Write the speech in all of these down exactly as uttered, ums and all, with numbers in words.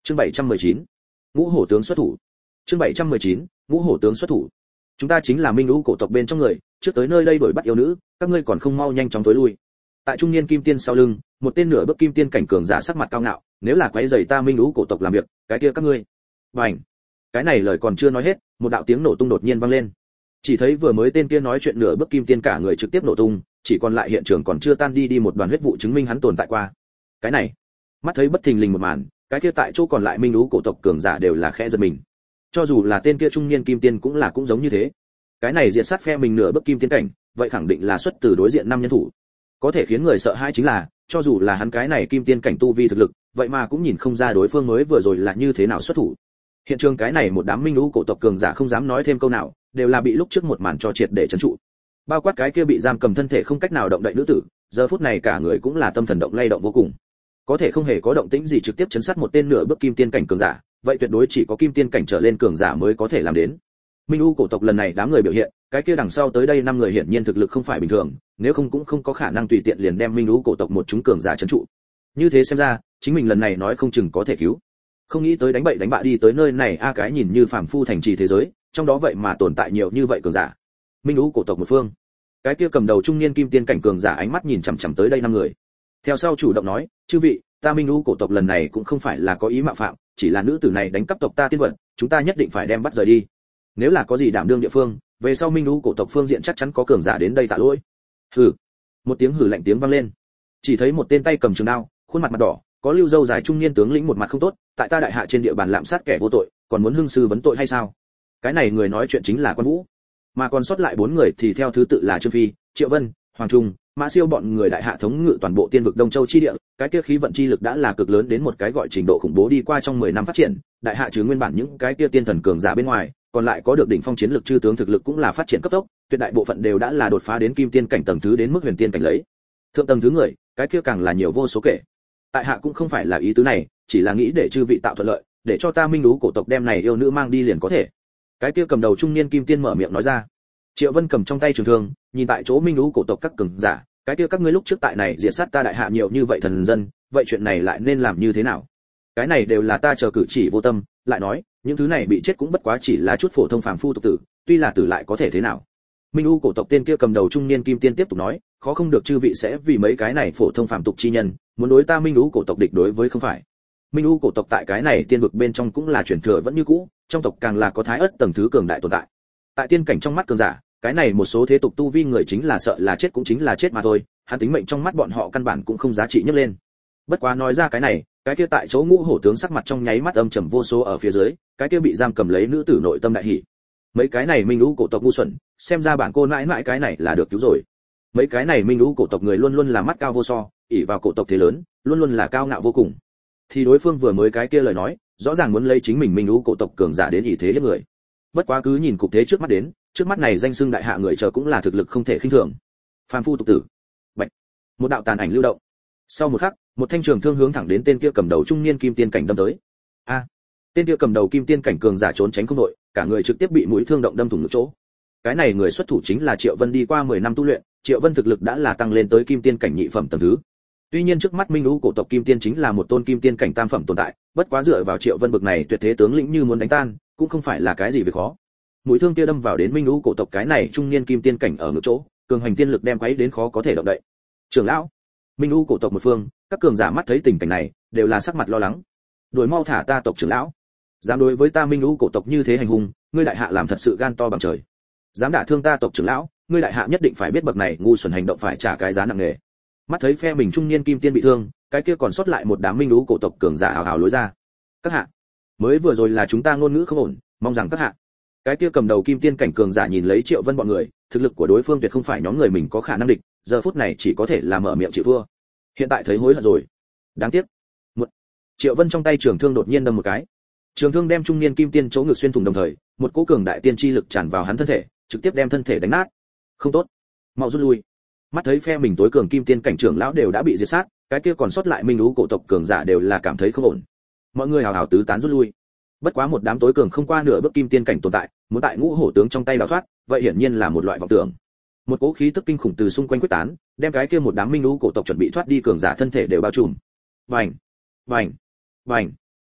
Chương bảy trăm mười chín, Ngũ hổ tướng xuất thủ. Chương bảy trăm mười chín, Ngũ hổ tướng xuất thủ. Chúng ta chính là Minh Lũ cổ tộc bên trong người, trước tới nơi đây đuổi bắt yêu nữ, các ngươi còn không mau nhanh chóng tối lui. Tại trung niên kim tiên sau lưng, một tên nửa bước kim tiên cảnh cường giả sắc mặt cao ngạo, nếu là quấy rầy ta Minh Lũ cổ tộc làm việc, cái kia các ngươi. Bành. Cái này lời còn chưa nói hết, một đạo tiếng nổ tung đột nhiên vang lên. Chỉ thấy vừa mới tên kia nói chuyện nửa bước kim tiên cả người trực tiếp nổ tung, chỉ còn lại hiện trường còn chưa tan đi đi một đoàn huyết vụ chứng minh hắn tồn tại qua. Cái này, mắt thấy bất thình lình một màn, cái kia tại chỗ còn lại Minh Lũ cổ tộc cường giả đều là khẽ giật mình. Cho dù là tên kia trung niên kim tiên cũng là cũng giống như thế. Cái này diện sát phe mình nửa bước kim tiên cảnh, vậy khẳng định là xuất từ đối diện năm nhân thủ. Có thể khiến người sợ hãi chính là, cho dù là hắn cái này kim tiên cảnh tu vi thực lực, vậy mà cũng nhìn không ra đối phương mới vừa rồi là như thế nào xuất thủ. Hiện trường cái này một đám Minh Lũ cổ tộc cường giả không dám nói thêm câu nào, đều là bị lúc trước một màn cho triệt để trấn trụ. Bao quát cái kia bị giam cầm thân thể không cách nào động đậy nữ tử, giờ phút này cả người cũng là tâm thần động lay động vô cùng. Có thể không hề có động tĩnh gì trực tiếp chấn sát một tên nửa bước kim tiên cảnh cường giả, vậy tuyệt đối chỉ có kim tiên cảnh trở lên cường giả mới có thể làm đến. Minh U cổ tộc lần này đám người biểu hiện, cái kia đằng sau tới đây năm người hiển nhiên thực lực không phải bình thường, nếu không cũng không có khả năng tùy tiện liền đem Minh U cổ tộc một chúng cường giả trấn trụ. Như thế xem ra, chính mình lần này nói không chừng có thể cứu. Không nghĩ tới đánh bậy đánh bạ đi tới nơi này a cái nhìn như phàm phu thành trì thế giới, trong đó vậy mà tồn tại nhiều như vậy cường giả. Minh U cổ tộc một phương, cái kia cầm đầu trung niên kim tiên cảnh cường giả ánh mắt nhìn chằm chằm tới đây năm người. Theo sau chủ động nói, chư vị, ta Minh U cổ tộc lần này cũng không phải là có ý mạo phạm, chỉ là nữ tử này đánh cắp tộc ta tiên vật, chúng ta nhất định phải đem bắt rời đi. Nếu là có gì đảm đương địa phương, về sau Minh U cổ tộc phương diện chắc chắn có cường giả đến đây tạ lỗi. Hừ. Một tiếng hừ lạnh tiếng vang lên. Chỉ thấy một tên tay cầm trường đao, khuôn mặt mặt đỏ, có lưu râu dài trung niên tướng lĩnh một mặt không tốt, tại ta đại hạ trên địa bàn lạm sát kẻ vô tội, còn muốn hưng sư vấn tội hay sao? Cái này người nói chuyện chính là Quan Vũ, mà còn sót lại bốn người thì theo thứ tự là Trương Phi, Triệu Vân, Hoàng Trung, Mã Siêu bọn người đại hạ thống ngự toàn bộ tiên vực Đông Châu chi địa, cái kia khí vận chi lực đã là cực lớn đến một cái gọi trình độ khủng bố đi qua trong mười năm phát triển, đại hạ trừ nguyên bản những cái kia tiên thần cường giả bên ngoài, còn lại có được đỉnh phong chiến lực chư tướng thực lực cũng là phát triển cấp tốc, tuyệt đại bộ phận đều đã là đột phá đến kim tiên cảnh tầng thứ đến mức huyền tiên cảnh lấy. Thượng tầng thứ người, cái kia càng là nhiều vô số kể. Tại hạ cũng không phải là ý tứ này, chỉ là nghĩ để chư vị tạo thuận lợi, để cho ta Minh Lũ cổ tộc đem này yêu nữ mang đi liền có thể. Cái kia cầm đầu trung niên kim tiên mở miệng nói ra. Triệu Vân cầm trong tay trường thương, nhìn tại chỗ Minh Lũ cổ tộc các cường giả, cái kia các ngươi lúc trước tại này diệt sát ta đại hạ nhiều như vậy thần dân, vậy chuyện này lại nên làm như thế nào? Cái này đều là ta chờ cử chỉ vô tâm, lại nói, những thứ này bị chết cũng bất quá chỉ là chút phổ thông phàm phu tục tử, tuy là tử lại có thể thế nào? Minh U cổ tộc tên kia cầm đầu trung niên kim tiên tiếp tục nói, khó không được chư vị sẽ vì mấy cái này phổ thông phàm tục chi nhân, muốn đối ta Minh U cổ tộc địch đối với không phải. Minh U cổ tộc tại cái này tiên vực bên trong cũng là truyền thừa vẫn như cũ, trong tộc càng là có thái ất tầng thứ cường đại tồn tại. Tại tiên cảnh trong mắt cường giả, cái này một số thế tục tu vi người chính là sợ là chết cũng chính là chết mà thôi, hắn tính mệnh trong mắt bọn họ căn bản cũng không giá trị nhất lên. Bất quá nói ra cái này, cái kia tại chỗ Ngũ hổ tướng sắc mặt trong nháy mắt âm trầm vô số ở phía dưới, cái kia bị giam cầm lấy nữ tử nội tâm đại hỉ. Mấy cái này Minh Lũ cổ tộc ngu xuẩn, xem ra bản cô mãi mãi cái này là được cứu rồi. Mấy cái này Minh Lũ cổ tộc người luôn luôn là mắt cao vô so, ỷ vào cổ tộc thế lớn, luôn luôn là cao ngạo vô cùng. Thì đối phương vừa mới cái kia lời nói, rõ ràng muốn lấy chính mình Minh Lũ cổ tộc cường giả đến ỷ thế hiếp người. Bất quá cứ nhìn cục thế trước mắt đến, trước mắt này danh xưng đại hạ người chờ cũng là thực lực không thể khinh thường. Phàm phu tục tử. Bạch. Một đạo tàn ảnh lưu động. Sau một khắc, một thanh trường thương hướng thẳng đến tên kia cầm đầu trung niên kim tiên cảnh đâm tới. A. À, tên kia cầm đầu kim tiên cảnh cường giả trốn tránh không đội, cả người trực tiếp bị mũi thương động đâm thủng ngực chỗ. Cái này người xuất thủ chính là Triệu Vân, đi qua mười năm tu luyện, Triệu Vân thực lực đã là tăng lên tới kim tiên cảnh nhị phẩm tầng thứ. Tuy nhiên trước mắt Minh Lũ cổ tộc kim tiên chính là một tôn kim tiên cảnh tam phẩm tồn tại, bất quá dựa vào Triệu Vân bực này tuyệt thế tướng lĩnh như muốn đánh tan, cũng không phải là cái gì việc khó. Mũi thương kia đâm vào đến Minh Lũ cổ tộc cái này trung niên kim tiên cảnh ở ngực chỗ, cường hành tiên lực đem quấy đến khó có thể động đậy. Trưởng lão, Minh Lũ cổ tộc một phương, các cường giả mắt thấy tình cảnh này, đều là sắc mặt lo lắng. Đuổi mau thả ta tộc trưởng lão. Dám đối với ta Minh Lũ cổ tộc như thế hành hung, ngươi đại hạ làm thật sự gan to bằng trời. Dám đả thương ta tộc trưởng lão, ngươi đại hạ nhất định phải biết bậc này ngu xuẩn hành động phải trả cái giá nặng nề. Mắt thấy phe mình trung niên kim tiên bị thương, cái kia còn sót lại một đám Minh Lũ cổ tộc cường giả hào hào lối ra. Các hạ, mới vừa rồi là chúng ta ngôn ngữ không ổn, mong rằng các hạ. Cái kia cầm đầu kim tiên cảnh cường giả nhìn lấy Triệu Vân bọn người, thực lực của đối phương tuyệt không phải nhóm người mình có khả năng địch, giờ phút này chỉ có thể là mở miệng chịu thua. Hiện tại thấy hối hận rồi. Đáng tiếc. Một. Triệu Vân trong tay trường thương đột nhiên đâm một cái. Trường thương đem trung niên kim tiên chỗ ngực xuyên thủng đồng thời, một cỗ cường đại tiên chi lực tràn vào hắn thân thể, trực tiếp đem thân thể đánh nát. Không tốt, mau rút lui. Mắt thấy phe mình tối cường kim tiên cảnh trưởng lão đều đã bị diệt sát, cái kia còn sót lại Minh Lũ cổ tộc cường giả đều là cảm thấy không ổn. Mọi người hào hào tứ tán rút lui. Bất quá một đám tối cường không qua nửa bước kim tiên cảnh tồn tại, muốn tại Ngũ hổ tướng trong tay đào thoát, vậy hiển nhiên là một loại vọng tưởng. Một cỗ khí tức kinh khủng từ xung quanh quyết tán, đem cái kia một đám Minh Lũ cổ tộc chuẩn bị thoát đi cường giả thân thể đều bao trùm. Bành, bành, bành.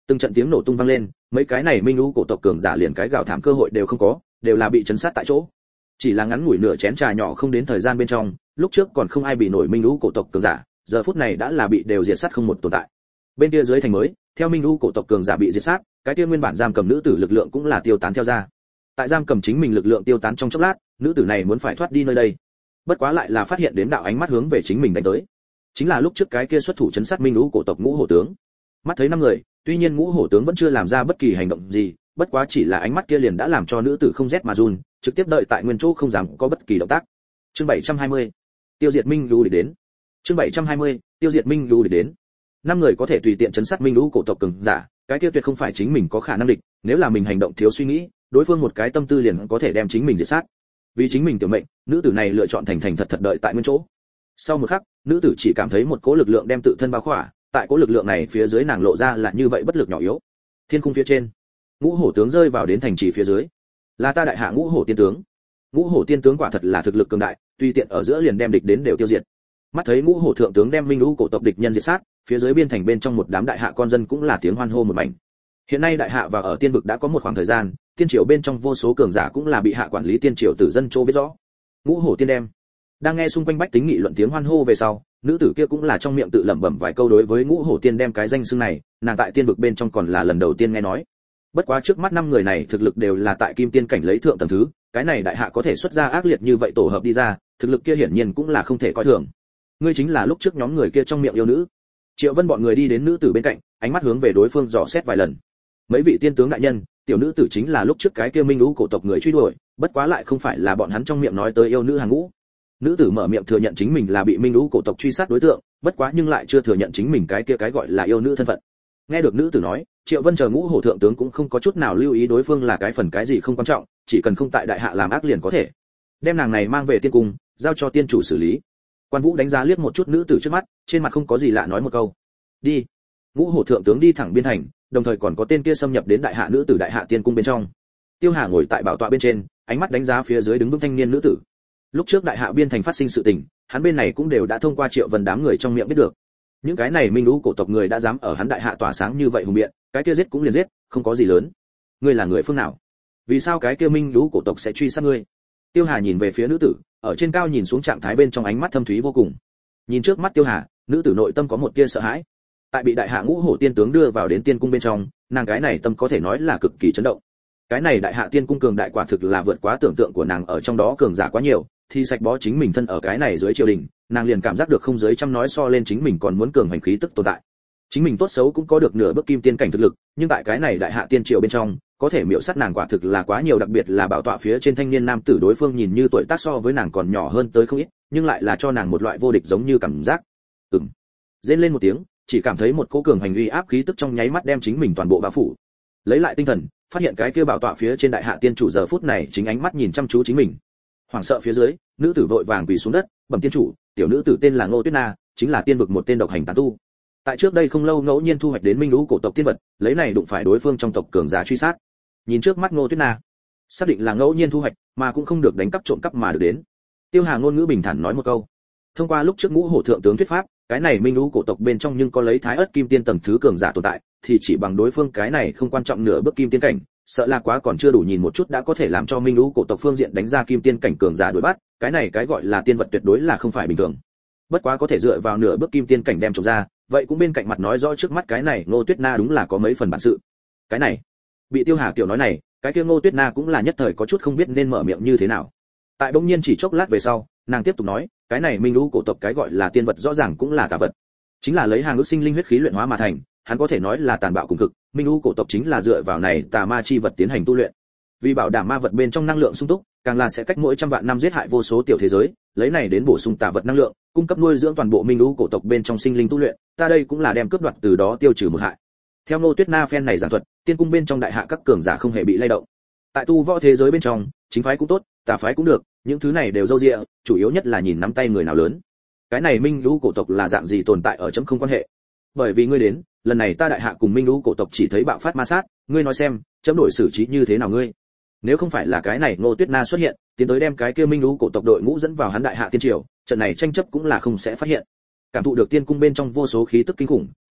Từng trận tiếng nổ tung vang lên, mấy cái này minh lũ cổ tộc cường giả liền cái gào thảm cơ hội đều không có, đều là bị chấn sát tại chỗ. Chỉ là ngắn ngủi nửa chén trà nhỏ không đến thời gian bên trong, lúc trước còn không ai bị nổi minh lũ cổ tộc cường giả, giờ phút này đã là bị đều diệt sát không một tồn tại. Bên kia dưới thành mới, theo minh lũ cổ tộc cường giả bị diệt sát, cái kia nguyên bản giam cầm nữ tử lực lượng cũng là tiêu tán theo ra. Tại giam cầm chính mình lực lượng tiêu tán trong chốc lát, nữ tử này muốn phải thoát đi nơi đây. Bất quá lại là phát hiện đến đạo ánh mắt hướng về chính mình đánh tới. Chính là lúc trước cái kia xuất thủ chấn sát minh lũ cổ tộc ngũ hổ tướng. Mắt thấy năm người, tuy nhiên ngũ hổ tướng vẫn chưa làm ra bất kỳ hành động gì, bất quá chỉ là ánh mắt kia liền đã làm cho nữ tử không rét mà run, trực tiếp đợi tại nguyên chỗ không dám có bất kỳ động tác. Chương bảy trăm hai mươi, tiêu diệt minh lũ để đến. Chương bảy trăm hai mươi, tiêu diệt minh lũ để đến. Năm người có thể tùy tiện chấn sát minh lũ cổ tộc cường giả, cái kia tuyệt không phải chính mình có khả năng địch, nếu là mình hành động thiếu suy nghĩ, đối phương một cái tâm tư liền có thể đem chính mình diệt sát. Vì chính mình tiểu mệnh, nữ tử này lựa chọn thành thành thật thật đợi tại nguyên chỗ. Sau một khắc, nữ tử chỉ cảm thấy một cỗ lực lượng đem tự thân bao khỏa, tại cỗ lực lượng này phía dưới nàng lộ ra là như vậy bất lực nhỏ yếu. Thiên khung phía trên, ngũ hổ tướng rơi vào đến thành trì phía dưới. Là ta đại hạ ngũ hổ tiên tướng. Ngũ hổ tiên tướng quả thật là thực lực cường đại, tùy tiện ở giữa liền đem địch đến đều tiêu diệt. Mắt thấy ngũ hổ thượng tướng đem minh lũ cổ tộc địch nhân diệt sát, phía dưới biên thành bên trong một đám đại hạ con dân cũng là tiếng hoan hô một mảnh. Hiện nay đại hạ và ở tiên vực đã có một khoảng thời gian, tiên triều bên trong vô số cường giả cũng là bị hạ quản lý tiên triều tử dân châu biết rõ. Ngũ hổ tiên đem. Đang nghe xung quanh bách tính nghị luận tiếng hoan hô về sau, nữ tử kia cũng là trong miệng tự lẩm bẩm vài câu đối với ngũ hổ tiên đem cái danh xưng này, nàng tại tiên vực bên trong còn là lần đầu tiên nghe nói. Bất quá trước mắt năm người này thực lực đều là tại kim tiên cảnh lấy thượng tầng thứ, cái này đại hạ có thể xuất ra ác liệt như vậy tổ hợp đi ra, thực lực kia hiển nhiên cũng là không thể coi thường. Ngươi chính là lúc trước nhóm người kia trong miệng yêu nữ. Triệu Vân bọn người đi đến nữ tử bên cạnh, ánh mắt hướng về đối phương dò xét vài lần. Mấy vị tiên tướng đại nhân, tiểu nữ tử chính là lúc trước cái kia minh lũ cổ tộc người truy đuổi, bất quá lại không phải là bọn hắn trong miệng nói tới yêu nữ hàng ngũ. Nữ tử mở miệng thừa nhận chính mình là bị minh lũ cổ tộc truy sát đối tượng, bất quá nhưng lại chưa thừa nhận chính mình cái kia cái gọi là yêu nữ thân phận. Nghe được nữ tử nói, Triệu Vân chờ ngũ hổ thượng tướng cũng không có chút nào lưu ý đối phương là cái phần cái gì không quan trọng, chỉ cần không tại đại hạ làm ác liền có thể. Đem nàng này mang về tiên cung, giao cho tiên chủ xử lý. Quan Vũ đánh giá liếc một chút nữ tử trước mắt, trên mặt không có gì lạ nói một câu. Đi. Ngũ hổ thượng tướng đi thẳng biên thành, đồng thời còn có tên kia xâm nhập đến đại hạ nữ tử đại hạ tiên cung bên trong. Tiêu Hà ngồi tại bảo tọa bên trên, ánh mắt đánh giá phía dưới đứng vững thanh niên nữ tử. Lúc trước đại hạ biên thành phát sinh sự tình, hắn bên này cũng đều đã thông qua Triệu Vân đám người trong miệng biết được. Những cái này minh lũ cổ tộc người đã dám ở hắn đại hạ tỏa sáng như vậy hùng biện, cái kia giết cũng liền giết, không có gì lớn. Ngươi là người phương nào? Vì sao cái kia minh lũ cổ tộc sẽ truy sát ngươi? Tiêu Hà nhìn về phía nữ tử, ở trên cao nhìn xuống trạng thái bên trong ánh mắt thâm thúy vô cùng. Nhìn trước mắt Tiêu Hà, nữ tử nội tâm có một tia sợ hãi. Tại bị đại hạ ngũ hổ tiên tướng đưa vào đến tiên cung bên trong, nàng cái này tâm có thể nói là cực kỳ chấn động. Cái này đại hạ tiên cung cường đại quả thực là vượt quá tưởng tượng của nàng, ở trong đó cường giả quá nhiều, thì sạch bó chính mình thân ở cái này dưới triều đình, nàng liền cảm giác được không giới trăm nói so lên chính mình còn muốn cường hành khí tức tồn tại. Chính mình tốt xấu cũng có được nửa bước kim tiên cảnh thực lực, nhưng tại cái này đại hạ tiên triều bên trong, có thể miểu sát nàng quả thực là quá nhiều, đặc biệt là bảo tọa phía trên thanh niên nam tử đối phương nhìn như tuổi tác so với nàng còn nhỏ hơn tới không ít, nhưng lại là cho nàng một loại vô địch giống như cảm giác. Ừm. Rên lên một tiếng, chỉ cảm thấy một cỗ cường hành uy áp khí tức trong nháy mắt đem chính mình toàn bộ bao phủ. Lấy lại tinh thần, phát hiện cái kia bảo tọa phía trên đại hạ tiên chủ giờ phút này chính ánh mắt nhìn chăm chú chính mình. Hoảng sợ phía dưới, nữ tử vội vàng quỳ xuống đất, bẩm tiên chủ, tiểu nữ tử tên là Ngô Tuyết Na, chính là tiên vực một tên độc hành tán tu. Tại trước đây không lâu ngẫu nhiên thu hoạch đến minh lũ cổ tộc tiên vật, lấy này đụng phải đối phương trong tộc cường giả truy sát. Nhìn trước mắt Ngô Tuyết Na, xác định là ngẫu nhiên thu hoạch, mà cũng không được đánh cắp trộm cắp mà được đến. Tiêu Hà ngôn ngữ bình thản nói một câu. Thông qua lúc trước ngũ hổ thượng tướng thuyết pháp, cái này minh lũ cổ tộc bên trong nhưng có lấy thái ớt kim tiên tầng thứ cường giả tồn tại, thì chỉ bằng đối phương cái này không quan trọng nửa bước kim tiên cảnh, sợ là quá còn chưa đủ nhìn một chút đã có thể làm cho minh lũ cổ tộc phương diện đánh ra kim tiên cảnh cường giả đuổi bắt, cái này cái gọi là tiên vật tuyệt đối là không phải bình thường. Bất quá có thể dựa vào nửa bước kim tiên cảnh đem trộm ra, vậy cũng bên cạnh mặt nói rõ trước mắt cái này Ngô Tuyết Na đúng là có mấy phần bản sự. Cái này, bị Tiêu Hà kiểu nói này, cái kia Ngô Tuyết Na cũng là nhất thời có chút không biết nên mở miệng như thế nào. Tại bỗng nhiên chỉ chốc lát về sau, nàng tiếp tục nói, cái này minh lũ cổ tộc cái gọi là tiên vật rõ ràng cũng là tà vật, chính là lấy hàng ước sinh linh huyết khí luyện hóa mà thành, hắn có thể nói là tàn bạo cùng cực, minh lũ cổ tộc chính là dựa vào này tà ma chi vật tiến hành tu luyện. Vì bảo đảm ma vật bên trong năng lượng sung túc, càng là sẽ cách mỗi trăm vạn năm giết hại vô số tiểu thế giới, lấy này đến bổ sung tà vật năng lượng, cung cấp nuôi dưỡng toàn bộ minh lũ cổ tộc bên trong sinh linh tu luyện, ta đây cũng là đem cướp đoạt từ đó tiêu trừ một hại. Theo Ngô Tuyết Na phen này giảng thuật, tiên cung bên trong đại hạ các cường giả không hề bị lay động. Tại tu võ thế giới bên trong, chính phái cũng tốt, tà phái cũng được, những thứ này đều dâu dịa, chủ yếu nhất là nhìn nắm tay người nào lớn. Cái này minh lũ cổ tộc là dạng gì tồn tại ở chấm không quan hệ. Bởi vì ngươi đến, lần này ta đại hạ cùng minh lũ cổ tộc chỉ thấy bạo phát ma sát, ngươi nói xem, chấm đổi xử trí như thế nào ngươi? Nếu không phải là cái này Ngô Tuyết Na xuất hiện, tiến tới đem cái kia minh lũ cổ tộc đội ngũ dẫn vào hắn đại hạ tiên triều, trận này tranh chấp cũng là không sẽ phát hiện. Cảm thụ được tiên cung bên trong vô số khí tức kinh khủng,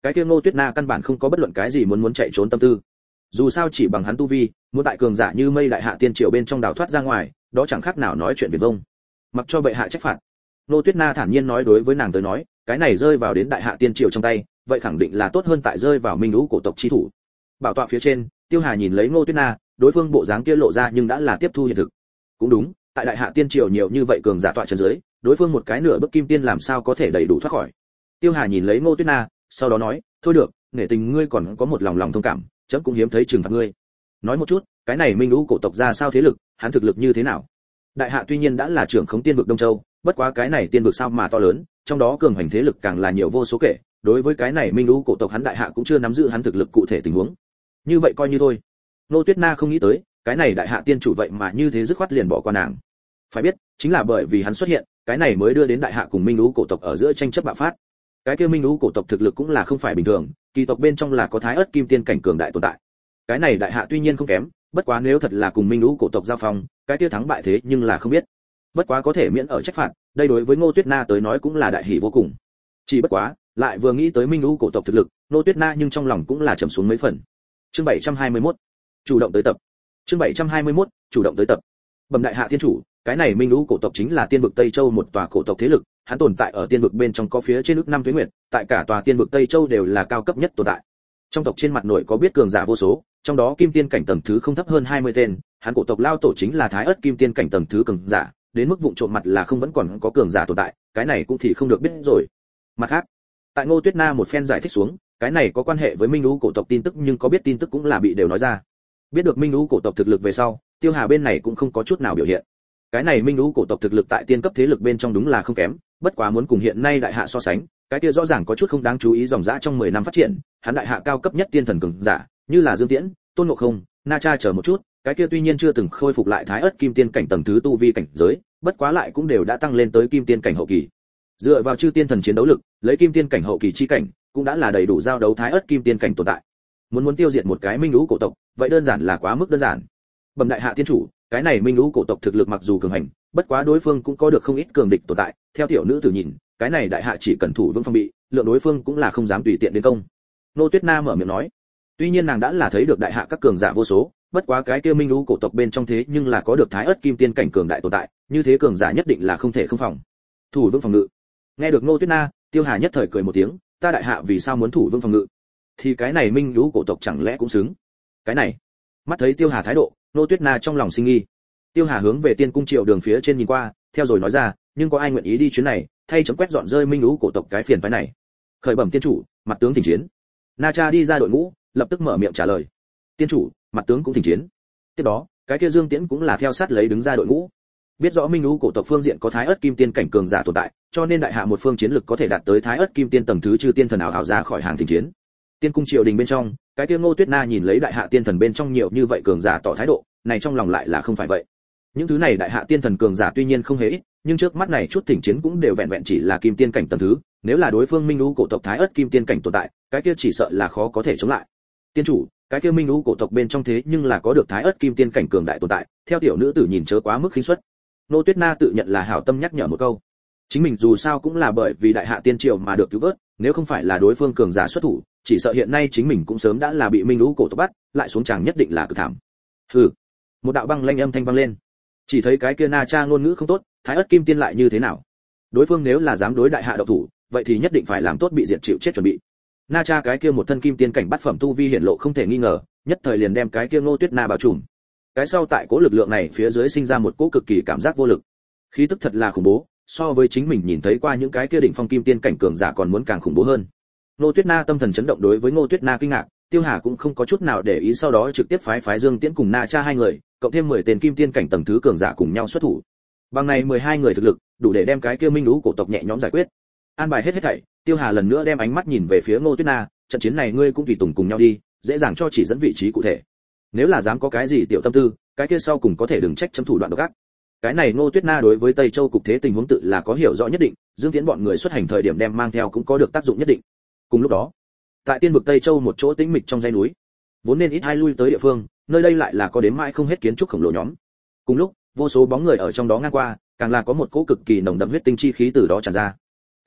cái kia Ngô Tuyết Na căn bản không có bất luận cái gì muốn muốn chạy trốn tâm tư. Dù sao chỉ bằng hắn tu vi, muốn tại cường giả như mây đại hạ tiên triều bên trong đào thoát ra ngoài, đó chẳng khác nào nói chuyện viển vông. Mặc cho bệ hạ trách phạt. Ngô Tuyết Na thản nhiên nói, đối với nàng tới nói, cái này rơi vào đến đại hạ tiên triều trong tay, vậy khẳng định là tốt hơn tại rơi vào minh lũ cổ tộc chi thủ. Bảo tọa phía trên, Tiêu Hà nhìn lấy Ngô Tuyết Na, đối phương bộ dáng kia lộ ra nhưng đã là tiếp thu hiện thực. Cũng đúng, tại đại hạ tiên triều nhiều như vậy cường giả tọa chân dưới, đối phương một cái nửa bước kim tiên làm sao có thể đầy đủ thoát khỏi. Tiêu Hà nhìn lấy Ngô Tuyết Na, sau đó nói, thôi được, nể tình ngươi còn có một lòng lòng thông cảm, chấm cũng hiếm thấy trừng phạt ngươi. Nói một chút, cái này minh lũ cổ tộc ra sao thế lực, hắn thực lực như thế nào? Đại hạ tuy nhiên đã là trưởng khống tiên vực Đông Châu, bất quá cái này tiên vực sao mà to lớn, trong đó cường hành thế lực càng là nhiều vô số kể, đối với cái này minh lũ cổ tộc hắn đại hạ cũng chưa nắm giữ hắn thực lực cụ thể tình huống. Như vậy coi như thôi. Ngô Tuyết Na không nghĩ tới, cái này đại hạ tiên chủ vậy mà như thế dứt khoát liền bỏ qua nàng. Phải biết, chính là bởi vì hắn xuất hiện, cái này mới đưa đến đại hạ cùng minh lũ cổ tộc ở giữa tranh chấp bạo phát. Cái kia minh lũ cổ tộc thực lực cũng là không phải bình thường, kỳ tộc bên trong là có thái ớt kim tiên cảnh cường đại tồn tại. Cái này đại hạ tuy nhiên không kém, bất quá nếu thật là cùng minh lũ cổ tộc giao phong, cái kia thắng bại thế nhưng là không biết. Bất quá có thể miễn ở trách phạt, đây đối với Ngô Tuyết Na tới nói cũng là đại hỷ vô cùng. Chỉ bất quá, lại vừa nghĩ tới minh lũ cổ tộc thực lực, Ngô Tuyết Na nhưng trong lòng cũng là trầm xuống mấy phần. Chương bảy trăm hai mươi mốt, chủ động tới tập. Chương bảy trăm hai mươi mốt, chủ động tới tập. Bẩm đại hạ tiên chủ, cái này minh lũ cổ tộc chính là tiên vực Tây Châu một tòa cổ tộc thế lực, hắn tồn tại ở tiên vực bên trong có phía trên ước năm tuế nguyệt, tại cả tòa tiên vực Tây Châu đều là cao cấp nhất tồn tại. Trong tộc trên mặt nội có biết cường giả vô số, trong đó kim tiên cảnh tầng thứ không thấp hơn hai mươi tên, hắn cổ tộc lao tổ chính là thái ớt kim tiên cảnh tầng thứ cường giả, đến mức vụng trộm mặt là không vẫn còn có cường giả tồn tại, cái này cũng thì không được biết rồi. Mặt khác, tại Ngô Tuyết Na một phen giải thích xuống, cái này có quan hệ với minh lũ cổ tộc tin tức nhưng có biết tin tức cũng là bị đều nói ra. Biết được minh lũ cổ tộc thực lực về sau, Tiêu Hà bên này cũng không có chút nào biểu hiện. Cái này minh lũ cổ tộc thực lực tại tiên cấp thế lực bên trong đúng là không kém, bất quá muốn cùng hiện nay đại hạ so sánh, cái kia rõ ràng có chút không đáng chú ý, dòng dã trong mười năm phát triển, hắn đại hạ cao cấp nhất tiên thần cường giả, như là Dương Tiễn, Tôn Ngộ Không, Na Cha chờ một chút, cái kia tuy nhiên chưa từng khôi phục lại thái ớt kim tiên cảnh tầng thứ tu vi cảnh giới, bất quá lại cũng đều đã tăng lên tới kim tiên cảnh hậu kỳ. Dựa vào chư tiên thần chiến đấu lực, lấy kim tiên cảnh hậu kỳ chi cảnh, cũng đã là đầy đủ giao đấu thái ớt kim tiên cảnh tồn tại. Muốn muốn tiêu diệt một cái minh lũ cổ tộc, vậy đơn giản là quá mức đơn giản. Bẩm đại hạ tiên chủ, cái này minh lũ cổ tộc thực lực mặc dù cường hành, bất quá đối phương cũng có được không ít cường địch tồn tại, theo tiểu nữ tử nhìn, cái này đại hạ chỉ cần thủ vững phòng bị, lượng đối phương cũng là không dám tùy tiện đến công. Nô Tuyết Na mở miệng nói. Tuy nhiên nàng đã là thấy được đại hạ các cường giả vô số, bất quá cái kia minh lũ cổ tộc bên trong thế nhưng là có được thái ớt kim tiên cảnh cường đại tồn tại, như thế cường giả nhất định là không thể không phòng. Thủ vững phòng ngự. Nghe được Nô Tuyết Na, Tiêu Hà nhất thời cười một tiếng, ta đại hạ vì sao muốn thủ vững phòng ngự? Thì cái này minh lũ cổ tộc chẳng lẽ cũng xứng? Cái này. Mắt thấy Tiêu Hà thái độ, Nô Tuyết Na trong lòng sinh nghi. Tiêu Hà hướng về Tiên cung Triệu đường phía trên nhìn qua, theo rồi nói ra, nhưng có ai nguyện ý đi chuyến này, thay chấm quét dọn rơi minh lũ cổ tộc cái phiền phái này? Khởi bẩm tiên chủ, mặt tướng thỉnh chiến. Na Cha đi ra đội ngũ, lập tức mở miệng trả lời. Tiên chủ, mặt tướng cũng thỉnh chiến. Tiếp đó, cái kia Dương Tiễn cũng là theo sát lấy đứng ra đội ngũ. Biết rõ minh lũ cổ tộc phương diện có thái ớt kim tiên cảnh cường giả tồn tại, cho nên đại hạ một phương chiến lực có thể đạt tới thái ớt kim tiên tầng thứ chư tiên thần ảo ảo ra khỏi hàng thỉnh chiến. Tiên cung Triều đình bên trong, cái kia Ngô Tuyết Na nhìn lấy đại hạ tiên thần bên trong nhiều như vậy cường giả tỏ thái độ, này trong lòng lại là không phải vậy. Những thứ này đại hạ tiên thần cường giả tuy nhiên không hề ít, nhưng trước mắt này chút thỉnh chiến cũng đều vẹn vẹn chỉ là kim tiên cảnh tầng thứ, nếu là đối phương minh lũ cổ tộc thái ớt kim tiên cảnh tồn tại, cái kia chỉ sợ là khó có thể chống lại. Tiên chủ, cái kia minh lũ cổ tộc bên trong thế nhưng là có được thái ớt kim tiên cảnh cường đại tồn tại, theo tiểu nữ tử nhìn chớ quá mức khinh suất. Nô Tuyết Na tự nhận là hảo tâm nhắc nhở một câu. Chính mình dù sao cũng là bởi vì đại hạ tiên triều mà được cứu vớt, nếu không phải là đối phương cường giả xuất thủ, chỉ sợ hiện nay chính mình cũng sớm đã là bị minh lũ cổ tộc bắt, lại xuống tràng nhất định là cực thảm. Hừ. Một đạo băng lanh âm thanh vang lên. Chỉ thấy cái kia Na Cha ngôn ngữ không tốt, thái ớt kim tiên lại như thế nào? Đối phương nếu là dám đối đại hạ độc thủ, vậy thì nhất định phải làm tốt bị diệt chịu chết chuẩn bị. Na Cha cái kia một thân kim tiên cảnh bát phẩm tu vi hiển lộ không thể nghi ngờ, nhất thời liền đem cái kia Ngô Tuyết Na bao trùm. Cái sau tại cố lực lượng này phía dưới sinh ra một cỗ cực kỳ cảm giác vô lực. Khí tức thật là khủng bố, so với chính mình nhìn thấy qua những cái kia đỉnh phong kim tiên cảnh cường giả còn muốn càng khủng bố hơn. Ngô Tuyết Na tâm thần chấn động, đối với Ngô Tuyết Na kinh ngạc, Tiêu Hà cũng không có chút nào để ý, sau đó trực tiếp phái phái Dương Tiễn cùng Na Cha hai người, cộng thêm mười tên kim tiên cảnh tầng thứ cường giả cùng nhau xuất thủ. Bằng này mười hai người thực lực, đủ để đem cái kia minh lũ cổ tộc nhẹ nhõm giải quyết. An bài hết hết thảy, Tiêu Hà lần nữa đem ánh mắt nhìn về phía Ngô Tuyết Na, trận chiến này ngươi cũng tùy tùng cùng nhau đi, dễ dàng cho chỉ dẫn vị trí cụ thể. Nếu là dám có cái gì tiểu tâm tư, cái kia sau cùng có thể đừng trách chấm thủ đoạn độc ác. Cái này Ngô Tuyết Na đối với Tây Châu cục thế tình huống tự là có hiểu rõ nhất định, Dương Tiễn bọn người xuất hành thời điểm đem mang theo cũng có được tác dụng nhất định. Cùng lúc đó, tại tiên vực Tây Châu một chỗ tĩnh mịch trong dãy núi, vốn nên ít ai lui tới địa phương, nơi đây lại là có đến mãi không hết kiến trúc khổng lồ nhóm. Cùng lúc, vô số bóng người ở trong đó ngang qua, càng là có một cỗ cực kỳ nồng đậm huyết tinh chi khí từ đó tràn ra.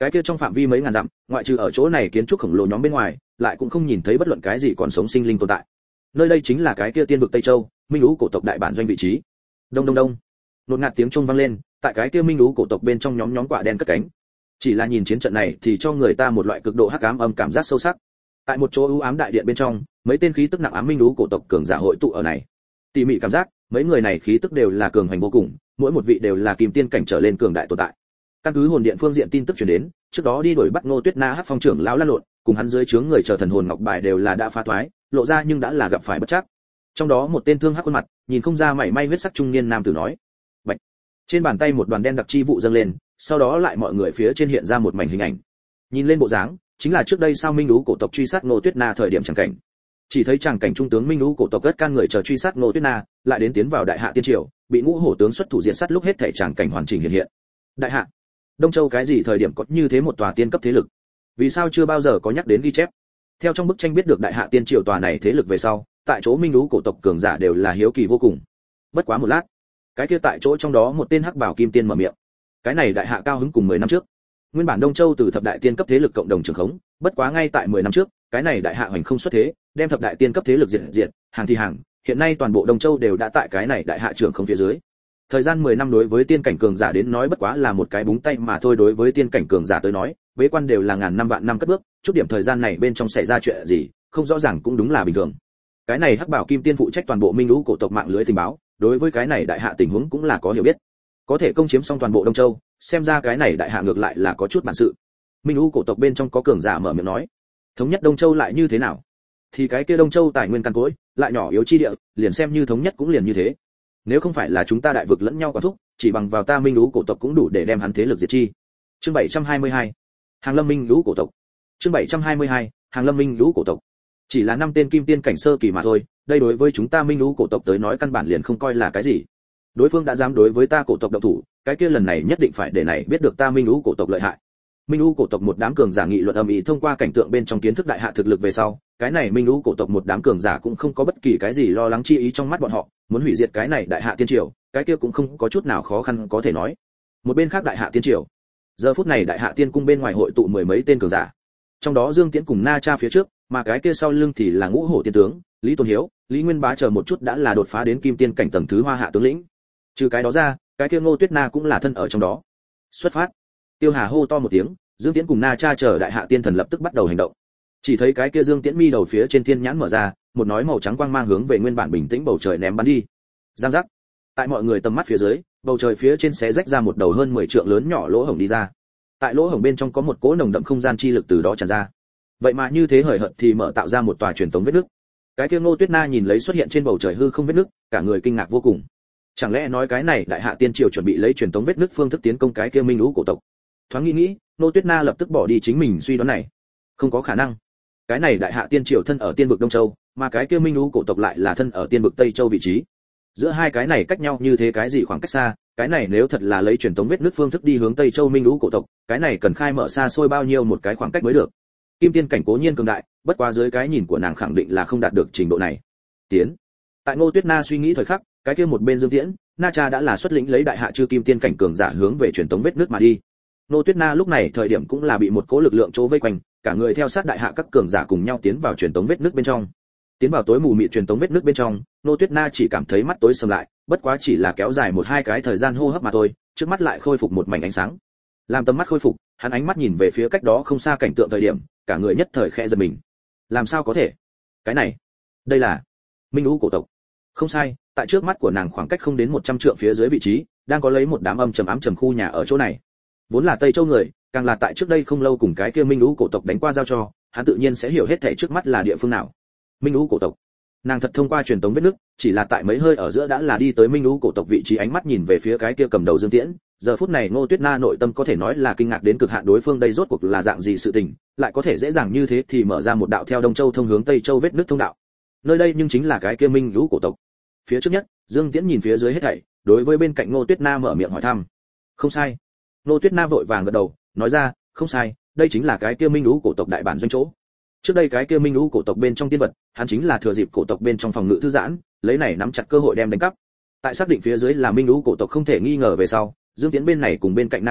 Cái kia trong phạm vi mấy ngàn dặm, ngoại trừ ở chỗ này kiến trúc khổng lồ nhóm bên ngoài, lại cũng không nhìn thấy bất luận cái gì còn sống sinh linh tồn tại. Nơi đây chính là cái kia tiên vực Tây Châu, Minh Ú cổ tộc đại bản doanh vị trí. Đông đông đông. Nột ngạt tiếng chuông vang lên, tại cái kia Minh Ú cổ tộc bên trong nhóm nhóm quả đen cất cánh. Chỉ là nhìn chiến trận này thì cho người ta một loại cực độ hắc ám âm cảm giác sâu sắc. Tại một chỗ u ám đại điện bên trong, mấy tên khí tức nặng ám Minh Ú cổ tộc cường giả hội tụ ở này. Tỉ mỉ cảm giác, mấy người này khí tức đều là cường hành vô cùng, mỗi một vị đều là kim tiên cảnh trở lên cường đại tồn tại. Căn cứ hồn điện phương diện tin tức truyền đến, trước đó đi đuổi bắt Ngô Tuyết Na Hắc Phong trưởng lão lăn lộn, cùng hắn dưới trướng người chờ thần hồn ngọc bài đều là đã phá thoái, lộ ra nhưng đã là gặp phải bất trắc. Trong đó một tên thương hắc khuôn mặt, nhìn không ra mảy may huyết sắc trung niên nam tử nói. Bạch. Trên bàn tay một đoàn đen đặc chi vụ dâng lên, sau đó lại mọi người phía trên hiện ra một mảnh hình ảnh. Nhìn lên bộ dáng, chính là trước đây sao Minh Ú cổ tộc truy sát Ngô Tuyết Na thời điểm chẳng cảnh. Chỉ thấy chàng cảnh trung tướng Minh Ú cổ tộc cất can người chờ truy sát Ngô Tuyết Na, lại đến tiến vào đại hạ tiên triều, bị ngũ hổ tướng xuất thủ diện sát lúc hết thể chàng cảnh hoàn chỉnh hiện hiện. Đại hạ, Đông Châu cái gì thời điểm có như thế một tòa tiên cấp thế lực? Vì sao chưa bao giờ có nhắc đến ghi chép? Theo trong bức tranh biết được đại hạ tiên triều tòa này thế lực về sau, tại chỗ Minh Ú cổ tộc cường giả đều là hiếu kỳ vô cùng. Bất quá một lát, cái kia tại chỗ trong đó một tên hắc bảo kim tiên mở miệng. Cái này đại hạ cao hứng cùng mười năm trước. Nguyên bản Đông Châu từ thập đại tiên cấp thế lực cộng đồng trường khống, bất quá ngay tại mười năm trước, cái này đại hạ hoành không xuất thế, đem thập đại tiên cấp thế lực diệt diệt, hàng thì hàng, hiện nay toàn bộ Đông Châu đều đã tại cái này đại hạ trường không phía dưới. Thời gian mười năm đối với tiên cảnh cường giả đến nói bất quá là một cái búng tay mà thôi, đối với tiên cảnh cường giả tới nói, bế quan đều là ngàn năm vạn năm cất bước, chút điểm thời gian này bên trong xảy ra chuyện gì, không rõ ràng cũng đúng là bình thường. Cái này hắc bảo kim tiên phụ trách toàn bộ Minh Ú cổ tộc mạng lưới tình báo, đối với cái này đại hạ tình huống cũng là có hiểu biết. Có thể công chiếm xong toàn bộ Đông Châu, xem ra cái này đại hạ ngược lại là có chút bản sự. Minh Ú cổ tộc bên trong có cường giả mở miệng nói, thống nhất Đông Châu lại như thế nào? Thì cái kia Đông Châu tài nguyên căn cối, lại nhỏ yếu chi địa, liền xem như thống nhất cũng liền như thế. Nếu không phải là chúng ta đại vực lẫn nhau quả thúc, chỉ bằng vào ta Minh Ú cổ tộc cũng đủ để đem hắn thế lực diệt chi. Chương bảy trăm hai mươi hai, Hàng Lâm Minh Ú cổ tộc. Chương bảy trăm hai mươi hai, Hàng Lâm Minh Ú cổ tộc. Chỉ là năm tên kim tiên cảnh sơ kỳ mà thôi, đây đối với chúng ta Minh Ú cổ tộc tới nói căn bản liền không coi là cái gì. Đối phương đã dám đối với ta cổ tộc động thủ, cái kia lần này nhất định phải để này biết được ta Minh Ú cổ tộc lợi hại. Minh Ú cổ tộc một đám cường giả nghị luận ầm ĩ thông qua cảnh tượng bên trong kiến thức đại hạ thực lực về sau, cái này Minh Ú cổ tộc một đám cường giả cũng không có bất kỳ cái gì lo lắng chi ý trong mắt bọn họ, muốn hủy diệt cái này đại hạ tiên triều, cái kia cũng không có chút nào khó khăn có thể nói. Một bên khác đại hạ tiên triều, giờ phút này đại hạ tiên cung bên ngoài hội tụ mười mấy tên cường giả, trong đó Dương Tiễn cùng Na Cha phía trước, mà cái kia sau lưng thì là ngũ hổ tiên tướng Lý Tôn Hiếu, Lý Nguyên Bá chờ một chút đã là đột phá đến kim tiên cảnh tầng thứ hoa hạ tướng lĩnh. Trừ cái đó ra, cái kia Ngô Tuyết Na cũng là thân ở trong đó. Xuất phát. Tiêu Hà hô to một tiếng, Dương Tiễn cùng Na Cha chờ đại hạ tiên thần lập tức bắt đầu hành động. Chỉ thấy cái kia Dương Tiễn mi đầu phía trên thiên nhãn mở ra, một nói màu trắng quang mang hướng về nguyên bản bình tĩnh bầu trời ném bắn đi. Giang giác. Tại mọi người tầm mắt phía dưới, bầu trời phía trên xé rách ra một đầu hơn mười trượng lớn nhỏ lỗ hổng đi ra. Tại lỗ hổng bên trong có một cỗ nồng đậm không gian chi lực từ đó tràn ra. Vậy mà như thế hời hợt thì mở tạo ra một tòa truyền tống vết nứt. Cái kia Ngô Tuyết Na nhìn lấy xuất hiện trên bầu trời hư không vết nứt, cả người kinh ngạc vô cùng. Chẳng lẽ nói cái này đại hạ tiên triều chuẩn bị lấy truyền tống vết nứt phương thức tiến công cái kia Minh Ú cổ tộc? Thoáng nghĩ nghĩ, Ngô Tuyết Na lập tức bỏ đi chính mình suy đoán này. Không có khả năng. Cái này đại hạ tiên triều thân ở tiên vực Đông Châu, mà cái kia Minh Ú cổ tộc lại là thân ở tiên vực Tây Châu vị trí. Giữa hai cái này cách nhau như thế cái gì khoảng cách xa, cái này nếu thật là lấy truyền tống vết nứt phương thức đi hướng Tây Châu Minh Ú cổ tộc, cái này cần khai mở xa xôi bao nhiêu một cái khoảng cách mới được. Kim tiên cảnh cố nhiên cường đại, bất quá dưới cái nhìn của nàng khẳng định là không đạt được trình độ này. Tiến. Tại Ngô Tuyết Na suy nghĩ thời khắc, cái kia một bên Dương Tiễn, Na Cha đã là xuất lĩnh lấy đại hạ chư kim tiên cảnh cường giả hướng về truyền tống vết nứt mà đi. Ngô Tuyết Na lúc này thời điểm cũng là bị một cỗ lực lượng chỗ vây quanh, cả người theo sát đại hạ các cường giả cùng nhau tiến vào truyền tống vết nứt bên trong. Tiến vào tối mù mịt truyền tống vết nứt bên trong, Ngô Tuyết Na chỉ cảm thấy mắt tối sầm lại, bất quá chỉ là kéo dài một hai cái thời gian hô hấp mà thôi, trước mắt lại khôi phục một mảnh ánh sáng. Làm tầm mắt khôi phục, hắn ánh mắt nhìn về phía cách đó không xa cảnh tượng thời điểm, cả người nhất thời khẽ giật mình. Làm sao có thể? Cái này, đây là Minh Ú cổ tộc. Không sai, tại trước mắt của nàng khoảng cách không đến một trăm trượng phía dưới vị trí, đang có lấy một đám âm trầm ám trầm khu nhà ở chỗ này. Vốn là Tây Châu người, càng là tại trước đây không lâu cùng cái kia Minh Ú cổ tộc đánh qua giao cho, hắn tự nhiên sẽ hiểu hết thảy trước mắt là địa phương nào. Minh Ú cổ tộc. Nàng thật thông qua truyền tống vết nứt, chỉ là tại mấy hơi ở giữa đã là đi tới Minh Ú cổ tộc vị trí, ánh mắt nhìn về phía cái kia cầm đầu Dương Tiễn, giờ phút này Ngô Tuyết Na nội tâm có thể nói là kinh ngạc đến cực hạn, đối phương đây rốt cuộc là dạng gì sự tình, lại có thể dễ dàng như thế thì mở ra một đạo theo Đông Châu thông hướng Tây Châu vết nứt thông đạo. Nơi đây nhưng chính là cái kia Minh Ú cổ tộc. Phía trước nhất, Dương Tiễn nhìn phía dưới hết thảy, đối với bên cạnh Ngô Tuyết Na mở miệng hỏi thăm. Không sai. Ngô Tuyết Na vội vàng gật đầu, nói ra, không sai, đây chính là cái kia Minh Ú cổ tộc đại bản doanh chỗ. Trước đây cái kia Minh Ú cổ tộc bên trong tiên vật, hắn chính là thừa dịp cổ tộc bên trong phòng ngự thư giãn, lấy này nắm chặt cơ hội đem đánh cắp. Tại xác định phía dưới là Minh Ú cổ tộc không thể nghi ngờ về sau, Dương Tiễn bên này cùng bên cạnh Na Cha,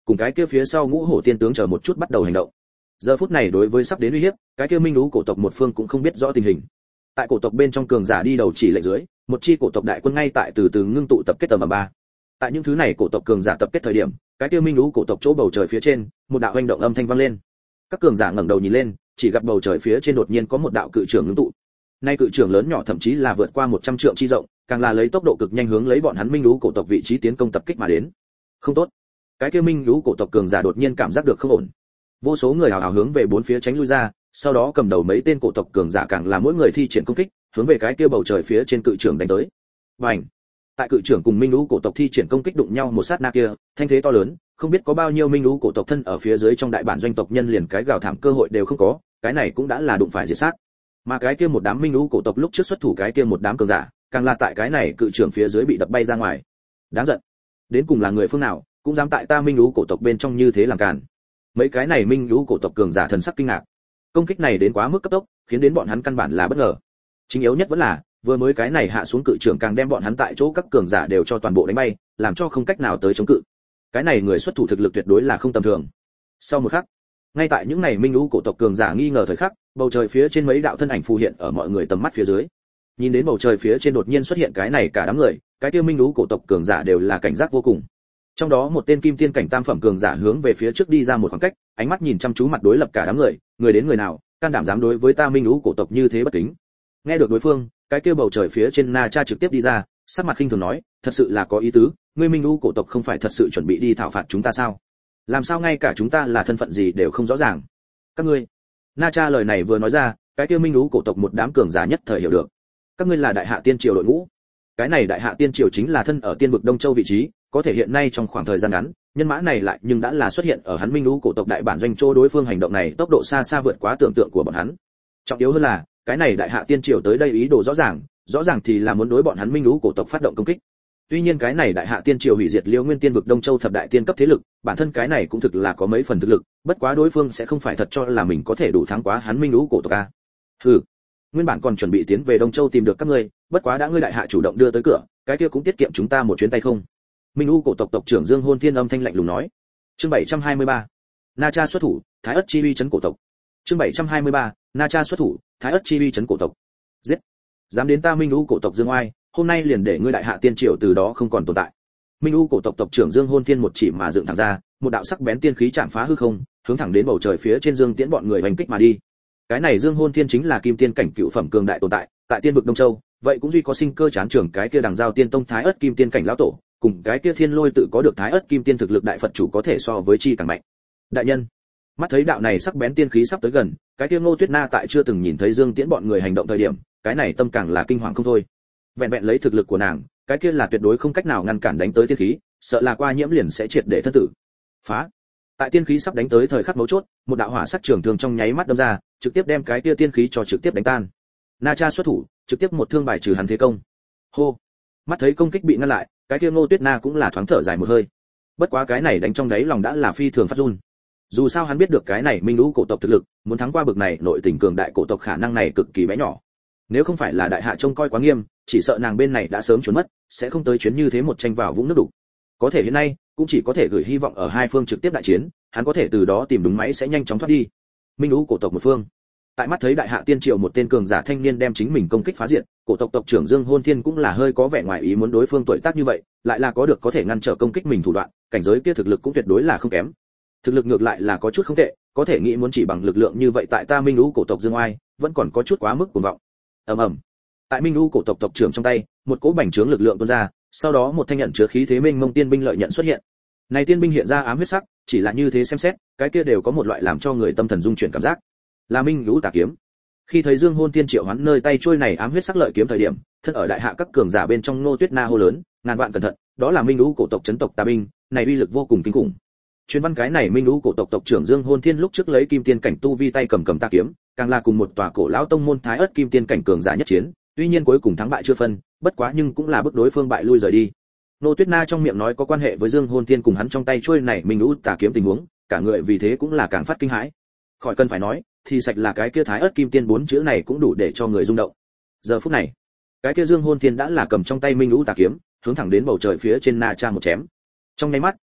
cùng cái kia phía sau ngũ hổ tiên tướng chờ một chút bắt đầu hành động. Giờ phút này đối với sắp đến uy hiếp, cái kia minh lũ cổ tộc một phương cũng không biết rõ tình hình. Tại cổ tộc bên trong cường giả đi đầu chỉ lệnh dưới, một chi cổ tộc đại quân ngay tại từ từ ngưng tụ tập kết tầm ba. Tại những thứ này cổ tộc cường giả tập kết thời điểm, cái kia minh lũ cổ tộc chỗ bầu trời phía trên, một đạo hoành động âm thanh vang lên. Các cường giả ngẩng đầu nhìn lên, chỉ gặp bầu trời phía trên đột nhiên có một đạo cự trưởng ngưng tụ. Nay cự trưởng lớn nhỏ thậm chí là vượt qua một trăm trượng chi rộng, càng là lấy tốc độ cực nhanh hướng lấy bọn hắn minh lũ cổ tộc vị trí tiến công tập kích mà đến. Không tốt. Cái kia minh lũ cổ tộc cường giả đột nhiên cảm giác được không ổn. Vô số người hào hào hướng về bốn phía tránh lui ra, sau đó cầm đầu mấy tên cổ tộc cường giả càng là mỗi người thi triển công kích, hướng về cái kia bầu trời phía trên cự trưởng đánh tới. Bành! Tại cự trưởng cùng minh lũ cổ tộc thi triển công kích đụng nhau một sát na kia, thanh thế to lớn, không biết có bao nhiêu minh lũ cổ tộc thân ở phía dưới trong đại bản doanh tộc nhân liền cái gào thảm cơ hội đều không có, cái này cũng đã là đụng phải diệt sát. Mà cái kia một đám minh lũ cổ tộc lúc trước xuất thủ cái kia một đám cường giả, càng là tại cái này cự trưởng phía dưới bị đập bay ra ngoài. Đáng giận. Đến cùng là người phương nào, cũng dám tại ta minh lũ cổ tộc bên trong như thế làm càn. Mấy cái này minh lũ cổ tộc cường giả thần sắc kinh ngạc. Công kích này đến quá mức cấp tốc, khiến đến bọn hắn căn bản là bất ngờ. Chính yếu nhất vẫn là, vừa mới cái này hạ xuống cự trưởng càng đem bọn hắn tại chỗ các cường giả đều cho toàn bộ đánh bay, làm cho không cách nào tới chống cự. Cái này người xuất thủ thực lực tuyệt đối là không tầm thường. Sau một khắc, ngay tại những này minh lũ cổ tộc cường giả nghi ngờ thời khắc, bầu trời phía trên mấy đạo thân ảnh phù hiện ở mọi người tầm mắt phía dưới. Nhìn đến bầu trời phía trên đột nhiên xuất hiện cái này cả đám người, cái kia minh lũ cổ tộc cường giả đều là cảnh giác vô cùng. Trong đó một tên kim tiên cảnh tam phẩm cường giả hướng về phía trước đi ra một khoảng cách, ánh mắt nhìn chăm chú mặt đối lập cả đám người, người đến người nào, can đảm dám đối với ta minh lũ cổ tộc như thế bất kính. Nghe được đối phương, cái kia bầu trời phía trên Na Cha trực tiếp đi ra, sắc mặt khinh thường nói, thật sự là có ý tứ, ngươi minh lũ cổ tộc không phải thật sự chuẩn bị đi thảo phạt chúng ta sao? Làm sao ngay cả chúng ta là thân phận gì đều không rõ ràng? Các ngươi. Na Cha lời này vừa nói ra, cái kia minh lũ cổ tộc một đám cường giả nhất thời hiểu được. Các ngươi là đại hạ tiên triều đội ngũ. Cái này đại hạ tiên triều chính là thân ở tiên vực Đông Châu vị trí, có thể hiện nay trong khoảng thời gian ngắn, nhân mã này lại nhưng đã là xuất hiện ở hắn minh lũ cổ tộc đại bản doanh châu, đối phương hành động này tốc độ xa xa vượt quá tưởng tượng của bọn hắn. Trọng yếu hơn là, cái này đại hạ tiên triều tới đây ý đồ rõ ràng, rõ ràng thì là muốn đối bọn hắn minh lũ cổ tộc phát động công kích. Tuy nhiên cái này đại hạ tiên triều hủy diệt Liêu Nguyên tiên vực Đông Châu thập đại tiên cấp thế lực, bản thân cái này cũng thực là có mấy phần thực lực, bất quá đối phương sẽ không phải thật cho là mình có thể đủ thắng quá hắn minh lũ cổ tộc a. Hừ, nguyên bản còn chuẩn bị tiến về Đông Châu tìm được các ngươi, bất quá đã ngươi đại hạ chủ động đưa tới cửa, cái kia cũng tiết kiệm chúng ta một chuyến tay không. Minh lũ cổ tộc tộc trưởng Dương Hôn Thiên âm thanh lạnh lùng nói. Chương bảy trăm hai mươi ba, Na Cha xuất thủ, Thái Ức chi uy trấn cổ tộc. Chương bảy trăm hai mươi ba, Na Cha xuất thủ, Thái Ức chi uy trấn cổ tộc. Giết! Dám đến ta minh lũ cổ tộc Dương Oai, hôm nay liền để ngươi đại hạ tiên triều từ đó không còn tồn tại. Minh lũ cổ tộc tộc trưởng Dương Hôn Thiên một chỉ mà dựng thẳng ra, một đạo sắc bén tiên khí chạm phá hư không, hướng thẳng đến bầu trời phía trên Dương Tiễn bọn người hành kích mà đi. Cái này Dương Hôn Thiên chính là kim tiên cảnh cựu phẩm cường đại tồn tại, tại tiên vực Đông Châu, vậy cũng duy có sinh cơ chán trưởng cái kia đằng giao tiên tông Thái Ức kim tiên cảnh lão tổ, cùng cái kia Thiên Lôi tự có được Thái Ức kim tiên thực lực đại Phật chủ có thể so với chi càng mạnh. Đại nhân, mắt thấy đạo này sắc bén tiên khí sắp tới gần, cái kia Ngô Tuyết Na tại chưa từng nhìn thấy Dương Tiễn bọn người hành động thời điểm, cái này tâm càng là kinh hoàng không thôi. Vẹn vẹn lấy thực lực của nàng, cái kia là tuyệt đối không cách nào ngăn cản đánh tới tiên khí, sợ là qua nhiễm liền sẽ triệt để thân tử. Phá! Tại tiên khí sắp đánh tới thời khắc mấu chốt, một đạo hỏa sắc trường thương trong nháy mắt đâm ra, trực tiếp đem cái kia tiên khí cho trực tiếp đánh tan. Na Cha xuất thủ, trực tiếp một thương bài trừ hắn thế công. Hô! Mắt thấy công kích bị ngăn lại, cái kia Ngô Tuyết Na cũng là thoáng thở dài một hơi. Bất quá cái này đánh trong đáy lòng đã là phi thường phát run. Dù sao hắn biết được cái này minh lũ cổ tộc thực lực, muốn thắng qua bực này nội tình cường đại cổ tộc khả năng này cực kỳ bé nhỏ. Nếu không phải là đại hạ trông coi quá nghiêm, chỉ sợ nàng bên này đã sớm trốn mất, sẽ không tới chuyến như thế một tranh vào vũng nước đục. Có thể hiện nay, cũng chỉ có thể gửi hy vọng ở hai phương trực tiếp đại chiến, hắn có thể từ đó tìm đúng máy sẽ nhanh chóng thoát đi. Minh lũ cổ tộc một phương, tại mắt thấy đại hạ tiên triều một tên cường giả thanh niên đem chính mình công kích phá diệt, cổ tộc tộc trưởng Dương Hôn Thiên cũng là hơi có vẻ ngoài ý muốn đối phương tuổi tác như vậy, lại là có được có thể ngăn trở công kích mình thủ đoạn, cảnh giới kia thực lực cũng tuyệt đối là không kém. Thực lực ngược lại là có chút không tệ, có thể nghĩ muốn chỉ bằng lực lượng như vậy tại ta Minh lũ cổ tộc Dương Oai, vẫn còn có chút quá mức cuồng vọng. Ầm ầm. Tại Minh lũ cổ tộc tộc trưởng trong tay, một cỗ bành trướng lực lượng tuôn ra, sau đó một thanh nhận chứa khí thế mênh mông tiên binh lợi nhận xuất hiện. Này tiên binh hiện ra ám huyết sắc, chỉ là như thế xem xét, cái kia đều có một loại làm cho người tâm thần rung chuyển cảm giác. Là Minh lũ tà kiếm. Khi thấy Dương Hôn Tiên triệu hoán nơi tay trôi này ám huyết sắc lợi kiếm thời điểm, thân ở đại hạ các cường giả bên trong Ngô Tuyết Na hô lớn, ngàn vạn cẩn thận, đó là Minh lũ cổ tộc chấn tộc tà binh, này uy lực vô cùng kinh khủng. Truyền văn cái này Minh lũ cổ tộc tộc trưởng Dương Hôn Thiên lúc trước lấy kim tiên cảnh tu vi tay cầm cầm tà kiếm, càng là cùng một tòa cổ lão tông môn Thái Ức kim tiên cảnh cường giả nhất chiến, tuy nhiên cuối cùng thắng bại chưa phân, bất quá nhưng cũng là bước đối phương bại lui rời đi. Ngô Tuyết Na trong miệng nói có quan hệ với Dương Hôn Thiên cùng hắn trong tay trôi này Minh lũ tà kiếm tình huống, cả người vì thế cũng là càng phát kinh hãi. Khỏi cần phải nói, thì sạch là cái kia Thái Ức kim tiên bốn chữ này cũng đủ để cho người rung động. Giờ phút này, cái kia Dương Hôn Thiên đã là cầm trong tay Minh lũ tà kiếm, hướng thẳng đến bầu trời phía trên Na Cha một chém. Trong nháy mắt,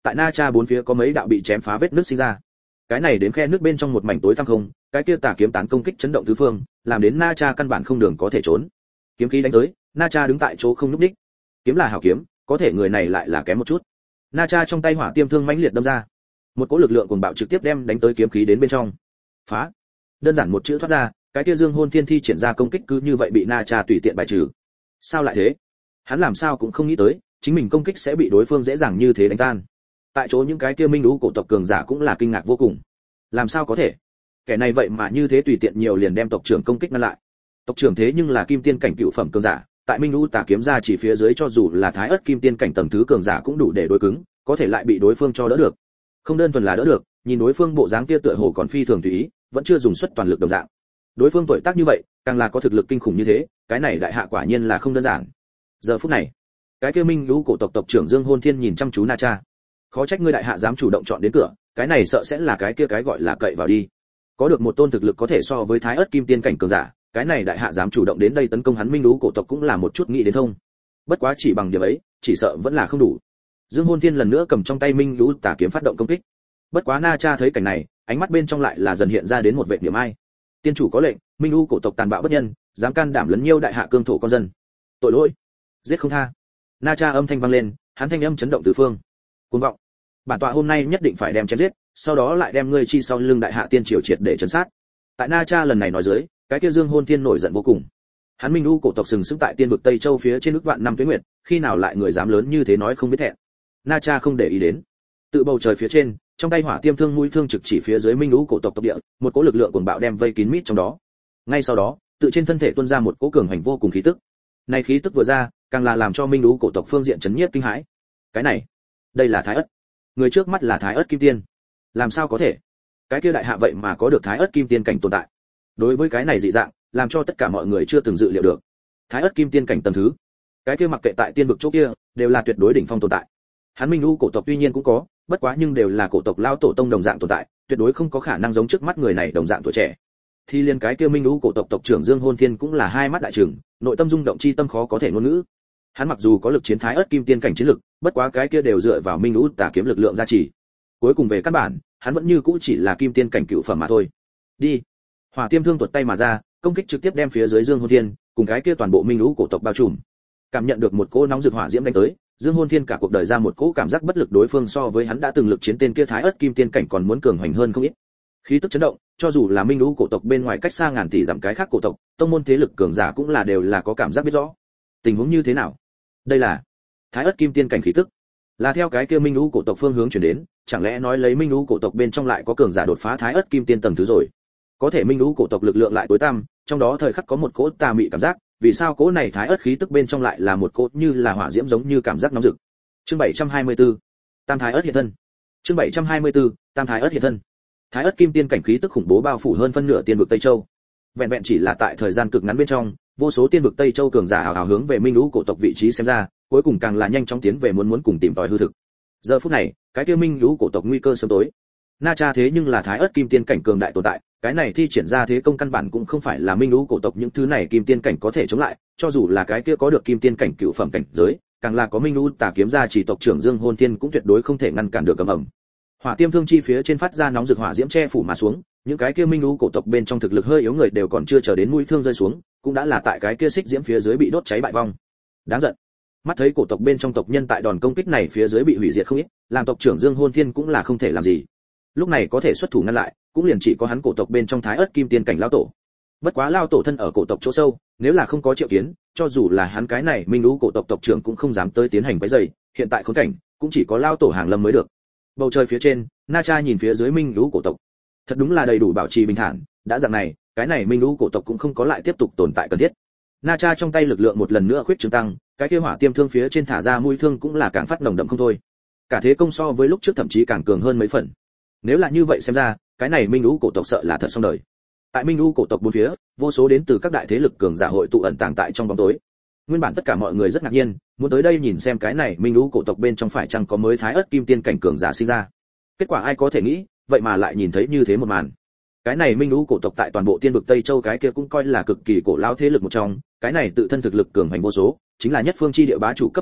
tại Na Cha bốn phía có mấy đạo bị chém phá vết nước sinh ra. Cái này đến khe nước bên trong một mảnh tối tăm không, cái kia tà kiếm tán công kích chấn động tứ phương, làm đến Na Cha căn bản không đường có thể trốn. Kiếm khí đánh tới, Na Cha đứng tại chỗ không nhúc nhích. Kiếm là hảo kiếm, có thể người này lại là kém một chút. Na Cha trong tay hỏa tiêm thương mãnh liệt đâm ra, một cỗ lực lượng cuồng bạo trực tiếp đem đánh tới kiếm khí đến bên trong. Phá! Đơn giản một chữ thoát ra, cái kia Dương Hôn Thiên thi triển ra công kích cứ như vậy bị Na Cha tùy tiện bài trừ. Sao lại thế? Hắn làm sao cũng không nghĩ tới, chính mình công kích sẽ bị đối phương dễ dàng như thế đánh tan. Tại chỗ những cái kia minh lũ cổ tộc cường giả cũng là kinh ngạc vô cùng. Làm sao có thể? Kẻ này vậy mà như thế tùy tiện nhiều liền đem tộc trưởng công kích ngăn lại. Tộc trưởng thế nhưng là kim tiên cảnh cựu phẩm cường giả, tại minh lũ tà kiếm ra chỉ phía dưới cho dù là thái ớt kim tiên cảnh tầng thứ cường giả cũng đủ để đối cứng, có thể lại bị đối phương cho đỡ được. Không đơn thuần là đỡ được, nhìn đối phương bộ dáng kia tựa hồ còn phi thường tùy ý, vẫn chưa dùng suất toàn lực đồng dạng. Đối phương tuổi tác như vậy, càng là có thực lực kinh khủng như thế, cái này đại hạ quả nhiên là không đơn giản. Giờ phút này, cái kia minh lũ cổ tộc tộc trưởng Dương Hôn Thiên nhìn chăm chú Na Cha. Khó trách ngươi đại hạ dám chủ động chọn đến cửa, cái này sợ sẽ là cái kia cái gọi là cậy vào đi. Có được một tôn thực lực có thể so với thái ớt kim tiên cảnh cường giả, cái này đại hạ dám chủ động đến đây tấn công hắn minh lũ cổ tộc cũng là một chút nghĩ đến thông. Bất quá chỉ bằng điểm ấy, chỉ sợ vẫn là không đủ. Dương Hôn Thiên lần nữa cầm trong tay minh lũ tà kiếm phát động công kích. Bất quá Na Cha thấy cảnh này, ánh mắt bên trong lại là dần hiện ra đến một vẻ điểm ai. Tiên chủ có lệnh, minh lũ cổ tộc tàn bạo bất nhân, dám can đảm lấn nhiêu đại hạ cương thổ con dân. Tội lỗi, giết không tha. Na Cha âm thanh vang lên, hắn thanh âm chấn động tứ phương. Cuồng vọng, bản tọa hôm nay nhất định phải đem chém giết, sau đó lại đem ngươi chi sau lưng đại hạ tiên triều triệt để trấn sát. Tại Na Cha lần này nói dưới, cái kia Dương Hôn Thiên nổi giận vô cùng. Hắn minh lũ cổ tộc sừng sững tại tiên vực Tây Châu phía trên nước vạn năm tuế nguyệt, khi nào lại người dám lớn như thế nói không biết thẹn. Na Cha không để ý đến. Tự bầu trời phía trên, trong tay hỏa tiêm thương mũi thương trực chỉ phía dưới minh lũ cổ tộc tộc địa, một cỗ lực lượng cuồng bạo đem vây kín mít trong đó. Ngay sau đó, tự trên thân thể tuôn ra một cỗ cường hành vô cùng khí tức. Này khí tức vừa ra, càng là làm cho minh lũ cổ tộc phương diện chấn nhiếp kinh hãi. Cái này, đây là Thái Ất. Người trước mắt là Thái Ất Kim Tiên. Làm sao có thể? Cái kia đại hạ vậy mà có được Thái Ất Kim Tiên cảnh tồn tại. Đối với cái này dị dạng, làm cho tất cả mọi người chưa từng dự liệu được. Thái Ất Kim Tiên cảnh tầng thứ, cái kia mặc kệ tại tiên vực chỗ kia, đều là tuyệt đối đỉnh phong tồn tại. Hắn minh lũ cổ tộc tuy nhiên cũng có, bất quá nhưng đều là cổ tộc lao tổ tông đồng dạng tồn tại, tuyệt đối không có khả năng giống trước mắt người này đồng dạng tuổi trẻ. Thì liên cái kia minh lũ cổ tộc tộc trưởng Dương Hôn Thiên cũng là hai mắt đại trừng, nội tâm rung động chi tâm khó có thể ngôn ngữ. Hắn mặc dù có lực chiến Thái Ất Kim Tiên cảnh chiến lực, bất quá cái kia đều dựa vào minh lũ tà kiếm lực lượng gia trì. Cuối cùng về căn bản, hắn vẫn như cũ chỉ là kim tiên cảnh cựu phẩm mà thôi. Đi. Hỏa tiêm thương tuột tay mà ra, công kích trực tiếp đem phía dưới Dương Hôn Thiên cùng cái kia toàn bộ minh lũ cổ tộc bao trùm. Cảm nhận được một cỗ nóng rực hỏa diễm đánh tới, Dương Hôn Thiên cả cuộc đời ra một cỗ cảm giác bất lực, đối phương so với hắn đã từng lực chiến tên kia Thái Ất Kim Tiên cảnh còn muốn cường hoành hơn không ít. Khí tức chấn động, cho dù là minh lũ cổ tộc bên ngoài cách xa ngàn tỷ dặm cái khác cổ tộc, tông môn thế lực cường giả cũng là đều là có cảm giác biết rõ. Tình huống như thế nào? Đây là Thái Ất Kim Tiên cảnh khí tức, là theo cái kia minh lũ cổ tộc phương hướng chuyển đến, chẳng lẽ nói lấy minh lũ cổ tộc bên trong lại có cường giả đột phá Thái Ất Kim Tiên tầng thứ rồi? Có thể minh lũ cổ tộc lực lượng lại tối tăm, trong đó thời khắc có một cỗ tà mị cảm giác, vì sao cỗ này Thái Ất khí tức bên trong lại là một cỗ như là hỏa diễm giống như cảm giác nóng rực. Chương bảy trăm hai mươi tư, Tam Thái Ất hiện thân. Chương bảy trăm hai mươi tư, Tam Thái Ất hiện thân. Thái Ất Kim Tiên cảnh khí tức khủng bố bao phủ hơn phân nửa tiên vực Tây Châu. Vẹn vẹn chỉ là tại thời gian cực ngắn bên trong, vô số tiên vực Tây Châu cường giả hào hào hướng về minh lũ cổ tộc vị trí xem ra, cuối cùng càng là nhanh chóng tiến về muốn muốn cùng tìm tòi hư thực. Giờ phút này, cái kia minh lũ cổ tộc nguy cơ sớm tối. Na Cha thế nhưng là Thái Ất Kim Tiên cảnh cường đại tồn tại, cái này thi triển ra thế công căn bản cũng không phải là minh lũ cổ tộc những thứ này kim tiên cảnh có thể chống lại, cho dù là cái kia có được kim tiên cảnh cựu phẩm cảnh giới, càng là có minh lũ tà kiếm ra chỉ tộc trưởng Dương Hôn Thiên cũng tuyệt đối không thể ngăn cản được cầm ẩm. Hỏa tiêm thương chi phía trên phát ra nóng rực hỏa diễm che phủ mà xuống, những cái kia minh lũ cổ tộc bên trong thực lực hơi yếu người đều còn chưa chờ đến mũi thương rơi xuống, cũng đã là tại cái kia xích diễm phía dưới bị đốt cháy bại vong. Đáng giận. Mắt thấy cổ tộc bên trong tộc nhân tại đòn công kích này phía dưới bị hủy diệt không ít, làm tộc trưởng Dương Hôn Thiên cũng là không thể làm gì. Lúc này có thể xuất thủ ngăn lại, cũng liền chỉ có hắn cổ tộc bên trong Thái Ất Kim Tiên cảnh lão tổ. Bất quá lão tổ thân ở cổ tộc chỗ sâu, nếu là không có triệu kiến, cho dù là hắn cái này minh lũ cổ tộc tộc trưởng cũng không dám tới tiến hành quấy rầy, hiện tại khốn cảnh, cũng chỉ có lão tổ hàng lâm mới được. Bầu trời phía trên, Na Cha nhìn phía dưới minh lũ cổ tộc, thật đúng là đầy đủ bảo trì bình thản, đã dạng này, cái này minh lũ cổ tộc cũng không có lại tiếp tục tồn tại cần thiết. Na Cha trong tay lực lượng một lần nữa khuyết trương tăng, cái kia hỏa tiêm thương phía trên thả ra mũi thương cũng là càng phát nồng đậm không thôi. Cả thế công so với lúc trước thậm chí càng cường hơn mấy phần. Nếu là như vậy xem ra, cái này minh lũ cổ tộc sợ là thật xong đời. Tại minh lũ cổ tộc bốn phía, vô số đến từ các đại thế lực cường giả hội tụ ẩn tàng tại trong bóng tối. Nguyên bản tất cả mọi người rất ngạc nhiên, muốn tới đây nhìn xem cái này minh lũ cổ tộc bên trong phải chăng có mới Thái Ất Kim Tiên cảnh cường giả sinh ra. Kết quả ai có thể nghĩ, vậy mà lại nhìn thấy như thế một màn. Cái này minh lũ cổ tộc tại toàn bộ tiên vực Tây Châu cái kia cũng coi là cực kỳ cổ lão thế lực một trong, cái này tự thân thực lực cường hành vô số, chính là nhất phương chi địa bá chủ cấp thế lực,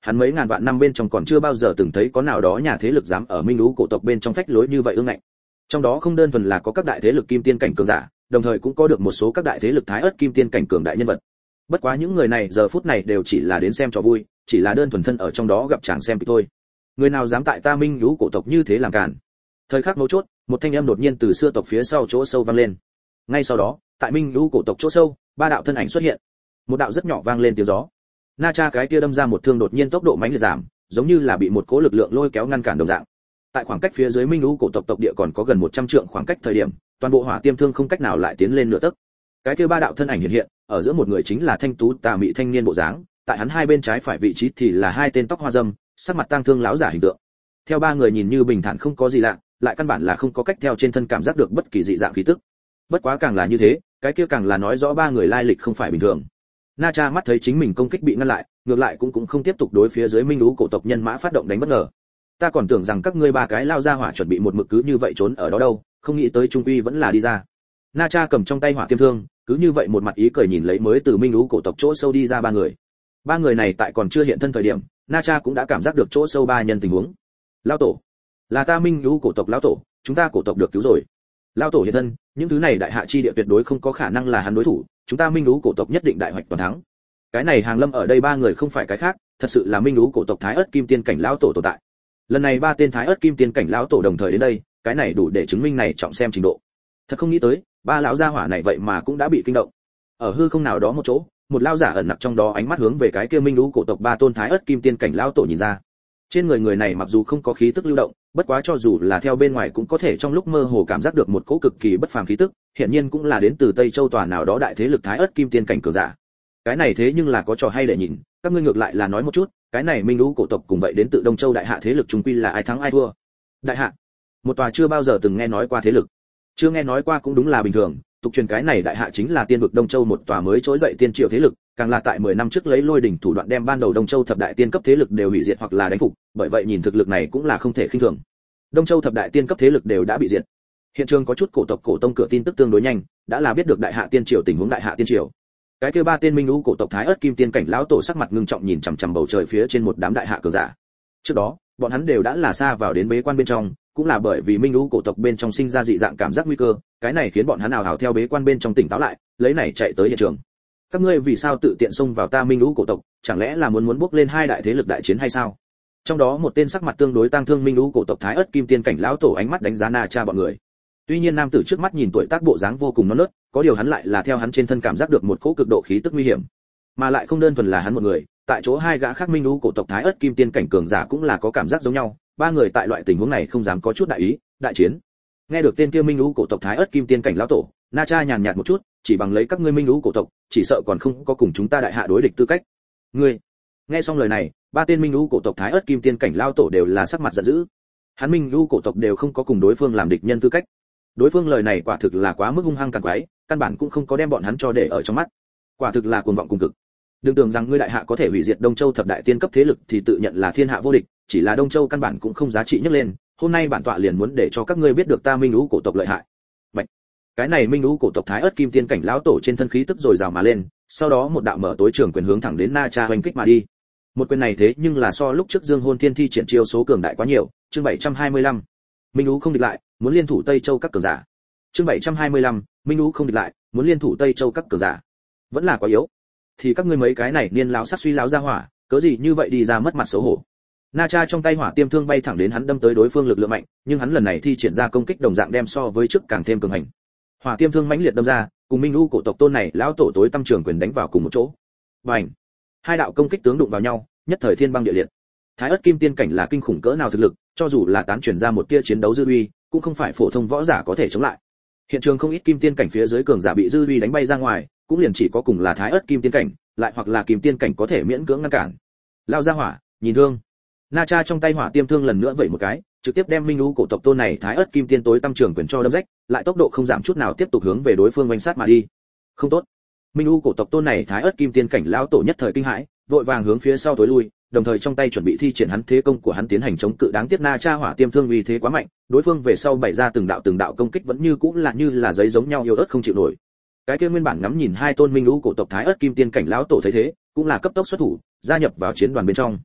Hắn mấy ngàn vạn năm bên trong còn chưa bao giờ từng thấy có nào đó nhà thế lực dám ở minh lũ cổ tộc bên trong phách lối như vậy ương ngạnh. Trong đó không đơn thuần là có các đại thế lực kim tiên cảnh cường giả, đồng thời cũng có được một số các đại thế lực thái ớt kim tiên cảnh cường đại nhân vật. Bất quá những người này giờ phút này đều chỉ là đến xem trò vui, chỉ là đơn thuần thân ở trong đó gặp chàng xem kịch thôi. Người nào dám tại ta minh lũ cổ tộc như thế làm cản? Thời khắc mấu chốt, một thanh âm đột nhiên từ xưa tộc phía sau chỗ sâu vang lên. Ngay sau đó, tại minh lũ cổ tộc chỗ sâu, ba đạo thân ảnh xuất hiện. Một đạo rất nhỏ vang lên tiếng gió. Na Cha cái kia đâm ra một thương đột nhiên tốc độ mãnh liệt giảm, giống như là bị một cỗ lực lượng lôi kéo ngăn cản đồng dạng. Tại khoảng cách phía dưới minh lũ cổ tộc tộc địa còn có gần một trăm trượng khoảng cách thời điểm, toàn bộ hỏa tiêm thương không cách nào lại tiến lên nửa tấc. Cái kia ba đạo thân ảnh hiện hiện, ở giữa một người chính là thanh tú tà mị thanh niên bộ dáng, tại hắn hai bên trái phải vị trí thì là hai tên tóc hoa râm, sắc mặt tang thương lão giả hình tượng. Theo ba người nhìn như bình thản không có gì lạ, lại căn bản là không có cách theo trên thân cảm giác được bất kỳ dị dạng khí tức. Bất quá càng là như thế, cái kia càng là nói rõ ba người lai lịch không phải bình thường. Na Cha mắt thấy chính mình công kích bị ngăn lại, ngược lại cũng cũng không tiếp tục đối phía dưới minh lũ cổ tộc nhân mã phát động đánh bất ngờ. Ta còn tưởng rằng các ngươi ba cái lao ra hỏa chuẩn bị một mực cứ như vậy trốn ở đó đâu, không nghĩ tới trung quy vẫn là đi ra. Na Cha cầm trong tay hỏa tiêm thương, cứ như vậy một mặt ý cười nhìn lấy mới từ minh lũ cổ tộc chỗ sâu đi ra ba người. Ba người này tại còn chưa hiện thân thời điểm, Na Cha cũng đã cảm giác được chỗ sâu ba nhân tình huống. Lão tổ, là ta minh lũ cổ tộc lão tổ, chúng ta cổ tộc được cứu rồi. Lão tổ hiện thân, những thứ này đại hạ chi địa tuyệt đối không có khả năng là hắn đối thủ, chúng ta minh lũ cổ tộc nhất định đại hoạch toàn thắng. Cái này hàng lâm ở đây ba người không phải cái khác, thật sự là minh lũ cổ tộc thái ớt kim tiên cảnh lão tổ tồn tại. Lần này ba tên thái ớt kim tiên cảnh lão tổ đồng thời đến đây, cái này đủ để chứng minh này trọng xem trình độ. Thật không nghĩ tới, ba lão gia hỏa này vậy mà cũng đã bị kinh động. Ở hư không nào đó một chỗ, một lão giả ẩn nặc trong đó ánh mắt hướng về cái kia minh lũ cổ tộc ba tôn thái ớt kim tiên cảnh lão tổ nhìn ra. Trên người người này mặc dù không có khí tức lưu động, bất quá cho dù là theo bên ngoài cũng có thể trong lúc mơ hồ cảm giác được một cỗ cực kỳ bất phàm khí tức, hiện nhiên cũng là đến từ Tây Châu tòa nào đó đại thế lực thái ớt kim tiên cảnh cường giả. Cái này thế nhưng là có trò hay để nhìn, các ngươi ngược lại là nói một chút, cái này minh lũ cổ tộc cùng vậy đến tự Đông Châu đại hạ thế lực chung quy là ai thắng ai thua? Đại hạ, một tòa chưa bao giờ từng nghe nói qua thế lực. Chưa nghe nói qua cũng đúng là bình thường, tục truyền cái này đại hạ chính là tiên vực Đông Châu một tòa mới trỗi dậy tiên triều thế lực, càng là tại mười năm trước lấy lôi đỉnh thủ đoạn đem ban đầu Đông Châu thập đại tiên cấp thế lực đều hủy diệt hoặc là đánh phục, bởi vậy nhìn thực lực này cũng là không thể khinh thường. Đông Châu thập đại tiên cấp thế lực đều đã bị diệt. Hiện trường có chút cổ tộc cổ tông cửa tin tức tương đối nhanh, đã là biết được đại hạ tiên triều tình huống đại hạ tiên triều. Cái kia ba tên minh lũ cổ tộc thái ớt kim tiên cảnh lão tổ sắc mặt ngưng trọng nhìn chằm chằm bầu trời phía trên một đám đại hạ cường giả. Trước đó, bọn hắn đều đã là xa vào đến bế quan bên trong, cũng là bởi vì minh lũ cổ tộc bên trong sinh ra dị dạng cảm giác nguy cơ, cái này khiến bọn hắn ào ào theo bế quan bên trong tỉnh táo lại, lấy này chạy tới hiện trường. Các ngươi vì sao tự tiện xông vào ta minh lũ cổ tộc, chẳng lẽ là muốn muốn bước lên hai đại thế lực đại chiến hay sao? Trong đó một tên sắc mặt tương đối tang thương minh lũ cổ tộc thái ớt kim tiên cảnh lão tổ ánh mắt đánh giá Na Cha bọn người. Tuy nhiên nam tử trước mắt nhìn tuổi tác bộ dáng vô cùng non nớt, có điều hắn lại là theo hắn trên thân cảm giác được một cỗ cực độ khí tức nguy hiểm, mà lại không đơn thuần là hắn một người, tại chỗ hai gã khác minh lũ cổ tộc thái ớt kim tiên cảnh cường giả cũng là có cảm giác giống nhau, ba người tại loại tình huống này không dám có chút đại ý, đại chiến. Nghe được tên kia minh lũ cổ tộc thái ớt kim tiên cảnh lão tổ, Na Cha nhàn nhạt một chút, chỉ bằng lấy các ngươi minh lũ cổ tộc, chỉ sợ còn không có cùng chúng ta đại hạ đối địch tư cách. Ngươi. Nghe xong lời này, ba tên minh lũ cổ tộc thái ớt kim tiên cảnh lão tổ đều là sắc mặt giận dữ. Hắn minh lũ cổ tộc đều không có cùng đối phương làm địch nhân tư cách. Đối phương lời này quả thực là quá mức hung hăng càng quái, căn bản cũng không có đem bọn hắn cho để ở trong mắt. Quả thực là cuồng vọng cùng cực. Đừng tưởng rằng ngươi đại hạ có thể hủy diệt Đông Châu thập đại tiên cấp thế lực thì tự nhận là thiên hạ vô địch, chỉ là Đông Châu căn bản cũng không giá trị nhấc lên, hôm nay bản tọa liền muốn để cho các ngươi biết được ta minh lũ cổ tộc lợi hại. Bạch. Cái này minh lũ cổ tộc thái ớt kim tiên cảnh lão tổ trên thân khí tức rồi rào mà lên, sau đó một đạo mở tối trường quyền hướng thẳng đến Na Cha hoành kích mà đi. Một quyền này thế nhưng là so lúc trước Dương Hôn Thiên thi triển chiêu số cường đại quá nhiều, chương bảy trăm hai mươi lăm. Minh lũ không địch lại, muốn liên thủ Tây Châu các cường giả. Chương bảy trăm hai mươi lăm, Minh lũ không địch lại, muốn liên thủ Tây Châu các cường giả. Vẫn là quá yếu. Thì các ngươi mấy cái này niên lão sát suy lão ra hỏa, cớ gì như vậy đi ra mất mặt xấu hổ. Na Cha trong tay hỏa tiêm thương bay thẳng đến hắn đâm tới đối phương lực lượng mạnh, nhưng hắn lần này thi triển ra công kích đồng dạng đem so với trước càng thêm cường hành. Hỏa tiêm thương mãnh liệt đâm ra, cùng Minh lũ cổ tộc tôn này lão tổ tối tâm trường quyền đánh vào cùng một chỗ. Bành! Hai đạo công kích tướng đụng vào nhau, nhất thời thiên băng địa liệt. Thái ớt kim tiên cảnh là kinh khủng cỡ nào thực lực, cho dù là tán truyền ra một tia chiến đấu dư uy, cũng không phải phổ thông võ giả có thể chống lại. Hiện trường không ít kim tiên cảnh phía dưới cường giả bị dư uy đánh bay ra ngoài, cũng liền chỉ có cùng là thái ớt kim tiên cảnh, lại hoặc là kim tiên cảnh có thể miễn cưỡng ngăn cản. Lao ra hỏa, nhìn thương. Na Cha trong tay hỏa tiêm thương lần nữa vẩy một cái, trực tiếp đem minh lũ cổ tộc tôn này thái ớt kim tiên tối tâm trường quyền cho đâm rách, lại tốc độ không giảm chút nào tiếp tục hướng về đối phương vành sát mà đi. Không tốt. Minh lũ cổ tộc tôn này thái ớt kim tiên cảnh lão tổ nhất thời kinh hãi, vội vàng hướng phía sau tối lui, đồng thời trong tay chuẩn bị thi triển hắn thế công của hắn tiến hành chống cự, đáng tiếc Na Cha hỏa tiêm thương uy thế quá mạnh, đối phương về sau bày ra từng đạo từng đạo công kích vẫn như cũng là như là giấy giống nhau yếu ớt không chịu nổi. Cái kia nguyên bản ngắm nhìn hai tôn minh lũ cổ tộc thái ớt kim tiên cảnh lão tổ thấy thế, cũng là cấp tốc xuất thủ, gia nhập vào chiến đoàn bên trong.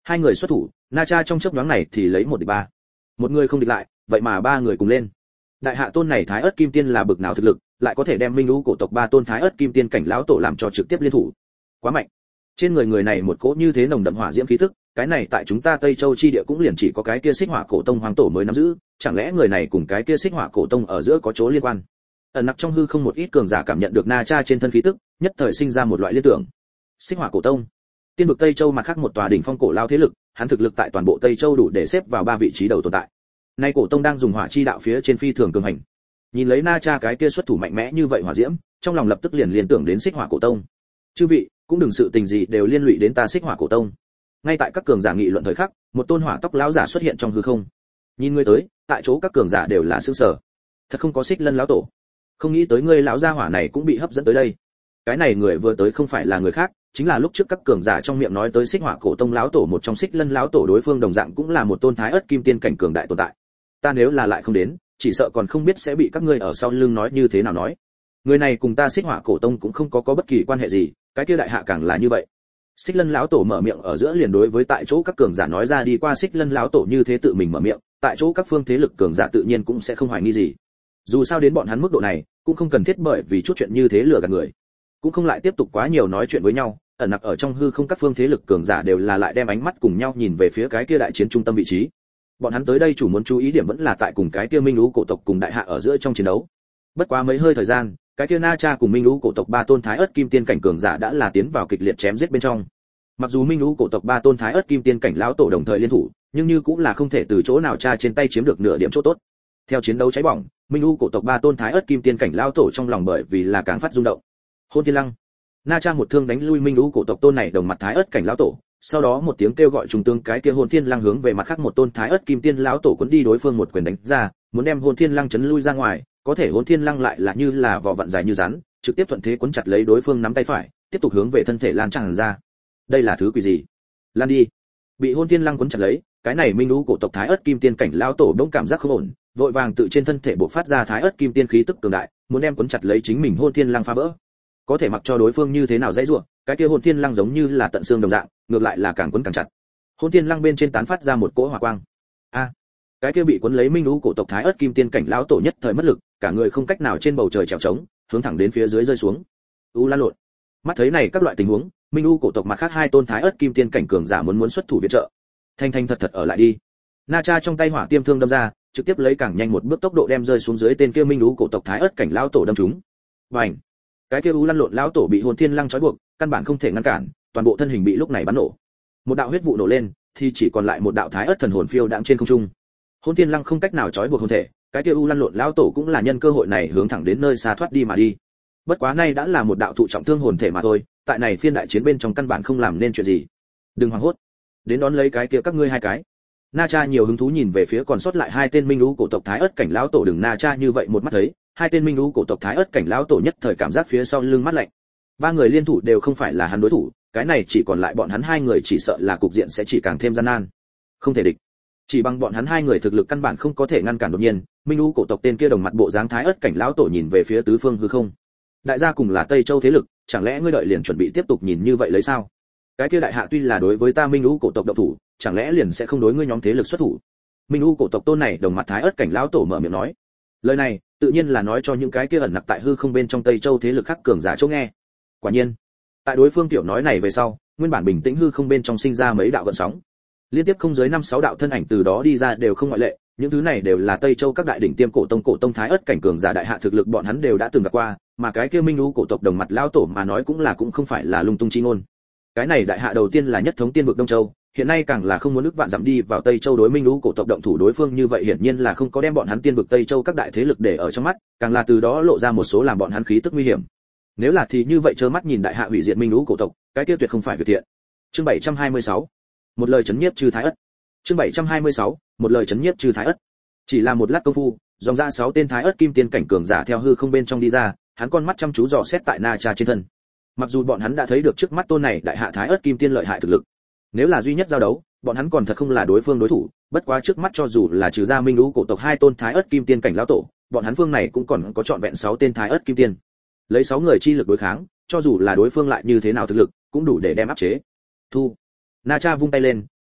Hai người xuất thủ, Na Cha trong chớp nhoáng này thì lấy một địch ba. Một người không địch lại, vậy mà ba người cùng lên. Đại hạ tôn này Thái Ức Kim Tiên là bực nào thực lực, lại có thể đem Minh Lũ cổ tộc ba tôn Thái Ức Kim Tiên cảnh lão tổ làm cho trực tiếp liên thủ. Quá mạnh. Trên người người này một cỗ như thế nồng đậm hỏa diễm khí tức, cái này tại chúng ta Tây Châu chi địa cũng liền chỉ có cái kia Xích Hỏa cổ tông hoàng tổ mới nắm giữ, chẳng lẽ người này cùng cái kia Xích Hỏa cổ tông ở giữa có chỗ liên quan? Ẩn nặc trong hư không một ít cường giả cảm nhận được Na Cha trên thân khí tức, nhất thời sinh ra một loại liên tưởng. Xích Hỏa cổ tông, tiên vực Tây Châu mặt khác một tòa đỉnh phong cổ lao thế lực, hắn thực lực tại toàn bộ Tây Châu đủ để xếp vào ba vị trí đầu tồn tại. Nay cổ tông đang dùng hỏa chi đạo phía trên phi thường cường hành. Nhìn lấy Na Cha cái kia xuất thủ mạnh mẽ như vậy hỏa diễm, trong lòng lập tức liền liên tưởng đến Xích Hỏa cổ tông. Chư vị, cũng đừng sự tình gì đều liên lụy đến ta Xích Hỏa cổ tông. Ngay tại các cường giả nghị luận thời khắc, một tôn hỏa tóc lão giả xuất hiện trong hư không. Nhìn ngươi tới, tại chỗ các cường giả đều là sửng sở. Thật không có Xích Lân lão tổ. Không nghĩ tới ngươi lão gia hỏa này cũng bị hấp dẫn tới đây. Cái này người vừa tới không phải là người khác, chính là lúc trước các cường giả trong miệng nói tới Xích Hỏa cổ tông lão tổ một trong Xích Lân lão tổ, đối phương đồng dạng cũng là một tôn Thái Ức Kim Tiên cảnh cường đại tồn tại. Ta nếu là lại không đến, chỉ sợ còn không biết sẽ bị các ngươi ở sau lưng nói như thế nào nói. Người này cùng ta Xích Hỏa cổ tông cũng không có có bất kỳ quan hệ gì, cái kia đại hạ càng là như vậy. Xích Lân lão tổ mở miệng ở giữa liền đối với tại chỗ các cường giả nói ra đi qua Xích Lân lão tổ như thế tự mình mở miệng, tại chỗ các phương thế lực cường giả tự nhiên cũng sẽ không hoài nghi gì. Dù sao đến bọn hắn mức độ này, cũng không cần thiết bởi vì chút chuyện như thế lừa gạt người. Cũng không lại tiếp tục quá nhiều nói chuyện với nhau, ẩn nặc ở trong hư không các phương thế lực cường giả đều là lại đem ánh mắt cùng nhau nhìn về phía cái kia đại chiến trung tâm vị trí. Bọn hắn tới đây chủ muốn chú ý điểm vẫn là tại cùng cái kia Minh Lũ cổ tộc cùng đại hạ ở giữa trong chiến đấu. Bất quá mấy hơi thời gian, cái kia Na Cha cùng Minh Lũ cổ tộc ba tôn Thái Ức Kim Tiên cảnh cường giả đã là tiến vào kịch liệt chém giết bên trong. Mặc dù Minh Lũ cổ tộc ba tôn Thái Ức Kim Tiên cảnh lão tổ đồng thời liên thủ, nhưng như cũng là không thể từ chỗ nào Cha trên tay chiếm được nửa điểm chỗ tốt. Theo chiến đấu cháy bỏng, Minh Lũ cổ tộc ba tôn Thái Ức Kim Tiên cảnh lão tổ trong lòng bởi vì là càng phát rung động. Hôn Thiên Lăng. Na Cha một thương đánh lui Minh Lũ cổ tộc tôn này đồng mặt Thái Ức cảnh lão tổ, sau đó một tiếng kêu gọi trùng tương, cái kia Hôn Thiên Lăng hướng về mặt khác một tôn Thái Ức Kim Tiên lão tổ cuốn đi, đối phương một quyền đánh ra, muốn đem Hôn Thiên Lăng chấn lui ra ngoài, có thể Hôn Thiên Lăng lại là như là vỏ vặn dài như rắn, trực tiếp thuận thế cuốn chặt lấy đối phương nắm tay phải, tiếp tục hướng về thân thể lan tràn ra. Đây là thứ quỷ gì? Lan đi! Bị Hôn Thiên Lăng cuốn chặt lấy, cái này Minh Lũ cổ tộc Thái Ức Kim Tiên cảnh lão tổ bỗng cảm giác không ổn, vội vàng tự trên thân thể bộc phát ra Thái Ức Kim Tiên khí tức cường đại, muốn đem cuốn chặt lấy chính mình Hôn Thiên Lăng phá vỡ. Có thể mặc cho đối phương như thế nào dãy rủa, cái kia Hôn Thiên Lăng giống như là tận xương đồng dạng, ngược lại là càng cuốn càng chặt. Hôn Thiên Lăng bên trên tán phát ra một cỗ hỏa quang. A, cái kia bị cuốn lấy Minh Lũ cổ tộc Thái Ức Kim Tiên cảnh lão tổ nhất thời mất lực, cả người không cách nào trên bầu trời trèo trống, hướng thẳng đến phía dưới rơi xuống. U lan lộn. Mắt thấy này các loại tình huống, Minh Lũ cổ tộc mặt khác hai tôn Thái Ức Kim Tiên cảnh cường giả muốn muốn xuất thủ viện trợ. Thanh thanh thật thật ở lại đi. Na Cha trong tay hỏa tiêm thương đâm ra, trực tiếp lấy càng nhanh một bước tốc độ đem rơi xuống dưới tên kia Minh Lũ cổ tộc Thái Ức cảnh lão tổ đâm trúng. Bành! Cái kia U lăn lộn lão tổ bị Hồn Thiên Lăng trói buộc, căn bản không thể ngăn cản, toàn bộ thân hình bị lúc này bắn nổ. Một đạo huyết vụ nổ lên, thì chỉ còn lại một đạo Thái Ức thần hồn phiêu đãng trên không trung. Hồn Thiên Lăng không cách nào trói buộc hồn thể, cái kia U lăn lộn lão tổ cũng là nhân cơ hội này hướng thẳng đến nơi xa thoát đi mà đi. Bất quá nay đã là một đạo thụ trọng thương hồn thể mà thôi, tại này phiên đại chiến bên trong căn bản không làm nên chuyện gì. Đừng hoảng hốt, đến đón lấy cái kia các ngươi hai cái. Na Cha nhiều hứng thú nhìn về phía còn sót lại hai tên Minh Lũ cổ tộc Thái Ức cảnh lão tổ, đừng Na Cha như vậy một mắt thấy, hai tên Minh Lũ cổ tộc Thái Ức cảnh lão tổ nhất thời cảm giác phía sau lưng mát lạnh. Ba người liên thủ đều không phải là hắn đối thủ, cái này chỉ còn lại bọn hắn hai người, chỉ sợ là cục diện sẽ chỉ càng thêm gian nan. Không thể địch. Chỉ bằng bọn hắn hai người thực lực căn bản không có thể ngăn cản. Đột nhiên, Minh Lũ cổ tộc tên kia đồng mặt bộ dáng Thái Ức cảnh lão tổ nhìn về phía tứ phương hư không. Đại gia cùng là Tây Châu thế lực, chẳng lẽ ngươi đợi liền chuẩn bị tiếp tục nhìn như vậy lấy sao? Cái kia đại hạ tuy là đối với ta Minh Lũ cổ tộc động thủ, chẳng lẽ liền sẽ không đối ngươi nhóm thế lực xuất thủ? Minh Lũ cổ tộc tôn này đồng mặt Thái Ức cảnh lão tổ mở miệng nói. Lời này, tự nhiên là nói cho những cái kia ẩn nặc tại hư không bên trong Tây Châu thế lực khác cường giả chỗ nghe. Quả nhiên, tại đối phương tiểu nói này về sau, nguyên bản bình tĩnh hư không bên trong sinh ra mấy đạo gợn sóng. Liên tiếp không dưới năm sáu đạo thân ảnh từ đó đi ra, đều không ngoại lệ, những thứ này đều là Tây Châu các đại đỉnh tiêm cổ tông cổ tông Thái Ức cảnh cường giả đại hạ thực lực bọn hắn đều đã từng gặp qua, mà cái kia Minh Lũ cổ tộc đồng mặt lão tổ mà nói cũng là cũng không phải là lung tung chi ngôn. Cái này đại hạ đầu tiên là nhất thống tiên vực Đông Châu, hiện nay càng là không muốn ước vạn dặm đi vào Tây Châu đối Minh Lũ cổ tộc động thủ, đối phương như vậy hiển nhiên là không có đem bọn hắn tiên vực Tây Châu các đại thế lực để ở trong mắt, càng là từ đó lộ ra một số làm bọn hắn khí tức nguy hiểm. Nếu là thì như vậy trơ mắt nhìn đại hạ hủy diệt Minh Lũ cổ tộc, cái kia tuyệt không phải việc thiện. Chương bảy trăm hai mươi sáu, một lời chấn nhiếp trừ Thái Ất. Chương bảy trăm hai mươi sáu, một lời chấn nhiếp trừ Thái Ất. Chỉ là một lát công phu, dòng ra sáu tên Thái Ất kim tiên cảnh cường giả theo hư không bên trong đi ra, hắn con mắt chăm chú dò xét tại Na Cha trên thân. Mặc dù bọn hắn đã thấy được trước mắt tôn này đại hạ Thái Ất kim tiên lợi hại thực lực, nếu là duy nhất giao đấu, bọn hắn còn thật không là đối phương đối thủ, bất quá trước mắt cho dù là trừ ra Minh Lũ cổ tộc hai tôn Thái Ất kim tiên cảnh lão tổ, bọn hắn phương này cũng còn có trọn vẹn sáu tên Thái Ất kim tiên. Lấy sáu người chi lực đối kháng, cho dù là đối phương lại như thế nào thực lực, cũng đủ để đem áp chế. Thu. Na Cha vung tay lên,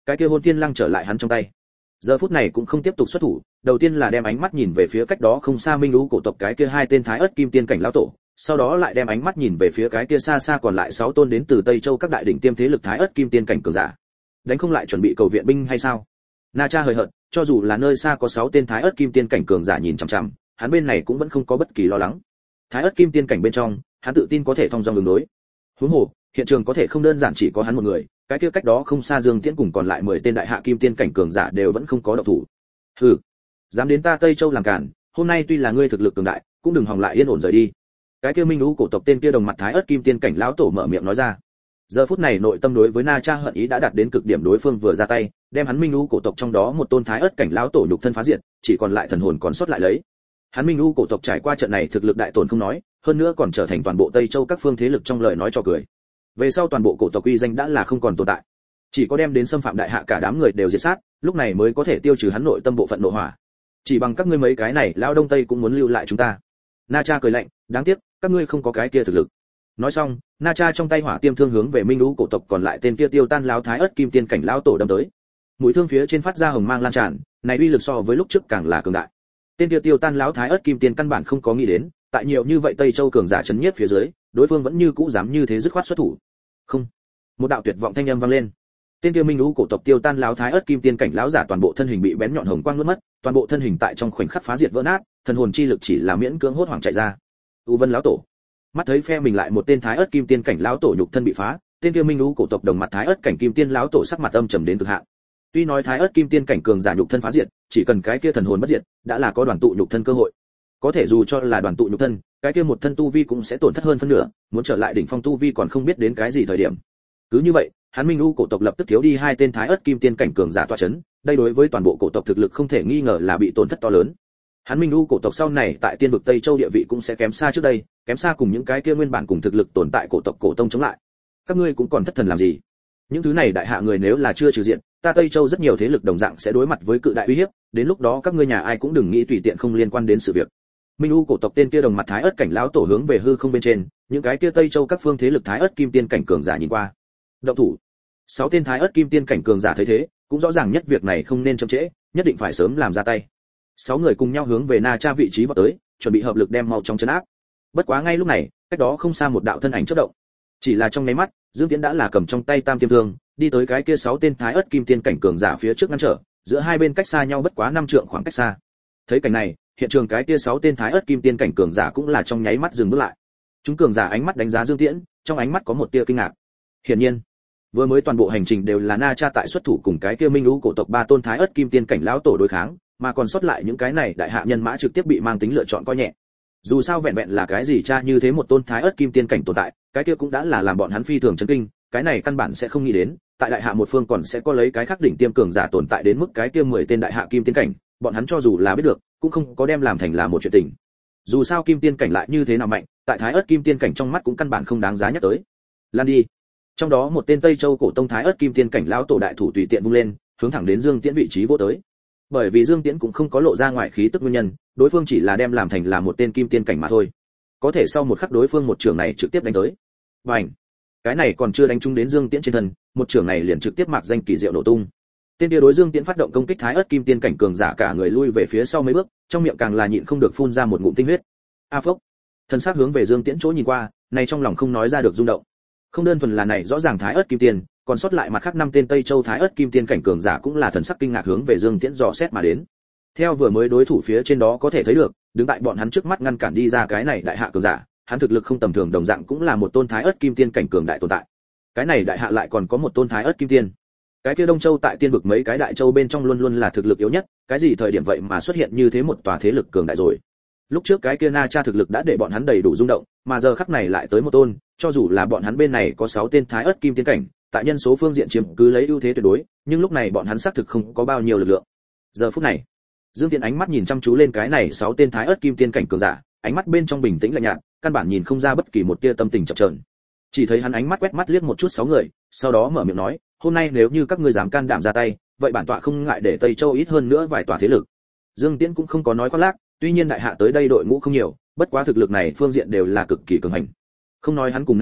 cái kia hôn thiên lăng trở lại hắn trong tay. Giờ phút này cũng không tiếp tục xuất thủ, đầu tiên là đem ánh mắt nhìn về phía cách đó không xa Minh Lũ cổ tộc cái kia hai tên Thái Ức Kim Tiên cảnh lão tổ, sau đó lại đem ánh mắt nhìn về phía cái kia xa xa còn lại sáu tôn đến từ Tây Châu các đại đỉnh tiêm thế lực Thái Ức Kim Tiên cảnh cường giả. Đánh không lại chuẩn bị cầu viện binh hay sao? Na Cha hời hợt, cho dù là nơi xa có sáu tên Thái Ức Kim Tiên cảnh cường giả nhìn chằm chằm, hắn bên này cũng vẫn không có bất kỳ lo lắng. Thái Ức Kim Tiên cảnh bên trong, hắn tự tin có thể thông dong ứng đối. Huống hồ, hiện trường có thể không đơn giản chỉ có hắn một người, cái kia cách đó không xa Dương Tiễn cùng còn lại mười tên đại hạ kim tiên cảnh cường giả đều vẫn không có động thủ. Hừ, dám đến ta Tây Châu làm cản, hôm nay tuy là ngươi thực lực cường đại, cũng đừng hòng lại yên ổn rời đi. Cái kia Minh Lũ cổ tộc tên kia đồng mặt Thái Ức Kim Tiên cảnh lão tổ mở miệng nói ra. Giờ phút này nội tâm đối với Na Cha hận ý đã đạt đến cực điểm, đối phương vừa ra tay, đem hắn Minh Lũ cổ tộc trong đó một tôn Thái Ức cảnh lão tổ nhục thân phá diệt, chỉ còn lại thần hồn còn sót lại lấy. Hắn Minh Lũ cổ tộc trải qua trận này thực lực đại tổn không nói, hơn nữa còn trở thành toàn bộ Tây Châu các phương thế lực trong lời nói cho cười. Về sau toàn bộ cổ tộc uy danh đã là không còn tồn tại, chỉ có đem đến xâm phạm đại hạ cả đám người đều diệt sát, lúc này mới có thể tiêu trừ hắn nội tâm bộ phận nộ hỏa. Chỉ bằng các ngươi mấy cái này lão đông tây cũng muốn lưu lại chúng ta. Na Cha cười lạnh, đáng tiếc các ngươi không có cái kia thực lực. Nói xong, Na Cha trong tay hỏa tiêm thương hướng về Minh Lũ cổ tộc còn lại tên kia tiêu tan lão Thái Ức Kim Tiên cảnh lão tổ đâm tới. Mũi thương phía trên phát ra hồng mang lan tràn, này uy lực so với lúc trước càng là cường đại. Tên kia tiêu tan lão Thái Ức Kim Tiên căn bản không có nghĩ đến, tại nhiều như vậy Tây Châu cường giả chấn nhiếp phía dưới, đối phương vẫn như cũ dám như thế dứt khoát xuất thủ. Không. Một đạo tuyệt vọng thanh âm vang lên. Tên kia Minh Lũ cổ tộc tiêu tan lão Thái Ức Kim Tiên cảnh lão giả toàn bộ thân hình bị bén nhọn hồng quang nuốt mất, toàn bộ thân hình tại trong khoảnh khắc phá diệt vỡ nát, thần hồn chi lực chỉ là miễn cưỡng hốt hoảng chạy ra. U Vân lão tổ. Mắt thấy phe mình lại một tên Thái Ức Kim Tiên cảnh lão tổ nhục thân bị phá, tên kia Minh Lũ cổ tộc đồng mặt Thái Ức cảnh Kim Tiên lão tổ sắc mặt âm trầm đến cực hạn. Tuy nói Thái Ức Kim Tiên cảnh cường giả nhục thân phá diệt, chỉ cần cái kia thần hồn bất diệt, đã là có đoàn tụ nhục thân cơ hội. Có thể dù cho là đoàn tụ nhục thân, cái kia một thân tu vi cũng sẽ tổn thất hơn phân nửa, muốn trở lại đỉnh phong tu vi còn không biết đến cái gì thời điểm. Cứ như vậy, hắn Minh Lũ cổ tộc lập tức thiếu đi hai tên Thái Ức Kim Tiên cảnh cường giả tọa chấn, đây đối với toàn bộ cổ tộc thực lực không thể nghi ngờ là bị tổn thất to lớn. Hắn Minh Lũ cổ tộc sau này tại tiên vực Tây Châu địa vị cũng sẽ kém xa trước đây, kém xa cùng những cái kia nguyên bản cùng thực lực tồn tại cổ tộc cổ tông chống lại. Các ngươi cũng còn thất thần làm gì? Những thứ này đại hạ người nếu là chưa trừ diện, ta Tây Châu rất nhiều thế lực đồng dạng sẽ đối mặt với cự đại uy hiếp, đến lúc đó các ngươi nhà ai cũng đừng nghĩ tùy tiện không liên quan đến sự việc. Minh Lũ cổ tộc tên kia đồng mặt Thái Ức cảnh lão tổ hướng về hư không bên trên, những cái kia Tây Châu các phương thế lực Thái Ức Kim Tiên cảnh cường giả nhìn qua. Động thủ. Sáu tên Thái Ức Kim Tiên cảnh cường giả thấy thế, cũng rõ ràng nhất việc này không nên chậm trễ, nhất định phải sớm làm ra tay. Sáu người cùng nhau hướng về Na Cha vị trí vọt tới, chuẩn bị hợp lực đem mau trong trấn áp. Bất quá ngay lúc này, cách đó không xa một đạo thân ảnh chớp động. Chỉ là trong nháy mắt, Dương Tiễn đã là cầm trong tay tam tiêm thương, đi tới cái kia sáu tên Thái Ức Kim Tiên cảnh cường giả phía trước ngăn trở, giữa hai bên cách xa nhau bất quá năm trượng khoảng cách xa. Thấy cảnh này, hiện trường cái kia sáu tên Thái Ức Kim Tiên cảnh cường giả cũng là trong nháy mắt dừng bước lại. Chúng cường giả ánh mắt đánh giá Dương Tiễn, trong ánh mắt có một tia kinh ngạc. Hiển nhiên, vừa mới toàn bộ hành trình đều là Na Cha tại xuất thủ cùng cái kia Minh Lũ cổ tộc ba tôn Thái Ức Kim Tiên cảnh lão tổ đối kháng, mà còn sót lại những cái này đại hạ nhân mã trực tiếp bị mang tính lựa chọn coi nhẹ. Dù sao vẹn vẹn là cái gì cha như thế một tôn Thái Ức Kim Tiên cảnh tồn tại, cái kia cũng đã là làm bọn hắn phi thường chấn kinh, cái này căn bản sẽ không nghĩ đến, tại đại hạ một phương còn sẽ có lấy cái khác đỉnh tiêm cường giả tồn tại đến mức cái kia mười tên đại hạ kim tiên cảnh, bọn hắn cho dù là biết được, cũng không có đem làm thành là một chuyện tình. Dù sao kim tiên cảnh lại như thế nào mạnh, tại Thái Ức Kim Tiên cảnh trong mắt cũng căn bản không đáng giá nhắc tới. Lan đi. Trong đó một tên Tây Châu cổ tông Thái Ức Kim Tiên cảnh lão tổ đại thủ tùy tiện vung lên, hướng thẳng đến Dương Tiễn vị trí vỗ tới. Bởi vì Dương Tiễn cũng không có lộ ra ngoài khí tức nguyên nhân, đối phương chỉ là đem làm thành là một tên kim tiên cảnh mà thôi. Có thể sau một khắc đối phương một trường này trực tiếp đánh tới. Bành! Cái này còn chưa đánh trúng đến Dương Tiễn trên thân, một trường này liền trực tiếp mạc danh kỳ diệu nổ tung. Tên kia đối Dương Tiễn phát động công kích Thái Ức Kim Tiên cảnh cường giả cả người lui về phía sau mấy bước, trong miệng càng là nhịn không được phun ra một ngụm tinh huyết. A phốc! Thân xác hướng về Dương Tiễn chỗ nhìn qua, này trong lòng không nói ra được rung động. Không đơn thuần là này rõ ràng Thái Ức Kim Tiên, còn sót lại mặt khác năm tên Tây Châu Thái Ức Kim Tiên cảnh cường giả cũng là thần sắc kinh ngạc hướng về Dương Tiễn dò xét mà đến. Theo vừa mới đối thủ phía trên đó có thể thấy được, đứng tại bọn hắn trước mắt ngăn cản đi ra cái này đại hạ cường giả, hắn thực lực không tầm thường, đồng dạng cũng là một tôn Thái Ức Kim Tiên cảnh cường đại tồn tại. Cái này đại hạ lại còn có một tôn Thái Ức Kim Tiên. Cái kia Đông Châu tại tiên vực mấy cái đại châu bên trong luôn luôn là thực lực yếu nhất, cái gì thời điểm vậy mà xuất hiện như thế một tòa thế lực cường đại rồi. Lúc trước cái kia Na Cha thực lực đã để bọn hắn đầy đủ rung động, mà giờ khắc này lại tới một tôn, cho dù là bọn hắn bên này có sáu tên Thái Ức Kim Tiên cảnh, tại nhân số phương diện chiếm cứ lấy ưu thế tuyệt đối, nhưng lúc này bọn hắn xác thực không có bao nhiêu lực lượng. Giờ phút này, Dương Tiễn ánh mắt nhìn chăm chú lên cái này sáu tên Thái Ức Kim Tiên cảnh cường giả, ánh mắt bên trong bình tĩnh lạnh nhạt, căn bản nhìn không ra bất kỳ một tia tâm tình chập chờn. Chỉ thấy hắn ánh mắt quét mắt liếc một chút sáu người, sau đó mở miệng nói, hôm nay nếu như các ngươi dám can đảm ra tay, vậy bản tọa không ngại để Tây Châu ít hơn nữa vài tòa thế lực. Dương Tiễn cũng không có nói khoác lác, tuy nhiên đại hạ tới đây đội ngũ không nhiều, bất quá thực lực này phương diện đều là cực kỳ cường hành. Không nói hắn cùng Na Cha,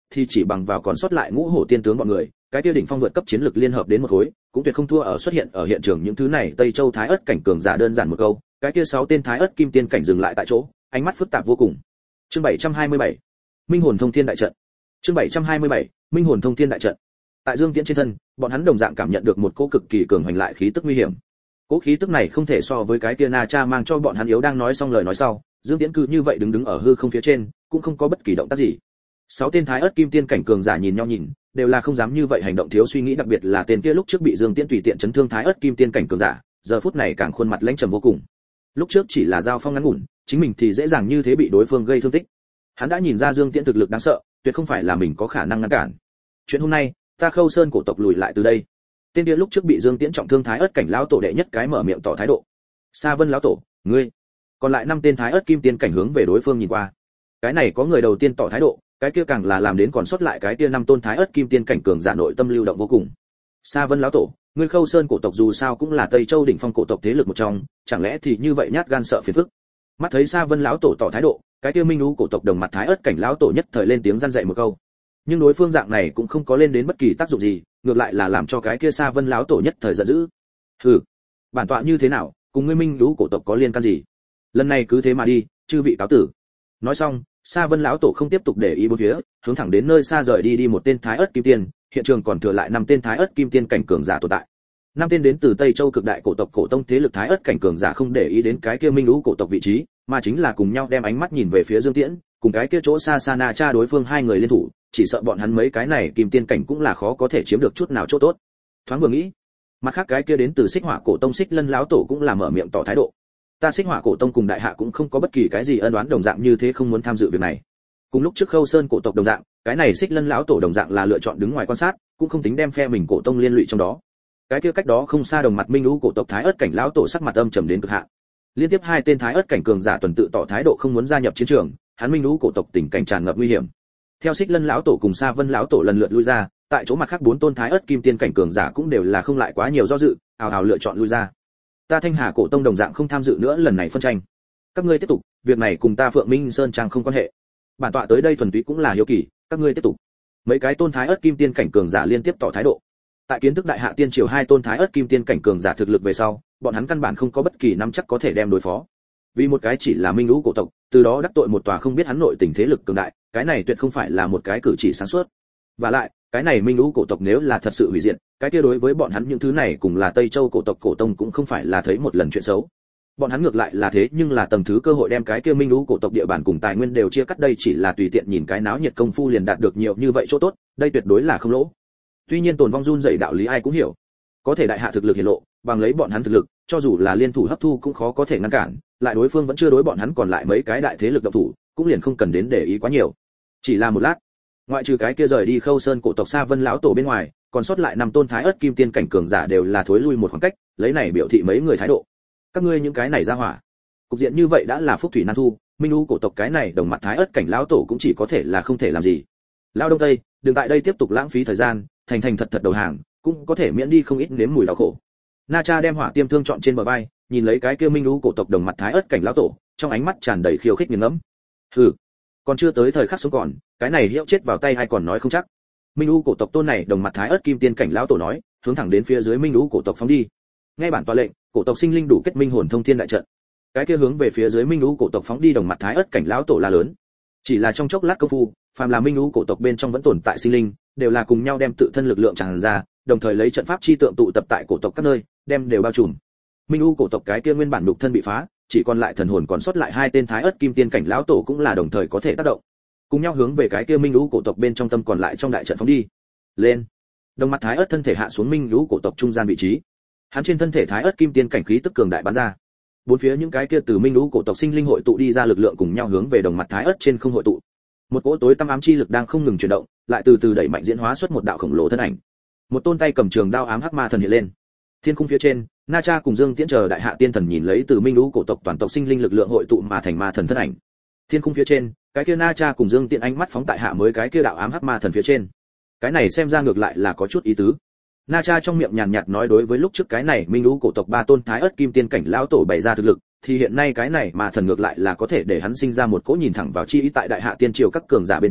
thì chỉ bằng vào còn sót lại ngũ hổ tiên tướng bọn người, cái kia đỉnh phong vượt cấp chiến lực liên hợp đến một khối, cũng tuyệt không thua ở xuất hiện ở hiện trường những thứ này Tây Châu Thái Ức cảnh cường giả. Đơn giản một câu, cái kia sáu tên Thái Ức kim tiên cảnh dừng lại tại chỗ, ánh mắt phức tạp vô cùng. Chương bảy trăm hai mươi bảy, Minh hồn thông thiên đại trận. Chương bảy trăm hai mươi bảy, Minh hồn thông thiên đại trận. Tại Dương Tiễn trên thân, bọn hắn đồng dạng cảm nhận được một cỗ cực kỳ cường hoành lại khí tức nguy hiểm. Cỗ khí tức này không thể so với cái kia Na Cha mang cho bọn hắn yếu. Đang nói xong lời nói sau, Dương Tiễn cứ như vậy đứng đứng ở hư không phía trên, cũng không có bất kỳ động tác gì. Sáu tên Thái Ức kim tiên cảnh cường giả nhìn nhau nhìn, đều là không dám như vậy hành động thiếu suy nghĩ, đặc biệt là tên kia lúc trước bị Dương Tiễn tùy tiện chấn thương Thái Ức kim tiên cảnh cường giả, giờ phút này càng khuôn mặt lãnh trầm vô cùng. Lúc trước chỉ là giao phong ngắn ngủn, chính mình thì dễ dàng như thế bị đối phương gây thương tích. Hắn đã nhìn ra Dương Tiễn thực lực đáng sợ, tuyệt không phải là mình có khả năng ngăn cản. Chuyện hôm nay, ta Khâu Sơn cổ tộc lùi lại từ đây. Tên kia lúc trước bị Dương Tiễn trọng thương Thái Ức cảnh lão tổ đệ nhất cái mở miệng tỏ thái độ. Sa Vân lão tổ, ngươi. Còn lại năm tên Thái Ức kim tiên cảnh hướng về đối phương nhìn qua. Cái này có người đầu tiên tỏ thái độ, cái kia càng là làm đến còn sót lại cái kia năm tôn Thái Ức kim tiên cảnh cường giả nội tâm lưu động vô cùng. Sa Vân lão tổ, ngươi Khâu Sơn cổ tộc dù sao cũng là Tây Châu đỉnh phong cổ tộc thế lực một trong, chẳng lẽ thì như vậy nhát gan sợ phiền phức? Mắt thấy Sa Vân lão tổ tỏ thái độ, cái kia Minh Ú cổ tộc đồng mặt Thái Ức cảnh lão tổ nhất thời lên tiếng răn dạy một câu. Nhưng đối phương dạng này cũng không có lên đến bất kỳ tác dụng gì, ngược lại là làm cho cái kia Sa Vân lão tổ nhất thời giận dữ. Hừ, bản tọa như thế nào, cùng ngươi Minh Ú cổ tộc có liên can gì? Lần này cứ thế mà đi, chư vị cáo tử. Nói xong, Sa Vân lão tổ không tiếp tục để ý bốn phía, hướng thẳng đến nơi xa rời đi đi một tên Thái Ức kim tiên, hiện trường còn thừa lại năm tên Thái Ức kim tiên cảnh cường giả tồn tại. Năm tên đến từ Tây Châu cực đại cổ tộc cổ tông thế lực Thái Ức cảnh cường giả không để ý đến cái kia Minh Ú cổ tộc vị trí, mà chính là cùng nhau đem ánh mắt nhìn về phía Dương Tiễn, cùng cái kia chỗ xa xa Na Cha đối phương hai người liên thủ, chỉ sợ bọn hắn mấy cái này kim tiên cảnh cũng là khó có thể chiếm được chút nào chỗ tốt. Thoáng vừa nghĩ, mặt khác cái kia đến từ Xích Hỏa cổ tông Xích Lân lão tổ cũng là mở miệng tỏ thái độ. Ta Xích Hỏa cổ tông cùng đại hạ cũng không có bất kỳ cái gì ân oán đồng dạng như thế, không muốn tham dự việc này. Cùng lúc trước Khâu Sơn cổ tộc đồng dạng, cái này Xích Lân lão tổ đồng dạng là lựa chọn đứng ngoài quan sát, cũng không tính đem phe mình cổ tông liên lụy trong đó. Cái kia cách đó không xa đồng mặt Minh Ú cổ tộc Thái Ức cảnh lão tổ sắc mặt âm trầm đến cực hạn. Liên tiếp hai tên Thái Ức cảnh cường giả tuần tự tỏ thái độ không muốn gia nhập chiến trường, hắn Minh Ú cổ tộc tình cảnh tràn ngập nguy hiểm. Theo Xích Lân lão tổ cùng Sa Vân lão tổ lần lượt lui ra, tại chỗ mặt khác bốn tôn Thái Ức kim tiên cảnh cường giả cũng đều là không lại quá nhiều do dự, ào ào lựa chọn lui ra. Ta Thanh Hà cổ tông đồng dạng không tham dự nữa lần này phân tranh. Các ngươi tiếp tục, việc này cùng ta Phượng Minh Sơn trang không quan hệ. Bản tọa tới đây thuần túy cũng là hiếu kỳ, các ngươi tiếp tục. Mấy cái tôn Thái Ức kim tiên cảnh cường giả liên tiếp tỏ thái độ. Tại kiến thức đại hạ tiên triều hai tôn Thái Ức kim tiên cảnh cường giả thực lực về sau, bọn hắn căn bản không có bất kỳ nắm chắc có thể đem đối phó. Vì một cái chỉ là Minh Ú cổ tộc, từ đó đắc tội một tòa không biết hắn nội tình thế lực cường đại, cái này tuyệt không phải là một cái cử chỉ sáng suốt. Và lại, cái này Minh Ú cổ tộc nếu là thật sự hủy diệt, cái kia đối với bọn hắn những thứ này cùng là Tây Châu cổ tộc cổ tông cũng không phải là thấy một lần chuyện xấu. Bọn hắn ngược lại là thế, nhưng là tầng thứ cơ hội đem cái kia Minh Ú cổ tộc địa bàn cùng tài nguyên đều chia cắt, đây chỉ là tùy tiện nhìn cái náo nhiệt công phu liền đạt được nhiều như vậy chỗ tốt, đây tuyệt đối là không lỗ. Tuy nhiên tồn vong run rẩy đạo lý ai cũng hiểu, có thể đại hạ thực lực hiển lộ, bằng lấy bọn hắn thực lực, cho dù là liên thủ hấp thu cũng khó có thể ngăn cản, lại đối phương vẫn chưa đối bọn hắn còn lại mấy cái đại thế lực động thủ, cũng liền không cần đến để ý quá nhiều. Chỉ là một lát, ngoại trừ cái kia rời đi Khâu Sơn cổ tộc Sa Vân lão tổ bên ngoài, còn sót lại năm tôn Thái Ức kim tiên cảnh cường giả đều là thối lui một khoảng cách, lấy này biểu thị mấy người thái độ. Các ngươi những cái này ra hỏa. Cục diện như vậy đã là phúc thủy nan thu, Minh Ú cổ tộc cái này đồng mặt Thái Ức cảnh lão tổ cũng chỉ có thể là không thể làm gì. Lão Đông Tây, đừng tại đây tiếp tục lãng phí thời gian, thành thành thật thật đầu hàng, cũng có thể miễn đi không ít nếm mùi đau khổ. Na Cha đem hỏa tiêm thương chọn trên bờ vai, nhìn lấy cái kia Minh Ú cổ tộc đồng mặt Thái Ức cảnh lão tổ, trong ánh mắt tràn đầy khiêu khích nghiền ngẫm. Hừ, còn chưa tới thời khắc sống còn, cái này hiệu chết vào tay hay còn nói không chắc. Minh Ú cổ tộc tôn này đồng mặt Thái Ức kim tiên cảnh lão tổ nói, hướng thẳng đến phía dưới Minh Ú cổ tộc phóng đi. Nghe bản tọa lệnh, cổ tộc sinh linh đủ kết minh hồn thông thiên đại trận. Cái kia hướng về phía dưới Minh Ú cổ tộc phóng đi đồng mặt Thái Ức cảnh lão tổ la lớn. Chỉ là trong chốc lát công phu, phàm là Minh Ú cổ tộc bên trong vẫn tồn tại sinh linh, đều là cùng nhau đem tự thân lực lượng tràn ra, đồng thời lấy trận pháp chi tượng tụ tập tại cổ tộc các nơi, đem đều bao trùm. Minh Ú cổ tộc cái kia nguyên bản nhục thân bị phá, chỉ còn lại thần hồn còn sót lại hai tên Thái Ức kim tiên cảnh lão tổ cũng là đồng thời có thể tác động, cùng nhau hướng về cái kia Minh Ú cổ tộc bên trong tâm còn lại trong đại trận phóng đi. Lên. Đồng mặt Thái Ức thân thể hạ xuống Minh Ú cổ tộc trung gian vị trí. Hắn trên thân thể Thái Ức kim tiên cảnh khí tức cường đại bắn ra. Bốn phía những cái kia từ Minh Ú cổ tộc sinh linh hội tụ đi ra lực lượng cùng nhau hướng về đồng mặt Thái Ức trên không hội tụ. Một cỗ tối tăm ám chi lực đang không ngừng chuyển động, lại từ từ đẩy mạnh diễn hóa xuất một đạo khổng lồ thân ảnh. Một tôn tay cầm trường đao ám hắc ma thần hiện lên. Thiên khung phía trên, Na Cha cùng Dương Tiễn chờ đại hạ tiên thần nhìn lấy từ Minh Ú cổ tộc toàn tộc sinh linh lực lượng hội tụ mà thành ma thần thân ảnh. Thiên khung phía trên, cái kia Na Cha cùng Dương Tiễn ánh mắt phóng tại hạ mới cái kia đạo ám hắc ma thần phía trên. Cái này xem ra ngược lại là có chút ý tứ. Na Cha trong miệng nhàn nhạt nói đối với lúc trước cái này Minh Ú cổ tộc ba tôn Thái Ức kim tiên cảnh lão tổ bày ra thực lực, thì hiện nay cái này mà thần ngược lại là có thể để hắn sinh ra một cỗ nhìn thẳng vào chi ý tại đại hạ tiên triều các cường giả bên trong,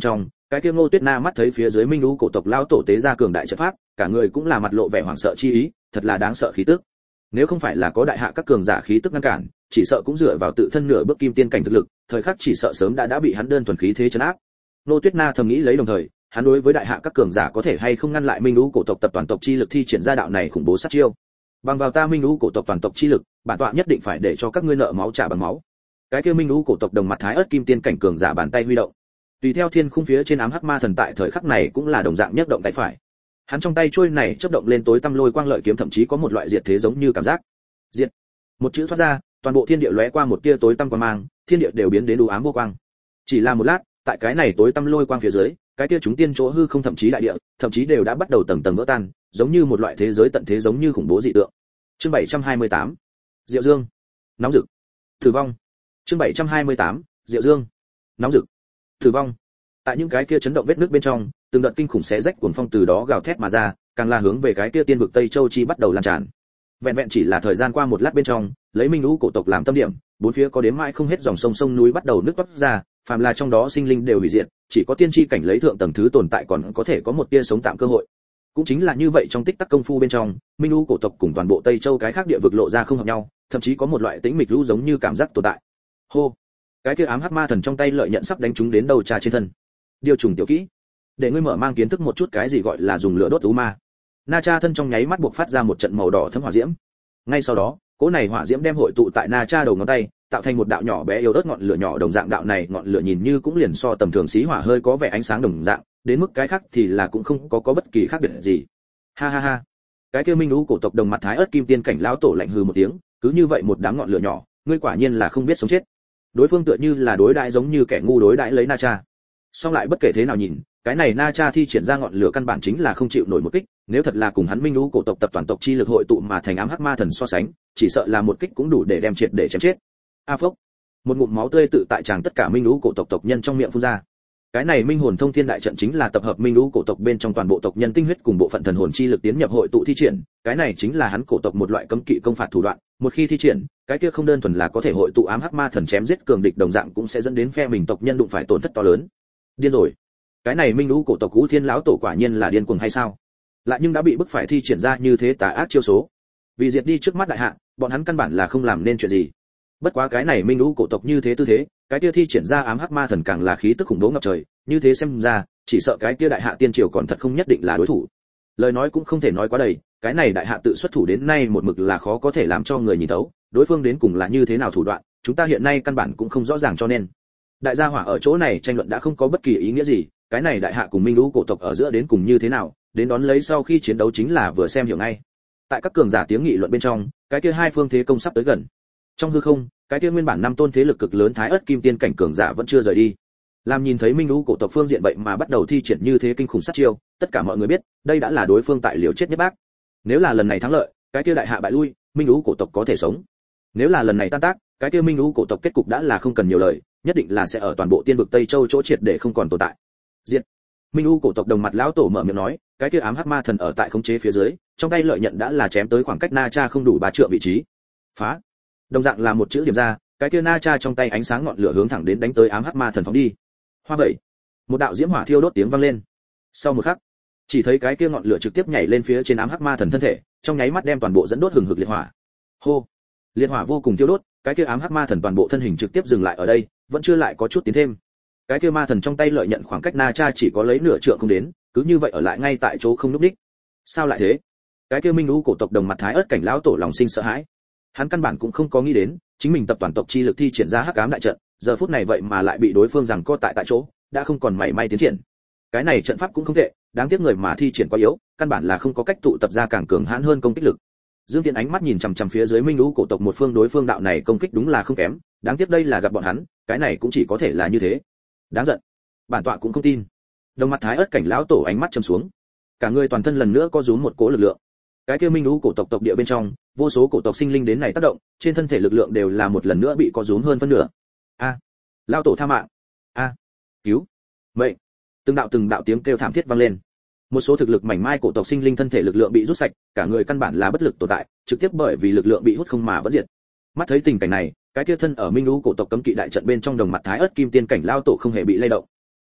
cái kia Ngô Tuyết Na mắt thấy phía dưới minh lũ cổ tộc lao tổ tế ra cường đại trận pháp, cả người cũng là mặt lộ vẻ hoảng sợ chi ý, thật là đáng sợ khí tức. Nếu không phải là có đại hạ các cường giả khí tức ngăn cản, chỉ sợ cũng dựa vào tự thân nửa bước kim tiên cảnh thực lực, thời khắc chỉ sợ sớm đã đã bị hắn đơn thuần khí thế trấn áp. Ngô Tuyết Na thầm nghĩ lấy, đồng thời hắn đối với đại hạ các cường giả có thể hay không ngăn lại minh lũ cổ tộc tập toàn tộc chi lực thi triển ra đạo này khủng bố sát chiêu. Bằng vào ta minh lũ cổ tộc toàn tộc chi lực, bản tọa nhất định phải để cho các ngươi nợ máu trả bằng máu. Cái kia minh lũ cổ tộc đồng mặt thái ớt kim tiên cảnh cường giả bàn tay huy động, tùy theo thiên khung phía trên ám hắc ma thần tại thời khắc này cũng là đồng dạng nhất động tay phải. Hắn trong tay chuôi này chớp động lên tối tăm lôi quang lợi kiếm, thậm chí có một loại diệt thế giống như cảm giác. Diệt. Một chữ thoát ra, toàn bộ thiên địa lóe qua một tia tối tăm quang mang, thiên địa đều biến đến u ám vô quang. Chỉ là một lát, tại cái này tối tăm lôi quang phía dưới, cái kia chúng tiên chỗ hư không thậm chí đại địa, thậm chí đều đã bắt đầu tầng tầng vỡ tan, giống như một loại thế giới tận thế giống như khủng bố dị tượng. Chương bảy trăm hai mươi tám. Diệu Dương. Nóng rực. Tử vong. Chương bảy trăm hai mươi tám. Diệu Dương. Nóng rực. Tử vong. Tại những cái kia chấn động vết nước bên trong, từng đợt kinh khủng xé rách cuồng phong từ đó gào thét mà ra, càng là hướng về cái kia tiên vực Tây Châu chi bắt đầu lan tràn. Vẹn vẹn chỉ là thời gian qua một lát bên trong, lấy minh lũ cổ tộc làm tâm điểm, bốn phía có đếm mãi không hết dòng sông sông núi bắt đầu nứt toát ra, phàm là trong đó sinh linh đều hủy diệt, chỉ có tiên tri cảnh lấy thượng tầng thứ tồn tại còn có thể có một tia sống tạm cơ hội. Cũng chính là như vậy, trong tích tắc công phu bên trong, minh lũ cổ tộc cùng toàn bộ Tây Châu cái khác địa vực lộ ra không hợp nhau, thậm chí có một loại tĩnh mịch lũ giống như cảm giác tồn tại. Hô, cái kia ám hắc ma thần trong tay lợi nhận sắp đánh trúng đến đầu trà trên thân. Điều trùng tiểu kỹ, để ngươi mở mang kiến thức một chút cái gì gọi là dùng lửa đốt u ma. Na Cha thân trong nháy mắt buộc phát ra một trận màu đỏ thấm hỏa diễm. Ngay sau đó, cỗ này hỏa diễm đem hội tụ tại Na Cha đầu ngón tay, tạo thành một đạo nhỏ bé yếu ớt ngọn lửa nhỏ đồng dạng. Đạo này ngọn lửa nhìn như cũng liền so tầm thường xí hỏa hơi có vẻ ánh sáng đồng dạng, đến mức cái khác thì là cũng không có có bất kỳ khác biệt gì. Ha ha ha. Cái kia minh lũ cổ tộc đồng mặt thái ớt kim tiên cảnh lão tổ lạnh hừ một tiếng, cứ như vậy một đám ngọn lửa nhỏ, ngươi quả nhiên là không biết sống chết. Đối phương tựa như là đối đãi giống như kẻ ngu đối đãi lấy Na Cha. Song lại bất kể thế nào nhìn, cái này Na Cha thi triển ra ngọn lửa căn bản chính là không chịu nổi một kích, nếu thật là cùng hắn minh lũ cổ tộc tập toàn tộc chi lực hội tụ mà thành ám hắc ma thần so sánh, chỉ sợ là một kích cũng đủ để đem triệt để chém chết. A phốc, một ngụm máu tươi tự tại tràng tất cả minh lũ cổ tộc tộc nhân trong miệng phun ra. Cái này minh hồn thông thiên đại trận chính là tập hợp minh lũ cổ tộc bên trong toàn bộ tộc nhân tinh huyết cùng bộ phận thần hồn chi lực tiến nhập hội tụ thi triển, cái này chính là hắn cổ tộc một loại cấm kỵ công phạt thủ đoạn, một khi thi triển, cái kia không đơn thuần là có thể hội tụ ám hắc ma thần chém giết cường địch, đồng dạng cũng sẽ dẫn đến phe mình tộc nhân đụng phải tổn thất to lớn. Điên rồi, cái này minh lũ cổ tộc Cú Thiên lão tổ quả nhiên là điên cuồng hay sao? Lại nhưng đã bị bức phải thi triển ra như thế tà ác chiêu số. Vì diệt đi trước mắt đại hạ, bọn hắn căn bản là không làm nên chuyện gì. Bất quá cái này minh lũ cổ tộc như thế tư thế, cái kia thi triển ra ám hắc ma thần càng là khí tức khủng bố ngập trời, như thế xem ra, chỉ sợ cái kia đại hạ tiên triều còn thật không nhất định là đối thủ. Lời nói cũng không thể nói quá đầy, cái này đại hạ tự xuất thủ đến nay một mực là khó có thể làm cho người nhìn thấu, đối phương đến cùng là như thế nào thủ đoạn, chúng ta hiện nay căn bản cũng không rõ ràng, cho nên đại gia hỏa ở chỗ này tranh luận đã không có bất kỳ ý nghĩa gì, cái này đại hạ cùng minh lũ cổ tộc ở giữa đến cùng như thế nào, đến đón lấy sau khi chiến đấu chính là vừa xem hiểu ngay. Tại các cường giả tiếng nghị luận bên trong, cái kia hai phương thế công sắp tới gần. Trong hư không, cái kia nguyên bản năm tôn thế lực cực lớn thái ớt kim tiên cảnh cường giả vẫn chưa rời đi. Làm nhìn thấy minh lũ cổ tộc phương diện vậy mà bắt đầu thi triển như thế kinh khủng sát chiêu, tất cả mọi người biết, đây đã là đối phương tại liều chết nhất bác. Nếu là lần này thắng lợi, cái kia đại hạ bại lui, minh lũ cổ tộc có thể sống. Nếu là lần này tan tác, cái kia minh lũ cổ tộc kết cục đã là không cần nhiều lời, nhất định là sẽ ở toàn bộ tiên vực Tây Châu chỗ triệt để không còn tồn tại. Diệt. Minh lũ cổ tộc đồng mặt lão tổ mở miệng nói, cái kia ám hắc ma thần ở tại khống chế phía dưới, trong tay lợi nhận đã là chém tới khoảng cách Na Cha không đủ ba trượng vị trí. Phá. Đồng dạng là một chữ điểm ra, cái kia Na Cha trong tay ánh sáng ngọn lửa hướng thẳng đến đánh tới ám hắc ma thần phóng đi. Hoa vậy, một đạo diễm hỏa thiêu đốt tiếng vang lên. Sau một khắc, chỉ thấy cái kia ngọn lửa trực tiếp nhảy lên phía trên ám hắc ma thần thân thể, trong nháy mắt đem toàn bộ dẫn đốt hừng hực liệt hỏa. Hô, liệt hỏa vô cùng thiêu đốt, cái kia ám hắc ma thần toàn bộ thân hình trực tiếp dừng lại ở đây, vẫn chưa lại có chút tiến thêm. Cái kia ma thần trong tay lợi nhận khoảng cách Na Cha chỉ có lấy nửa trượng không đến, cứ như vậy ở lại ngay tại chỗ không lúc đích. Sao lại thế? Cái kia minh lũ cổ tộc đồng mặt thái ớt cảnh lão tổ lòng sinh sợ hãi. Hắn căn bản cũng không có nghĩ đến, chính mình tập toàn tộc chi lực thi triển ra hắc ám đại trận, giờ phút này vậy mà lại bị đối phương giằng co tại tại chỗ, đã không còn mảy may tiến triển. Cái này trận pháp cũng không tệ, đáng tiếc người mà thi triển quá yếu, căn bản là không có cách tụ tập ra càng cường hãn hơn công kích lực. Dương Tiễn ánh mắt nhìn chằm chằm phía dưới minh lũ cổ tộc một phương, đối phương đạo này công kích đúng là không kém, đáng tiếc đây là gặp bọn hắn, cái này cũng chỉ có thể là như thế. Đáng giận, bản tọa cũng không tin. Đồng mặt thái ớt cảnh lão tổ ánh mắt trầm xuống, cả người toàn thân lần nữa có rúm một cỗ lực lượng. Cái kia minh lũ cổ tộc tộc địa bên trong, vô số cổ tộc sinh linh đến này tác động, trên thân thể lực lượng đều là một lần nữa bị có rúm hơn phân nửa. A, à, lão tổ tha mạng. A, à, cứu. Vậy, từng đạo từng đạo tiếng kêu thảm thiết vang lên. Một số thực lực mảnh mai cổ tộc sinh linh thân thể lực lượng bị rút sạch, cả người căn bản là bất lực tồn tại, trực tiếp bởi vì lực lượng bị hút không mà vẫn diệt. Mắt thấy tình cảnh này, cái kia thân ở minh lũ cổ tộc cấm kỵ đại trận bên trong đồng mặt thái ớt kim tiên cảnh lao tổ không hề bị lay động.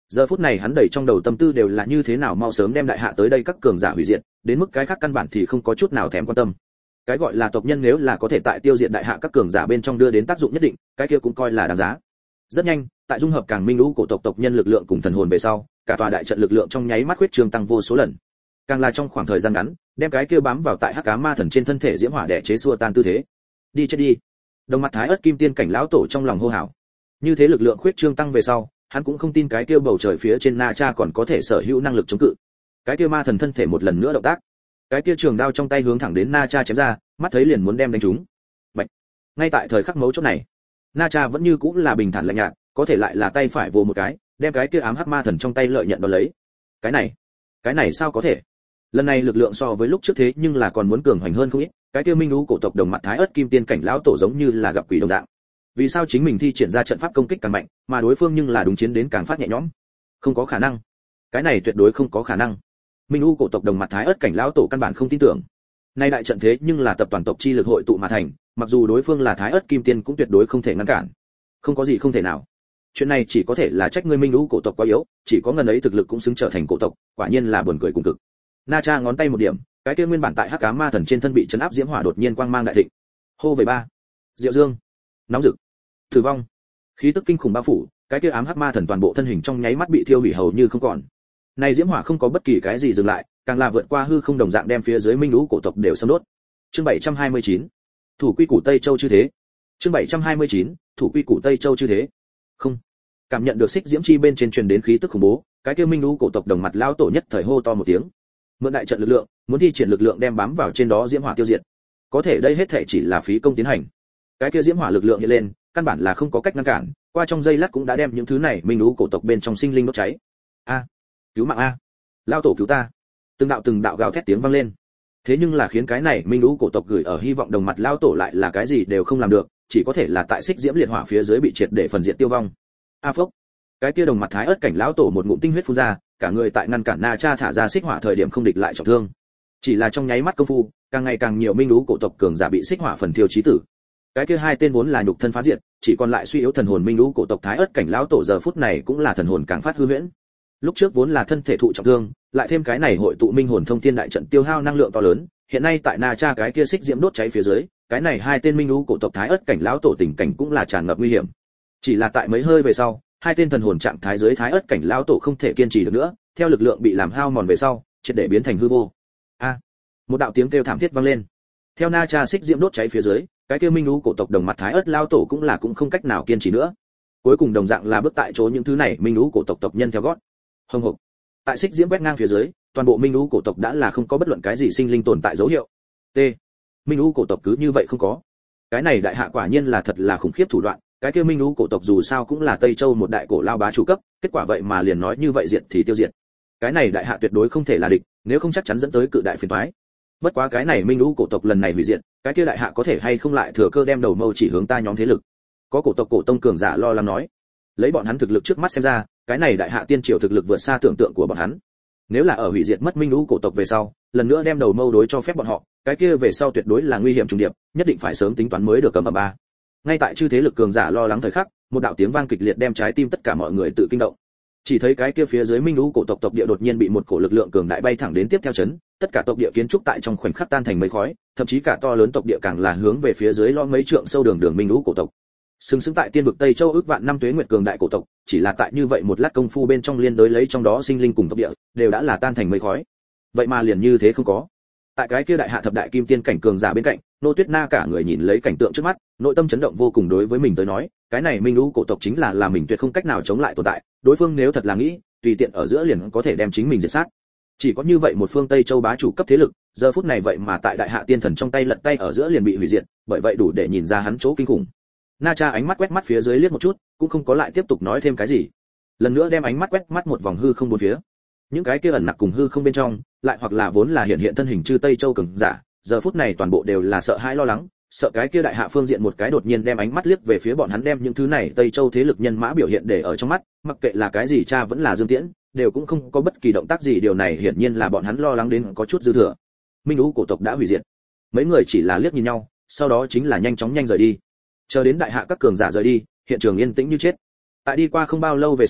Giờ phút này hắn đầy trong đầu tâm tư đều là như thế nào mau sớm đem đại hạ tới đây các cường giả hủy diệt, đến mức cái khác căn bản thì không có chút nào thèm quan tâm. Cái gọi là tộc nhân nếu là có thể tại tiêu diệt đại hạ các cường giả bên trong đưa đến tác dụng nhất định, cái kia cũng coi là đáng giá. Rất nhanh, tại dung hợp càng minh lũ cổ tộc tộc nhân lực lượng cùng thần hồn về sau, cả tòa đại trận lực lượng trong nháy mắt huyết trường tăng vô số lần. Càng là trong khoảng thời gian ngắn, đem cái kia bám vào tại hắc ám ma thần trên thân thể diễm hỏa đè chế xua tan tư thế. Đi chết đi. Đồng mặt thái ớt kim tiên cảnh lão tổ trong lòng hô hào. Như thế lực lượng huyết trương tăng về sau, hắn cũng không tin cái kia bầu trời phía trên Na Cha còn có thể sở hữu năng lực chống cự. Cái kia ma thần thân thể một lần nữa động tác, cái kia trường đao trong tay hướng thẳng đến Na Cha chém ra, mắt thấy liền muốn đem đánh trúng. Bạch. Ngay tại thời khắc mấu chốt này, Na Cha vẫn như cũng là bình thản lạnh nhạt, có thể lại là tay phải vồ một cái, đem cái kia ám hắc ma thần trong tay lợi nhận đón lấy. Cái này, cái này sao có thể? Lần này lực lượng so với lúc trước thế nhưng là còn muốn cường hoành hơn không ít, cái kia minh lũ cổ tộc đồng mặt thái ớt kim tiên cảnh lão tổ giống như là gặp quỷ đồng dạng. Vì sao chính mình thi triển ra trận pháp công kích càng mạnh, mà đối phương nhưng là đúng chiến đến càng phát nhẹ nhõm? Không có khả năng. Cái này tuyệt đối không có khả năng. Minh lũ cổ tộc đồng mặt thái ớt cảnh lão tổ căn bản không tin tưởng. Nay đại trận thế nhưng là tập toàn tộc chi lực hội tụ mà thành, mặc dù đối phương là thái ớt kim tiên cũng tuyệt đối không thể ngăn cản. Không có gì không thể nào. Chuyện này chỉ có thể là trách ngươi minh lũ cổ tộc quá yếu, chỉ có ngần ấy thực lực cũng xứng trở thành cổ tộc, quả nhiên là buồn cười cùng cực. Na Cha ngón tay một điểm, cái kia nguyên bản tại hắc ám ma thần trên thân bị chấn áp diễm hỏa đột nhiên quang mang đại thịnh. Hô về ba. Diệu Dương. Nóng rực. Tử vong. Khí tức kinh khủng bao phủ, cái kia ám hắc ma thần toàn bộ thân hình trong nháy mắt bị thiêu hủy hầu như không còn. Này diễm hỏa không có bất kỳ cái gì dừng lại, càng là vượt qua hư không đồng dạng đem phía dưới minh lũ cổ tộc đều xâm đốt. Chương bảy trăm hai mươi chín. Thủ quy củ Tây Châu chư thế. Chương bảy trăm hai mươi chín. Thủ quy củ Tây Châu chư thế. Không. Cảm nhận được xích diễm chi bên trên truyền đến khí tức khủng bố, cái kia minh lũ cổ tộc đồng mặt lão tổ nhất thời hô to một tiếng. Mượn đại trận lực lượng, muốn thi triển lực lượng đem bám vào trên đó diễm hỏa tiêu diệt. Có thể đây hết thảy chỉ là phí công tiến hành. Cái kia diễm hỏa lực lượng hiện lên, căn bản là không có cách ngăn cản, qua trong giây lát cũng đã đem những thứ này minh lũ cổ tộc bên trong sinh linh đốt cháy. A, cứu mạng a, lao tổ cứu ta! Từng đạo từng đạo gào thét tiếng vang lên. Thế nhưng là khiến cái này minh lũ cổ tộc gửi ở hy vọng đồng mặt lao tổ lại là cái gì đều không làm được, chỉ có thể là tại xích diễm liệt hỏa phía dưới bị triệt để phần diệt tiêu vong. A phốc! Cái kia đồng mặt thái ớt cảnh lão tổ một ngụm tinh huyết phun ra, cả người tại ngăn cản Na Cha thả ra xích hỏa thời điểm không địch lại trọng thương. Chỉ là trong nháy mắt công phu, càng ngày càng nhiều minh lũ cổ tộc cường giả bị xích hỏa phần thiêu chí tử. Cái kia hai tên vốn là nhục thân phá diệt, chỉ còn lại suy yếu thần hồn minh lũ cổ tộc thái ớt cảnh lão tổ giờ phút này cũng là thần hồn càng phát hư huyễn. Lúc trước vốn là thân thể thụ trọng thương, lại thêm cái này hội tụ minh hồn thông thiên đại trận tiêu hao năng lượng to lớn, hiện nay tại Na Cha cái kia xích diễm đốt cháy phía dưới, cái này hai tên minh lũ cổ tộc thái ớt cảnh lão tổ tình cảnh cũng là tràn ngập nguy hiểm. Chỉ là tại mấy hơi về sau, hai tên thần hồn trạng thái dưới thái ớt cảnh lão tổ không thể kiên trì được nữa, theo lực lượng bị làm hao mòn về sau, triệt để biến thành hư vô. A! Một đạo tiếng kêu thảm thiết vang lên. Theo Na Cha xích diễm đốt cháy phía dưới, cái kia minh lũ cổ tộc đồng mặt thái ớt lão tổ cũng là cũng không cách nào kiên trì nữa. Cuối cùng đồng dạng là bước tại chỗ những thứ này minh lũ cổ tộc tộc nhân theo gót. Hồng hộc. Tại xích diễm quét ngang phía dưới, toàn bộ minh lũ cổ tộc đã là không có bất luận cái gì sinh linh tồn tại dấu hiệu. T. Minh lũ cổ tộc cứ như vậy không có. Cái này đại hạ quả nhiên là thật là khủng khiếp thủ đoạn, cái kia minh lũ cổ tộc dù sao cũng là Tây Châu một đại cổ lao bá chủ cấp, kết quả vậy mà liền nói như vậy diệt thì tiêu diệt. Cái này đại hạ tuyệt đối không thể là địch, nếu không chắc chắn dẫn tới cự đại phiền toái. Bất quá cái này minh lũ cổ tộc lần này hủy diệt, cái kia đại hạ có thể hay không lại thừa cơ đem đầu mâu chỉ hướng ta nhóm thế lực. Có cổ tộc cổ tông cường giả lo lắng nói, lấy bọn hắn thực lực trước mắt xem ra, cái này đại hạ tiên triều thực lực vượt xa tưởng tượng của bọn hắn. Nếu là ở hủy diệt mất minh lũ cổ tộc về sau, lần nữa đem đầu mâu đối cho phép bọn họ, cái kia về sau tuyệt đối là nguy hiểm trùng điệp, nhất định phải sớm tính toán mới được cầm ầm ba. Ngay tại chư thế lực cường giả lo lắng thời khắc, một đạo tiếng vang kịch liệt đem trái tim tất cả mọi người tự kinh động. Chỉ thấy cái kia phía dưới minh lũ cổ tộc tộc địa đột nhiên bị một cổ lực lượng cường đại bay thẳng đến tiếp theo chấn, tất cả tộc địa kiến trúc tại trong khoảnh khắc tan thành mây khói, thậm chí cả to lớn tộc địa càng là hướng về phía dưới lo mấy trượng sâu đường đường minh lũ cổ tộc. Sừng sững tại tiên vực Tây Châu ước vạn năm tuế nguyệt cường đại cổ tộc, chỉ là tại như vậy một lát công phu bên trong liên đối lấy trong đó sinh linh cùng tộc địa, đều đã là tan thành mây khói. Vậy mà liền như thế không có. Tại cái kia đại hạ thập đại kim tiên cảnh cường giả bên cạnh, Nô Tuyết Na cả người nhìn lấy cảnh tượng trước mắt, nội tâm chấn động vô cùng, đối với mình tới nói, cái này minh lũ cổ tộc chính là là mình tuyệt không cách nào chống lại tồn tại, đối phương nếu thật là nghĩ, tùy tiện ở giữa liền có thể đem chính mình diệt sát. Chỉ có như vậy một phương Tây Châu bá chủ cấp thế lực, giờ phút này vậy mà tại đại hạ tiên thần trong tay lật tay ở giữa liền bị hủy diệt, bởi vậy đủ để nhìn ra hắn chỗ kinh khủng. Na Cha ánh mắt quét mắt phía dưới liếc một chút, cũng không có lại tiếp tục nói thêm cái gì. Lần nữa đem ánh mắt quét mắt một vòng hư không bốn phía. Những cái kia ẩn nặc cùng hư không bên trong, lại hoặc là vốn là hiện hiện thân hình chư Tây Châu cường giả, giờ phút này toàn bộ đều là sợ hãi lo lắng, sợ cái kia đại hạ phương diện một cái đột nhiên đem ánh mắt liếc về phía bọn hắn, đem những thứ này Tây Châu thế lực nhân mã biểu hiện để ở trong mắt, mặc kệ là cái gì cha vẫn là Dương Tiễn, đều cũng không có bất kỳ động tác gì, điều này hiển nhiên là bọn hắn lo lắng đến có chút dư thừa. Minh lũ cổ tộc đã hủy diệt. Mấy người chỉ là liếc nhìn nhau, sau đó chính là nhanh chóng nhanh rời đi. Chờ đến đại hạ các cường giả rời đi, hiện trường yên tĩnh như chết. Tại đi qua không bao lâu về sau,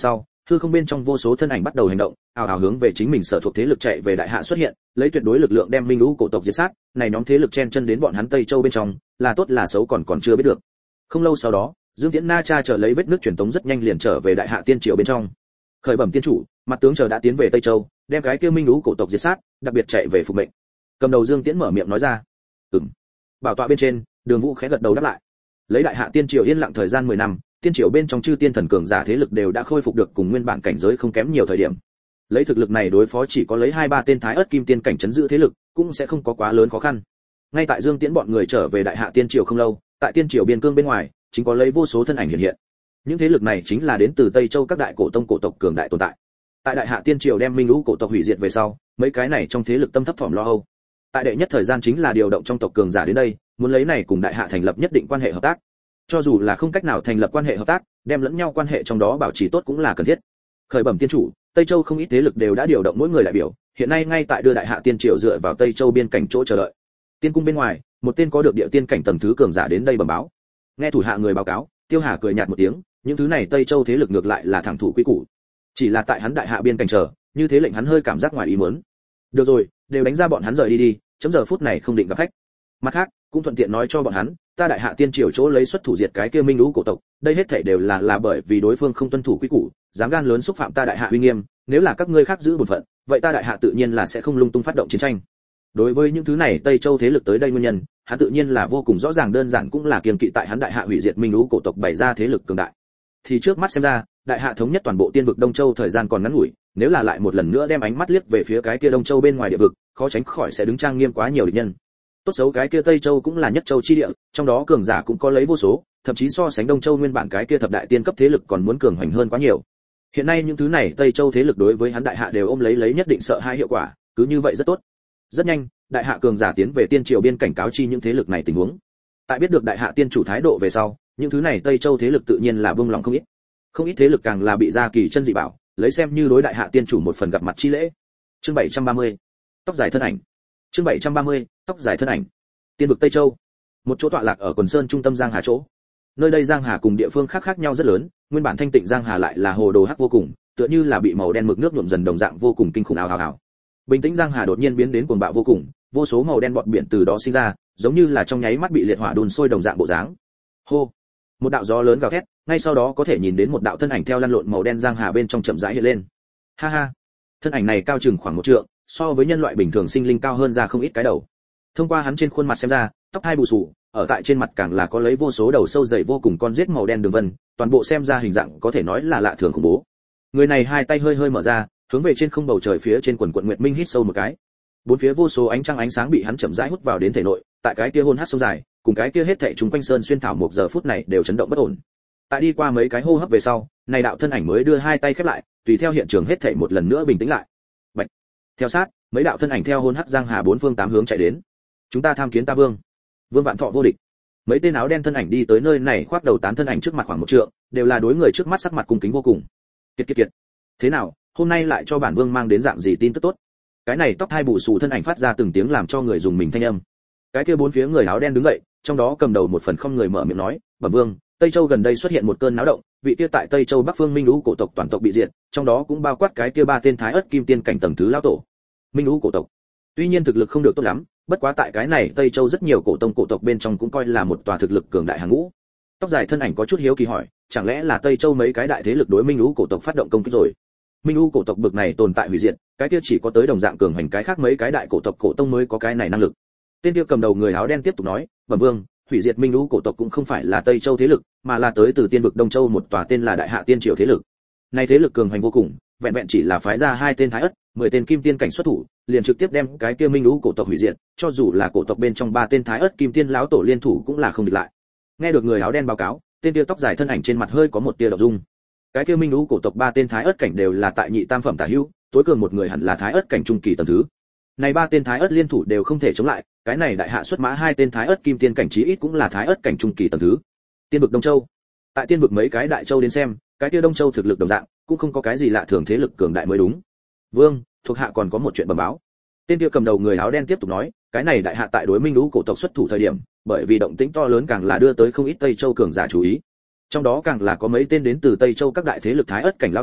hư không bên trong vô số thân ảnh bắt đầu hành động, ào ào hướng về chính mình sở thuộc thế lực chạy về đại hạ xuất hiện, lấy tuyệt đối lực lượng đem minh lũ cổ tộc diệt sát. Này nhóm thế lực chen chân đến bọn hắn Tây Châu bên trong, là tốt là xấu còn còn chưa biết được. Không lâu sau đó, Dương Tiễn Na Cha trở lấy vết nước truyền tống rất nhanh liền trở về đại hạ tiên triều bên trong. Khởi bẩm tiên chủ, mặt tướng chờ đã tiến về Tây Châu, đem cái kia minh lũ cổ tộc diệt sát, đặc biệt chạy về phục mệnh. Cầm đầu Dương Tiễn mở miệng nói ra. Ừm. Bảo tọa bên trên, Đường Vũ khẽ gật đầu đáp lại. Lấy đại hạ tiên triều yên lặng thời gian mười năm, tiên triều bên trong chư tiên thần cường giả thế lực đều đã khôi phục được cùng nguyên bản cảnh giới không kém nhiều thời điểm. Lấy thực lực này đối phó chỉ có lấy hai ba tên thái ớt kim tiên cảnh chấn giữ thế lực, cũng sẽ không có quá lớn khó khăn. Ngay tại Dương Tiễn bọn người trở về đại hạ tiên triều không lâu, tại tiên triều biên cương bên ngoài, chính có lấy vô số thân ảnh hiện hiện. Những thế lực này chính là đến từ Tây Châu các đại cổ tông cổ tộc cường đại tồn tại. Tại đại hạ tiên triều đem minh lũ cổ tộc hủy diệt về sau, mấy cái này trong thế lực tâm thấp thỏm lo âu. Tại đệ nhất thời gian chính là điều động trong tộc cường giả đến đây, muốn lấy này cùng đại hạ thành lập nhất định quan hệ hợp tác. Cho dù là không cách nào thành lập quan hệ hợp tác, đem lẫn nhau quan hệ trong đó bảo trì tốt cũng là cần thiết. Khởi bẩm tiên chủ, Tây Châu không ít thế lực đều đã điều động mỗi người đại biểu, hiện nay ngay tại đưa đại hạ tiên triều dựa vào Tây Châu biên cảnh chỗ chờ đợi. Tiên cung bên ngoài, một tên có được địa tiên cảnh tầng thứ cường giả đến đây bẩm báo. Nghe thủ hạ người báo cáo, Tiêu Hà cười nhạt một tiếng, những thứ này Tây Châu thế lực ngược lại là thẳng thủ quy củ. Chỉ là tại hắn đại hạ biên cảnh chờ, như thế lệnh hắn hơi cảm giác ngoài ý muốn. Được rồi, đều đánh ra bọn hắn rời đi đi, chấm giờ phút này không định gặp khách. Mặt khác, cũng thuận tiện nói cho bọn hắn, ta đại hạ tiên triều chỗ lấy xuất thủ diệt cái kia minh lũ cổ tộc, đây hết thảy đều là là bởi vì đối phương không tuân thủ quy củ, dám gan lớn xúc phạm ta đại hạ uy nghiêm, nếu là các ngươi khác giữ bổn phận, vậy ta đại hạ tự nhiên là sẽ không lung tung phát động chiến tranh. Đối với những thứ này Tây Châu thế lực tới đây nguyên nhân, hắn tự nhiên là vô cùng rõ ràng, đơn giản cũng là kiêng kỵ tại hắn đại hạ hủy diệt minh lũ cổ tộc bày ra thế lực cường đại. Thì trước mắt xem ra, đại hạ thống nhất toàn bộ tiên vực Đông Châu thời gian còn ngắn ngủi, nếu là lại một lần nữa đem ánh mắt liếc về phía cái kia Đông Châu bên ngoài địa vực, khó tránh khỏi sẽ đứng trang nghiêm quá nhiều địch nhân. Tốt xấu cái kia Tây Châu cũng là nhất châu chi địa, trong đó cường giả cũng có lấy vô số, thậm chí so sánh Đông Châu nguyên bản cái kia thập đại tiên cấp thế lực còn muốn cường hoành hơn quá nhiều. Hiện nay những thứ này Tây Châu thế lực đối với hắn đại hạ đều ôm lấy lấy nhất định sợ hãi hiệu quả, cứ như vậy rất tốt. Rất nhanh, đại hạ cường giả tiến về tiên triều biên cảnh cáo chi những thế lực này tình huống. Tại biết được đại hạ tiên chủ thái độ về sau, những thứ này Tây Châu thế lực tự nhiên là buông lòng không ít. Không ít thế lực càng là bị ra kỳ chân dị bảo, lấy xem như đối đại hạ tiên chủ một phần gặp mặt chi lễ. Chương bảy trăm ba mươi. Tóc dài thân ảnh. Chương bảy trăm ba mươi. Tóc dài thân ảnh. Tiên vực Tây Châu, một chỗ tọa lạc ở quần sơn trung tâm Giang Hà chỗ. Nơi đây Giang Hà cùng địa phương khác khác nhau rất lớn, nguyên bản thanh tịnh Giang Hà lại là hồ đồ hắc vô cùng, tựa như là bị màu đen mực nước nhuộm dần đồng dạng vô cùng kinh khủng ào ào ào. Bình tĩnh Giang Hà đột nhiên biến đến cuồng bạo vô cùng, vô số màu đen bọt biển từ đó sinh ra, giống như là trong nháy mắt bị liệt hỏa đun sôi đồng dạng bộ dáng. Hô! Một đạo gió lớn gào thét, ngay sau đó có thể nhìn đến một đạo thân ảnh theo lăn lộn màu đen Giang Hà bên trong chậm rãi hiện lên. Ha ha! Thân ảnh này cao chừng khoảng một trượng, so với nhân loại bình thường sinh linh cao hơn ra không ít cái đầu. Thông qua hắn trên khuôn mặt xem ra, tóc hai bù xù, ở tại trên mặt càng là có lấy vô số đầu sâu dày vô cùng con rết màu đen đường vân, toàn bộ xem ra hình dạng có thể nói là lạ thường khủng bố. Người này hai tay hơi hơi mở ra, hướng về trên không bầu trời phía trên quần quần nguyệt minh hít sâu một cái. Bốn phía vô số ánh trăng ánh sáng bị hắn chậm rãi hút vào đến thể nội, tại cái kia hôn hắc sông dài, cùng cái kia hết thảy chúng quanh sơn xuyên thảo một giờ phút này đều chấn động bất ổn. Tại đi qua mấy cái hô hấp về sau, này đạo thân ảnh mới đưa hai tay khép lại, tùy theo hiện trường hết thảy một lần nữa bình tĩnh lại. Bạch. Theo sát, mấy đạo thân ảnh theo hôn hắc Giang Hà bốn phương tám hướng chạy đến. Chúng ta tham kiến ta vương. Vương Vạn Thọ vô địch. Mấy tên áo đen thân ảnh đi tới nơi này, khoác đầu tán thân ảnh trước mặt khoảng một trượng, đều là đối người trước mắt sắc mặt cung kính vô cùng. Kiệt kiệt kiệt. Thế nào, hôm nay lại cho bản vương mang đến dạng gì tin tức tốt? Cái này tóc hai bù xù thân ảnh phát ra từng tiếng làm cho người dùng mình thanh âm. Cái kia bốn phía người áo đen đứng dậy, trong đó cầm đầu một phần không người mở miệng nói, bẩm vương, Tây Châu gần đây xuất hiện một cơn náo động, vị kia tại Tây Châu Bắc Phương Minh Lũ cổ tộc toàn tộc bị diệt, trong đó cũng bao quát cái kia ba tên thái ớt kim tiên cảnh tầng thứ lão tổ. Minh Lũ cổ tộc, tuy nhiên thực lực không được tốt lắm, bất quá tại cái này Tây Châu rất nhiều cổ tông cổ tộc bên trong cũng coi là một tòa thực lực cường đại hàng ngũ. Tóc dài thân ảnh có chút hiếu kỳ hỏi, chẳng lẽ là Tây Châu mấy cái đại thế lực đối Minh Lũ cổ tộc phát động công kích rồi? Minh Lũ cổ tộc bực này tồn tại hủy diệt, cái kia chỉ có tới đồng dạng cường hành cái khác mấy cái đại cổ tộc cổ tông mới có cái này năng lực. Tên kia cầm đầu người áo đen tiếp tục nói, bẩm vương, hủy diệt Minh Lũ cổ tộc cũng không phải là Tây Châu thế lực, mà là tới từ tiên vực Đông Châu một tòa tên là Đại Hạ Tiên Triều thế lực. Này thế lực cường hành vô cùng, vẹn vẹn chỉ là phái ra hai tên thái ất, mười tên kim tiên cảnh xuất thủ, liền trực tiếp đem cái kia Minh Lũ cổ tộc hủy diệt, cho dù là cổ tộc bên trong ba tên thái ất kim tiên lão tổ liên thủ cũng là không địch lại. Nghe được người áo đen báo cáo, tên kia tóc dài thân ảnh trên mặt hơi có một tia động dung. Cái kia Minh Lũ cổ tộc ba tên thái ất cảnh đều là tại nhị tam phẩm tả hữu, tối cường một người hẳn là thái ất cảnh trung kỳ tầng thứ. Này ba tên thái ất liên thủ đều không thể chống lại, cái này đại hạ xuất mã hai tên thái ất kim tiên cảnh chí ít cũng là thái ất cảnh trung kỳ tầng thứ. Tiên vực Đông Châu, tại tiên vực mấy cái đại châu đến xem, cái kia Đông Châu thực lực đồng dạng, cũng không có cái gì lạ thường thế lực cường đại mới đúng. Vương, thuộc hạ còn có một chuyện bẩm báo. Tên kia cầm đầu người áo đen tiếp tục nói, cái này đại hạ tại đối Minh Lũ cổ tộc xuất thủ thời điểm, bởi vì động tĩnh to lớn càng là đưa tới không ít Tây Châu cường giả chú ý. Trong đó càng là có mấy tên đến từ Tây Châu các đại thế lực thái ất cảnh lão tổ,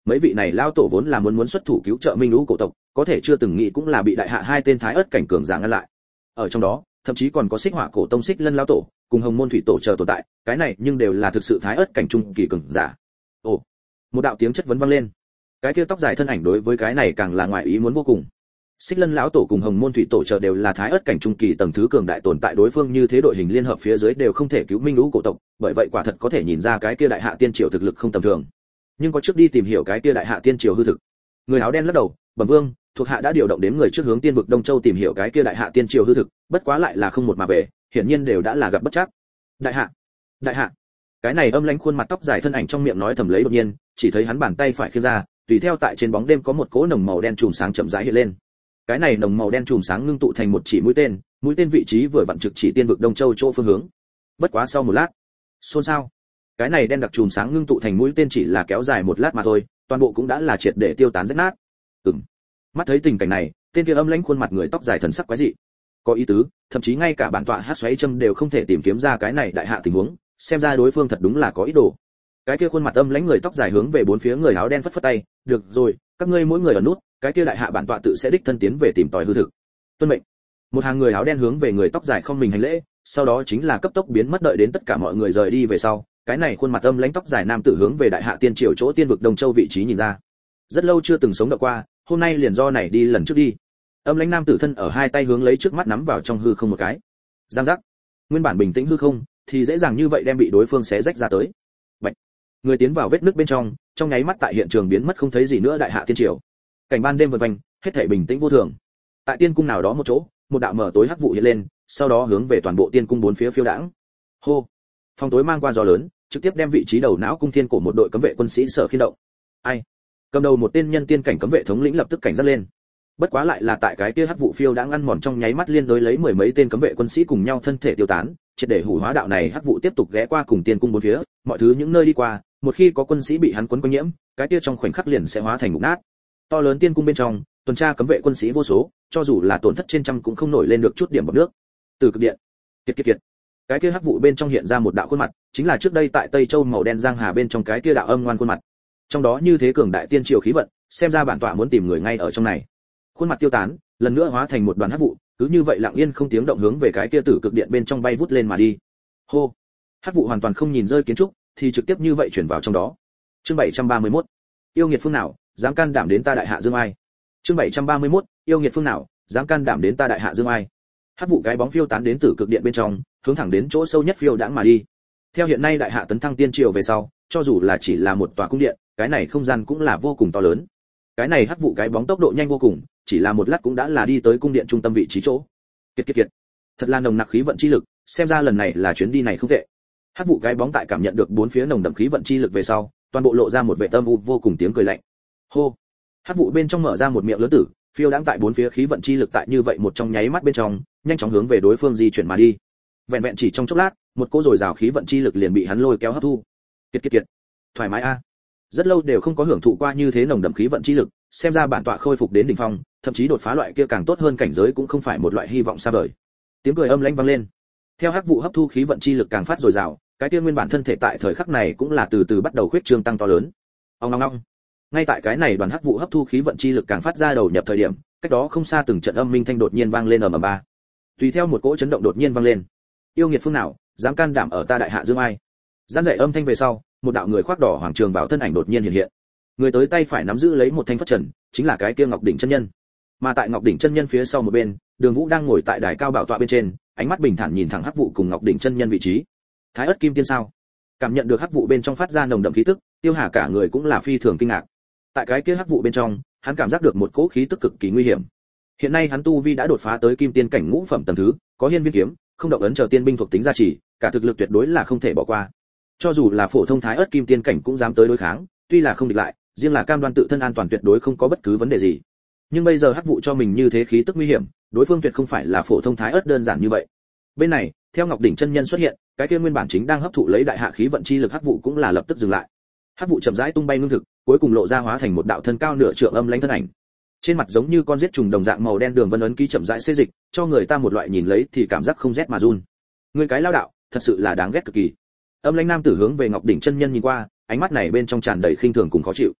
mấy vị này lao tổ vốn là muốn muốn xuất thủ cứu trợ minh lũ cổ tộc, có thể chưa từng nghĩ cũng là bị đại hạ hai tên thái ớt cảnh cường giả ngăn lại. Ở trong đó thậm chí còn có xích hỏa cổ tông xích lân lao tổ cùng hồng môn thủy tổ chờ tồn tại, cái này nhưng đều là thực sự thái ớt cảnh trung kỳ cường giả. Ồ, một đạo tiếng chất vấn vang lên. Cái kia tóc dài thân ảnh đối với cái này càng là ngoài ý muốn vô cùng. Xích lân lão tổ cùng hồng môn thủy tổ chờ đều là thái ớt cảnh trung kỳ tầng thứ cường đại tồn tại, đối phương như thế đội hình liên hợp phía dưới đều không thể cứu minh lũ cổ tộc, bởi vậy quả thật có thể nhìn ra cái kia đại hạ tiên triều thực lực không tầm thường. Nhưng có trước đi tìm hiểu cái kia đại hạ tiên triều hư thực. Người áo đen lắc đầu, bẩm vương, thuộc hạ đã điều động đến người trước hướng tiên vực Đông Châu tìm hiểu cái kia đại hạ tiên triều hư thực, bất quá lại là không một mà về, hiển nhiên đều đã là gặp bất trắc. Đại hạ, đại hạ. Cái này âm lãnh khuôn mặt tóc dài thân ảnh trong miệng nói thầm lấy, đột nhiên chỉ thấy hắn bàn tay phải khẽ ra, tùy theo tại trên bóng đêm có một cỗ nồng màu đen chùm sáng chậm rãi hiện lên. Cái này nồng màu đen chùm sáng ngưng tụ thành một chỉ mũi tên, mũi tên vị trí vừa vặn trực chỉ tiên vực Đông Châu chỗ phương hướng. Bất quá sau một lát, xôn xao. Cái này đen đặc chùm sáng ngưng tụ thành mũi tên chỉ là kéo dài một lát mà thôi, toàn bộ cũng đã là triệt để tiêu tán rách nát. Ừm. Mắt thấy tình cảnh này, tên kia âm lãnh khuôn mặt người tóc dài thần sắc quái dị. Có ý tứ, thậm chí ngay cả bản tọa hát xoáy châm đều không thể tìm kiếm ra cái này đại hạ tình huống, xem ra đối phương thật đúng là có ý đồ. Cái kia khuôn mặt âm lãnh người tóc dài hướng về bốn phía người áo đen phất phất tay, được rồi, các ngươi mỗi người ở nút, cái kia đại hạ bản tọa tự sẽ đích thân tiến về tìm tòi hư thực. Tuân mệnh. Một hàng người áo đen hướng về người tóc dài không mình hành lễ, sau đó chính là cấp tốc biến mất, đợi đến tất cả mọi người rời đi về sau, cái này khuôn mặt âm lãnh tóc dài nam tử hướng về đại hạ tiên triều chỗ tiên vực Đông Châu vị trí nhìn ra. Rất lâu chưa từng sống động qua, hôm nay liền do này đi lần trước đi. Âm lãnh nam tử thân ở hai tay hướng lấy trước mắt nắm vào trong hư không một cái. Giang giác. Nguyên bản bình tĩnh hư không thì dễ dàng như vậy đem bị đối phương xé rách ra tới. Bạch. Người tiến vào vết nứt bên trong, trong nháy mắt tại hiện trường biến mất không thấy gì nữa. Đại hạ tiên triều, cảnh ban đêm vần quanh, hết thảy bình tĩnh vô thường. Tại tiên cung nào đó một chỗ, một đạo mở tối hắc vụ hiện lên, sau đó hướng về toàn bộ tiên cung bốn phía phiêu đãng. Hô. Phong tối mang qua gió lớn, trực tiếp đem vị trí đầu não cung thiên cổ một đội cấm vệ quân sĩ sở khiên động. Ai? Cầm đầu một tên nhân tiên cảnh cấm vệ thống lĩnh lập tức cảnh giác lên. Bất quá lại là tại cái kia hắc vụ phiêu đãng ăn mòn trong nháy mắt, liên đối lấy mười mấy tên cấm vệ quân sĩ cùng nhau thân thể tiêu tán, triệt để hủ hóa đạo này hắc vụ tiếp tục ghé qua cùng tiên cung bốn phía, mọi thứ những nơi đi qua, một khi có quân sĩ bị hắn quấn quanh nhiễm, cái kia trong khoảnh khắc liền sẽ hóa thành mục nát. To lớn tiên cung bên trong, tuần tra cấm vệ quân sĩ vô số, cho dù là tổn thất trên trăm cũng không nổi lên được chút điểm bọt nước. Từ cực điện, kiệt kiệt kiệt. Cái kia hắc vụ bên trong hiện ra một đạo khuôn mặt, chính là trước đây tại Tây Châu màu đen giang hà bên trong cái kia đạo âm ngoan khuôn mặt. Trong đó như thế cường đại tiên triều khí vận, xem ra bản tọa muốn tìm người ngay ở trong này. Khuôn mặt tiêu tán, lần nữa hóa thành một đoàn hắc vụ, cứ như vậy lặng yên không tiếng động hướng về cái kia tử cực điện bên trong bay vút lên mà đi. Hô. Hắc vụ hoàn toàn không nhìn rơi kiến trúc, thì trực tiếp như vậy chuyển vào trong đó. Chương bảy trăm ba mươi mốt. Yêu nghiệt phương nào, dám can đảm đến ta đại hạ dương ai? Chương bảy trăm ba mươi mốt. Yêu nghiệt phương nào, dám can đảm đến ta đại hạ dương ai? Hắc vụ cái bóng phiêu tán đến tử cực điện bên trong, hướng thẳng đến chỗ sâu nhất phiêu đãng mà đi. Theo hiện nay đại hạ tấn thăng tiên triều về sau, cho dù là chỉ là một tòa cung điện, cái này không gian cũng là vô cùng to lớn. Cái này hắc vụ cái bóng tốc độ nhanh vô cùng, chỉ là một lát cũng đã là đi tới cung điện trung tâm vị trí chỗ. Kiệt kiệt kiệt. Thật là nồng nặc khí vận chi lực, xem ra lần này là chuyến đi này không tệ. Hắc vụ cái bóng tại cảm nhận được bốn phía nồng đậm khí vận chi lực về sau, toàn bộ lộ ra một vẻ tâm u vô cùng tiếng cười lạnh. Hô. Hắc vụ bên trong mở ra một miệng lớn tử, phiêu đãng tại bốn phía khí vận chi lực tại như vậy một trong nháy mắt bên trong, nhanh chóng hướng về đối phương di chuyển mà đi. Vẹn vẹn chỉ trong chốc lát, một cỗ dồi dào khí vận chi lực liền bị hắn lôi kéo hấp thu. Kiệt kiệt kiệt. Thoải mái a. Rất lâu đều không có hưởng thụ qua như thế nồng đậm khí vận chi lực, xem ra bản tọa khôi phục đến đỉnh phong, thậm chí đột phá loại kia càng tốt hơn cảnh giới cũng không phải một loại hy vọng xa vời. Tiếng cười âm lãnh vang lên. Theo hắc vụ hấp thu khí vận chi lực càng phát dồi dào, cái kia nguyên bản thân thể tại thời khắc này cũng là từ từ bắt đầu khuyết trương tăng to lớn. Ong ong ong. Ngay tại cái này đoàn hắc vụ hấp thu khí vận chi lực càng phát ra đầu nhập thời điểm, cách đó không xa từng trận âm minh thanh đột nhiên vang lên ầm ầm ba. Tùy theo một cỗ chấn động đột nhiên vang lên. Yêu nghiệt phương nào, dám can đảm ở ta đại hạ dương ai? Gian dậy âm thanh về sau, một đạo người khoác đỏ hoàng trường bảo thân ảnh đột nhiên hiện hiện. Người tới tay phải nắm giữ lấy một thanh phất trần, chính là cái kia Ngọc đỉnh chân nhân. Mà tại Ngọc đỉnh chân nhân phía sau một bên, Đường Vũ đang ngồi tại đài cao bảo tọa bên trên, ánh mắt bình thản nhìn thẳng hắc vụ cùng Ngọc đỉnh chân nhân vị trí. Thái ất kim tiên sao? Cảm nhận được hắc vụ bên trong phát ra nồng đậm khí tức, Tiêu Hà cả người cũng là phi thường kinh ngạc. Tại cái kia hắc vụ bên trong, hắn cảm giác được một cỗ khí tức cực kỳ nguy hiểm. Hiện nay hắn tu vi đã đột phá tới kim tiên cảnh ngũ phẩm tầng thứ, có hiên viên kiếm, không động ấn chờ tiên binh thuộc tính gia trì, cả thực lực tuyệt đối là không thể bỏ qua. Cho dù là phổ thông thái ớt kim tiên cảnh cũng dám tới đối kháng, tuy là không địch lại, riêng là cam đoan tự thân an toàn tuyệt đối không có bất cứ vấn đề gì. Nhưng bây giờ hắc vụ cho mình như thế khí tức nguy hiểm, đối phương tuyệt không phải là phổ thông thái ớt đơn giản như vậy. Bên này, theo Ngọc đỉnh chân nhân xuất hiện, cái kia nguyên bản chính đang hấp thụ lấy đại hạ khí vận chi lực hắc vụ cũng là lập tức dừng lại. Hắc vụ chậm rãi tung bay ngưng thực, cuối cùng lộ ra hóa thành một đạo thân cao nửa trượng âm lãnh thân ảnh. Trên mặt giống như con giết trùng đồng dạng màu đen đường vân ấn ký chậm rãi xê dịch, cho người ta một loại nhìn lấy thì cảm giác không rét mà run. Người cái lao đạo, thật sự là đáng ghét cực kỳ. Âm lãnh nam tử hướng về Ngọc đỉnh chân nhân nhìn qua, ánh mắt này bên trong tràn đầy khinh thường cùng khó chịu.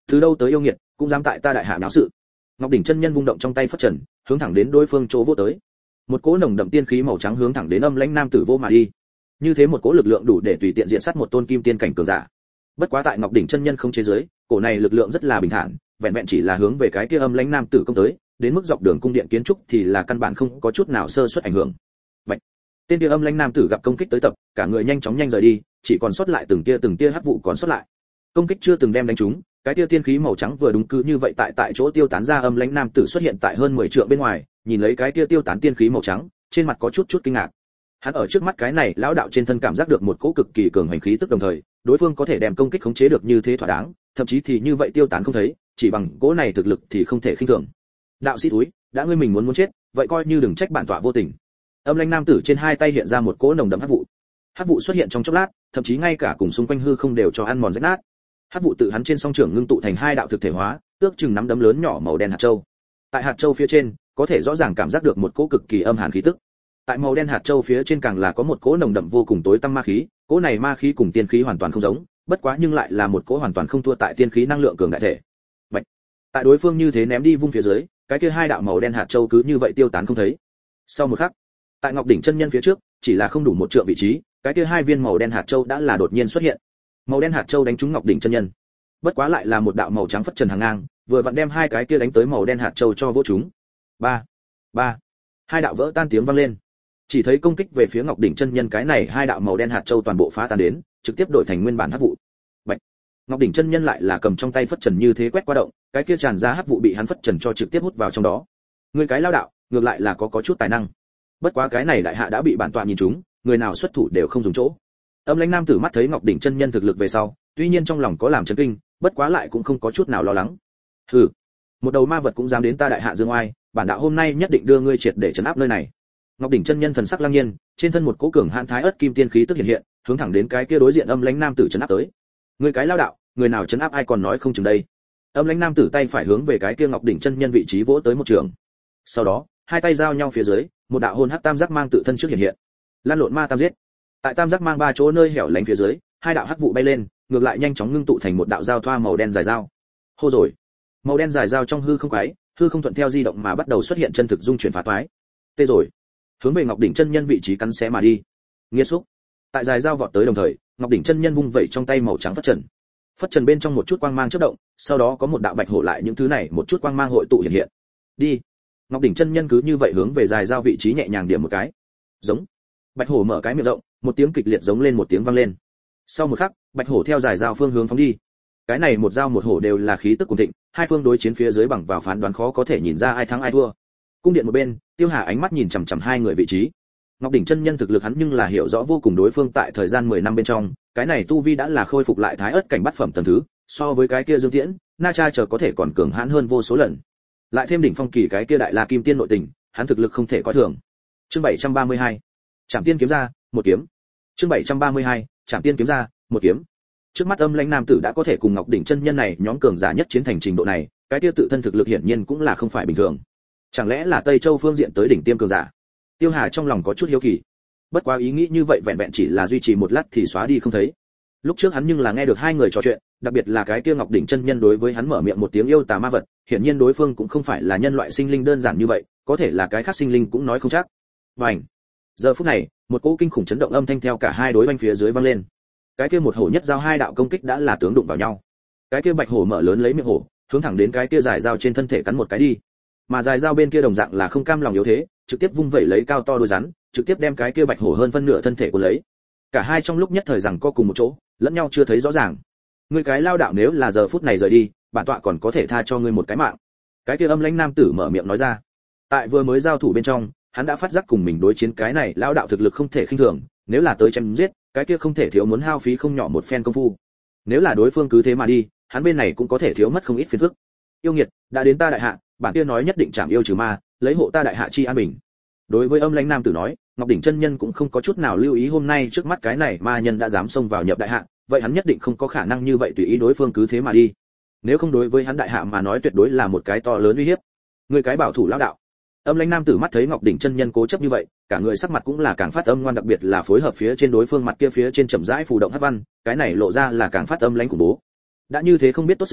Từ đâu tới yêu nghiệt, cũng dám tại ta đại hạ náo sự. Ngọc đỉnh chân nhân vung động trong tay phất trần, hướng thẳng đến đối phương chỗ vô tới. Một cỗ nồng đậm tiên khí màu trắng hướng thẳng đến âm lãnh nam tử vô mà đi. Như thế một cỗ lực lượng đủ để tùy tiện diện sát một tôn kim tiên cảnh cường giả. Bất quá tại Ngọc đỉnh chân nhân không chế giới, cổ này lực lượng rất là bình thản, vẹn vẹn chỉ là hướng về cái kia âm lãnh nam tử công tới, đến mức dọc đường cung điện kiến trúc thì là căn bản không có chút nào sơ suất ảnh hưởng. Bạch. Tên kia âm lãnh nam tử gặp công kích tới tập, cả người nhanh chóng nhanh rời đi, chỉ còn sót lại từng tia từng tia hắc vụ còn sót lại. Công kích chưa từng đem đánh trúng, cái tia tiên khí màu trắng vừa đúng cứ như vậy tại tại chỗ tiêu tán ra, âm lãnh nam tử xuất hiện tại hơn mười trượng bên ngoài, nhìn lấy cái tia tiêu tán tiên khí màu trắng, trên mặt có chút chút kinh ngạc. Hắn ở trước mắt cái này lão đạo trên thân cảm giác được một cỗ cực kỳ cường hành khí tức, đồng thời, đối phương có thể đem công kích khống chế được như thế thỏa đáng, thậm chí thì như vậy tiêu tán không thấy, chỉ bằng cỗ này thực lực thì không thể khinh thường. Đạo sĩ túi, đã ngươi mình muốn muốn chết, vậy coi như đừng trách bản tọa vô tình. Âm lãnh nam tử trên hai tay hiện ra một cỗ nồng đậm hắc vụ. Hắc vụ xuất hiện trong chốc lát, thậm chí ngay cả cùng xung quanh hư không đều cho ăn mòn rách nát. Hắc vụ tự hắn trên song trưởng ngưng tụ thành hai đạo thực thể hóa, ước chừng nắm đấm lớn nhỏ màu đen hạt châu. Tại hạt châu phía trên, có thể rõ ràng cảm giác được một cỗ cực kỳ âm hàn khí tức. Tại màu đen hạt châu phía trên càng là có một cỗ nồng đậm vô cùng tối tăm ma khí, cỗ này ma khí cùng tiên khí hoàn toàn không giống, bất quá nhưng lại là một cỗ hoàn toàn không thua tại tiên khí năng lượng cường đại thể. Bạch. Tại đối phương như thế ném đi vung phía dưới, cái kia hai đạo màu đen hạt châu cứ như vậy tiêu tán không thấy. Sau một khắc, tại Ngọc đỉnh chân nhân phía trước, chỉ là không đủ một trượng vị trí, cái kia hai viên màu đen hạt châu đã là đột nhiên xuất hiện. Màu đen hạt châu đánh trúng Ngọc đỉnh chân nhân, bất quá lại là một đạo màu trắng phất trần hàng ngang, vừa vặn đem hai cái kia đánh tới màu đen hạt châu cho vỗ chúng. Ba, ba, hai đạo vỡ tan tiếng vang lên. Chỉ thấy công kích về phía Ngọc đỉnh chân nhân cái này hai đạo màu đen hạt châu toàn bộ phá tan đến, trực tiếp đổi thành nguyên bản hắc vụ. Bạch. Ngọc đỉnh chân nhân lại là cầm trong tay phất trần như thế quét qua động, cái kia tràn ra hắc vụ bị hắn phất trần cho trực tiếp hút vào trong đó. Người cái lao đạo, ngược lại là có có chút tài năng. Bất quá cái này đại hạ đã bị bản tọa nhìn trúng, người nào xuất thủ đều không dùng chỗ. Âm lãnh nam tử mắt thấy Ngọc đỉnh chân nhân thực lực về sau, tuy nhiên trong lòng có làm chấn kinh, bất quá lại cũng không có chút nào lo lắng. Hừ, một đầu ma vật cũng dám đến ta đại hạ dương oai, bản đạo hôm nay nhất định đưa ngươi triệt để trấn áp nơi này. Ngọc đỉnh chân nhân thần sắc lăng nhiên, trên thân một cỗ cường hãn thái ớt kim tiên khí tức hiện hiện, hướng thẳng đến cái kia đối diện âm lãnh nam tử trấn áp tới. Ngươi cái lao đạo, người nào trấn áp ai còn nói không chừng đây. Âm lãnh nam tử tay phải hướng về cái kia Ngọc đỉnh chân nhân vị trí vỗ tới một trường. Sau đó, hai tay giao nhau phía dưới, một đạo hồn hắc tam giác mang tự thân trước hiện hiện. Lan lộn ma tam giết. Tại tam giác mang ba chỗ nơi hẻo lánh phía dưới, hai đạo hắc vụ bay lên, ngược lại nhanh chóng ngưng tụ thành một đạo giao thoa màu đen dài dao. Hô rồi. Màu đen dài dao trong hư không quái, hư không thuận theo di động mà bắt đầu xuất hiện chân thực dung chuyển phá toái. Tê rồi. Hướng về Ngọc đỉnh chân nhân vị trí cắn xé mà đi. Nghiệt xúc. Tại dài dao vọt tới đồng thời, Ngọc đỉnh chân nhân vung vẩy trong tay màu trắng phất trần. Phất trần bên trong một chút quang mang chớp động, sau đó có một đạo bạch hổ lại những thứ này một chút quang mang hội tụ hiện hiện. Đi. Ngọc đỉnh chân nhân cứ như vậy hướng về dài dao vị trí nhẹ nhàng điểm một cái. Giống. Bạch hổ mở cái miệng rộng, một tiếng kịch liệt giống lên một tiếng vang lên. Sau một khắc, bạch hổ theo dài dao phương hướng phóng đi. Cái này một dao một hổ đều là khí tức cuồng thịnh, hai phương đối chiến phía dưới bằng vào phán đoán khó có thể nhìn ra ai thắng ai thua. Cung điện một bên, Tiêu Hà ánh mắt nhìn chằm chằm hai người vị trí. Ngọc đỉnh chân nhân thực lực hắn nhưng là hiểu rõ vô cùng, đối phương tại thời gian mười năm bên trong, cái này tu vi đã là khôi phục lại thái ớt cảnh bát phẩm tầng thứ, so với cái kia Dương Tiễn, Na Cha chờ có thể còn cường hãn hơn vô số lần. Lại thêm đỉnh phong kỳ cái kia đại la kim tiên nội tình, hắn thực lực không thể coi thường. Chương bảy trăm ba mươi hai, Trảm tiên kiếm ra, một kiếm. Chương bảy trăm ba mươi hai, Trảm tiên kiếm ra, một kiếm. Trước mắt âm lãnh nam tử đã có thể cùng Ngọc đỉnh chân nhân này nhóm cường giả nhất chiến thành trình độ này, cái kia tự thân thực lực hiển nhiên cũng là không phải bình thường. Chẳng lẽ là Tây Châu phương diện tới đỉnh tiêm cường giả? Tiêu Hà trong lòng có chút hiếu kỳ. Bất quá ý nghĩ như vậy vẹn vẹn chỉ là duy trì một lát thì xóa đi không thấy. Lúc trước hắn nhưng là nghe được hai người trò chuyện, đặc biệt là cái kia Ngọc đỉnh chân nhân đối với hắn mở miệng một tiếng yêu tà ma vật, hiển nhiên đối phương cũng không phải là nhân loại sinh linh đơn giản như vậy, có thể là cái khác sinh linh cũng nói không chắc. Bành. Giờ phút này, một cỗ kinh khủng chấn động âm thanh theo cả hai đối oanh phía dưới vang lên. Cái kia một hổ nhất giao hai đạo công kích đã là tướng đụng vào nhau. Cái kia bạch hổ mở lớn lấy miệng hổ, hướng thẳng đến cái kia dài dao trên thân thể cắn một cái đi. Mà dài dao bên kia đồng dạng là không cam lòng yếu thế, trực tiếp vung vẩy lấy cao to đôi rắn, trực tiếp đem cái kia bạch hổ hơn phân nửa thân thể của lấy. Cả hai trong lúc nhất thời rằng co cùng một chỗ, lẫn nhau chưa thấy rõ ràng. Ngươi cái lao đạo, nếu là giờ phút này rời đi, bản tọa còn có thể tha cho ngươi một cái mạng. Cái kia âm lãnh nam tử mở miệng nói ra. Tại vừa mới giao thủ bên trong, hắn đã phát giác cùng mình đối chiến cái này lao đạo thực lực không thể khinh thường, nếu là tới chém giết, cái kia không thể thiếu muốn hao phí không nhỏ một phen công phu. Nếu là đối phương cứ thế mà đi, hắn bên này cũng có thể thiếu mất không ít phiền phức. Yêu nghiệt, đã đến ta đại hạ, bản kia nói nhất định chạm yêu trừ ma, lấy hộ ta đại hạ chi an bình. Đối với âm lãnh nam tử nói, Ngọc đỉnh chân nhân cũng không có chút nào lưu ý hôm nay trước mắt cái này ma nhân đã dám xông vào nhập đại hạ, vậy hắn nhất định không có khả năng như vậy tùy ý đối phương cứ thế mà đi. Nếu không đối với hắn đại hạ mà nói tuyệt đối là một cái to lớn uy hiếp. Người cái bảo thủ lão đạo. Âm lãnh nam tử mắt thấy Ngọc đỉnh chân nhân cố chấp như vậy, cả người sắc mặt cũng là càng phát âm ngoan, đặc biệt là phối hợp phía trên đối phương mặt kia phía trên chậm rãi phù động hắc văn, cái này lộ ra là càng phát âm lãnh khủng bố. Đã như thế không biết tốt xấu,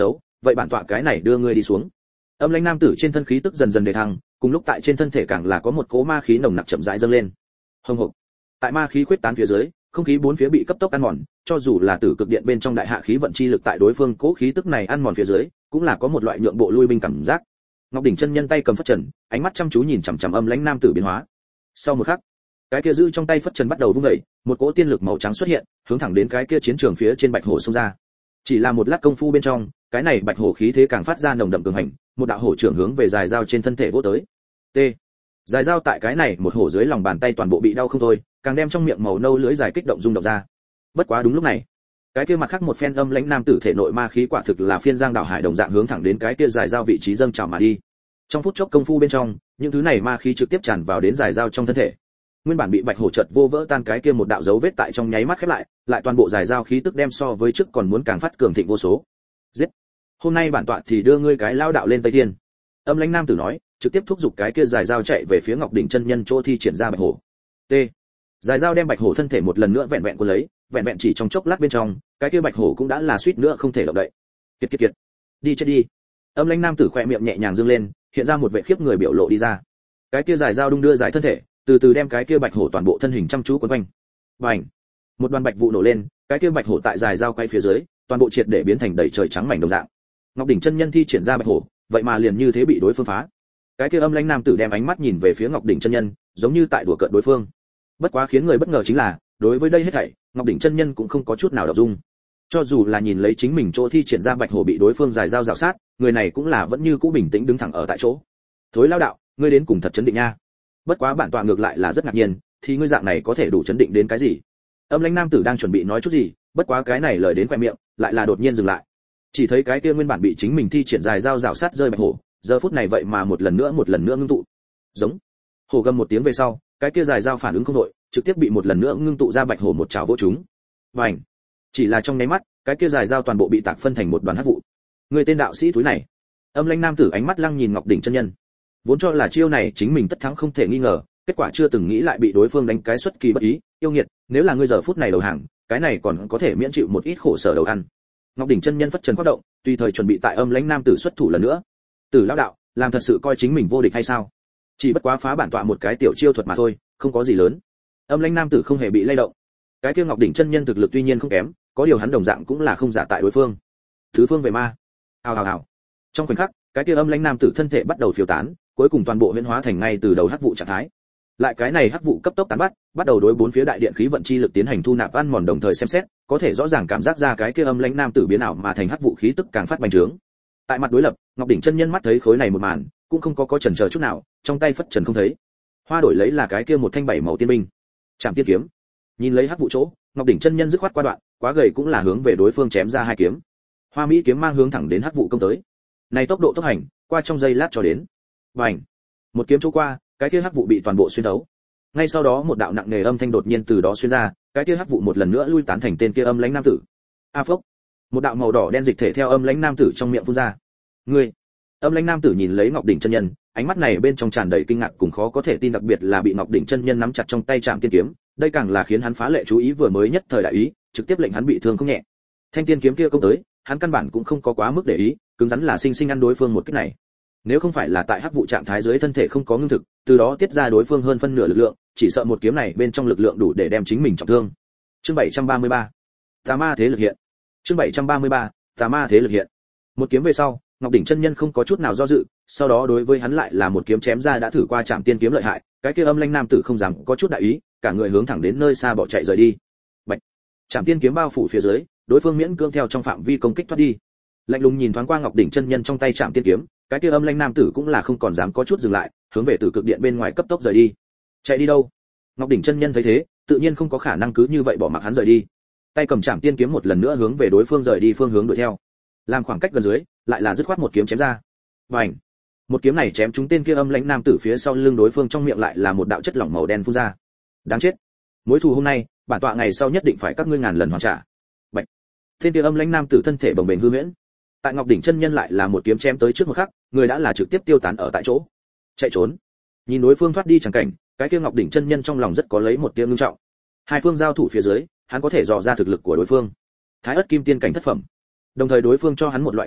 vậy bản tọa cái này đưa ngươi đi xuống. Âm lãnh nam tử trên thân khí tức dần dần đề thăng, cùng lúc tại trên thân thể càng là có một cỗ ma khí nồng nặc chậm rãi dâng lên. Hồng hộc. Tại ma khí khuếch tán phía dưới, không khí bốn phía bị cấp tốc ăn mòn, cho dù là tử cực điện bên trong đại hạ khí vận chi lực tại đối phương cỗ khí tức này ăn mòn phía dưới, cũng là có một loại nhượng bộ lui binh cảm giác. Ngọc đỉnh chân nhân tay cầm phất trần, ánh mắt chăm chú nhìn chằm chằm âm lãnh nam tử biến hóa. Sau một khắc, cái kia giữ trong tay phất trần bắt đầu vung dậy, một cỗ tiên lực màu trắng xuất hiện, hướng thẳng đến cái kia chiến trường phía trên bạch hổ xông ra. Chỉ là một lát công phu bên trong, cái này bạch hổ khí thế càng phát ra nồng đậm cường hành, một đạo hổ trưởng hướng về dài dao trên thân thể vỗ tới. T. Dài dao tại cái này một hổ dưới lòng bàn tay toàn bộ bị đau không thôi, càng đem trong miệng màu nâu lưỡi dài kích động rung động ra. Bất quá đúng lúc này, cái kia mặt khác một phen âm lãnh nam tử thể nội ma khí quả thực là phiên giang đảo hải đồng dạng hướng thẳng đến cái kia dài dao vị trí dâng trào mà đi. Trong phút chốc công phu bên trong, những thứ này ma khí trực tiếp tràn vào đến dài dao trong thân thể. Nguyên bản bị bạch hổ chợt vô vỡ tan cái kia một đạo dấu vết tại trong nháy mắt khép lại, lại toàn bộ dài dao khí tức đem so với trước còn muốn càng phát cường thịnh vô số. Giết! Hôm nay bản tọa thì đưa ngươi cái lao đạo lên Tây Thiên. Âm lãnh nam tử nói, trực tiếp thúc giục cái kia dài dao chạy về phía Ngọc đỉnh chân nhân chỗ thi triển ra bạch hổ. T. Dài dao đem bạch hổ thân thể một lần nữa vẹn vẹn cuốn lấy, vẹn vẹn chỉ trong chốc lát bên trong, cái kia bạch hổ cũng đã là suýt nữa không thể động đậy. Kiệt kiệt kiệt. Đi chết đi. Âm lãnh nam tử khẽ miệng nhẹ nhàng dương lên, hiện ra một vẻ khiếp người biểu lộ đi ra. Cái kia dài dao đung đưa dài thân thể, từ từ đem cái kia bạch hổ toàn bộ thân hình chăm chú quấn quanh. Bành! Một đoàn bạch vụ nổ lên, cái kia bạch hổ tại dài dao quay phía dưới, toàn bộ triệt để biến thành đầy trời trắng mảnh đồng dạng. Ngọc đỉnh chân nhân thi triển ra bạch hổ, vậy mà liền như thế bị đối phương phá. Cái kia âm lãnh nam tử đem ánh mắt nhìn về phía Ngọc đỉnh chân nhân, giống như tại đùa cợt đối phương. Bất quá khiến người bất ngờ chính là, đối với đây hết thảy, Ngọc đỉnh chân nhân cũng không có chút nào động dung. Cho dù là nhìn lấy chính mình chỗ thi triển ra bạch hổ bị đối phương dài dao rào sát, người này cũng là vẫn như cũ bình tĩnh đứng thẳng ở tại chỗ. Thối lao đạo, ngươi đến cùng thật chấn định nha. Bất quá bản tọa ngược lại là rất ngạc nhiên, thì ngươi dạng này có thể đủ chấn định đến cái gì? Âm lãnh nam tử đang chuẩn bị nói chút gì, bất quá cái này lời đến quẹt miệng, lại là đột nhiên dừng lại. Chỉ thấy cái kia nguyên bản bị chính mình thi triển dài dao rào sát rơi bạch hổ, giờ phút này vậy mà một lần nữa một lần nữa ngưng tụ. Giống. Hổ gầm một tiếng về sau, cái kia dài dao phản ứng không đội, trực tiếp bị một lần nữa ngưng tụ ra bạch hổ một trảo vỗ chúng. Bành. Chỉ là trong nháy mắt, cái kia dài dao toàn bộ bị tạc phân thành một đoàn hắc vụ. Người tên đạo sĩ túi này. Âm lãnh nam tử ánh mắt lăng nhìn Ngọc đỉnh chân nhân. Vốn cho là chiêu này chính mình tất thắng không thể nghi ngờ, kết quả chưa từng nghĩ lại bị đối phương đánh cái xuất kỳ bất ý, yêu nghiệt, nếu là ngươi giờ phút này đầu hàng, cái này còn có thể miễn chịu một ít khổ sở đầu ăn. Ngọc đỉnh chân nhân phất trần phát động, tùy thời chuẩn bị tại âm lãnh nam tử xuất thủ lần nữa. Tử lão đạo, làm thật sự coi chính mình vô địch hay sao? Chỉ bất quá phá bản tọa một cái tiểu chiêu thuật mà thôi, không có gì lớn. Âm lãnh nam tử không hề bị lay động. Cái kia Ngọc đỉnh chân nhân thực lực tuy nhiên không kém, có điều hắn đồng dạng cũng là không giả tại đối phương. Thứ phương về ma. Hào hào hào. Trong khoảnh khắc, cái kia âm lãnh nam tử thân thể bắt đầu phiêu tán, cuối cùng toàn bộ huyễn hóa thành ngay từ đầu hắc vụ trạng thái. Lại cái này hắc vụ cấp tốc tán bắt, bắt đầu đối bốn phía đại điện khí vận chi lực tiến hành thu nạp ăn mòn, đồng thời xem xét, có thể rõ ràng cảm giác ra cái kia âm lãnh nam tử biến ảo mà thành hắc vụ khí tức càng phát bành trướng. Tại mặt đối lập, Ngọc đỉnh chân nhân mắt thấy khối này một màn, cũng không có có chần chờ chút nào, trong tay phất trần không thấy. Hoa đổi lấy là cái kia một thanh bảy màu tiên binh, Trảm Tiên kiếm. Nhìn lấy hắc vụ chỗ, Ngọc đỉnh chân nhân dứt khoát qua đoạn, quá gầy cũng là hướng về đối phương chém ra hai kiếm. Hoa mỹ kiếm mang hướng thẳng đến hắc vụ công tới. Này tốc độ tốc hành, qua trong giây lát cho đến. Bành! Một kiếm chỗ qua, cái kia hắc vụ bị toàn bộ xuyên thấu. Ngay sau đó một đạo nặng nề âm thanh đột nhiên từ đó xuyên ra, cái kia hắc vụ một lần nữa lui tán thành tên kia âm lãnh nam tử. A phốc! Một đạo màu đỏ đen dịch thể theo âm lãnh nam tử trong miệng phun ra. Ngươi! Âm lãnh nam tử nhìn lấy Ngọc đỉnh chân nhân, ánh mắt này bên trong tràn đầy kinh ngạc cùng khó có thể tin, đặc biệt là bị Ngọc đỉnh chân nhân nắm chặt trong tay Trảm Tiên kiếm, đây càng là khiến hắn phá lệ chú ý vừa mới nhất thời đại ý, trực tiếp lệnh hắn bị thương không nhẹ. Thanh tiên kiếm kia công tới, hắn căn bản cũng không có quá mức để ý, cứng rắn là sinh sinh ăn đối phương một kích này. Nếu không phải là tại hắc vụ trạng thái dưới thân thể không có ngưng thực, từ đó tiết ra đối phương hơn phân nửa lực lượng, chỉ sợ một kiếm này bên trong lực lượng đủ để đem chính mình trọng thương. Chương bảy trăm ba mươi ba, Tà ma thế lực hiện. Chương bảy trăm ba mươi ba, Tà ma thế lực hiện. Một kiếm về sau, Ngọc đỉnh chân nhân không có chút nào do dự, sau đó đối với hắn lại là một kiếm chém ra, đã thử qua Trảm Tiên kiếm lợi hại, cái kia âm lãnh nam tử không dám có chút đại ý, cả người hướng thẳng đến nơi xa bỏ chạy rời đi. Bạch! Trảm Tiên kiếm bao phủ phía dưới, đối phương miễn cưỡng theo trong phạm vi công kích thoát đi. Lạnh lùng nhìn thoáng qua Ngọc đỉnh chân nhân trong tay Trảm Tiên kiếm, cái kia âm lãnh nam tử cũng là không còn dám có chút dừng lại, hướng về Tử Cực Điện bên ngoài cấp tốc rời đi. Chạy đi đâu? Ngọc đỉnh chân nhân thấy thế, tự nhiên không có khả năng cứ như vậy bỏ mặc hắn rời đi. Tay cầm Trảm Tiên kiếm một lần nữa hướng về đối phương rời đi phương hướng đuổi theo. Làm khoảng cách gần dưới, lại là dứt khoát một kiếm chém ra. Bành! Một kiếm này chém trúng tên kia âm lãnh nam tử phía sau lưng đối phương, trong miệng lại là một đạo chất lỏng màu đen phun ra. Đáng chết! Mối thù hôm nay, bản tọa ngày sau nhất định phải các ngươi ngàn lần hoàn trả. Bạch! Tên kia âm lãnh nam tử thân thể bồng bềnh hư huyễn. Tại Ngọc đỉnh chân nhân lại là một kiếm chém tới trước một khắc, người đã là trực tiếp tiêu tán ở tại chỗ. Chạy trốn. Nhìn đối phương thoát đi chẳng cảnh, cái kia Ngọc đỉnh chân nhân trong lòng rất có lấy một tia ngưng trọng. Hai phương giao thủ phía dưới, hắn có thể dò ra thực lực của đối phương. Thái ất kim tiên cảnh thất phẩm. Đồng thời đối phương cho hắn một loại cảm giác,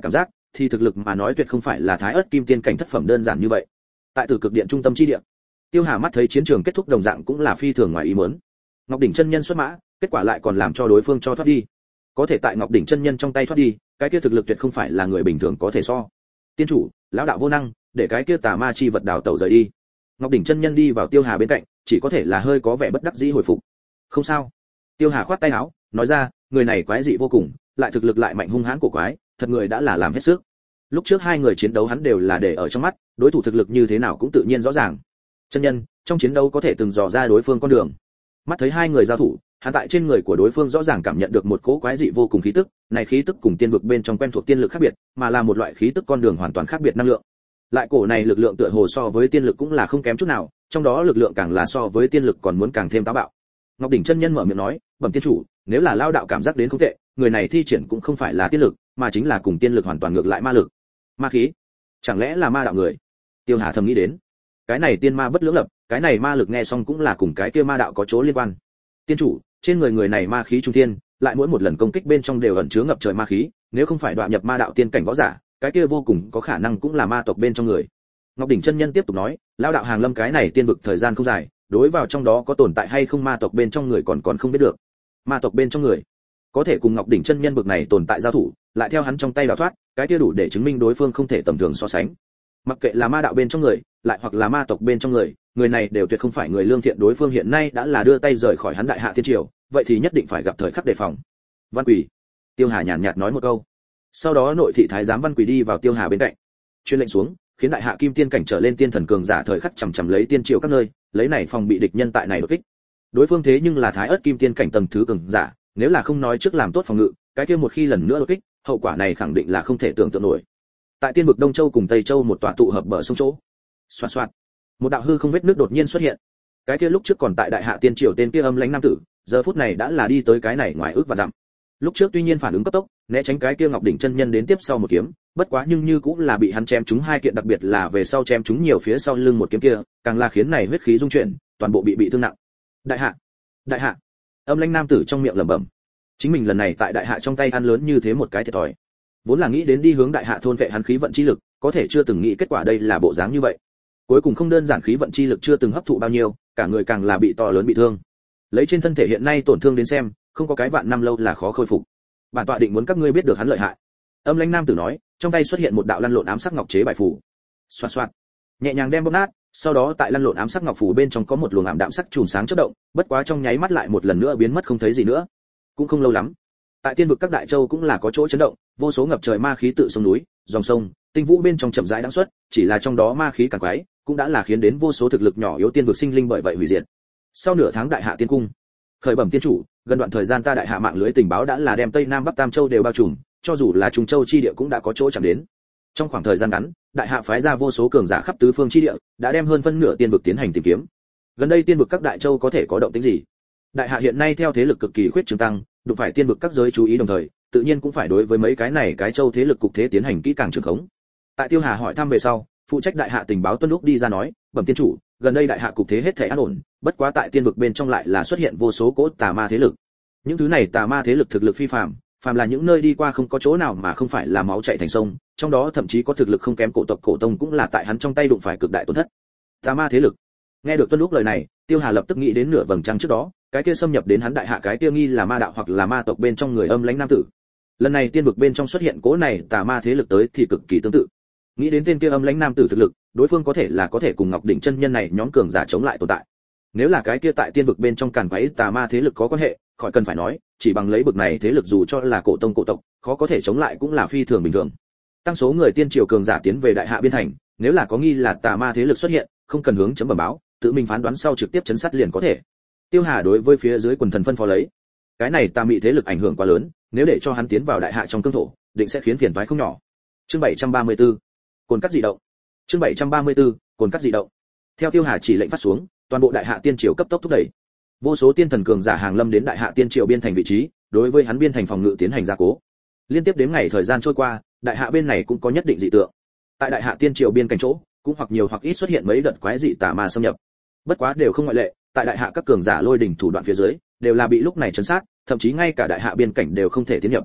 thì thực lực mà nói tuyệt không phải là thái ớt kim tiên cảnh thất phẩm đơn giản như vậy. Tại Tử Cực Điện trung tâm chi địa, Tiêu Hà mắt thấy chiến trường kết thúc đồng dạng cũng là phi thường ngoài ý muốn. Ngọc đỉnh chân nhân xuất mã, kết quả lại còn làm cho đối phương cho thoát đi. Có thể tại Ngọc đỉnh chân nhân trong tay thoát đi, cái kia thực lực tuyệt không phải là người bình thường có thể so. Tiên chủ, lão đạo vô năng, để cái kia tà ma chi vật đào tẩu rời đi. Ngọc đỉnh chân nhân đi vào Tiêu Hà bên cạnh, chỉ có thể là hơi có vẻ bất đắc dĩ hồi phục. Không sao. Tiêu Hà khoát tay áo, nói ra, người này quái dị vô cùng, lại thực lực lại mạnh hung hãn của quái, thật người đã là làm hết sức. Lúc trước hai người chiến đấu hắn đều là để ở trong mắt, đối thủ thực lực như thế nào cũng tự nhiên rõ ràng. Chân nhân, trong chiến đấu có thể từng dò ra đối phương con đường. Mắt thấy hai người giao thủ, hắn tại trên người của đối phương rõ ràng cảm nhận được một cỗ quái dị vô cùng khí tức, này khí tức cùng tiên vực bên trong quen thuộc tiên lực khác biệt, mà là một loại khí tức con đường hoàn toàn khác biệt năng lượng. Lại cổ này lực lượng tựa hồ so với tiên lực cũng là không kém chút nào, trong đó lực lượng càng là so với tiên lực còn muốn càng thêm táo bạo. Ngọc đỉnh chân nhân mở miệng nói, bẩm tiên chủ, nếu là lao đạo cảm giác đến không tệ, người này thi triển cũng không phải là tiên lực, mà chính là cùng tiên lực hoàn toàn ngược lại ma lực. Ma khí? Chẳng lẽ là ma đạo người? Tiêu Hà thầm nghĩ đến. Cái này tiên ma bất lưỡng lập, cái này ma lực nghe xong cũng là cùng cái kia ma đạo có chỗ liên quan. Tiên chủ, trên người người này ma khí trung thiên, lại mỗi một lần công kích bên trong đều ẩn chứa ngập trời ma khí, nếu không phải đoạn nhập ma đạo tiên cảnh võ giả, cái kia vô cùng có khả năng cũng là ma tộc bên trong người. Ngọc đỉnh chân nhân tiếp tục nói, lão đạo hàng lâm cái này tiên vực thời gian không dài, đối vào trong đó có tồn tại hay không ma tộc bên trong người còn còn không biết được. Ma tộc bên trong người có thể cùng Ngọc đỉnh chân nhân bực này tồn tại giao thủ, lại theo hắn trong tay đào thoát, cái kia đủ để chứng minh đối phương không thể tầm thường so sánh. Mặc kệ là ma đạo bên trong người, lại hoặc là ma tộc bên trong người, người này đều tuyệt không phải người lương thiện, đối phương hiện nay đã là đưa tay rời khỏi hắn Đại Hạ Tiên Triều, vậy thì nhất định phải gặp thời khắc đề phòng. Văn Quỷ. Tiêu Hà nhàn nhạt nói một câu. Sau đó nội thị thái giám Văn Quỷ đi vào Tiêu Hà bên cạnh, truyền lệnh xuống, khiến Đại Hạ Kim Tiên cảnh trở lên tiên thần cường giả thời khắc chằm chằm lấy tiên triều các nơi, lấy này phòng bị địch nhân tại này đột kích. Đối phương thế nhưng là thái ớt kim tiên cảnh tầng thứ cường giả, nếu là không nói trước làm tốt phòng ngự, cái kia một khi lần nữa đột kích, hậu quả này khẳng định là không thể tưởng tượng nổi. Tại tiên vực Đông Châu cùng Tây Châu một tòa tụ hợp bờ sông chỗ, xoạt xoạt, một đạo hư không vết nước đột nhiên xuất hiện. Cái kia lúc trước còn tại Đại Hạ Tiên Triều tên kia âm lãnh nam tử, giờ phút này đã là đi tới cái này ngoài ước và dặm. Lúc trước tuy nhiên phản ứng cấp tốc, né tránh cái kia Ngọc đỉnh chân nhân đến tiếp sau một kiếm, bất quá nhưng như cũng là bị hắn chém trúng hai kiện, đặc biệt là về sau chém trúng nhiều phía sau lưng một kiếm kia, càng là khiến này huyết khí dung chuyển, toàn bộ bị bị thương nặng. Đại Hạ, Đại Hạ. Âm lãnh nam tử trong miệng lẩm bẩm. Chính mình lần này tại Đại Hạ trong tay ăn lớn như thế một cái thiệt thòi. Vốn là nghĩ đến đi hướng Đại Hạ thôn vệ hắn khí vận chi lực, có thể chưa từng nghĩ kết quả đây là bộ dáng như vậy. Cuối cùng không đơn giản khí vận chi lực chưa từng hấp thụ bao nhiêu, cả người càng là bị to lớn bị thương. Lấy trên thân thể hiện nay tổn thương đến xem, không có cái vạn năm lâu là khó khôi phục. Bản tọa định muốn các ngươi biết được hắn lợi hại. Âm lãnh nam tử nói, trong tay xuất hiện một đạo lăn lộn ám sắc ngọc chế bài phù. Xoạt xoạt, nhẹ nhàng đem bóp nát, sau đó tại lăn lộn ám sắc ngọc phù bên trong có một luồng ảm đạm sắc chùm sáng chớp động, bất quá trong nháy mắt lại một lần nữa biến mất không thấy gì nữa. Cũng không lâu lắm, tại tiên vực các đại châu cũng là có chỗ chấn động, vô số ngập trời ma khí tự sông núi, dòng sông, tinh vũ bên trong chậm rãi đãng xuất, chỉ là trong đó ma khí càng quái, cũng đã là khiến đến vô số thực lực nhỏ yếu tiên vực sinh linh bởi vậy hủy diệt. Sau nửa tháng Đại Hạ Tiên cung, khởi bẩm tiên chủ, gần đoạn thời gian ta Đại Hạ mạng lưới tình báo đã là đem Tây Nam Bắc Tam Châu đều bao trùm, cho dù là Trung Châu chi địa cũng đã có chỗ chạm đến. Trong khoảng thời gian ngắn, Đại Hạ phái ra vô số cường giả khắp tứ phương chi địa, đã đem hơn phân nửa tiên vực tiến hành tìm kiếm. Gần đây tiên vực các đại châu có thể có động tĩnh gì? Đại Hạ hiện nay theo thế lực cực kỳ khuyết trương tăng, đụng phải tiên vực các giới chú ý đồng thời, tự nhiên cũng phải đối với mấy cái này cái châu thế lực cục thế tiến hành kỹ càng trường khống. Tại Tiêu Hà hỏi thăm về sau, phụ trách Đại Hạ tình báo Tuân lúc đi ra nói, bẩm tiên chủ, gần đây Đại Hạ cục thế hết thảy an ổn, bất quá tại tiên vực bên trong lại là xuất hiện vô số cỗ tà ma thế lực. Những thứ này tà ma thế lực thực lực phi phàm, phàm là những nơi đi qua không có chỗ nào mà không phải là máu chảy thành sông, trong đó thậm chí có thực lực không kém cổ tộc cổ tông cũng là tại hắn trong tay đụng phải cực đại tổn thất. Tà ma thế lực. Nghe được Tuân lúc lời này, Tiêu Hà lập tức nghĩ đến nửa vầng trăng trước đó, cái kia xâm nhập đến hắn Đại Hạ cái kia nghi là ma đạo hoặc là ma tộc bên trong người âm lãnh nam tử. Lần này tiên vực bên trong xuất hiện cỗ này tà ma thế lực tới thì cực kỳ tương tự. Nghĩ đến tên kia âm lãnh nam tử thực lực, đối phương có thể là có thể cùng Ngọc đỉnh chân nhân này nhóm cường giả chống lại tồn tại. Nếu là cái kia tại tiên vực bên trong càn quấy tà ma thế lực có quan hệ, khỏi cần phải nói, chỉ bằng lấy bực này thế lực dù cho là cổ tông cổ tộc, khó có thể chống lại cũng là phi thường bình thường. Tăng số người tiên triều cường giả tiến về Đại Hạ biên thành, nếu là có nghi là tà ma thế lực xuất hiện, không cần hướng chấm bẩm báo, tự mình phán đoán sau trực tiếp chấn sát liền có thể. Tiêu Hà đối với phía dưới quần thần phân phó lấy, cái này tà mị thế lực ảnh hưởng quá lớn, nếu để cho hắn tiến vào Đại Hạ trong cương thổ, định sẽ khiến phiền toái không nhỏ. Chương bảy trăm ba mươi tư, cồn cắt dị động. Chương bảy trăm ba mươi tư, cồn cắt dị động. Theo Tiêu Hà chỉ lệnh phát xuống, toàn bộ Đại Hạ tiên triều cấp tốc thúc đẩy. Vô số tiên thần cường giả hàng lâm đến Đại Hạ tiên triều biên thành vị trí, đối với hắn biên thành phòng ngự tiến hành gia cố. Liên tiếp đến ngày thời gian trôi qua, Đại Hạ bên này cũng có nhất định dị tượng. Tại Đại Hạ tiên triều biên cảnh chỗ, cũng hoặc nhiều hoặc ít xuất hiện mấy đợt quái dị tà ma xâm nhập. Bất quá đều không ngoại lệ, tại Đại Hạ các cường giả lôi đỉnh thủ đoạn phía dưới, đều là bị lúc này trấn sát, thậm chí ngay cả Đại Hạ biên cảnh đều không thể tiến nhập.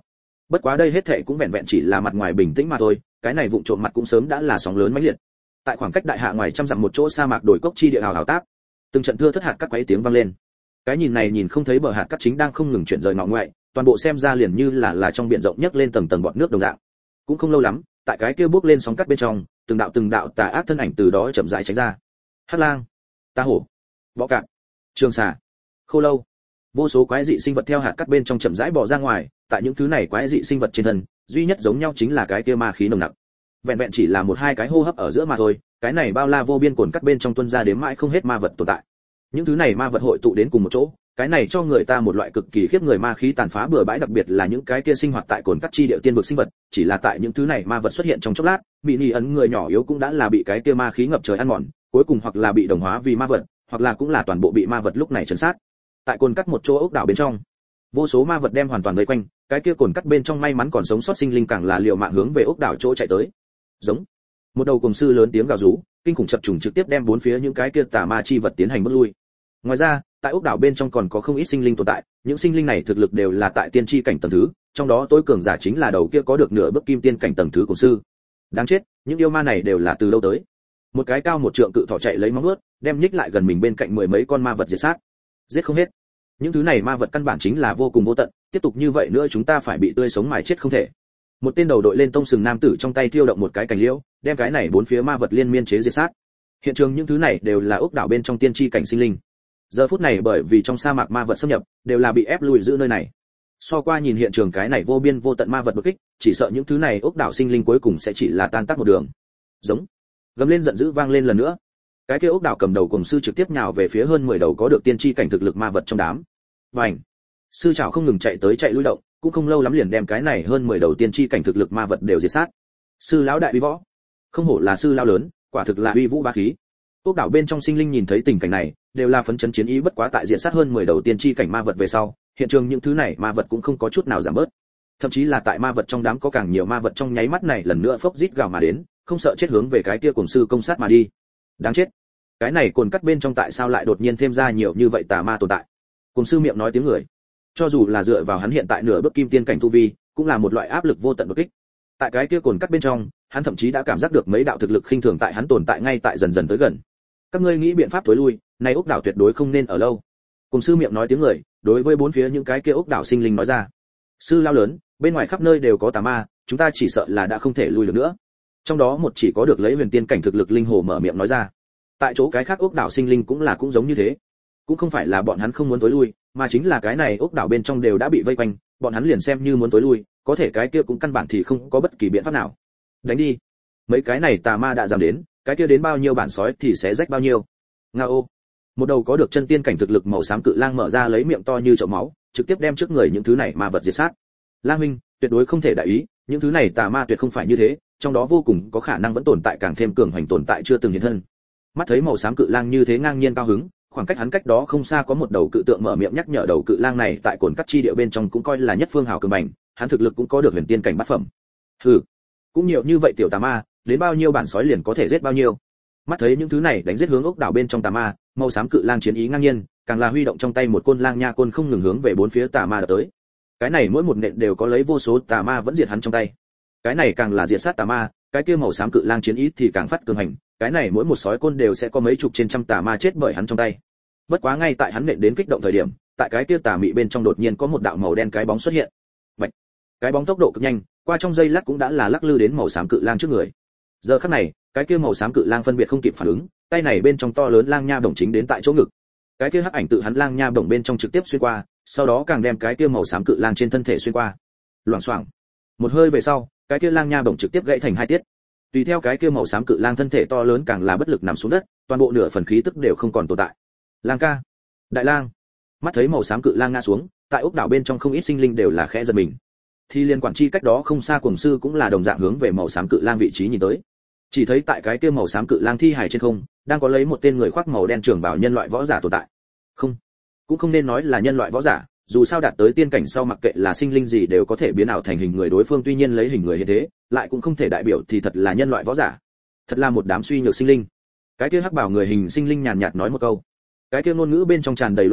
Bất quá đây hết thệ cũng vẹn vẹn chỉ là mặt ngoài bình tĩnh mà thôi, cái này vụng trộm mặt cũng sớm đã là sóng lớn mãnh liệt. Tại khoảng cách đại hạ ngoài trăm dặm một chỗ sa mạc đồi cốc chi địa hào hào táp, từng trận thưa thất hạt cát quấy tiếng vang lên. Cái nhìn này nhìn không thấy bờ hạt cát chính đang không ngừng chuyển rời ngọ ngoại, toàn bộ xem ra liền như là là trong biển rộng nhấc lên tầng tầng bọt nước đồng dạng. Cũng không lâu lắm, tại cái kia bước lên sóng cát bên trong, từng đạo từng đạo tà ác thân ảnh từ đó chậm rãi tránh ra. Hắc lang, ta hổ, bọ cạp, trường xà, khô lâu, vô số quái dị sinh vật theo hạt cát bên trong chậm rãi bò ra ngoài. Tại những thứ này quái dị sinh vật trên thân, duy nhất giống nhau chính là cái kia ma khí nồng nặc. Vẹn vẹn chỉ là một hai cái hô hấp ở giữa mà thôi, cái này bao la vô biên cồn cắt bên trong tuôn ra đến mãi không hết ma vật tồn tại. Những thứ này ma vật hội tụ đến cùng một chỗ, cái này cho người ta một loại cực kỳ khiếp người ma khí tàn phá bừa bãi, đặc biệt là những cái kia sinh hoạt tại cồn cắt chi địa tiên vực sinh vật, chỉ là tại những thứ này ma vật xuất hiện trong chốc lát, bị ni ấn người nhỏ yếu cũng đã là bị cái kia ma khí ngập trời ăn mòn, cuối cùng hoặc là bị đồng hóa vì ma vật, hoặc là cũng là toàn bộ bị ma vật lúc này trấn sát. Tại cồn cắt một chỗ ốc đảo bên trong, vô số ma vật đem hoàn toàn vây quanh, cái kia cồn cắt bên trong may mắn còn sống sót sinh linh càng là liều mạng hướng về ốc đảo chỗ chạy tới. Giống một đầu cùng sư lớn tiếng gào rú, kinh khủng chập trùng trực tiếp đem bốn phía những cái kia tà ma chi vật tiến hành bước lui. Ngoài ra, tại ốc đảo bên trong còn có không ít sinh linh tồn tại, những sinh linh này thực lực đều là tại tiên chi cảnh tầng thứ, trong đó tối cường giả chính là đầu kia có được nửa bước kim tiên cảnh tầng thứ của sư. Đáng chết, những yêu ma này đều là từ đâu tới? Một cái cao một trượng cự thỏ chạy lấy móng vuốt, đem nhích lại gần mình bên cạnh mười mấy con ma vật diệt sát. Giết không hết. Những thứ này ma vật căn bản chính là vô cùng vô tận, tiếp tục như vậy nữa chúng ta phải bị tươi sống mài chết không thể. Một tên đầu đội lên tông sừng nam tử trong tay thiêu động một cái cành liễu, đem cái này bốn phía ma vật liên miên chế diệt sát. Hiện trường những thứ này đều là ốc đảo bên trong tiên tri cảnh sinh linh. Giờ phút này bởi vì trong sa mạc ma vật xâm nhập, đều là bị ép lùi giữ nơi này. So qua nhìn hiện trường cái này vô biên vô tận ma vật đột kích, chỉ sợ những thứ này ốc đảo sinh linh cuối cùng sẽ chỉ là tan tác một đường. Giống. Gầm lên giận dữ vang lên lần nữa. Cái kia ốc đảo cầm đầu cùng sư trực tiếp nhào về phía hơn mười đầu có được tiên tri cảnh thực lực ma vật trong đám. Bành. Sư trảo không ngừng chạy tới chạy lui động, cũng không lâu lắm liền đem cái này hơn mười đầu tiên tri cảnh thực lực ma vật đều diệt sát. Sư lão đại uy võ, không hổ là sư lão lớn, quả thực là uy vũ bá khí. Ốc đảo bên trong sinh linh nhìn thấy tình cảnh này, đều là phấn chấn chiến ý, bất quá tại diệt sát hơn mười đầu tiên tri cảnh ma vật về sau, hiện trường những thứ này ma vật cũng không có chút nào giảm bớt. Thậm chí là tại ma vật trong đám có càng nhiều ma vật trong nháy mắt này lần nữa phốc rít gào mà đến, không sợ chết hướng về cái kia cùng sư công sát mà đi. Đáng chết. Cái này cồn cắt bên trong tại sao lại đột nhiên thêm ra nhiều như vậy tà ma tồn tại? Cùng sư miệng nói tiếng người. Cho dù là dựa vào hắn hiện tại nửa bước kim tiên cảnh tu vi, cũng là một loại áp lực vô tận đột kích. Tại cái kia cồn cắt bên trong, hắn thậm chí đã cảm giác được mấy đạo thực lực khinh thường tại hắn tồn tại ngay tại dần dần tới gần. Các ngươi nghĩ biện pháp tối lui, này ốc đảo tuyệt đối không nên ở lâu. Cùng sư miệng nói tiếng người, đối với bốn phía những cái kia ốc đảo sinh linh nói ra. Sư lao lớn, bên ngoài khắp nơi đều có tà ma, chúng ta chỉ sợ là đã không thể lui được nữa. Trong đó một chỉ có được lấy huyền tiên cảnh thực lực linh hồ mở miệng nói ra. Tại chỗ cái khác ốc đảo sinh linh cũng là cũng giống như thế. Cũng không phải là bọn hắn không muốn tối lui, mà chính là cái này ốc đảo bên trong đều đã bị vây quanh, bọn hắn liền xem như muốn tối lui, có thể cái kia cũng căn bản thì không có bất kỳ biện pháp nào. Đánh đi. Mấy cái này tà ma đã giảm đến, cái kia đến bao nhiêu bản sói thì sẽ rách bao nhiêu. Ngao. Một đầu có được chân tiên cảnh thực lực màu xám cự lang mở ra lấy miệng to như chậu máu, trực tiếp đem trước người những thứ này ma vật diệt sát. Lang huynh, tuyệt đối không thể đại ý, những thứ này tà ma tuyệt không phải như thế, trong đó vô cùng có khả năng vẫn tồn tại càng thêm cường hoành tồn tại chưa từng hiện thân. Mắt thấy màu xám cự lang như thế ngang nhiên cao hứng, khoảng cách hắn cách đó không xa có một đầu cự tượng mở miệng nhắc nhở đầu cự lang này tại cồn cắt chi địa bên trong cũng coi là nhất phương hào cường bành, hắn thực lực cũng có được huyền tiên cảnh bát phẩm. Hừ, cũng nhiều như vậy tiểu tà ma, đến bao nhiêu bản sói liền có thể giết bao nhiêu. Mắt thấy những thứ này đánh giết hướng ốc đảo bên trong tà ma, màu xám cự lang chiến ý ngang nhiên, càng là huy động trong tay một côn lang nha côn không ngừng hướng về bốn phía tà ma đập tới. Cái này mỗi một nện đều có lấy vô số tà ma vẫn diệt hắn trong tay. Cái này càng là diệt sát tà ma, cái kia màu xám cự lang chiến ý thì càng phát cường hành, cái này mỗi một sói côn đều sẽ có mấy chục trên trăm tà ma chết bởi hắn trong tay. Bất quá ngay tại hắn nện đến kích động thời điểm, tại cái kia tà mị bên trong đột nhiên có một đạo màu đen cái bóng xuất hiện. Bạch. Cái bóng tốc độ cực nhanh, qua trong giây lát cũng đã là lắc lư đến màu xám cự lang trước người. Giờ khắc này, cái kia màu xám cự lang phân biệt không kịp phản ứng, tay này bên trong to lớn lang nha bổng chính đến tại chỗ ngực. Cái kia hắc ảnh tự hắn lang nha bổng bên trong trực tiếp xuyên qua, sau đó càng đem cái kia màu xám cự lang trên thân thể xuyên qua. Loảng xoảng. Một hơi về sau, cái kia lang nha bổng trực tiếp gãy thành hai tiết. Tùy theo cái kia màu xám cự lang thân thể to lớn càng là bất lực nằm xuống đất, toàn bộ nửa phần khí tức đều không còn tồn tại. Lang ca, đại lang. Mắt thấy màu xám cự lang ngã xuống, tại ốc đảo bên trong không ít sinh linh đều là khẽ giật mình. Thì liên quản chi cách đó không xa cuồng sư cũng là đồng dạng hướng về màu xám cự lang vị trí nhìn tới. Chỉ thấy tại cái kia màu xám cự lang thi hài trên không, đang có lấy một tên người khoác màu đen trường bào nhân loại võ giả tồn tại. Không, cũng không nên nói là nhân loại võ giả, dù sao đạt tới tiên cảnh sau mặc kệ là sinh linh gì đều có thể biến ảo thành hình người đối phương, tuy nhiên lấy hình người như thế, lại cũng không thể đại biểu thì thật là nhân loại võ giả. Thật là một đám suy nhược sinh linh. Cái kia hắc bảo người hình sinh linh nhàn nhạt nói một câu. Cái kia ngôn ngữ bên trong tràn đầy lỗ mãng,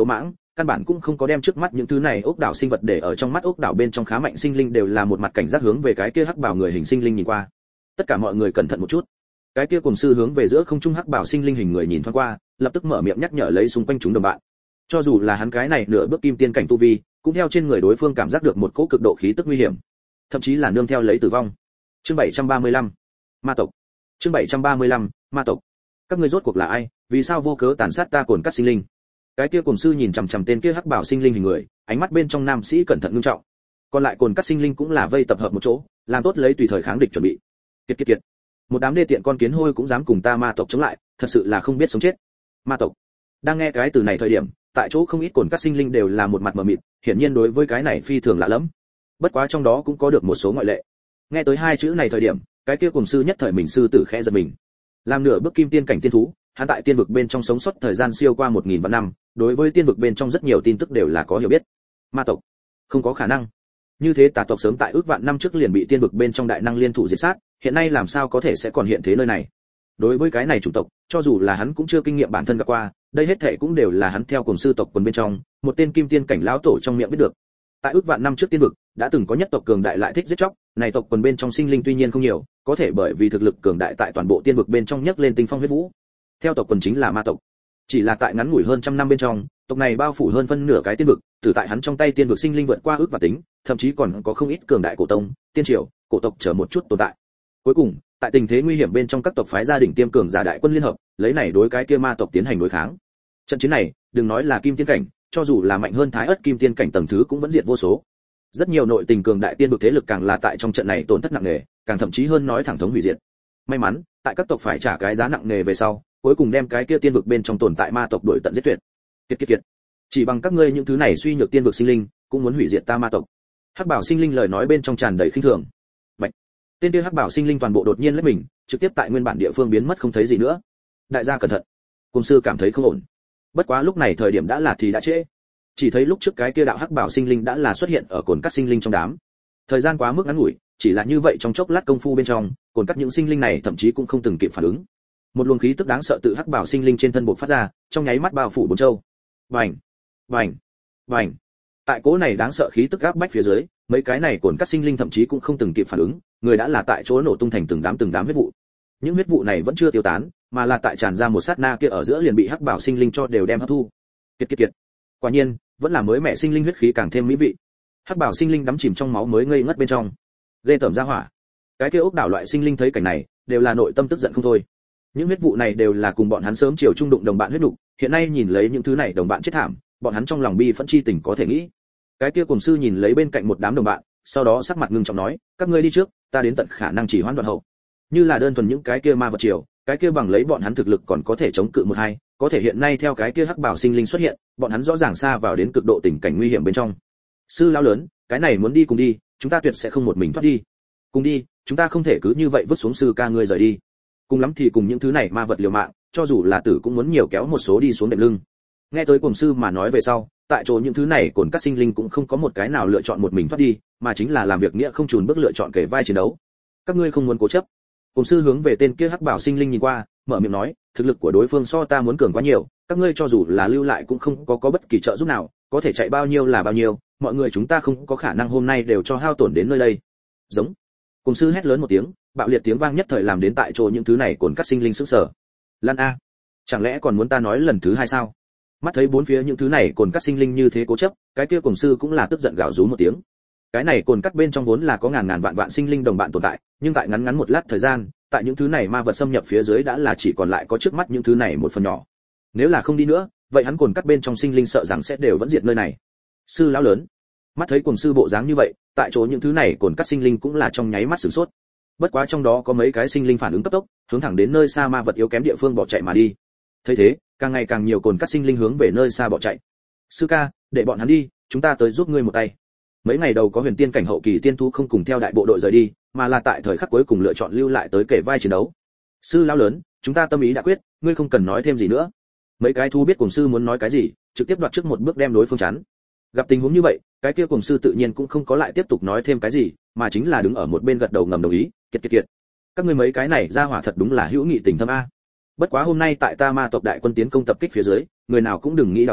căn bản cũng không có đem trước mắt những thứ này ốc đảo sinh vật để ở trong mắt. Ốc đảo bên trong khá mạnh sinh linh đều là một mặt cảnh giác hướng về cái kia hắc bảo người hình sinh linh nhìn qua. Tất cả mọi người cẩn thận một chút. Cái kia cùng sư hướng về giữa không trung hắc bảo sinh linh hình người nhìn thoáng qua, lập tức mở miệng nhắc nhở lấy xung quanh chúng đồng bạn. Cho dù là hắn cái này nửa bước kim tiên cảnh tu vi, cũng theo trên người đối phương cảm giác được một cỗ cực độ khí tức nguy hiểm, thậm chí là nương theo lấy tử vong. Chương bảy trăm ba mươi lăm, ma tộc. Chương bảy trăm ba mươi lăm, ma tộc. Các ngươi rốt cuộc là ai, vì sao vô cớ tàn sát ta cồn cắt sinh linh? Cái kia cùng sư nhìn chằm chằm tên kia hắc bảo sinh linh hình người, ánh mắt bên trong nam sĩ cẩn thận nghiêm trọng. Còn lại cồn cắt sinh linh cũng là vây tập hợp một chỗ, làm tốt lấy tùy thời kháng địch chuẩn bị. Kiệt kiệt kiệt. Một đám đê tiện con kiến hôi cũng dám cùng ta ma tộc chống lại, thật sự là không biết sống chết. Ma tộc. Đang nghe cái từ này thời điểm, tại chỗ không ít cồn cắt sinh linh đều là một mặt mờ mịt, hiển nhiên đối với cái này phi thường lạ lẫm. Bất quá trong đó cũng có được một số ngoại lệ. Nghe tới hai chữ này thời điểm, cái kia cùng sư nhất thời mình sư tử khẽ giật mình. Làm nửa bước kim tiên cảnh tiên thú, hắn tại tiên vực bên trong sống sót thời gian siêu qua một nghìn vạn năm, đối với tiên vực bên trong rất nhiều tin tức đều là có hiểu biết. Ma tộc, không có khả năng. Như thế tà tộc sớm tại ước vạn năm trước liền bị tiên vực bên trong đại năng liên thủ diệt sát, hiện nay làm sao có thể sẽ còn hiện thế nơi này? Đối với cái này chủng tộc, cho dù là hắn cũng chưa kinh nghiệm bản thân gặp qua, đây hết thảy cũng đều là hắn theo cùng sư tộc quần bên trong, một tên kim tiên cảnh lão tổ trong miệng biết được. Tại ước vạn năm trước tiên vực, đã từng có nhất tộc cường đại lại thích giết chóc, này tộc quần bên trong sinh linh tuy nhiên không nhiều, có thể bởi vì thực lực cường đại tại toàn bộ tiên vực bên trong nhấc lên tinh phong huyết vũ. Theo tộc quần chính là ma tộc. Chỉ là tại ngắn ngủi hơn trăm năm bên trong, tộc này bao phủ hơn phân nửa cái tiên vực, từ tại hắn trong tay tiên vực sinh linh vượt qua ước và tính, thậm chí còn có không ít cường đại cổ tông, tiên triều, cổ tộc chờ một chút tồn tại. Cuối cùng, tại tình thế nguy hiểm bên trong các tộc phái gia đình tiêm cường giả đại quân liên hợp, lấy này đối cái kia ma tộc tiến hành đối kháng. Trận chiến này, đừng nói là kim tiên cảnh, cho dù là mạnh hơn thái ất kim tiên cảnh tầng thứ cũng vẫn diệt vô số. Rất nhiều nội tình cường đại tiên vực thế lực càng là tại trong trận này tổn thất nặng nề, càng thậm chí hơn nói thẳng thống hủy diệt. May mắn, tại các tộc phải trả cái giá nặng nề về sau, cuối cùng đem cái kia tiên vực bên trong tồn tại ma tộc đuổi tận giết tuyệt. Kiệt kiệt kiệt. Chỉ bằng các ngươi những thứ này suy nhược tiên vực sinh linh, cũng muốn hủy diệt ta ma tộc. Hắc bảo sinh linh lời nói bên trong tràn đầy khinh thường. Bạch. Tên kia hắc bảo sinh linh toàn bộ đột nhiên lấy mình, trực tiếp tại nguyên bản địa phương biến mất không thấy gì nữa. Đại gia cẩn thận. Cung sư cảm thấy không ổn. Bất quá lúc này thời điểm đã là thì đã trễ. Chỉ thấy lúc trước cái kia đạo hắc bảo sinh linh đã là xuất hiện ở cồn cắt sinh linh trong đám. Thời gian quá mức ngắn ngủi, chỉ là như vậy trong chốc lát công phu bên trong, cồn cắt những sinh linh này thậm chí cũng không từng kịp phản ứng. Một luồng khí tức đáng sợ tự hắc bảo sinh linh trên thân bộc phát ra, trong nháy mắt bao phủ bốn châu. Vành, vành, vành. Tại cỗ này đáng sợ khí tức áp bách phía dưới, mấy cái này cồn cắt sinh linh thậm chí cũng không từng kịp phản ứng, người đã là tại chỗ nổ tung thành từng đám từng đám huyết vụ. Những huyết vụ này vẫn chưa tiêu tán, mà là tại tràn ra một sát na kia ở giữa liền bị hắc bảo sinh linh cho đều đem hấp thu. Kiệt kiệt kiệt. Quả nhiên, vẫn là mới mẹ sinh linh huyết khí càng thêm mỹ vị. Hắc bảo sinh linh đắm chìm trong máu mới ngây ngất bên trong. Ghê tởm ra hỏa. Cái kia ốc đảo loại sinh linh thấy cảnh này, đều là nội tâm tức giận không thôi. Những huyết vụ này đều là cùng bọn hắn sớm chiều trung đụng đồng bạn huyết đục, hiện nay nhìn lấy những thứ này đồng bạn chết thảm, bọn hắn trong lòng bi phẫn chi tình có thể nghĩ. Cái kia cùng sư nhìn lấy bên cạnh một đám đồng bạn, sau đó sắc mặt ngưng trọng nói, các ngươi đi trước, ta đến tận khả năng chỉ hoãn đoạn hậu. Như là đơn thuần những cái kia ma vật triều, cái kia bằng lấy bọn hắn thực lực còn có thể chống cự một hai, có thể hiện nay theo cái kia hắc bảo sinh linh xuất hiện, bọn hắn rõ ràng xa vào đến cực độ tình cảnh nguy hiểm bên trong. Sư lão lớn, cái này muốn đi cùng đi, chúng ta tuyệt sẽ không một mình thoát đi. Cùng đi, chúng ta không thể cứ như vậy vứt xuống sư ca ngươi rời đi. Cùng lắm thì cùng những thứ này ma vật liều mạng, cho dù là tử cũng muốn nhiều kéo một số đi xuống đệm lưng. Nghe tới cùng sư mà nói về sau, tại chỗ những thứ này cồn cắt sinh linh cũng không có một cái nào lựa chọn một mình thoát đi, mà chính là làm việc nghĩa không chùn bước lựa chọn kể vai chiến đấu. Các ngươi không muốn cố chấp. Cùng sư hướng về tên kia hắc bảo sinh linh nhìn qua, mở miệng nói, thực lực của đối phương so ta muốn cường quá nhiều, các ngươi cho dù là lưu lại cũng không có có bất kỳ trợ giúp nào, có thể chạy bao nhiêu là bao nhiêu, mọi người chúng ta không có khả năng hôm nay đều cho hao tổn đến nơi đây. Giống. Cùng sư hét lớn một tiếng, bạo liệt tiếng vang nhất thời làm đến tại chỗ những thứ này cồn cắt sinh linh sững sờ. Lan a, chẳng lẽ còn muốn ta nói lần thứ hai sao? Mắt thấy bốn phía những thứ này cồn cắt sinh linh như thế cố chấp, cái kia cùng sư cũng là tức giận gào rú một tiếng. Cái này cồn cắt bên trong vốn là có ngàn ngàn vạn vạn sinh linh đồng bạn tồn tại, nhưng tại ngắn ngắn một lát thời gian, tại những thứ này ma vật xâm nhập phía dưới đã là chỉ còn lại có trước mắt những thứ này một phần nhỏ. Nếu là không đi nữa, vậy hắn cồn cắt bên trong sinh linh sợ rằng sẽ đều vẫn diệt nơi này. Sư lão lớn, mắt thấy cùng sư bộ dáng như vậy, tại chỗ những thứ này cồn cắt sinh linh cũng là trong nháy mắt sửng sốt. Bất quá trong đó có mấy cái sinh linh phản ứng cấp tốc, hướng thẳng đến nơi xa ma vật yếu kém địa phương bỏ chạy mà đi. Thấy thế, càng ngày càng nhiều cồn cắt sinh linh hướng về nơi xa bỏ chạy. Sư ca, để bọn hắn đi, chúng ta tới giúp ngươi một tay. Mấy ngày đầu có huyền tiên cảnh hậu kỳ tiên thú không cùng theo đại bộ đội rời đi, mà là tại thời khắc cuối cùng lựa chọn lưu lại tới kể vai chiến đấu. Sư lão lớn, chúng ta tâm ý đã quyết, ngươi không cần nói thêm gì nữa. Mấy cái thú biết cùng sư muốn nói cái gì, trực tiếp đoạt trước một bước đem đối phương chắn. Gặp tình huống như vậy, cái kia cùng sư tự nhiên cũng không có lại tiếp tục nói thêm cái gì, mà chính là đứng ở một bên gật đầu ngầm đồng ý. Kiệt kiệt kiệt, các ngươi mấy cái này ra hỏa thật đúng là hữu nghị tình thâm a. Bất quá hôm nay tại ta ma tộc đại quân tiến công tập kích phía dưới, người nào cũng đừng nghĩ đào tẩu,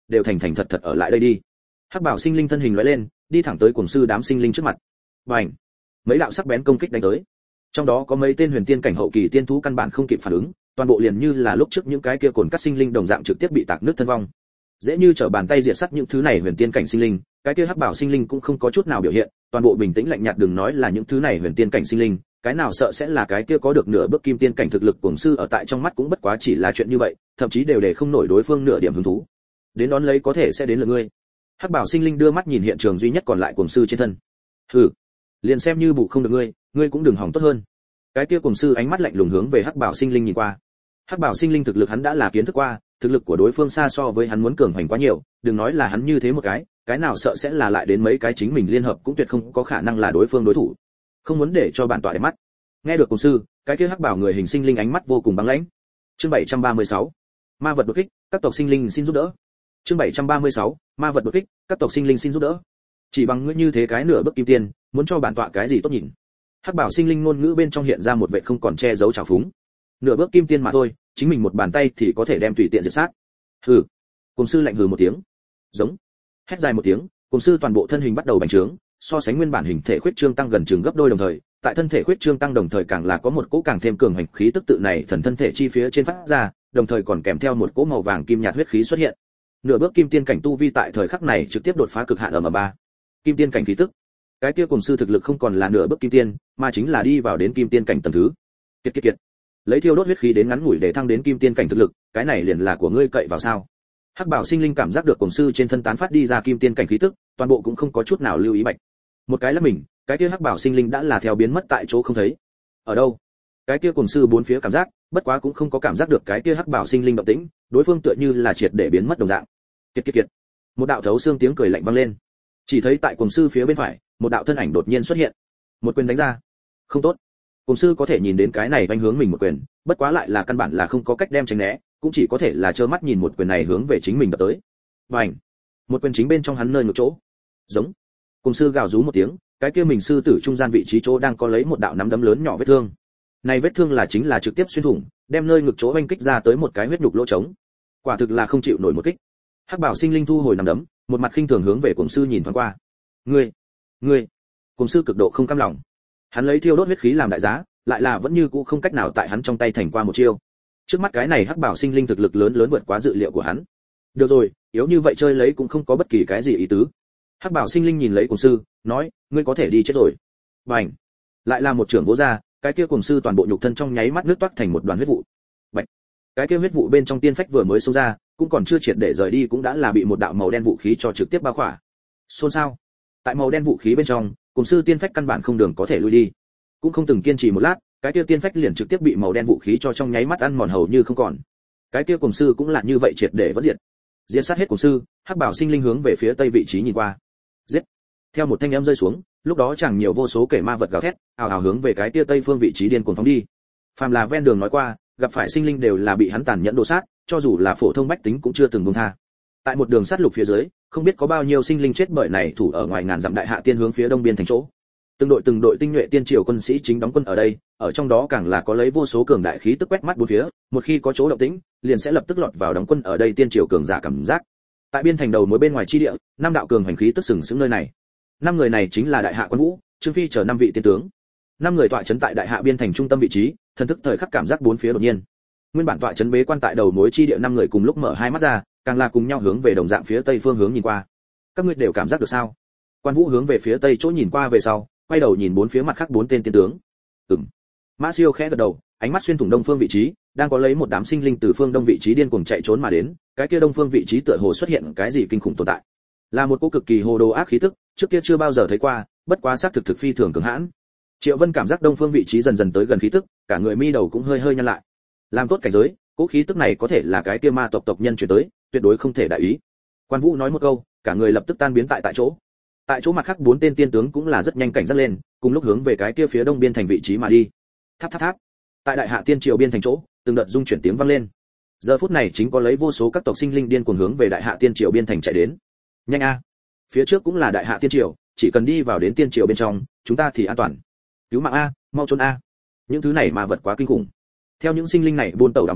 đều thành thành thật thật ở lại đây đi. Hắc bảo sinh linh thân hình lóe lên, đi thẳng tới cuồng sư đám sinh linh trước mặt. Bành! Mấy đạo sắc bén công kích đánh tới. Trong đó có mấy tên huyền tiên cảnh hậu kỳ tiên thú căn bản không kịp phản ứng, toàn bộ liền như là lúc trước những cái kia cồn cắt sinh linh đồng dạng trực tiếp bị tạc nứt thân vong. Dễ như trở bàn tay diệt sát những thứ này huyền tiên cảnh sinh linh, cái kia hắc bảo sinh linh cũng không có chút nào biểu hiện, toàn bộ bình tĩnh lạnh nhạt, đừng nói là những thứ này huyền tiên cảnh sinh linh, cái nào sợ sẽ là cái kia có được nửa bước kim tiên cảnh thực lực cuồng sư ở tại trong mắt cũng bất quá chỉ là chuyện như vậy, thậm chí đều để không nổi đối phương nửa điểm hứng thú. Đến đón lấy có thể sẽ đến lượt ngươi. Hắc bảo sinh linh đưa mắt nhìn hiện trường duy nhất còn lại cuồng sư trên thân. Hừ, liền xem như bù không được ngươi, ngươi cũng đừng hỏng tốt hơn. Cái kia cuồng sư ánh mắt lạnh lùng hướng về hắc bảo sinh linh nhìn qua. Hắc bảo sinh linh thực lực hắn đã là kiến thức qua, thực lực của đối phương xa so với hắn muốn cường hoành quá nhiều, đừng nói là hắn như thế một cái, cái nào sợ sẽ là lại đến mấy cái chính mình liên hợp cũng tuyệt không có khả năng là đối phương đối thủ. Không muốn để cho bản tọa để mắt. Nghe được cuồng sư, cái kia hắc bảo người hình sinh linh ánh mắt vô cùng băng lãnh. Chương bảy trăm ba mươi sáu, ma vật đột kích, các tộc sinh linh xin giúp đỡ. Chương bảy trăm ba mươi sáu, ma vật đột kích, các tộc sinh linh xin giúp đỡ. Chỉ bằng ngươi như thế cái nửa bước kim tiên, muốn cho bản tọa cái gì tốt nhìn? Hắc bảo sinh linh ngôn ngữ bên trong hiện ra một vẻ không còn che giấu trào phúng. Nửa bước kim tiên mà thôi, chính mình một bàn tay thì có thể đem tùy tiện diệt sát. Hừ. Cùng sư lạnh hừ một tiếng. Giống. Hét dài một tiếng, cùng sư toàn bộ thân hình bắt đầu bành trướng, so sánh nguyên bản hình thể khuyết trương tăng gần chừng gấp đôi đồng thời, tại thân thể khuyết trương tăng đồng thời càng là có một cỗ càng thêm cường hành khí tức tự này thần thân thể chi phía trên phát ra, đồng thời còn kèm theo một cỗ màu vàng kim nhạt huyết khí xuất hiện. Nửa bước kim tiên cảnh tu vi tại thời khắc này trực tiếp đột phá cực hạn ở M ba. Kim tiên cảnh khí tức. Cái kia cùng sư thực lực không còn là nửa bước kim tiên, mà chính là đi vào đến kim tiên cảnh tầng thứ. Kiệt kiệt kiệt. Lấy thiêu đốt huyết khí đến ngắn ngủi để thăng đến kim tiên cảnh thực lực, cái này liền là của ngươi cậy vào sao? Hắc bảo sinh linh cảm giác được cùng sư trên thân tán phát đi ra kim tiên cảnh khí tức, toàn bộ cũng không có chút nào lưu ý bạch. Một cái là mình, cái kia hắc bảo sinh linh đã là theo biến mất tại chỗ không thấy. Ở đâu? Cái kia cùng sư bốn phía cảm giác, bất quá cũng không có cảm giác được cái kia hắc bảo sinh linh động tĩnh, đối phương tựa như là triệt để biến mất đồng dạng. Kiệt kiệt kiệt. Một đạo thấu xương tiếng cười lạnh vang lên. Chỉ thấy tại cùng sư phía bên phải, một đạo thân ảnh đột nhiên xuất hiện. Một quyền đánh ra. Không tốt. Cùng sư có thể nhìn đến cái này vành hướng mình một quyền, bất quá lại là căn bản là không có cách đem tránh né, cũng chỉ có thể là trơ mắt nhìn một quyền này hướng về chính mình đập tới. Bành! Một quyền chính bên trong hắn nơi ngực chỗ. Giống. Cùng sư gào rú một tiếng, cái kia mình sư tử trung gian vị trí chỗ đang có lấy một đạo nắm đấm lớn nhỏ vết thương. Này vết thương là chính là trực tiếp xuyên thủng, đem nơi ngực chỗ oanh kích ra tới một cái huyết nhục lỗ trống. Quả thực là không chịu nổi một kích. Hắc bảo sinh linh thu hồi nắm đấm, một mặt khinh thường hướng về cùng sư nhìn thoáng qua. Ngươi, ngươi! Cùng sư cực độ không cam lòng. Hắn lấy thiêu đốt huyết khí làm đại giá, lại là vẫn như cũ không cách nào tại hắn trong tay thành qua một chiêu. Trước mắt cái này hắc bảo sinh linh thực lực lớn lớn vượt quá dự liệu của hắn. Được rồi, yếu như vậy chơi lấy cũng không có bất kỳ cái gì ý tứ. Hắc bảo sinh linh nhìn lấy cùng sư, nói, ngươi có thể đi chết rồi. Bành! Lại là một trưởng vỗ ra, cái kia cùng sư toàn bộ nhục thân trong nháy mắt nứt toát thành một đoàn huyết vụ. Bạch! Cái kia huyết vụ bên trong tiên phách vừa mới xông ra, cũng còn chưa triệt để rời đi cũng đã là bị một đạo màu đen vũ khí cho trực tiếp bao khỏa. Xôn xao. Tại màu đen vũ khí bên trong, cùng sư tiên phách căn bản không đường có thể lui đi. Cũng không từng kiên trì một lát, cái kia tiên phách liền trực tiếp bị màu đen vũ khí cho trong nháy mắt ăn mòn hầu như không còn. Cái kia cùng sư cũng là như vậy triệt để vẫn diệt. Diệt sát hết cùng sư, hắc bảo sinh linh hướng về phía tây vị trí nhìn qua. Giết! Theo một thanh âm rơi xuống, lúc đó chẳng nhiều vô số kẻ ma vật gào thét, ào ào hướng về cái kia tây phương vị trí điên cuồng phóng đi. Phàm là ven đường nói qua, gặp phải sinh linh đều là bị hắn tàn nhẫn đổ sát, cho dù là phổ thông bách tính cũng chưa từng buông tha. Tại một đường sát lục phía dưới, không biết có bao nhiêu sinh linh chết bởi này thủ ở ngoài ngàn dặm đại hạ tiên hướng phía đông biên thành chỗ. Từng đội từng đội tinh nhuệ tiên triều quân sĩ chính đóng quân ở đây, ở trong đó càng là có lấy vô số cường đại khí tức quét mắt bốn phía, một khi có chỗ động tĩnh, liền sẽ lập tức lọt vào đóng quân ở đây tiên triều cường giả cảm giác. Tại biên thành đầu mối bên ngoài chi địa, năm đạo cường hành khí tức sừng sững nơi này. Năm người này chính là đại hạ quân vũ, Trương Phi chờ năm vị tiên tướng. Năm người tọa trấn tại đại hạ biên thành trung tâm vị trí, thần thức thời khắc cảm giác bốn phía đột nhiên. Nguyên bản tọa trấn bế quan tại đầu mối chi địa năm người cùng lúc mở hai mắt ra, càng là cùng nhau hướng về đồng dạng phía tây phương hướng nhìn qua. Các ngươi đều cảm giác được sao? Quan Vũ hướng về phía tây chỗ nhìn qua về sau, quay đầu nhìn bốn phía mặt khác bốn tên tiên tướng. Ừm. Mã Siêu khẽ gật đầu, ánh mắt xuyên thủng đông phương vị trí, đang có lấy một đám sinh linh từ phương đông vị trí điên cuồng chạy trốn mà đến, cái kia đông phương vị trí tựa hồ xuất hiện cái gì kinh khủng tồn tại. Là một cô cực kỳ hồ đồ ác khí tức, trước kia chưa bao giờ thấy qua, bất quá xác thực thực phi thường cường hãn. Triệu Vân cảm giác đông phương vị trí dần dần tới gần khí tức, cả người mi đầu cũng hơi hơi nhăn lại. Làm tốt cảnh giới, cố khí tức này có thể là cái kia ma tộc tộc nhân chuyển tới, tuyệt đối không thể đại ý. Quan Vũ nói một câu, cả người lập tức tan biến tại tại chỗ. Tại chỗ mặt khác bốn tên tiên tướng cũng là rất nhanh cảnh giác lên, cùng lúc hướng về cái kia phía đông biên thành vị trí mà đi. Tháp tháp tháp. Tại đại hạ tiên triều biên thành chỗ, từng đợt rung chuyển tiếng vang lên. Giờ phút này chính có lấy vô số các tộc sinh linh điên cuồng hướng về đại hạ tiên triều biên thành chạy đến. Nhanh a! Phía trước cũng là đại hạ tiên triều, chỉ cần đi vào đến tiên triều bên trong, chúng ta thì an toàn. Cứu mạng a, mau trốn a! Những thứ này mà vật quá kinh khủng. Theo những sinh linh này buôn tẩu đảm mệnh,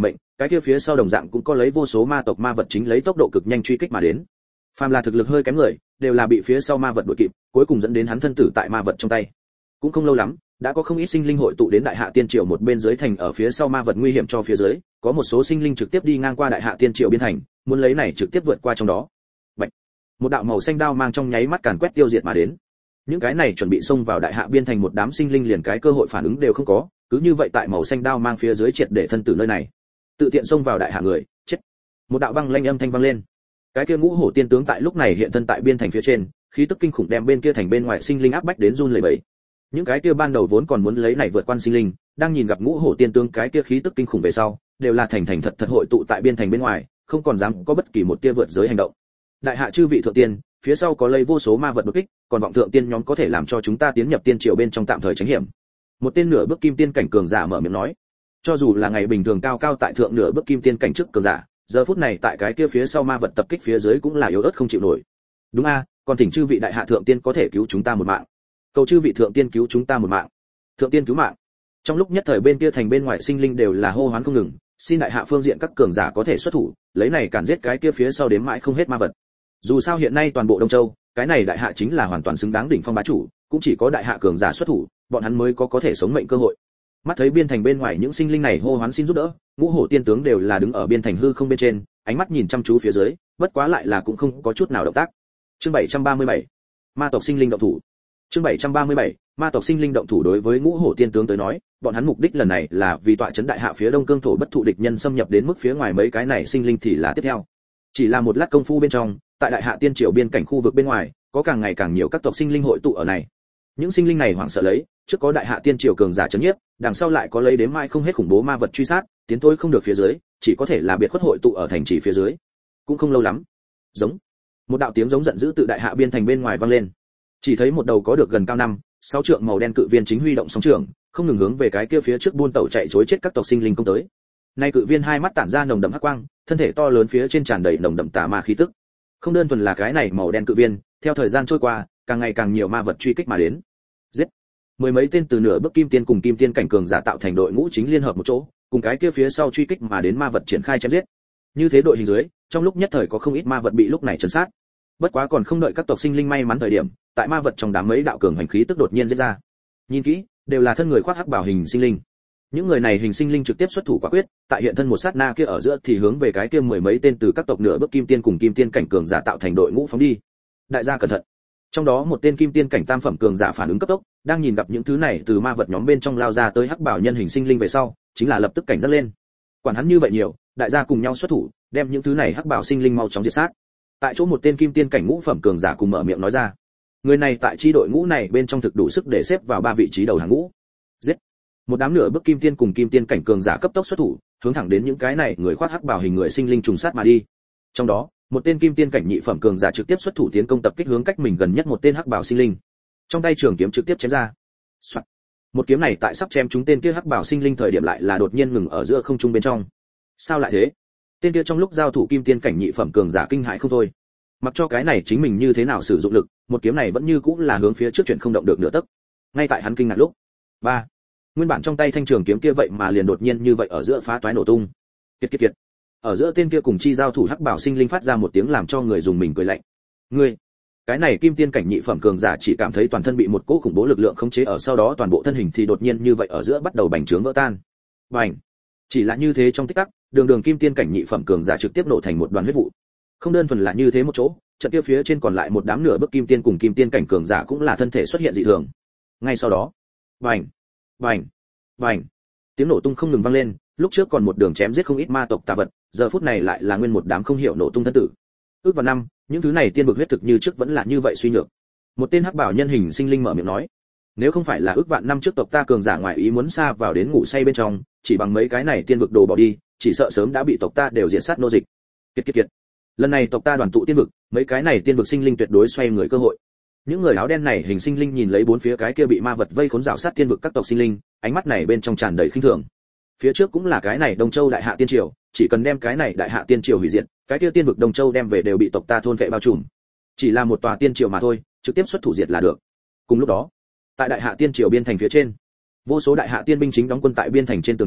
cái kia phía sau đồng dạng cũng có lấy vô số ma tộc ma vật chính lấy tốc độ cực nhanh truy kích mà đến. Phàm là thực lực hơi kém người, đều là bị phía sau ma vật đuổi kịp, cuối cùng dẫn đến hắn thân tử tại ma vật trong tay. Cũng không lâu lắm, đã có không ít sinh linh hội tụ đến Đại Hạ Tiên Triều một bên dưới thành, ở phía sau ma vật nguy hiểm cho phía dưới, có một số sinh linh trực tiếp đi ngang qua Đại Hạ Tiên Triều biên thành, muốn lấy này trực tiếp vượt qua trong đó. Bạch. Một đạo màu xanh đao mang trong nháy mắt càn quét tiêu diệt mà đến. Những cái này chuẩn bị xông vào Đại Hạ biên thành một đám sinh linh liền cái cơ hội phản ứng đều không có, cứ như vậy tại màu xanh đao mang phía dưới triệt để thân tử nơi này. Tự tiện xông vào Đại Hạ người, chết. Một đạo băng lanh âm thanh vang lên. Cái kia ngũ hổ tiên tướng tại lúc này hiện thân tại biên thành phía trên, khí tức kinh khủng đem bên kia thành bên ngoài sinh linh áp bách đến run lẩy bẩy. Những cái kia ban đầu vốn còn muốn lấy này vượt qua sinh linh, đang nhìn gặp ngũ hổ tiên tướng cái kia khí tức kinh khủng về sau, đều là thành thành thật thật hội tụ tại biên thành bên ngoài, không còn dám có bất kỳ một tia vượt giới hành động. Đại Hạ chư vị thượng tiên, phía sau có lấy vô số ma vật đột kích, còn vọng thượng tiên nhóm có thể làm cho chúng ta tiến nhập tiên triều bên trong tạm thời tránh hiểm. Một tên nửa bước kim tiên cảnh cường giả mở miệng nói. Cho dù là ngày bình thường cao cao tại thượng nửa bước kim tiên cảnh trước cường giả, giờ phút này tại cái kia phía sau ma vật tập kích phía dưới cũng là yếu ớt không chịu nổi. Đúng a, còn thỉnh chư vị Đại Hạ thượng tiên có thể cứu chúng ta một mạng. Cầu chư vị thượng tiên cứu chúng ta một mạng. Thượng tiên cứu mạng. Trong lúc nhất thời bên kia thành bên ngoài sinh linh đều là hô hoán không ngừng, xin Đại Hạ phương diện các cường giả có thể xuất thủ, lấy này cản giết cái kia phía sau đến mãi không hết ma vật. Dù sao hiện nay toàn bộ Đông Châu, cái này Đại Hạ chính là hoàn toàn xứng đáng đỉnh phong bá chủ, cũng chỉ có Đại Hạ cường giả xuất thủ, bọn hắn mới có có thể sống mệnh cơ hội. Mắt thấy biên thành bên ngoài những sinh linh này hô hoán xin giúp đỡ, ngũ hổ tiên tướng đều là đứng ở biên thành hư không bên trên, ánh mắt nhìn chăm chú phía dưới, bất quá lại là cũng không có chút nào động tác. Chương bảy trăm ba mươi bảy, ma tộc sinh linh động thủ. Chương bảy trăm ba mươi bảy, ma tộc sinh linh động thủ. Đối với ngũ hổ tiên tướng tới nói, bọn hắn mục đích lần này là vì tọa trấn Đại Hạ phía đông cương thổ bất thụ địch nhân xâm nhập đến mức phía ngoài mấy cái này sinh linh thì là tiếp theo. Chỉ là một lát công phu bên trong, tại Đại Hạ Tiên Triều biên cảnh khu vực bên ngoài, có càng ngày càng nhiều các tộc sinh linh hội tụ ở này. Những sinh linh này hoảng sợ lấy, trước có Đại Hạ Tiên Triều cường giả trấn nhiếp, đằng sau lại có lấy đến mai không hết khủng bố ma vật truy sát, tiến thôi không được phía dưới, chỉ có thể là biệt khuất hội tụ ở thành trì phía dưới. Cũng không lâu lắm, giống một đạo tiếng giống giận dữ từ Đại Hạ biên thành bên ngoài vang lên. Chỉ thấy một đầu có được gần cao năm, sáu trượng màu đen cự viên chính huy động sóng trường, không ngừng hướng về cái kia phía trước buôn tẩu chạy trối chết các tộc sinh linh công tới. Nay cự viên hai mắt tản ra nồng đậm hắc quang, thân thể to lớn phía trên tràn đầy nồng đậm tà ma khí tức. Không đơn thuần là cái này màu đen cự viên, theo thời gian trôi qua, càng ngày càng nhiều ma vật truy kích mà đến. Giết! Mười mấy tên từ nửa bước kim tiên cùng kim tiên cảnh cường giả tạo thành đội ngũ chính liên hợp một chỗ, cùng cái kia phía sau truy kích mà đến ma vật triển khai chém giết. Như thế đội hình dưới, trong lúc nhất thời có không ít ma vật bị lúc này trấn sát. Bất quá còn không đợi các tộc sinh linh may mắn thời điểm, tại ma vật trong đám mấy đạo cường hành khí tức đột nhiên giết ra. Nhìn kỹ, đều là thân người khoác hắc bảo hình sinh linh. Những người này hình sinh linh trực tiếp xuất thủ quả quyết, tại hiện thân một sát na kia ở giữa thì hướng về cái kia mười mấy tên từ các tộc nửa bước kim tiên cùng kim tiên cảnh cường giả tạo thành đội ngũ phóng đi. Đại gia cẩn thận. Trong đó một tên kim tiên cảnh tam phẩm cường giả phản ứng cấp tốc, đang nhìn gặp những thứ này từ ma vật nhóm bên trong lao ra tới hắc bảo nhân hình sinh linh về sau, chính là lập tức cảnh giác lên. Quản hắn như vậy nhiều, đại gia cùng nhau xuất thủ, đem những thứ này hắc bảo sinh linh mau chóng diệt sát. Tại chỗ một tên kim tiên cảnh ngũ phẩm cường giả cùng mở miệng nói ra. Người này tại chi đội ngũ này bên trong thực đủ sức để xếp vào ba vị trí đầu hàng ngũ. Giết! Một đám nửa bước kim tiên cùng kim tiên cảnh cường giả cấp tốc xuất thủ, hướng thẳng đến những cái này người khoác hắc bảo hình người sinh linh trùng sát mà đi. Trong đó, một tên kim tiên cảnh nhị phẩm cường giả trực tiếp xuất thủ tiến công tập kích hướng cách mình gần nhất một tên hắc bảo sinh linh. Trong tay trường kiếm trực tiếp chém ra. Soạn. Một kiếm này tại sắp chém trúng tên kia hắc bảo sinh linh thời điểm lại là đột nhiên ngừng ở giữa không trung bên trong. Sao lại thế? Tên kia trong lúc giao thủ kim tiên cảnh nhị phẩm cường giả kinh hãi không thôi. Mặc cho cái này chính mình như thế nào sử dụng lực, một kiếm này vẫn như cũng là hướng phía trước chuyển không động được nửa tấc. Ngay tại hắn kinh ngạc lúc, ba, nguyên bản trong tay thanh trường kiếm kia vậy mà liền đột nhiên như vậy ở giữa phá toái nổ tung. Kiệt kiệt kiệt. Ở giữa tên kia cùng chi giao thủ hắc bảo sinh linh phát ra một tiếng làm cho người dùng mình cười lạnh. Ngươi, cái này kim tiên cảnh nhị phẩm cường giả chỉ cảm thấy toàn thân bị một cỗ khủng bố lực lượng khống chế, ở sau đó toàn bộ thân hình thì đột nhiên như vậy ở giữa bắt đầu bành trướng vỡ tan. Bành. Chỉ là như thế trong tích tắc, đường đường kim tiên cảnh nhị phẩm cường giả trực tiếp nổ thành một đoàn huyết vụ. Không đơn thuần là như thế một chỗ, trận kia phía trên còn lại một đám nửa bước kim tiên cùng kim tiên cảnh cường giả cũng là thân thể xuất hiện dị thường. Ngay sau đó, bành, bành, bành, tiếng nổ tung không ngừng vang lên, lúc trước còn một đường chém giết không ít ma tộc tà vật, giờ phút này lại là nguyên một đám không hiểu nổ tung thân tử. Ước vào năm, những thứ này tiên vực huyết thực như trước vẫn là như vậy suy nhược. Một tên hắc bảo nhân hình sinh linh mở miệng nói, nếu không phải là ước vạn năm trước tộc ta cường giả ngoại ý muốn xa vào đến ngủ say bên trong, chỉ bằng mấy cái này tiên vực đồ bỏ đi, chỉ sợ sớm đã bị tộc ta đều diệt sát nô dịch. Kiệt kiệt kiệt. Lần này tộc ta đoàn tụ tiên vực, mấy cái này tiên vực sinh linh tuyệt đối xoay người cơ hội. Những người áo đen này hình sinh linh nhìn lấy bốn phía cái kia bị ma vật vây khốn rào sát tiên vực các tộc sinh linh, ánh mắt này bên trong tràn đầy khinh thường. Phía trước cũng là cái này Đông Châu Đại Hạ Tiên Triều, chỉ cần đem cái này Đại Hạ Tiên Triều hủy diệt, cái kia tiên vực Đông Châu đem về đều bị tộc ta thôn vệ bao trùm. Chỉ là một tòa tiên triều mà thôi, trực tiếp xuất thủ diệt là được. Cùng lúc đó, tại Đại Hạ Tiên Triều biên thành phía trên, vô số Đại Hạ tiên binh chính đóng quân tại biên thành trên tường thành,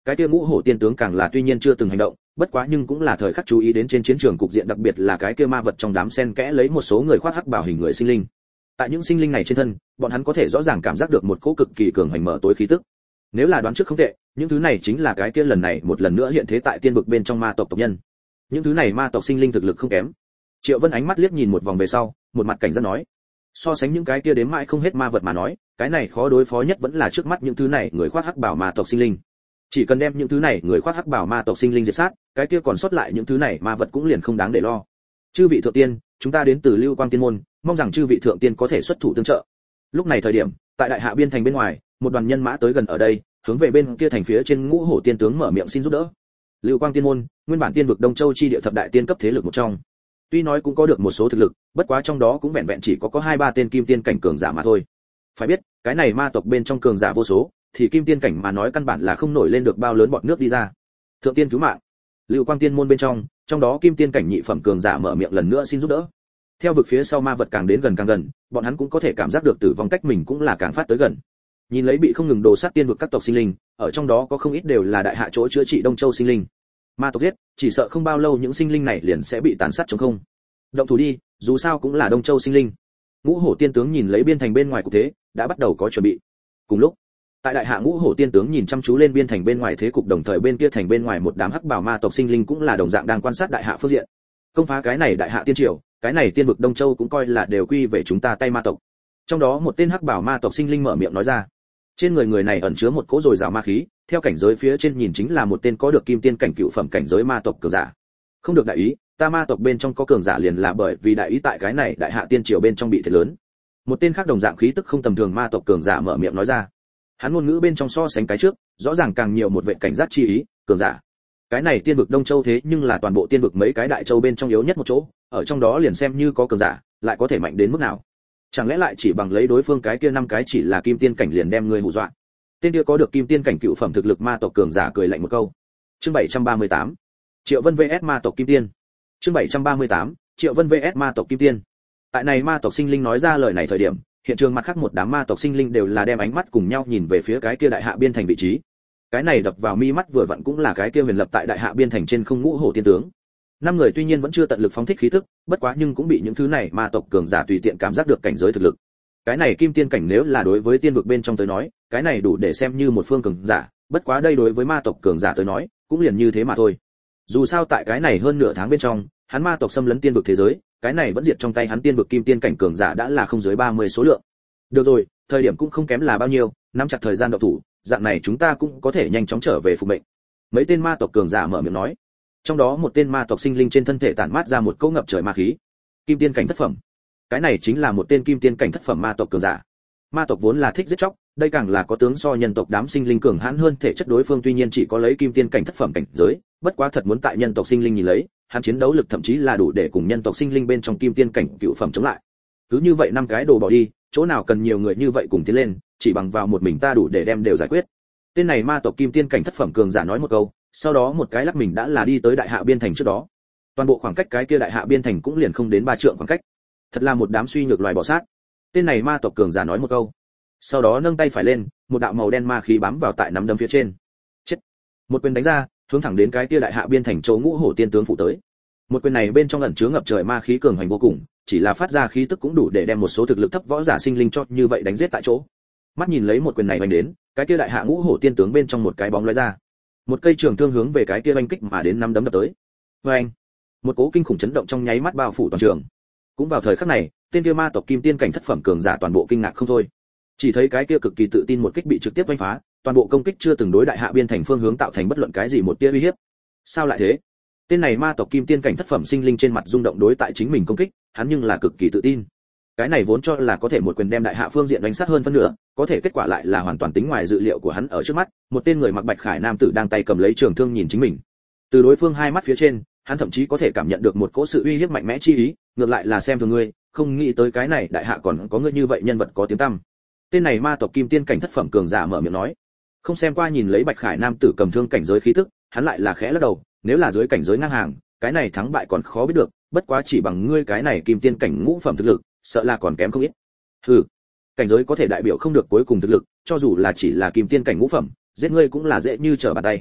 cái kia ngũ hổ tiên tướng càng là tuy nhiên chưa từng hành động, bất quá nhưng cũng là thời khắc chú ý đến trên chiến trường cục diện, đặc biệt là cái kia ma vật trong đám sen kẽ lấy một số người khoác hắc bào hình người sinh linh. Tại những sinh linh này trên thân, bọn hắn có thể rõ ràng cảm giác được một cỗ cực kỳ cường hành mở tối khí tức. Nếu là đoán trước không tệ, những thứ này chính là cái kia lần này một lần nữa hiện thế tại tiên vực bên trong ma tộc tộc nhân. Những thứ này ma tộc sinh linh thực lực không kém. Triệu Vân ánh mắt liếc nhìn một vòng về sau, một mặt cảnh giác nói: so sánh những cái kia đếm mãi không hết ma vật mà nói, cái này khó đối phó nhất vẫn là trước mắt những thứ này người khoác hắc bào ma tộc sinh linh. Chỉ cần đem những thứ này người khoác hắc bào ma tộc sinh linh diệt sát, cái kia còn sót lại những thứ này ma vật cũng liền không đáng để lo. Chư vị thượng tiên, chúng ta đến từ Lưu Quang Tiên môn, mong rằng chư vị thượng tiên có thể xuất thủ tương trợ. Lúc này thời điểm, tại đại hạ biên thành bên ngoài, một đoàn nhân mã tới gần ở đây, hướng về bên kia thành phía trên ngũ hổ tiên tướng mở miệng xin giúp đỡ. Lưu Quang Tiên môn, nguyên bản tiên vực Đông Châu chi địa thập đại tiên cấp thế lực một trong. Tuy nói cũng có được một số thực lực, bất quá trong đó cũng vẹn vẹn chỉ có có hai ba tên kim tiên cảnh cường giả mà thôi. Phải biết, cái này ma tộc bên trong cường giả vô số, thì kim tiên cảnh mà nói căn bản là không nổi lên được bao lớn bọt nước đi ra. Thượng tiên cứu mạng. Lưu Quang Tiên môn bên trong, trong đó kim tiên cảnh nhị phẩm cường giả mở miệng lần nữa xin giúp đỡ. Theo vực phía sau ma vật càng đến gần càng gần, bọn hắn cũng có thể cảm giác được tử vong cách mình cũng là càng phát tới gần. Nhìn lấy bị không ngừng đồ sát tiên vực các tộc sinh linh, ở trong đó có không ít đều là đại hạ chỗ chữa trị Đông Châu sinh linh. Ma tộc giết, chỉ sợ không bao lâu những sinh linh này liền sẽ bị tàn sát trống không. Động thủ đi, dù sao cũng là Đông Châu sinh linh. Ngũ hổ tiên tướng nhìn lấy biên thành bên ngoài cục thế, đã bắt đầu có chuẩn bị. Cùng lúc, tại đại hạ ngũ hổ tiên tướng nhìn chăm chú lên biên thành bên ngoài thế cục, đồng thời bên kia thành bên ngoài một đám hắc bào ma tộc sinh linh cũng là đồng dạng đang quan sát đại hạ phương diện. Công phá cái này đại hạ tiên triều, cái này tiên vực Đông Châu cũng coi là đều quy về chúng ta tay ma tộc. Trong đó một tên hắc bào ma tộc sinh linh mở miệng nói ra. Trên người người này ẩn chứa một cỗ dồi dào ma khí, theo cảnh giới phía trên nhìn chính là một tên có được kim tiên cảnh cựu phẩm cảnh giới ma tộc cường giả. Không được đại ý, ta ma tộc bên trong có cường giả liền là bởi vì đại ý tại cái này đại hạ tiên triều bên trong bị thiệt lớn. Một tên khác đồng dạng khí tức không tầm thường ma tộc cường giả mở miệng nói ra. Hắn ngôn ngữ bên trong so sánh cái trước, rõ ràng càng nhiều một vệ cảnh giác chi ý, cường giả. Cái này tiên vực Đông Châu thế nhưng là toàn bộ tiên vực mấy cái đại châu bên trong yếu nhất một chỗ, ở trong đó liền xem như có cường giả, lại có thể mạnh đến mức nào? Chẳng lẽ lại chỉ bằng lấy đối phương cái kia năm cái chỉ là kim tiên cảnh liền đem người hù dọa? Tên kia có được kim tiên cảnh cựu phẩm thực lực ma tộc cường giả cười lạnh một câu. Chương bảy trăm ba mươi tám, Triệu Vân vs ma tộc kim tiên. Chương bảy trăm ba mươi tám, Triệu Vân vs ma tộc kim tiên. Tại này ma tộc sinh linh nói ra lời này thời điểm, hiện trường mặt khác một đám ma tộc sinh linh đều là đem ánh mắt cùng nhau nhìn về phía cái kia đại hạ biên thành vị trí. Cái này đập vào mi mắt vừa vặn cũng là cái kia huyền lập tại đại hạ biên thành trên không ngũ hổ tiên tướng. Năm người tuy nhiên vẫn chưa tận lực phóng thích khí tức, bất quá nhưng cũng bị những thứ này ma tộc cường giả tùy tiện cảm giác được cảnh giới thực lực. Cái này kim tiên cảnh nếu là đối với tiên vực bên trong tới nói, cái này đủ để xem như một phương cường giả, bất quá đây đối với ma tộc cường giả tới nói, cũng liền như thế mà thôi. Dù sao tại cái này hơn nửa tháng bên trong, hắn ma tộc xâm lấn tiên vực thế giới, cái này vẫn diệt trong tay hắn tiên vực kim tiên cảnh cường giả đã là không dưới ba mươi số lượng. Được rồi, thời điểm cũng không kém là bao nhiêu, nắm chặt thời gian động thủ, dạng này chúng ta cũng có thể nhanh chóng trở về phục mệnh. Mấy tên ma tộc cường giả mở miệng nói. Trong đó một tên ma tộc sinh linh trên thân thể tản mát ra một cỗ ngập trời ma khí. Kim tiên cảnh thất phẩm. Cái này chính là một tên kim tiên cảnh thất phẩm ma tộc cường giả. Ma tộc vốn là thích giết chóc, đây càng là có tướng so nhân tộc đám sinh linh cường hãn hơn thể chất đối phương tuy nhiên chỉ có lấy kim tiên cảnh thất phẩm cảnh giới, bất quá thật muốn tại nhân tộc sinh linh nhìn lấy, hắn chiến đấu lực thậm chí là đủ để cùng nhân tộc sinh linh bên trong kim tiên cảnh cựu phẩm chống lại. Cứ như vậy năm cái đồ bỏ đi, chỗ nào cần nhiều người như vậy cùng tiến lên, chỉ bằng vào một mình ta đủ để đem đều giải quyết. Tên này ma tộc kim tiên cảnh thất phẩm cường giả nói một câu, sau đó một cái lắc mình đã là đi tới đại hạ biên thành trước đó. Toàn bộ khoảng cách cái kia đại hạ biên thành cũng liền không đến ba trượng khoảng cách. Thật là một đám suy nhược loài bò sát. Tên này ma tộc cường giả nói một câu, sau đó nâng tay phải lên, một đạo màu đen ma khí bám vào tại nắm đấm phía trên. Chết! Một quyền đánh ra, hướng thẳng đến cái kia đại hạ biên thành chỗ ngũ hổ tiên tướng phụ tới. Một quyền này bên trong ẩn chứa ngập trời ma khí cường hành vô cùng, chỉ là phát ra khí tức cũng đủ để đem một số thực lực thấp võ giả sinh linh cho như vậy đánh giết tại chỗ. Mắt nhìn lấy một quyền này vành đến, cái kia đại hạ ngũ hổ tiên tướng bên trong một cái bóng lóe ra. Một cây trường thương hướng về cái kia vành kích mà đến năm đấm đập tới. Oeng! Một cỗ kinh khủng chấn động trong nháy mắt bao phủ toàn trường. Cũng vào thời khắc này, tên kia ma tộc kim tiên cảnh thất phẩm cường giả toàn bộ kinh ngạc không thôi. Chỉ thấy cái kia cực kỳ tự tin một kích bị trực tiếp vánh phá, toàn bộ công kích chưa từng đối đại hạ biên thành phương hướng tạo thành bất luận cái gì một tia uy hiếp. Sao lại thế? Tên này ma tộc kim tiên cảnh thất phẩm sinh linh trên mặt rung động đối tại chính mình công kích, hắn nhưng là cực kỳ tự tin. Cái này vốn cho là có thể một quyền đem đại hạ phương diện đánh sát hơn phân nửa, có thể kết quả lại là hoàn toàn tính ngoài dự liệu của hắn. Ở trước mắt, một tên người mặc bạch khải nam tử đang tay cầm lấy trường thương nhìn chính mình. Từ đối phương hai mắt phía trên, hắn thậm chí có thể cảm nhận được một cỗ sự uy hiếp mạnh mẽ chi ý, ngược lại là xem thường ngươi, không nghĩ tới cái này đại hạ còn có ngươi như vậy nhân vật có tiếng tăm. Tên này ma tộc kim tiên cảnh thất phẩm cường giả mở miệng nói. Không xem qua nhìn lấy bạch khải nam tử cầm thương cảnh giới khí tức, hắn lại là khẽ lắc đầu, nếu là dưới cảnh giới ngang hàng, cái này thắng bại còn khó biết được, bất quá chỉ bằng ngươi cái này kim tiên cảnh ngũ phẩm thực lực, sợ là còn kém không ít. Hừ, cảnh giới có thể đại biểu không được cuối cùng thực lực, cho dù là chỉ là kim tiên cảnh ngũ phẩm, giết ngươi cũng là dễ như trở bàn tay.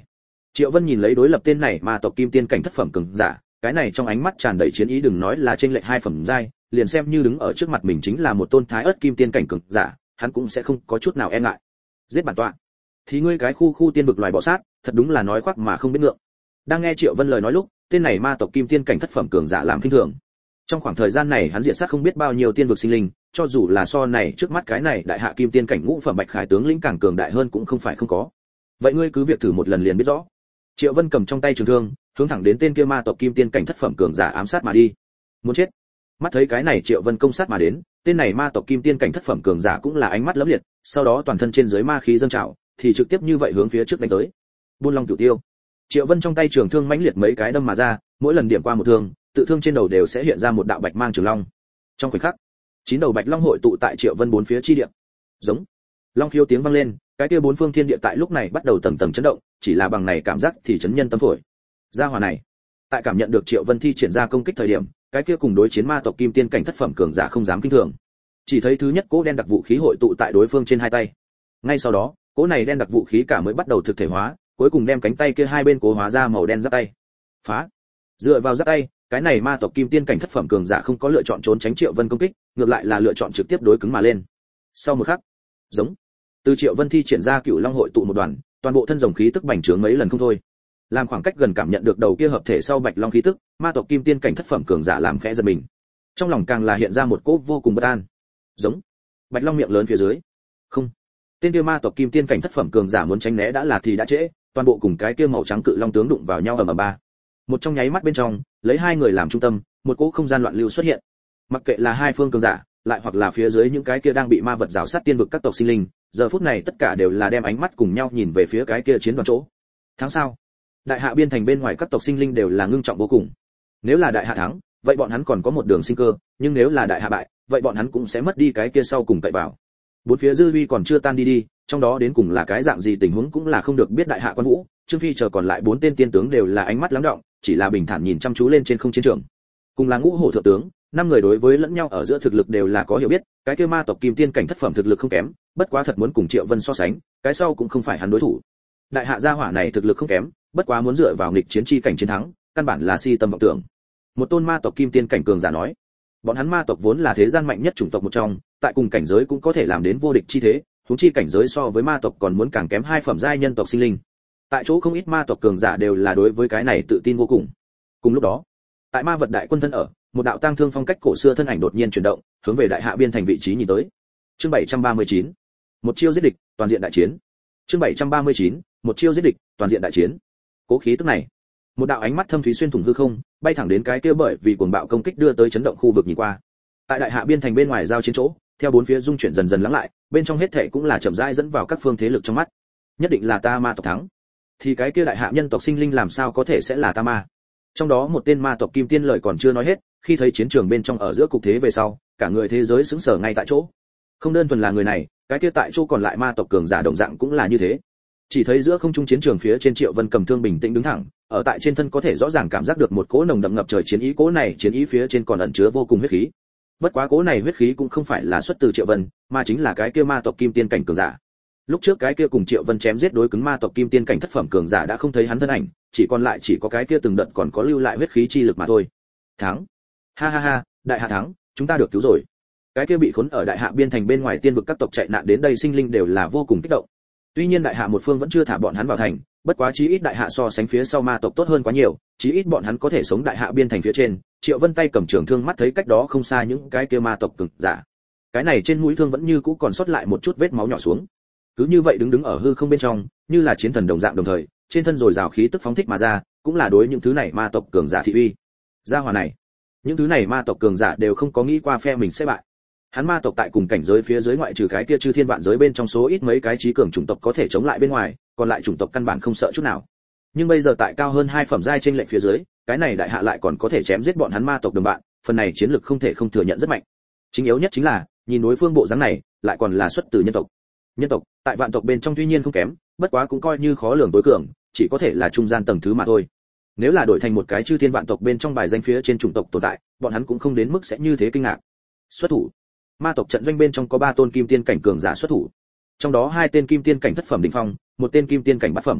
Triệu Vân nhìn lấy đối lập tên này ma tộc kim tiên cảnh thất phẩm cường giả, cái này trong ánh mắt tràn đầy chiến ý, đừng nói là chênh lệch hai phẩm giai, liền xem như đứng ở trước mặt mình chính là một tôn thái ớt kim tiên cảnh cường giả, hắn cũng sẽ không có chút nào e ngại. Giết bản tọa. Thì ngươi cái khu khu tiên vực loài bọ sát, thật đúng là nói khoác mà không biết ngượng. Đang nghe Triệu Vân lời nói lúc, tên này ma tộc kim tiên cảnh thất phẩm cường giả làm kinh thường. Trong khoảng thời gian này hắn diệt sát không biết bao nhiêu tiên vực sinh linh, cho dù là so này trước mắt cái này đại hạ kim tiên cảnh ngũ phẩm bạch khải tướng lĩnh càng cường đại hơn cũng không phải không có. Vậy ngươi cứ việc thử một lần liền biết rõ. Triệu Vân cầm trong tay trường thương, hướng thẳng đến tên kia ma tộc kim tiên cảnh thất phẩm cường giả ám sát mà đi. Muốn chết. Mắt thấy cái này Triệu Vân công sát mà đến, tên này ma tộc kim tiên cảnh thất phẩm cường giả cũng là ánh mắt lẫm liệt, sau đó toàn thân trên dưới ma khí dâng trào, thì trực tiếp như vậy hướng phía trước đánh tới. Buôn Long Cửu Tiêu. Triệu Vân trong tay trường thương mãnh liệt mấy cái đâm mà ra, mỗi lần điểm qua một thương, tự thương trên đầu đều sẽ hiện ra một đạo bạch mang trường long. Trong khoảnh khắc, chín đầu bạch long hội tụ tại Triệu Vân bốn phía chi địa. Giống. Long khiếu tiếng vang lên, cái kia bốn phương thiên địa tại lúc này bắt đầu tầng tầng chấn động, chỉ là bằng này cảm giác thì chấn nhân tâm phổi. Gia hỏa này, tại cảm nhận được Triệu Vân thi triển ra công kích thời điểm, cái kia cùng đối chiến ma tộc kim tiên cảnh thất phẩm cường giả không dám kinh thường. Chỉ thấy thứ nhất cỗ đen đặc vũ khí hội tụ tại đối phương trên hai tay. Ngay sau đó, cỗ này đen đặc vũ khí cả mới bắt đầu thực thể hóa, cuối cùng đem cánh tay kia hai bên cố hóa ra màu đen giáp tay. Phá. Dựa vào giáp tay, cái này ma tộc kim tiên cảnh thất phẩm cường giả không có lựa chọn trốn tránh Triệu Vân công kích, ngược lại là lựa chọn trực tiếp đối cứng mà lên. Sau một khắc, giống. Từ Triệu Vân thi triển ra Cửu Long hội tụ một đoàn, toàn bộ thân rồng khí tức bành trướng mấy lần không thôi. Làm khoảng cách gần cảm nhận được đầu kia hợp thể sau bạch long khí tức, ma tộc kim tiên cảnh thất phẩm cường giả làm khẽ giật mình. Trong lòng càng là hiện ra một cỗ vô cùng bất an. Giống. Bạch long miệng lớn phía dưới. Không. Tên kia ma tộc kim tiên cảnh thất phẩm cường giả muốn tránh né đã là thì đã trễ, toàn bộ cùng cái kia màu trắng cự long tướng đụng vào nhau ầm ầm ba. Một trong nháy mắt bên trong, lấy hai người làm trung tâm, một cỗ không gian loạn lưu xuất hiện. Mặc kệ là hai phương cường giả, lại hoặc là phía dưới những cái kia đang bị ma vật rào sát tiên vực các tộc sinh linh, giờ phút này tất cả đều là đem ánh mắt cùng nhau nhìn về phía cái kia chiến đoàn chỗ. Tháng sau, đại hạ biên thành bên ngoài các tộc sinh linh đều là ngưng trọng vô cùng. Nếu là đại hạ thắng, vậy bọn hắn còn có một đường sinh cơ, nhưng nếu là đại hạ bại, vậy bọn hắn cũng sẽ mất đi cái kia sau cùng cậy vào. Bốn phía dư uy còn chưa tan đi đi, trong đó đến cùng là cái dạng gì tình huống cũng là không được biết. Đại hạ quan vũ, Trương Phi chờ còn lại bốn tên tiên tướng đều là ánh mắt lắng động, chỉ là bình thản nhìn chăm chú lên trên không chiến trường. Cùng là ngũ hổ thượng tướng, năm người đối với lẫn nhau ở giữa thực lực đều là có hiểu biết, cái kia ma tộc kim tiên cảnh thất phẩm thực lực không kém, bất quá thật muốn cùng Triệu Vân so sánh, cái sau cũng không phải hắn đối thủ. Đại hạ gia hỏa này thực lực không kém, bất quá muốn dựa vào nghịch chiến chi cảnh chiến thắng, căn bản là si tâm vọng tưởng. Một tôn ma tộc kim tiên cảnh cường giả nói, bọn hắn ma tộc vốn là thế gian mạnh nhất chủng tộc một trong, tại cùng cảnh giới cũng có thể làm đến vô địch chi thế, huống chi cảnh giới so với ma tộc còn muốn càng kém hai phẩm giai nhân tộc sinh linh. Tại chỗ không ít ma tộc cường giả đều là đối với cái này tự tin vô cùng. Cùng lúc đó, tại ma vật đại quân thân ở, một đạo tang thương phong cách cổ xưa thân ảnh đột nhiên chuyển động, hướng về đại hạ biên thành vị trí nhìn tới. Chương bảy trăm ba mươi chín, một chiêu giết địch, toàn diện đại chiến. Chương bảy trăm ba mươi chín, một chiêu giết địch, toàn diện đại chiến. Cố khí tức này, một đạo ánh mắt thâm thúy xuyên thủng hư không, bay thẳng đến cái kia bởi vì cuồng bạo công kích đưa tới chấn động khu vực nhìn qua. Tại đại hạ biên thành bên ngoài giao chiến chỗ, theo bốn phía dung chuyển dần dần lắng lại, bên trong hết thảy cũng là chậm rãi dẫn vào các phương thế lực trong mắt. Nhất định là ta ma tộc thắng. Thì cái kia đại hạ nhân tộc sinh linh làm sao có thể sẽ là ta ma? Trong đó một tên ma tộc kim tiên lời còn chưa nói hết, khi thấy chiến trường bên trong ở giữa cục thế về sau, cả người thế giới sững sờ ngay tại chỗ. Không đơn thuần là người này, cái kia tại chỗ còn lại ma tộc cường giả đồng dạng cũng là như thế. Chỉ thấy giữa không trung chiến trường phía trên Triệu Vân cầm thương bình tĩnh đứng thẳng, ở tại trên thân có thể rõ ràng cảm giác được một cỗ nồng đậm ngập trời chiến ý, cỗ này chiến ý phía trên còn ẩn chứa vô cùng huyết khí. Bất quá cỗ này huyết khí cũng không phải là xuất từ Triệu Vân, mà chính là cái kia ma tộc kim tiên cảnh cường giả. Lúc trước cái kia cùng Triệu Vân chém giết đối cứng ma tộc kim tiên cảnh thất phẩm cường giả đã không thấy hắn thân ảnh, chỉ còn lại chỉ có cái kia từng đợt còn có lưu lại huyết khí chi lực mà thôi. Thắng! Ha ha ha, đại hạ thắng, chúng ta được cứu rồi. Cái kia bị khốn ở đại hạ biên thành bên ngoài tiên vực các tộc chạy nạn đến đây sinh linh đều là vô cùng kích động. Tuy nhiên đại hạ một phương vẫn chưa thả bọn hắn vào thành, bất quá chí ít đại hạ so sánh phía sau ma tộc tốt hơn quá nhiều, chí ít bọn hắn có thể sống đại hạ biên thành phía trên. Triệu Vân tay cầm trường thương mắt thấy cách đó không xa những cái kia ma tộc cường giả. Cái này trên mũi thương vẫn như cũ còn sót lại một chút vết máu nhỏ xuống. Cứ như vậy đứng đứng ở hư không bên trong, như là chiến thần đồng dạng đồng thời, trên thân rồi rào khí tức phóng thích mà ra, cũng là đối những thứ này ma tộc cường giả thị uy. Gia hỏa này, những thứ này ma tộc cường giả đều không có nghĩ qua phe mình sẽ bại. Hắn ma tộc tại cùng cảnh giới phía dưới ngoại trừ cái kia chư thiên vạn giới bên trong số ít mấy cái trí cường chủng tộc có thể chống lại bên ngoài, còn lại chủng tộc căn bản không sợ chút nào. Nhưng bây giờ tại cao hơn hai phẩm giai trên lệnh phía dưới, cái này đại hạ lại còn có thể chém giết bọn hắn ma tộc đồng bạn, phần này chiến lực không thể không thừa nhận rất mạnh. Chính yếu nhất chính là, nhìn đối phương bộ dáng này, lại còn là xuất từ nhân tộc. Nhân tộc, tại vạn tộc bên trong tuy nhiên không kém, bất quá cũng coi như khó lường tối cường, chỉ có thể là trung gian tầng thứ mà thôi. Nếu là đổi thành một cái chư thiên vạn tộc bên trong bài danh phía trên chủng tộc tồn tại, bọn hắn cũng không đến mức sẽ như thế kinh ngạc. Xuất thủ. Ma tộc trận doanh bên trong có ba tôn kim tiên cảnh cường giả xuất thủ. Trong đó hai tên kim tiên cảnh thất phẩm đỉnh phong, một tên kim tiên cảnh bát phẩm.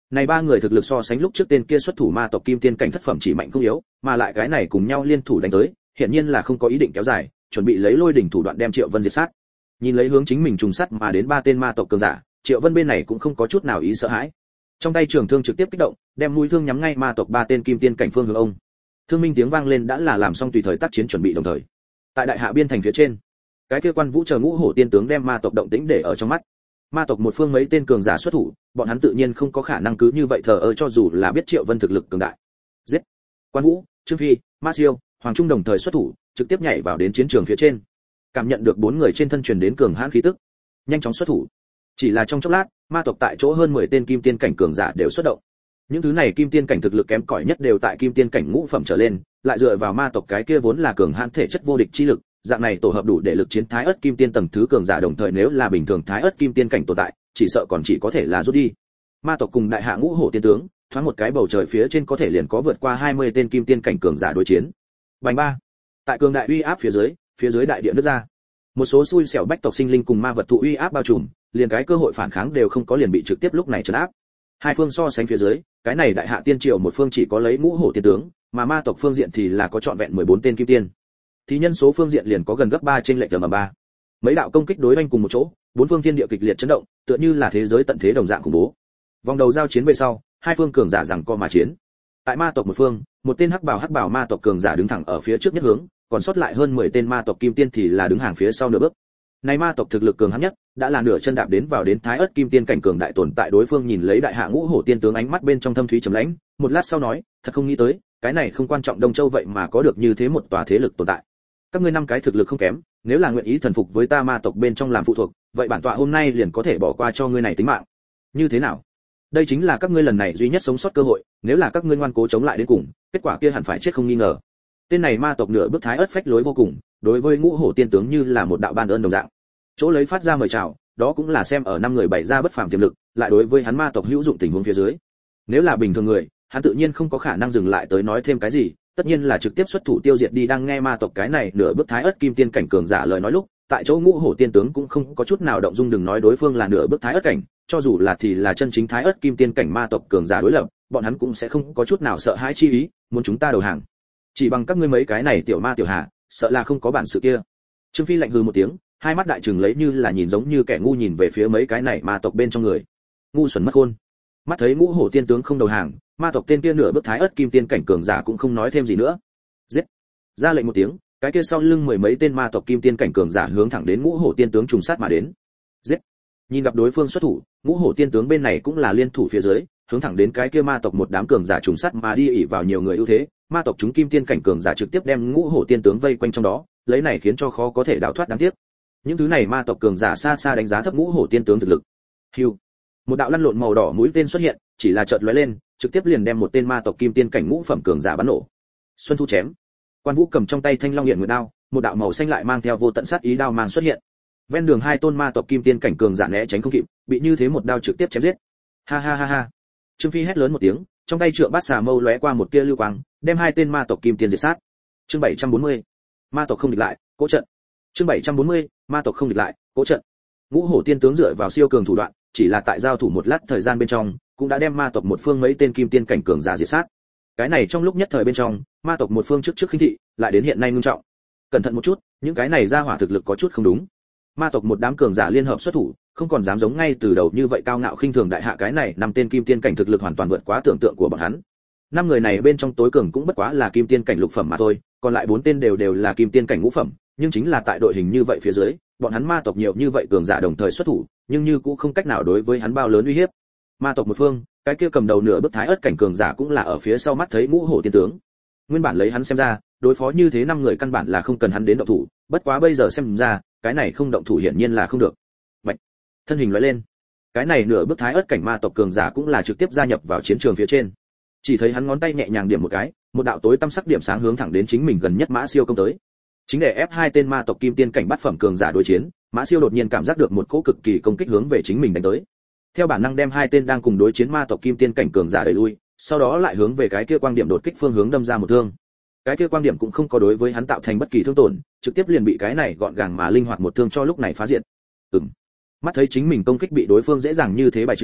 Này ba người thực lực so sánh lúc trước tên kia xuất thủ ma tộc kim tiên cảnh thất phẩm chỉ mạnh không yếu, mà lại cái này cùng nhau liên thủ đánh tới, hiện nhiên là không có ý định kéo dài, chuẩn bị lấy lôi đỉnh thủ đoạn đem Triệu Vân diệt sát. Nhìn lấy hướng chính mình trùng sát mà đến ba tên ma tộc cường giả, Triệu Vân bên này cũng không có chút nào ý sợ hãi. Trong tay trường thương trực tiếp kích động, đem mũi thương nhắm ngay ma tộc ba tên kim tiên cảnh phương hướng ông. Thương minh tiếng vang lên đã là làm xong tùy thời tác chiến chuẩn bị đồng thời. Tại đại hạ biên thành phía trên, cái kia Quan Vũ chờ ngũ hổ tiên tướng đem ma tộc động tĩnh để ở trong mắt. Ma tộc một phương mấy tên cường giả xuất thủ, bọn hắn tự nhiên không có khả năng cứ như vậy thờ ơ cho dù là biết Triệu Vân thực lực cường đại. Giết! Quan Vũ, Trương Phi, Ma Siêu, Hoàng Trung đồng thời xuất thủ, trực tiếp nhảy vào đến chiến trường phía trên. Cảm nhận được bốn người trên thân truyền đến cường hãn khí tức, nhanh chóng xuất thủ. Chỉ là trong chốc lát, ma tộc tại chỗ hơn mười tên kim tiên cảnh cường giả đều xuất động. Những thứ này kim tiên cảnh thực lực kém cỏi nhất đều tại kim tiên cảnh ngũ phẩm trở lên, lại dựa vào ma tộc cái kia vốn là cường hãn thể chất vô địch chi lực, dạng này tổ hợp đủ để lực chiến thái ớt kim tiên tầng thứ cường giả đồng thời nếu là bình thường thái ớt kim tiên cảnh tồn tại, chỉ sợ còn chỉ có thể là rút đi. Ma tộc cùng đại hạ ngũ hổ tiên tướng, thoáng một cái bầu trời phía trên có thể liền có vượt qua hai mươi tên kim tiên cảnh cường giả đối chiến. Bành ba. Tại cường đại uy áp phía dưới, phía dưới đại địa nứt ra. Một số xui xẻo bách tộc sinh linh cùng ma vật thụ uy áp bao trùm, liền cái cơ hội phản kháng đều không có liền bị trực tiếp lúc này trấn áp. Hai phương so sánh phía dưới, cái này đại hạ tiên triều một phương chỉ có lấy ngũ hổ tiên tướng, mà ma tộc phương diện thì là có trọn vẹn mười bốn tên kim tiên. Thì nhân số phương diện liền có gần gấp ba trên lệch mà ba. Mấy đạo công kích đối oanh cùng một chỗ, bốn phương thiên địa kịch liệt chấn động, tựa như là thế giới tận thế đồng dạng khủng bố. Vòng đầu giao chiến về sau, hai phương cường giả giằng co mà chiến. Tại ma tộc một phương, một tên hắc bào hắc bào ma tộc cường giả đứng thẳng ở phía trước nhất hướng, còn sót lại hơn mười tên ma tộc kim tiên thì là đứng hàng phía sau nửa bước. Này ma tộc thực lực cường hãn nhất, đã là nửa chân đạp đến vào đến thái ớt kim tiên cảnh cường đại tồn tại đối phương nhìn lấy đại hạ ngũ hổ tiên tướng ánh mắt bên trong thâm thúy trầm lãnh, một lát sau nói, thật không nghĩ tới, cái này không quan trọng Đông Châu vậy mà có được như thế một tòa thế lực tồn tại. Các ngươi năm cái thực lực không kém, nếu là nguyện ý thần phục với ta ma tộc bên trong làm phụ thuộc, vậy bản tọa hôm nay liền có thể bỏ qua cho ngươi này tính mạng. Như thế nào? Đây chính là các ngươi lần này duy nhất sống sót cơ hội, nếu là các ngươi ngoan cố chống lại đến cùng, kết quả kia hẳn phải chết không nghi ngờ. Tên này ma tộc nửa bước thái ớt phách lối vô cùng, đối với ngũ hổ tiên tướng như là một đạo ban ơn đồng dạng. Chỗ lấy phát ra mời chào, đó cũng là xem ở năm người bày ra bất phàm tiềm lực, lại đối với hắn ma tộc hữu dụng tình huống phía dưới. Nếu là bình thường người, hắn tự nhiên không có khả năng dừng lại tới nói thêm cái gì, tất nhiên là trực tiếp xuất thủ tiêu diệt đi. Đang nghe ma tộc cái này nửa bước thái ớt kim tiên cảnh cường giả lời nói lúc, tại chỗ ngũ hổ tiên tướng cũng không có chút nào động dung, đừng nói đối phương là nửa bước thái ớt cảnh, cho dù là thì là chân chính thái ớt kim tiên cảnh ma tộc cường giả đối lập, bọn hắn cũng sẽ không có chút nào sợ hãi chi ý, muốn chúng ta đầu hàng. Chỉ bằng các ngươi mấy cái này tiểu ma tiểu hạ, sợ là không có bản sự kia. Trương Phi lạnh hừ một tiếng, hai mắt đại trừng lấy như là nhìn giống như kẻ ngu nhìn về phía mấy cái này ma tộc bên trong người. Ngu xuẩn mất khôn. Mắt thấy ngũ hổ tiên tướng không đầu hàng, ma tộc tên kia nửa bước thái ớt kim tiên cảnh cường giả cũng không nói thêm gì nữa. Giết! Ra lệnh một tiếng, cái kia sau lưng mười mấy tên ma tộc kim tiên cảnh cường giả hướng thẳng đến ngũ hổ tiên tướng trùng sát mà đến. Giết! Nhìn gặp đối phương xuất thủ, ngũ hổ tiên tướng bên này cũng là liên thủ phía dưới, hướng thẳng đến cái kia ma tộc một đám cường giả trùng sát mà đi ỷ vào nhiều người ưu thế, ma tộc chúng kim tiên cảnh cường giả trực tiếp đem ngũ hổ tiên tướng vây quanh trong đó, lấy này khiến cho khó có thể đào thoát đáng tiếc. Những thứ này ma tộc cường giả xa xa đánh giá thấp ngũ hổ tiên tướng thực lực. Hưu, một đạo lăn lộn màu đỏ mũi tên xuất hiện, chỉ là chợt lóe lên, trực tiếp liền đem một tên ma tộc kim tiên cảnh ngũ phẩm cường giả bắn nổ. Xuân thu chém. Quan Vũ cầm trong tay thanh long hiện nguyệt đao, một đạo màu xanh lại mang theo vô tận sát ý đao mang xuất hiện. Ven đường hai tôn ma tộc kim tiên cảnh cường giả né tránh không kịp, bị như thế một đao trực tiếp chém giết. Ha ha ha ha. Trương Phi hét lớn một tiếng, trong tay trượng bát xà mâu lóe qua một tia lưu quang, đem hai tên ma tộc kim tiên diệt sát. Chương bảy trăm bốn mươi. Ma tộc không địch lại, cố trận. Chương bảy trăm bốn mươi, ma tộc không địch lại, cố trận. Ngũ hổ tiên tướng dựa vào siêu cường thủ đoạn, chỉ là tại giao thủ một lát thời gian bên trong, cũng đã đem ma tộc một phương mấy tên kim tiên cảnh cường giả diệt sát. Cái này trong lúc nhất thời bên trong, ma tộc một phương trước trước khinh thị, lại đến hiện nay ngưng trọng. Cẩn thận một chút, những cái này ra hỏa thực lực có chút không đúng. Ma tộc một đám cường giả liên hợp xuất thủ, không còn dám giống ngay từ đầu như vậy cao ngạo khinh thường đại hạ cái này năm tên kim tiên cảnh thực lực hoàn toàn vượt quá tưởng tượng của bọn hắn. Năm người này bên trong tối cường cũng bất quá là kim tiên cảnh lục phẩm mà thôi, còn lại bốn tên đều đều là kim tiên cảnh ngũ phẩm, nhưng chính là tại đội hình như vậy phía dưới, bọn hắn ma tộc nhiều như vậy cường giả đồng thời xuất thủ, nhưng như cũng không cách nào đối với hắn bao lớn uy hiếp. Ma tộc một phương, cái kia cầm đầu nửa bước thái ớt cảnh cường giả cũng là ở phía sau mắt thấy ngũ hổ tiên tướng. Nguyên bản lấy hắn xem ra, đối phó như thế năm người căn bản là không cần hắn đến động thủ, bất quá bây giờ xem ra, cái này không động thủ hiển nhiên là không được. Bạch, thân hình lóe lên, cái này nửa bước thái ớt cảnh ma tộc cường giả cũng là trực tiếp gia nhập vào chiến trường phía trên. Chỉ thấy hắn ngón tay nhẹ nhàng điểm một cái, một đạo tối tăm sắc điểm sáng hướng thẳng đến chính mình gần nhất Mã Siêu công tới. Chính để ép hai tên ma tộc kim tiên cảnh bát phẩm cường giả đối chiến, Mã Siêu đột nhiên cảm giác được một cỗ cực kỳ công kích hướng về chính mình đánh tới. Theo bản năng đem hai tên đang cùng đối chiến ma tộc kim tiên cảnh cường giả đẩy lui, sau đó lại hướng về cái kia quang điểm đột kích phương hướng đâm ra một thương. Cái kia quang điểm cũng không có đối với hắn tạo thành bất kỳ thương tổn, trực tiếp liền bị cái này gọn gàng mà linh hoạt một thương cho lúc này phá diệt. Ừm. Mắt thấy chính mình công kích bị đối phương dễ dàng như thế bài trừ,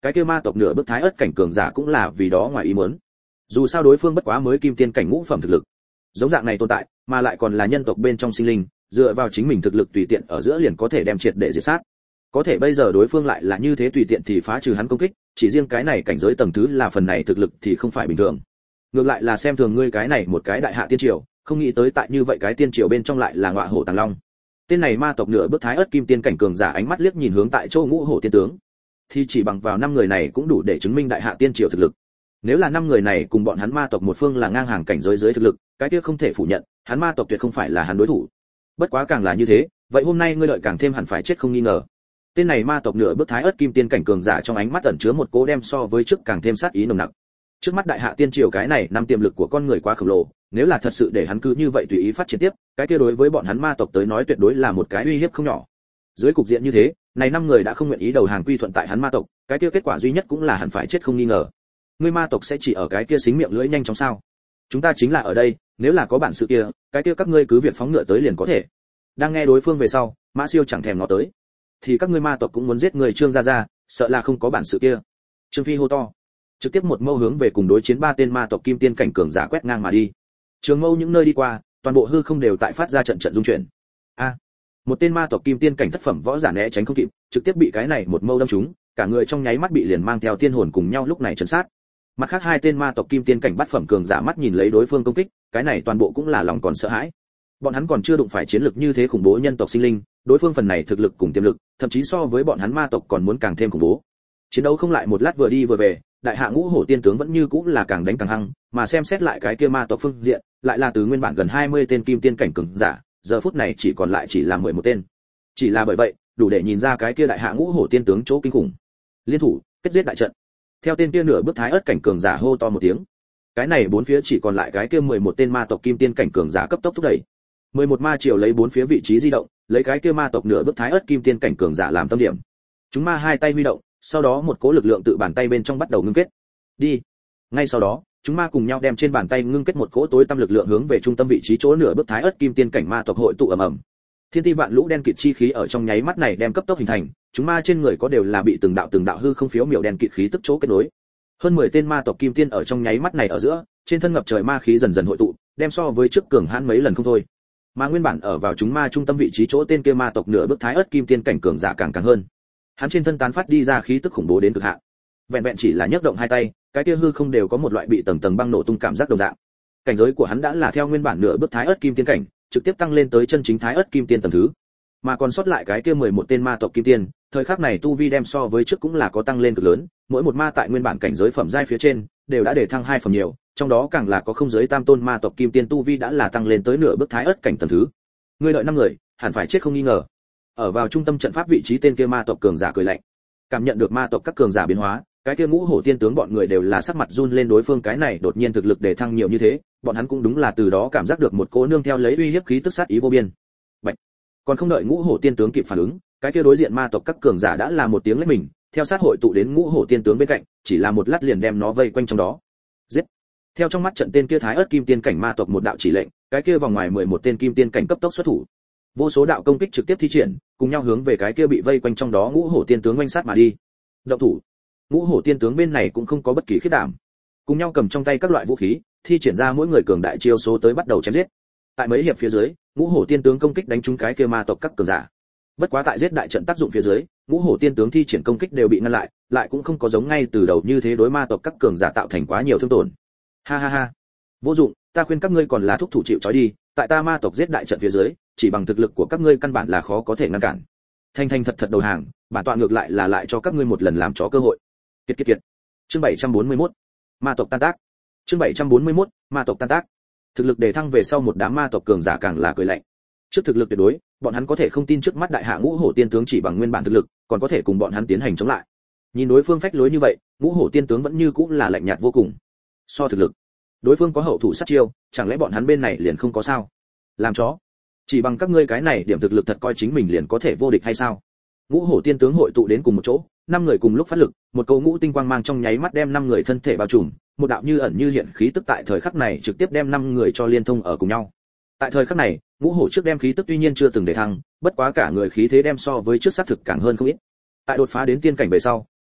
cái kia ma tộc nửa bước thái ớt cảnh cường giả cũng là vì đó ngoài ý muốn. Dù sao đối phương bất quá mới kim tiên cảnh ngũ phẩm thực lực, giống dạng này tồn tại, mà lại còn là nhân tộc bên trong sinh linh, dựa vào chính mình thực lực tùy tiện ở giữa liền có thể đem triệt để diệt sát. Có thể bây giờ đối phương lại là như thế tùy tiện thì phá trừ hắn công kích, chỉ riêng cái này cảnh giới tầng thứ là phần này thực lực thì không phải bình thường. Ngược lại là xem thường ngươi cái này một cái đại hạ tiên triều, không nghĩ tới tại như vậy cái tiên triều bên trong lại là ngọa hổ tàng long. Tên này ma tộc nửa bước thái ớt kim tiên cảnh cường giả ánh mắt liếc nhìn hướng tại chỗ ngũ hổ tiên tướng, thì chỉ bằng vào năm người này cũng đủ để chứng minh đại hạ tiên triều thực lực. Nếu là năm người này cùng bọn hắn ma tộc một phương là ngang hàng cảnh giới dưới thực lực, cái kia không thể phủ nhận, hắn ma tộc tuyệt không phải là hắn đối thủ. Bất quá càng là như thế, vậy hôm nay ngươi lợi càng thêm hẳn phải chết không nghi ngờ. Tên này ma tộc nửa bước thái ớt kim tiên cảnh cường giả trong ánh mắt ẩn chứa một cố đem so với trước càng thêm sát ý nồng nặc. Trước mắt đại hạ tiên triều cái này năm tiềm lực của con người quá khổng lồ, nếu là thật sự để hắn cứ như vậy tùy ý phát triển tiếp, cái kia đối với bọn hắn ma tộc tới nói tuyệt đối là một cái uy hiếp không nhỏ. Dưới cục diện như thế, này năm người đã không nguyện ý đầu hàng quy thuận tại hắn ma tộc, cái kia kết quả duy nhất cũng là hẳn phải chết không nghi ngờ. Ngươi ma tộc sẽ chỉ ở cái kia xính miệng lưỡi nhanh chóng sao? Chúng ta chính là ở đây, nếu là có bản sự kia, cái kia các ngươi cứ việc phóng ngựa tới liền có thể. Đang nghe đối phương về sau, Mã Siêu chẳng thèm ngó tới. Thì các ngươi ma tộc cũng muốn giết người Trương gia gia, sợ là không có bản sự kia. Trương Phi hô to, trực tiếp một mâu hướng về cùng đối chiến ba tên ma tộc kim tiên cảnh cường giả quét ngang mà đi. Trường mâu những nơi đi qua, toàn bộ hư không đều tại phát ra trận trận rung chuyển. A, một tên ma tộc kim tiên cảnh thất phẩm võ giả né tránh không kịp, trực tiếp bị cái này một mâu đâm trúng, cả người trong nháy mắt bị liền mang theo tiên hồn cùng nhau lúc này chấn sát. Mặt khác hai tên ma tộc kim tiên cảnh bát phẩm cường giả mắt nhìn lấy đối phương công kích, cái này toàn bộ cũng là lòng còn sợ hãi. Bọn hắn còn chưa đụng phải chiến lực như thế khủng bố nhân tộc sinh linh, đối phương phần này thực lực cùng tiềm lực, thậm chí so với bọn hắn ma tộc còn muốn càng thêm khủng bố. Chiến đấu không lại một lát vừa đi vừa về, đại hạ ngũ hổ tiên tướng vẫn như cũng là càng đánh càng hăng, mà xem xét lại cái kia ma tộc phương diện, lại là từ nguyên bản gần hai mươi tên kim tiên cảnh cường giả, giờ phút này chỉ còn lại chỉ là mười một tên. Chỉ là bởi vậy, đủ để nhìn ra cái kia đại hạ ngũ hổ tiên tướng chỗ kinh khủng. Liên thủ, kết giết đại trận. Theo tên kia nửa bước thái ớt cảnh cường giả hô to một tiếng. Cái này bốn phía chỉ còn lại cái kia mười một tên ma tộc kim tiên cảnh cường giả cấp tốc thúc đẩy. mười một ma triều lấy bốn phía vị trí di động, lấy cái kia ma tộc nửa bước thái ớt kim tiên cảnh cường giả làm tâm điểm. Chúng ma hai tay huy động, sau đó một cỗ lực lượng tự bàn tay bên trong bắt đầu ngưng kết. Đi. Ngay sau đó, chúng ma cùng nhau đem trên bàn tay ngưng kết một cỗ tối tâm lực lượng hướng về trung tâm vị trí chỗ nửa bước thái ớt kim tiên cảnh ma tộc hội tụ ầm ầm. Thiên ti vạn lũ đen kịt chi khí ở trong nháy mắt này đem cấp tốc hình thành, chúng ma trên người có đều là bị từng đạo từng đạo hư không phiếu miểu đen kịt khí tức chỗ kết nối. Hơn mười tên ma tộc kim tiên ở trong nháy mắt này ở giữa, trên thân ngập trời ma khí dần dần hội tụ, đem so với trước cường hãn mấy lần không thôi. Mà nguyên bản ở vào chúng ma trung tâm vị trí chỗ tên kia ma tộc nửa bước thái ớt kim tiên cảnh cường giả càng càng hơn. Hắn trên thân tán phát đi ra khí tức khủng bố đến cực hạn. Vẹn vẹn chỉ là nhấc động hai tay, cái kia hư không đều có một loại bị tầng tầng băng nổ tung cảm giác đồng dạng. Cảnh giới của hắn đã là theo nguyên bản nửa bước thái ớt kim tiên cảnh, trực tiếp tăng lên tới chân chính thái ớt kim tiên tầng thứ. Mà còn sót lại cái kia mười một tên ma tộc kim tiên, thời khắc này tu vi đem so với trước cũng là có tăng lên cực lớn, mỗi một ma tại nguyên bản cảnh giới phẩm giai phía trên, đều đã để thăng hai phẩm nhiều, trong đó càng là có không giới tam tôn ma tộc kim tiên tu vi đã là tăng lên tới nửa bước thái ớt cảnh tầng thứ. Ngươi đợi năm người, hẳn phải chết không nghi ngờ. Ở vào trung tâm trận pháp vị trí tên kia ma tộc cường giả cười lạnh. Cảm nhận được ma tộc các cường giả biến hóa, cái kia ngũ hổ tiên tướng bọn người đều là sắc mặt run lên, đối phương cái này đột nhiên thực lực để thăng nhiều như thế, bọn hắn cũng đúng là từ đó cảm giác được một cỗ nương theo lấy uy hiếp khí tức sát ý vô biên. Bạch. Còn không đợi ngũ hổ tiên tướng kịp phản ứng, cái kia đối diện ma tộc các cường giả đã là một tiếng lách mình, theo sát hội tụ đến ngũ hổ tiên tướng bên cạnh, chỉ là một lát liền đem nó vây quanh trong đó. Giết. Theo trong mắt trận tên kia thái ớt kim tiên cảnh ma tộc một đạo chỉ lệnh, cái kia vòng ngoài mười một tên kim tiên cảnh cấp tốc xuất thủ. Vô số đạo công kích trực tiếp thi triển, cùng nhau hướng về cái kia bị vây quanh trong đó ngũ hổ tiên tướng oanh sát mà đi. Động thủ. Ngũ hổ tiên tướng bên này cũng không có bất kỳ khiết đảm, cùng nhau cầm trong tay các loại vũ khí, thi triển ra mỗi người cường đại chiêu số tới bắt đầu chém giết. Tại mấy hiệp phía dưới, ngũ hổ tiên tướng công kích đánh trúng cái kia ma tộc các cường giả. Bất quá tại giết đại trận tác dụng phía dưới, ngũ hổ tiên tướng thi triển công kích đều bị ngăn lại, lại cũng không có giống ngay từ đầu như thế đối ma tộc các cường giả tạo thành quá nhiều thương tổn. Ha ha ha. Vô dụng, ta khuyên các ngươi còn là thúc thủ chịu trói đi, tại ta ma tộc giết đại trận phía dưới, chỉ bằng thực lực của các ngươi căn bản là khó có thể ngăn cản. Thanh thanh thật thật đầu hàng, bản tọa ngược lại là lại cho các ngươi một lần làm chó cơ hội. Kiệt kiệt kiệt. Chương bảy trăm bốn mươi mốt. Ma tộc tan tác. Chương bảy trăm bốn mươi mốt. Ma tộc tan tác. Thực lực đề thăng về sau một đám ma tộc cường giả càng là cười lạnh. Trước thực lực tuyệt đối, bọn hắn có thể không tin trước mắt đại hạ ngũ hổ tiên tướng chỉ bằng nguyên bản thực lực, còn có thể cùng bọn hắn tiến hành chống lại. Nhìn đối phương phách lối như vậy, ngũ hổ tiên tướng vẫn như cũng là lạnh nhạt vô cùng. So thực lực, đối phương có hậu thủ sát chiêu, chẳng lẽ bọn hắn bên này liền không có sao? Làm chó, chỉ bằng các ngươi cái này điểm thực lực thật coi chính mình liền có thể vô địch hay sao? Ngũ hổ tiên tướng hội tụ đến cùng một chỗ, năm người cùng lúc phát lực, một câu ngũ tinh quang mang trong nháy mắt đem năm người thân thể bao trùm, một đạo như ẩn như hiện khí tức tại thời khắc này trực tiếp đem năm người cho liên thông ở cùng nhau. Tại thời khắc này, ngũ hổ trước đem khí tức tuy nhiên chưa từng để thăng, bất quá cả người khí thế đem so với trước sát thực càng hơn không ít. Tại đột phá đến tiên cảnh về sau, Quan Vũ,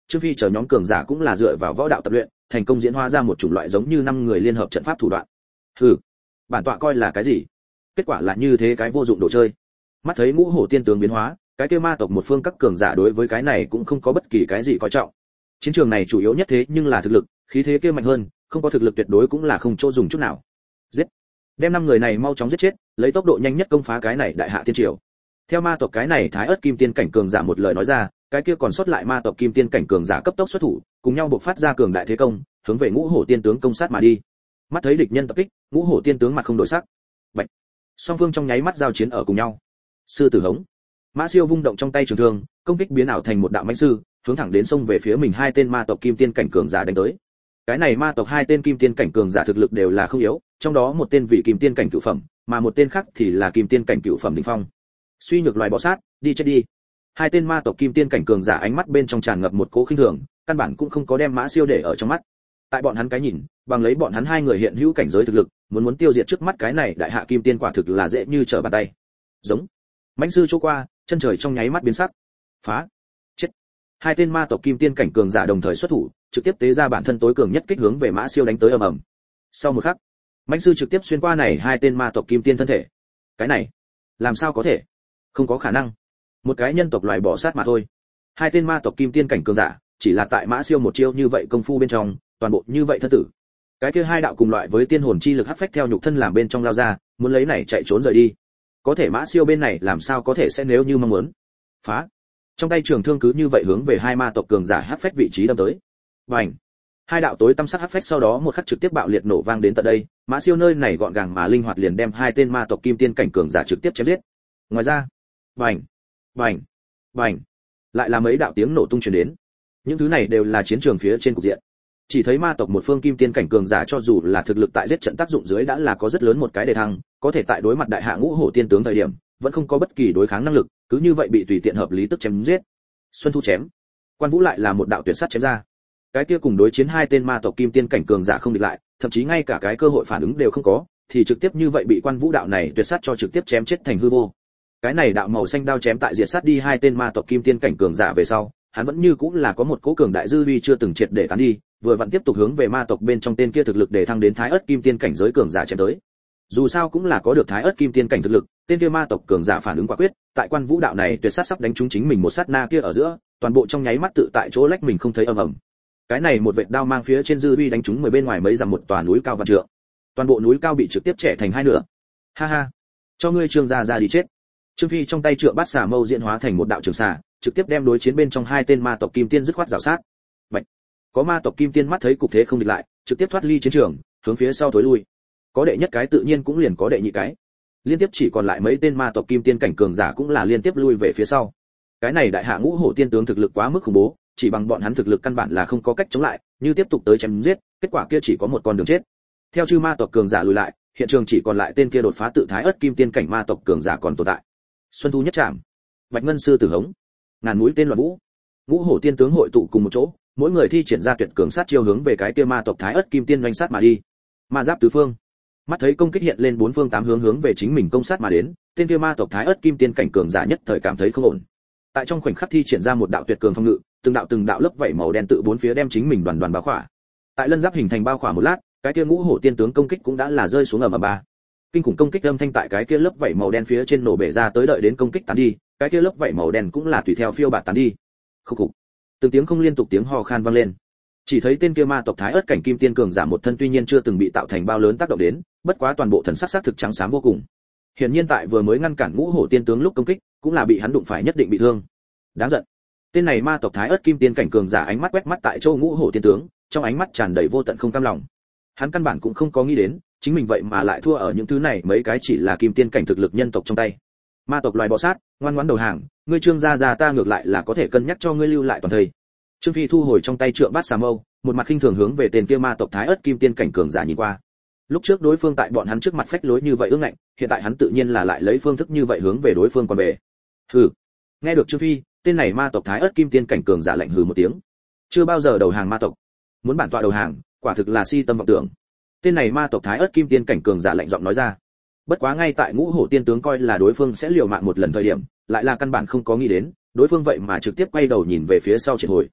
Trương Phi chờ nhóm cường giả cũng là dựa vào võ đạo tập luyện, thành công diễn hóa ra một chủng loại giống như năm người liên hợp trận pháp thủ đoạn. Hừ, bản tọa coi là cái gì? Kết quả là như thế cái vô dụng đồ chơi. Mắt thấy ngũ hổ tiên tướng biến hóa, cái kia ma tộc một phương các cường giả đối với cái này cũng không có bất kỳ cái gì coi trọng. Chiến trường này chủ yếu nhất thế nhưng là thực lực, khí thế kia mạnh hơn, không có thực lực tuyệt đối cũng là không chỗ dùng chút nào. Giết, đem năm người này mau chóng giết chết, lấy tốc độ nhanh nhất công phá cái này đại hạ tiên triều. Theo ma tộc cái này thái ớt kim tiên cảnh cường giả một lời nói ra, cái kia còn sót lại ma tộc kim tiên cảnh cường giả cấp tốc xuất thủ, cùng nhau bộc phát ra cường đại thế công, hướng về ngũ hổ tiên tướng công sát mà đi. Mắt thấy địch nhân tập kích, ngũ hổ tiên tướng mặt không đổi sắc. Bạch. Song phương trong nháy mắt giao chiến ở cùng nhau. Sư tử hống. Mã Siêu vung động trong tay trường thương, công kích biến ảo thành một đạo mãnh sư, hướng thẳng đến sông về phía mình hai tên ma tộc kim tiên cảnh cường giả đánh tới. Cái này ma tộc hai tên kim tiên cảnh cường giả thực lực đều là không yếu, trong đó một tên vị kim tiên cảnh cửu phẩm, mà một tên khác thì là kim tiên cảnh cửu phẩm đỉnh phong. Suy nhược loài bọ sát, đi chết đi. Hai tên ma tộc kim tiên cảnh cường giả ánh mắt bên trong tràn ngập một cỗ khinh thường, căn bản cũng không có đem Mã Siêu để ở trong mắt. Tại bọn hắn cái nhìn, bằng lấy bọn hắn hai người hiện hữu cảnh giới thực lực, muốn muốn tiêu diệt trước mắt cái này đại hạ kim tiên quả thực là dễ như trở bàn tay. Giống. Mãnh sư chỗ qua, chân trời trong nháy mắt biến sắc. Phá. Chết. Hai tên ma tộc kim tiên cảnh cường giả đồng thời xuất thủ, trực tiếp tế ra bản thân tối cường nhất kích hướng về Mã Siêu đánh tới ầm ầm. Sau một khắc, mãnh sư trực tiếp xuyên qua này hai tên ma tộc kim tiên thân thể. Cái này, làm sao có thể? Không có khả năng. Một cái nhân tộc loài bỏ sát mà thôi. Hai tên ma tộc kim tiên cảnh cường giả, chỉ là tại Mã Siêu một chiêu như vậy công phu bên trong, toàn bộ như vậy thân tử. Cái kia hai đạo cùng loại với tiên hồn chi lực hắc phách theo nhục thân làm bên trong lao ra, muốn lấy này chạy trốn rời đi. Có thể Mã Siêu bên này làm sao có thể sẽ nếu như mong muốn. Phá. Trong tay trường thương cứ như vậy hướng về hai ma tộc cường giả hắc phách vị trí đâm tới. Bành. Hai đạo tối tăm sắc hắc phách sau đó một khắc trực tiếp bạo liệt nổ vang đến tận đây, Mã Siêu nơi này gọn gàng mà linh hoạt liền đem hai tên ma tộc kim tiên cảnh cường giả trực tiếp chém giết. Ngoài ra, bành, bành, bành, lại là mấy đạo tiếng nổ tung truyền đến. Những thứ này đều là chiến trường phía trên cục diện. Chỉ thấy ma tộc một phương kim tiên cảnh cường giả cho dù là thực lực tại giết trận tác dụng dưới đã là có rất lớn một cái đề thăng, có thể tại đối mặt đại hạ ngũ hổ tiên tướng thời điểm, vẫn không có bất kỳ đối kháng năng lực, cứ như vậy bị tùy tiện hợp lý tức chém giết. Xuân thu chém. Quan Vũ lại là một đạo tuyệt sát chém ra. Cái kia cùng đối chiến hai tên ma tộc kim tiên cảnh cường giả không địch lại, thậm chí ngay cả cái cơ hội phản ứng đều không có, thì trực tiếp như vậy bị Quan Vũ đạo này tuyệt sát cho trực tiếp chém chết thành hư vô. Cái này đạo màu xanh đao chém tại diệt sát đi hai tên ma tộc kim tiên cảnh cường giả về sau, hắn vẫn như cũng là có một cỗ cường đại dư uy chưa từng triệt để tán đi, vừa vặn tiếp tục hướng về ma tộc bên trong tên kia thực lực để thăng đến thái ớt kim tiên cảnh giới cường giả chém tới. Dù sao cũng là có được thái ớt kim tiên cảnh thực lực, tên kia ma tộc cường giả phản ứng quả quyết, tại Quan Vũ đạo này tuyệt sát sắp đánh trúng chính mình một sát na kia ở giữa, toàn bộ trong nháy mắt tự tại chỗ lách mình không thấy ầm ầm. Cái này một vệt đao mang phía trên dư uy đánh trúng mười bên ngoài mấy dặm một tòa núi cao vạn trượng. Toàn bộ núi cao bị trực tiếp chẻ thành hai nửa. Ha ha, cho ngươi Trương gia ra đi chết. Trương Phi trong tay trượng bát xà mâu diễn hóa thành một đạo trường xà, trực tiếp đem đối chiến bên trong hai tên ma tộc kim tiên dứt khoát rào sát. Bạch. Có ma tộc kim tiên mắt thấy cục thế không địch lại, trực tiếp thoát ly chiến trường, hướng phía sau thối lui. Có đệ nhất cái tự nhiên cũng liền có đệ nhị cái. Liên tiếp chỉ còn lại mấy tên ma tộc kim tiên cảnh cường giả cũng là liên tiếp lui về phía sau. Cái này đại hạ ngũ hổ tiên tướng thực lực quá mức khủng bố, chỉ bằng bọn hắn thực lực căn bản là không có cách chống lại, như tiếp tục tới chém giết, kết quả kia chỉ có một con đường chết. Theo chư ma tộc cường giả lùi lại, hiện trường chỉ còn lại tên kia đột phá tự thái ớt kim tiên cảnh ma tộc cường giả còn tồn tại. Xuân thu nhất trảm, Bạch Ngân sư tử hống, ngàn mũi tên loạn vũ. Ngũ hổ tiên tướng hội tụ cùng một chỗ, mỗi người thi triển ra tuyệt cường sát chiêu hướng về cái kia ma tộc thái ớt kim tiên doanh sát mà đi. Ma giáp tứ phương. Mắt thấy công kích hiện lên bốn phương tám hướng hướng về chính mình công sát mà đến, tên kia ma tộc thái ớt kim tiên cảnh cường giả nhất thời cảm thấy không ổn. Tại trong khoảnh khắc thi triển ra một đạo tuyệt cường phong ngự, từng đạo từng đạo lớp vảy màu đen tự bốn phía đem chính mình đoàn đoàn bao khỏa. Tại lân giáp hình thành bao khỏa một lát, cái kia ngũ hổ tiên tướng công kích cũng đã là rơi xuống ở mà ba. Kinh khủng công kích âm thanh tại cái kia lớp vảy màu đen phía trên nổ bể ra tới đợi đến công kích tán đi, cái kia lớp vảy màu đen cũng là tùy theo phiêu bạt tán đi. Khục khục. Từng tiếng không liên tục tiếng ho khan vang lên. Chỉ thấy tên kia ma tộc thái ớt cảnh kim tiên cường giả một thân tuy nhiên chưa từng bị tạo thành bao lớn tác động đến, bất quá toàn bộ thần sắc sắc thực trắng xám vô cùng. Hiển nhiên tại vừa mới ngăn cản ngũ hổ tiên tướng lúc công kích, cũng là bị hắn đụng phải nhất định bị thương. Đáng giận. Tên này ma tộc thái ớt kim tiên cảnh cường giả ánh mắt quét mắt tại châu ngũ hổ tiên tướng, trong ánh mắt tràn đầy vô tận không cam lòng. Hắn căn bản cũng không có nghĩ đến, chính mình vậy mà lại thua ở những thứ này mấy cái chỉ là kim tiên cảnh thực lực nhân tộc trong tay. Ma tộc loài bò sát, ngoan ngoãn đầu hàng, ngươi Trương gia gia ta ngược lại là có thể cân nhắc cho ngươi lưu lại toàn thây. Trương Phi thu hồi trong tay trượng bát xà mâu, một mặt khinh thường hướng về tên kia ma tộc thái ớt kim tiên cảnh cường giả nhìn qua. Lúc trước đối phương tại bọn hắn trước mặt phách lối như vậy ương ngạnh, hiện tại hắn tự nhiên là lại lấy phương thức như vậy hướng về đối phương còn về. Hừ. Nghe được Trương Phi, tên này ma tộc thái ớt kim tiên cảnh cường giả lạnh hừ một tiếng. Chưa bao giờ đầu hàng ma tộc, muốn bản tọa đầu hàng, quả thực là si tâm vọng tưởng. Tên này ma tộc thái ớt kim tiên cảnh cường giả lạnh giọng nói ra. Bất quá ngay tại ngũ hổ tiên tướng coi là đối phương sẽ liều mạng một lần thời điểm, lại là căn bản không có nghĩ đến, đối phương vậy mà trực tiếp quay đầu nhìn về phía sau triệt hồi.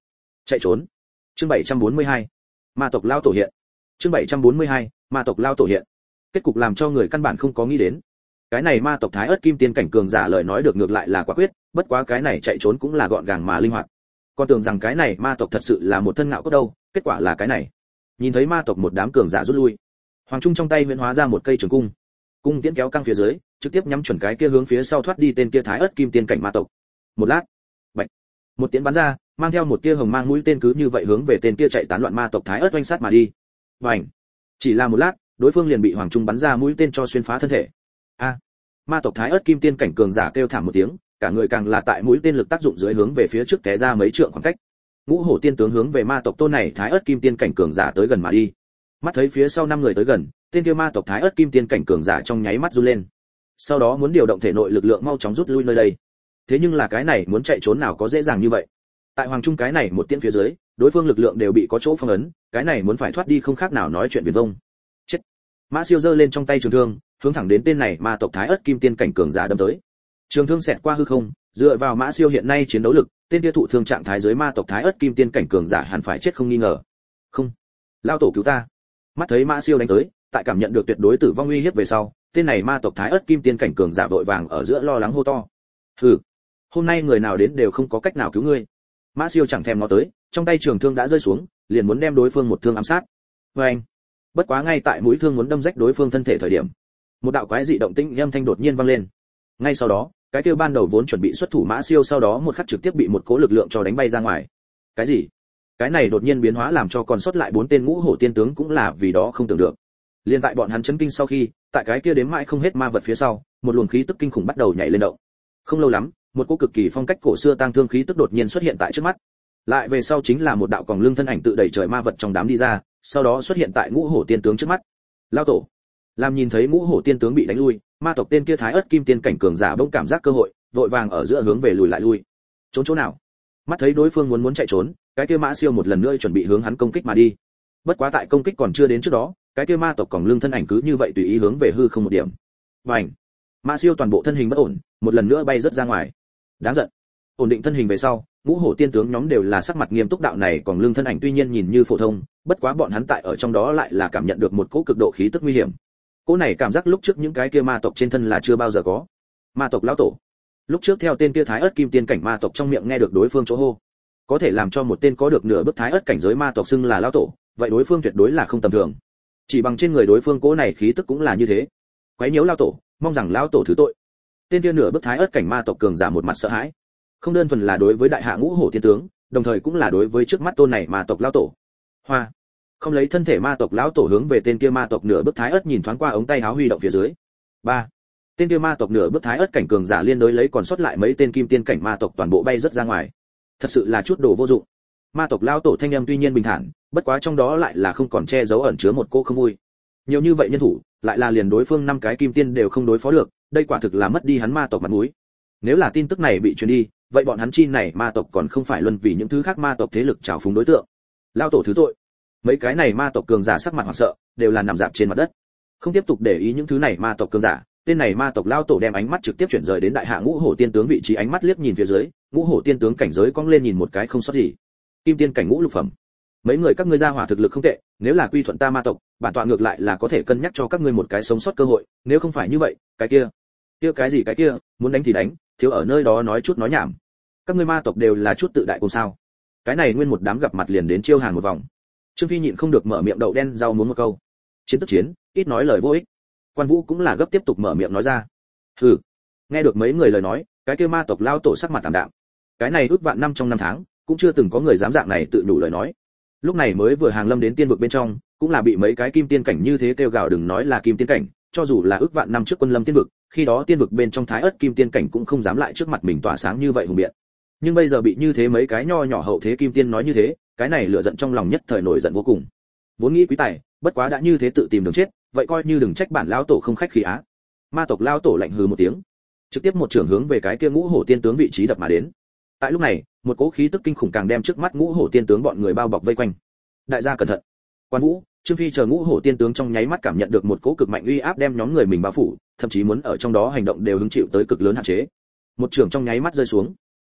chạy trốn. Chương bảy trăm bốn mươi hai, ma tộc lao tổ hiện. Chương bảy trăm bốn mươi hai, ma tộc lao tổ hiện. Kết cục làm cho người căn bản không có nghĩ đến. Cái này ma tộc Thái Ức Kim Tiên cảnh cường giả lời nói được ngược lại là quả quyết, bất quá cái này chạy trốn cũng là gọn gàng mà linh hoạt. Con tưởng rằng cái này ma tộc thật sự là một thân ngạo cốt đâu, kết quả là cái này. Nhìn thấy ma tộc một đám cường giả rút lui, Hoàng Trung trong tay huyễn hóa ra một cây trường cung. Cung tiễn kéo căng phía dưới, trực tiếp nhắm chuẩn cái kia hướng phía sau thoát đi tên kia Thái Ức Kim Tiên cảnh ma tộc. Một lát, bạch, một tiễn bắn ra, mang theo một tia hồng mang mũi tên cứ như vậy hướng về tên kia chạy tán loạn ma tộc Thái Ức oanh sát mà đi. Bành! Chỉ là một lát, đối phương liền bị Hoàng Trung bắn ra mũi tên cho xuyên phá thân thể. A! Ma tộc Thái Ức Kim Tiên cảnh cường giả kêu thảm một tiếng, cả người càng là tại mũi tên lực tác dụng dưới hướng về phía trước té ra mấy trượng khoảng cách. Ngũ Hổ Tiên tướng hướng về ma tộc tôn này Thái Ức Kim Tiên cảnh cường giả tới gần mà đi. Mắt thấy phía sau năm người tới gần, tên kia ma tộc Thái Ức Kim Tiên cảnh cường giả trong nháy mắt run lên. Sau đó muốn điều động thể nội lực lượng mau chóng rút lui nơi đây. Thế nhưng là cái này muốn chạy trốn nào có dễ dàng như vậy. Tại Hoàng Trung cái này một tiễn phía dưới, đối phương lực lượng đều bị có chỗ phong ấn, cái này muốn phải thoát đi không khác nào nói chuyện viển vông. Chết. Mã Siêu giơ lên trong tay trường thương, hướng thẳng đến tên này ma tộc Thái Ức Kim Tiên cảnh cường giả đâm tới. Trường thương xẹt qua hư không, dựa vào Mã Siêu hiện nay chiến đấu lực, tên kia thụ thương trạng thái dưới ma tộc Thái Ức Kim Tiên cảnh cường giả hẳn phải chết không nghi ngờ. Không, lao tổ cứu ta! Mắt thấy Mã Siêu đánh tới, tại cảm nhận được tuyệt đối tử vong uy hiếp về sau, tên này ma tộc Thái Ức Kim Tiên cảnh cường giả vội vàng ở giữa lo lắng hô to. Hừ, hôm nay người nào đến đều không có cách nào cứu ngươi. Mã Siêu chẳng thèm ngó tới, trong tay trường thương đã rơi xuống, liền muốn đem đối phương một thương ám sát. Và anh, bất quá ngay tại mũi thương muốn đâm rách đối phương thân thể thời điểm, một đạo quái dị động tĩnh âm thanh đột nhiên vang lên. Ngay sau đó, cái kia ban đầu vốn chuẩn bị xuất thủ Mã Siêu sau đó một khắc trực tiếp bị một cỗ lực lượng cho đánh bay ra ngoài. Cái gì? Cái này đột nhiên biến hóa làm cho còn sót lại bốn tên Ngũ Hổ Tiên tướng cũng là vì đó không tưởng được. Liên tại bọn hắn chấn kinh sau khi, tại cái kia đếm mãi không hết ma vật phía sau, một luồng khí tức kinh khủng bắt đầu nhảy lên động. Không lâu lắm, một cỗ cực kỳ phong cách cổ xưa tang thương khí tức đột nhiên xuất hiện tại trước mắt. Lại về sau chính là một đạo còng lưng thân ảnh tự đẩy trời ma vật trong đám đi ra, sau đó xuất hiện tại Ngũ Hổ Tiên tướng trước mắt. Lao tổ. Làm nhìn thấy Ngũ Hổ Tiên tướng bị đánh lui, ma tộc tên kia Thái Ức Kim Tiên cảnh cường giả bỗng cảm giác cơ hội, vội vàng ở giữa hướng về lùi lại lui. Trốn chỗ nào? Mắt thấy đối phương muốn muốn chạy trốn, cái kia Mã Siêu một lần nữa chuẩn bị hướng hắn công kích mà đi. Bất quá tại công kích còn chưa đến trước đó, cái kia ma tộc còng lưng thân ảnh cứ như vậy tùy ý hướng về hư không một điểm. Bành! Mã Siêu toàn bộ thân hình bất ổn, một lần nữa bay rất ra ngoài. Đáng giận. Ổn định thân hình về sau, Ngũ Hổ Tiên tướng nhóm đều là sắc mặt nghiêm túc đạo này, còn lưng thân ảnh tuy nhiên nhìn như phổ thông, bất quá bọn hắn tại ở trong đó lại là cảm nhận được một cỗ cực độ khí tức nguy hiểm. Cỗ này cảm giác lúc trước những cái kia ma tộc trên thân là chưa bao giờ có. Ma tộc lão tổ. Lúc trước theo tên kia Thái Ức Kim Tiên cảnh ma tộc trong miệng nghe được đối phương chỗ hô, có thể làm cho một tên có được nửa bước Thái Ức cảnh giới ma tộc xưng là lão tổ, vậy đối phương tuyệt đối là không tầm thường. Chỉ bằng trên người đối phương cỗ này khí tức cũng là như thế. Quấy nhiễu lão tổ, mong rằng lão tổ thứ tội. Tên kia nửa bước Thái Ức cảnh ma tộc cường giả một mặt sợ hãi. Không đơn thuần là đối với đại hạ Ngũ Hổ Tiên tướng, đồng thời cũng là đối với trước mắt tôn này ma tộc lão tổ. Hoa. Không lấy thân thể ma tộc lão tổ hướng về tên kia ma tộc nửa bước Thái Ức nhìn thoáng qua ống tay áo huy động phía dưới. Ba. Tên kia ma tộc nửa bước Thái Ức cảnh cường giả liên đối lấy còn sót lại mấy tên kim tiên cảnh ma tộc toàn bộ bay rất ra ngoài. Thật sự là chút đồ vô dụng. Ma tộc lão tổ thanh âm tuy nhiên bình thản, bất quá trong đó lại là không còn che giấu ẩn chứa một cô không vui. Nhiều như vậy nhân thủ, lại là liền đối phương năm cái kim tiên đều không đối phó được, đây quả thực là mất đi hắn ma tộc mặt mũi. Nếu là tin tức này bị truyền đi, vậy bọn hắn chi này ma tộc còn không phải luân vì những thứ khác ma tộc thế lực trào phúng đối tượng. Lão tổ thứ tội. Mấy cái này ma tộc cường giả sắc mặt hoảng sợ, đều là nằm dạp trên mặt đất. Không tiếp tục để ý những thứ này ma tộc cường giả, tên này ma tộc lão tổ đem ánh mắt trực tiếp chuyển rời đến đại hạ Ngũ Hổ Tiên tướng vị trí, ánh mắt liếc nhìn phía dưới, Ngũ Hổ Tiên tướng cảnh giới cong lên nhìn một cái không sót gì. Kim tiên cảnh ngũ lục phẩm. Mấy người các ngươi ra hỏa thực lực không tệ, nếu là quy thuận ta ma tộc, bản tọa ngược lại là có thể cân nhắc cho các ngươi một cái sống sót cơ hội, nếu không phải như vậy, cái kia, kia cái gì cái kia, muốn đánh thì đánh, thiếu ở nơi đó nói chút nói nhảm. Các ngươi ma tộc đều là chút tự đại cùng sao? Cái này nguyên một đám gặp mặt liền đến chiêu hàn một vòng. Trương Phi nhịn không được mở miệng đậu đen rau muốn một câu. Chiến tức chiến, ít nói lời vô ích. Quan Vũ cũng là gấp tiếp tục mở miệng nói ra. Hừ. Nghe được mấy người lời nói, cái kia ma tộc lao tổ sắc mặt tạm đạm. Cái này ước vạn năm trong năm tháng, cũng chưa từng có người dám dạng này tự nhủ lời nói. Lúc này mới vừa hàng lâm đến tiên vực bên trong, cũng là bị mấy cái kim tiên cảnh như thế kêu gào đừng nói là kim tiên cảnh, cho dù là ước vạn năm trước quân lâm tiên vực, khi đó tiên vực bên trong Thái Ức kim tiên cảnh cũng không dám lại trước mặt mình tỏa sáng như vậy hùng biện. Nhưng bây giờ bị như thế mấy cái nho nhỏ hậu thế kim tiên nói như thế, cái này lửa giận trong lòng nhất thời nổi giận vô cùng. Vốn nghĩ quý tài, bất quá đã như thế tự tìm đường chết, vậy coi như đừng trách bản lão tổ không khách khí á. Ma tộc lão tổ lạnh hừ một tiếng, trực tiếp một trường hướng về cái kia Ngũ Hổ Tiên tướng vị trí đập mà đến. Tại lúc này, một cỗ khí tức kinh khủng càng đem trước mắt Ngũ Hổ Tiên tướng bọn người bao bọc vây quanh. Đại gia cẩn thận. Quan Vũ, Trương Phi chờ Ngũ Hổ Tiên tướng trong nháy mắt cảm nhận được một cỗ cực mạnh uy áp đem nhóm người mình bao phủ, thậm chí muốn ở trong đó hành động đều hứng chịu tới cực lớn hạn chế. Một trường trong nháy mắt rơi xuống.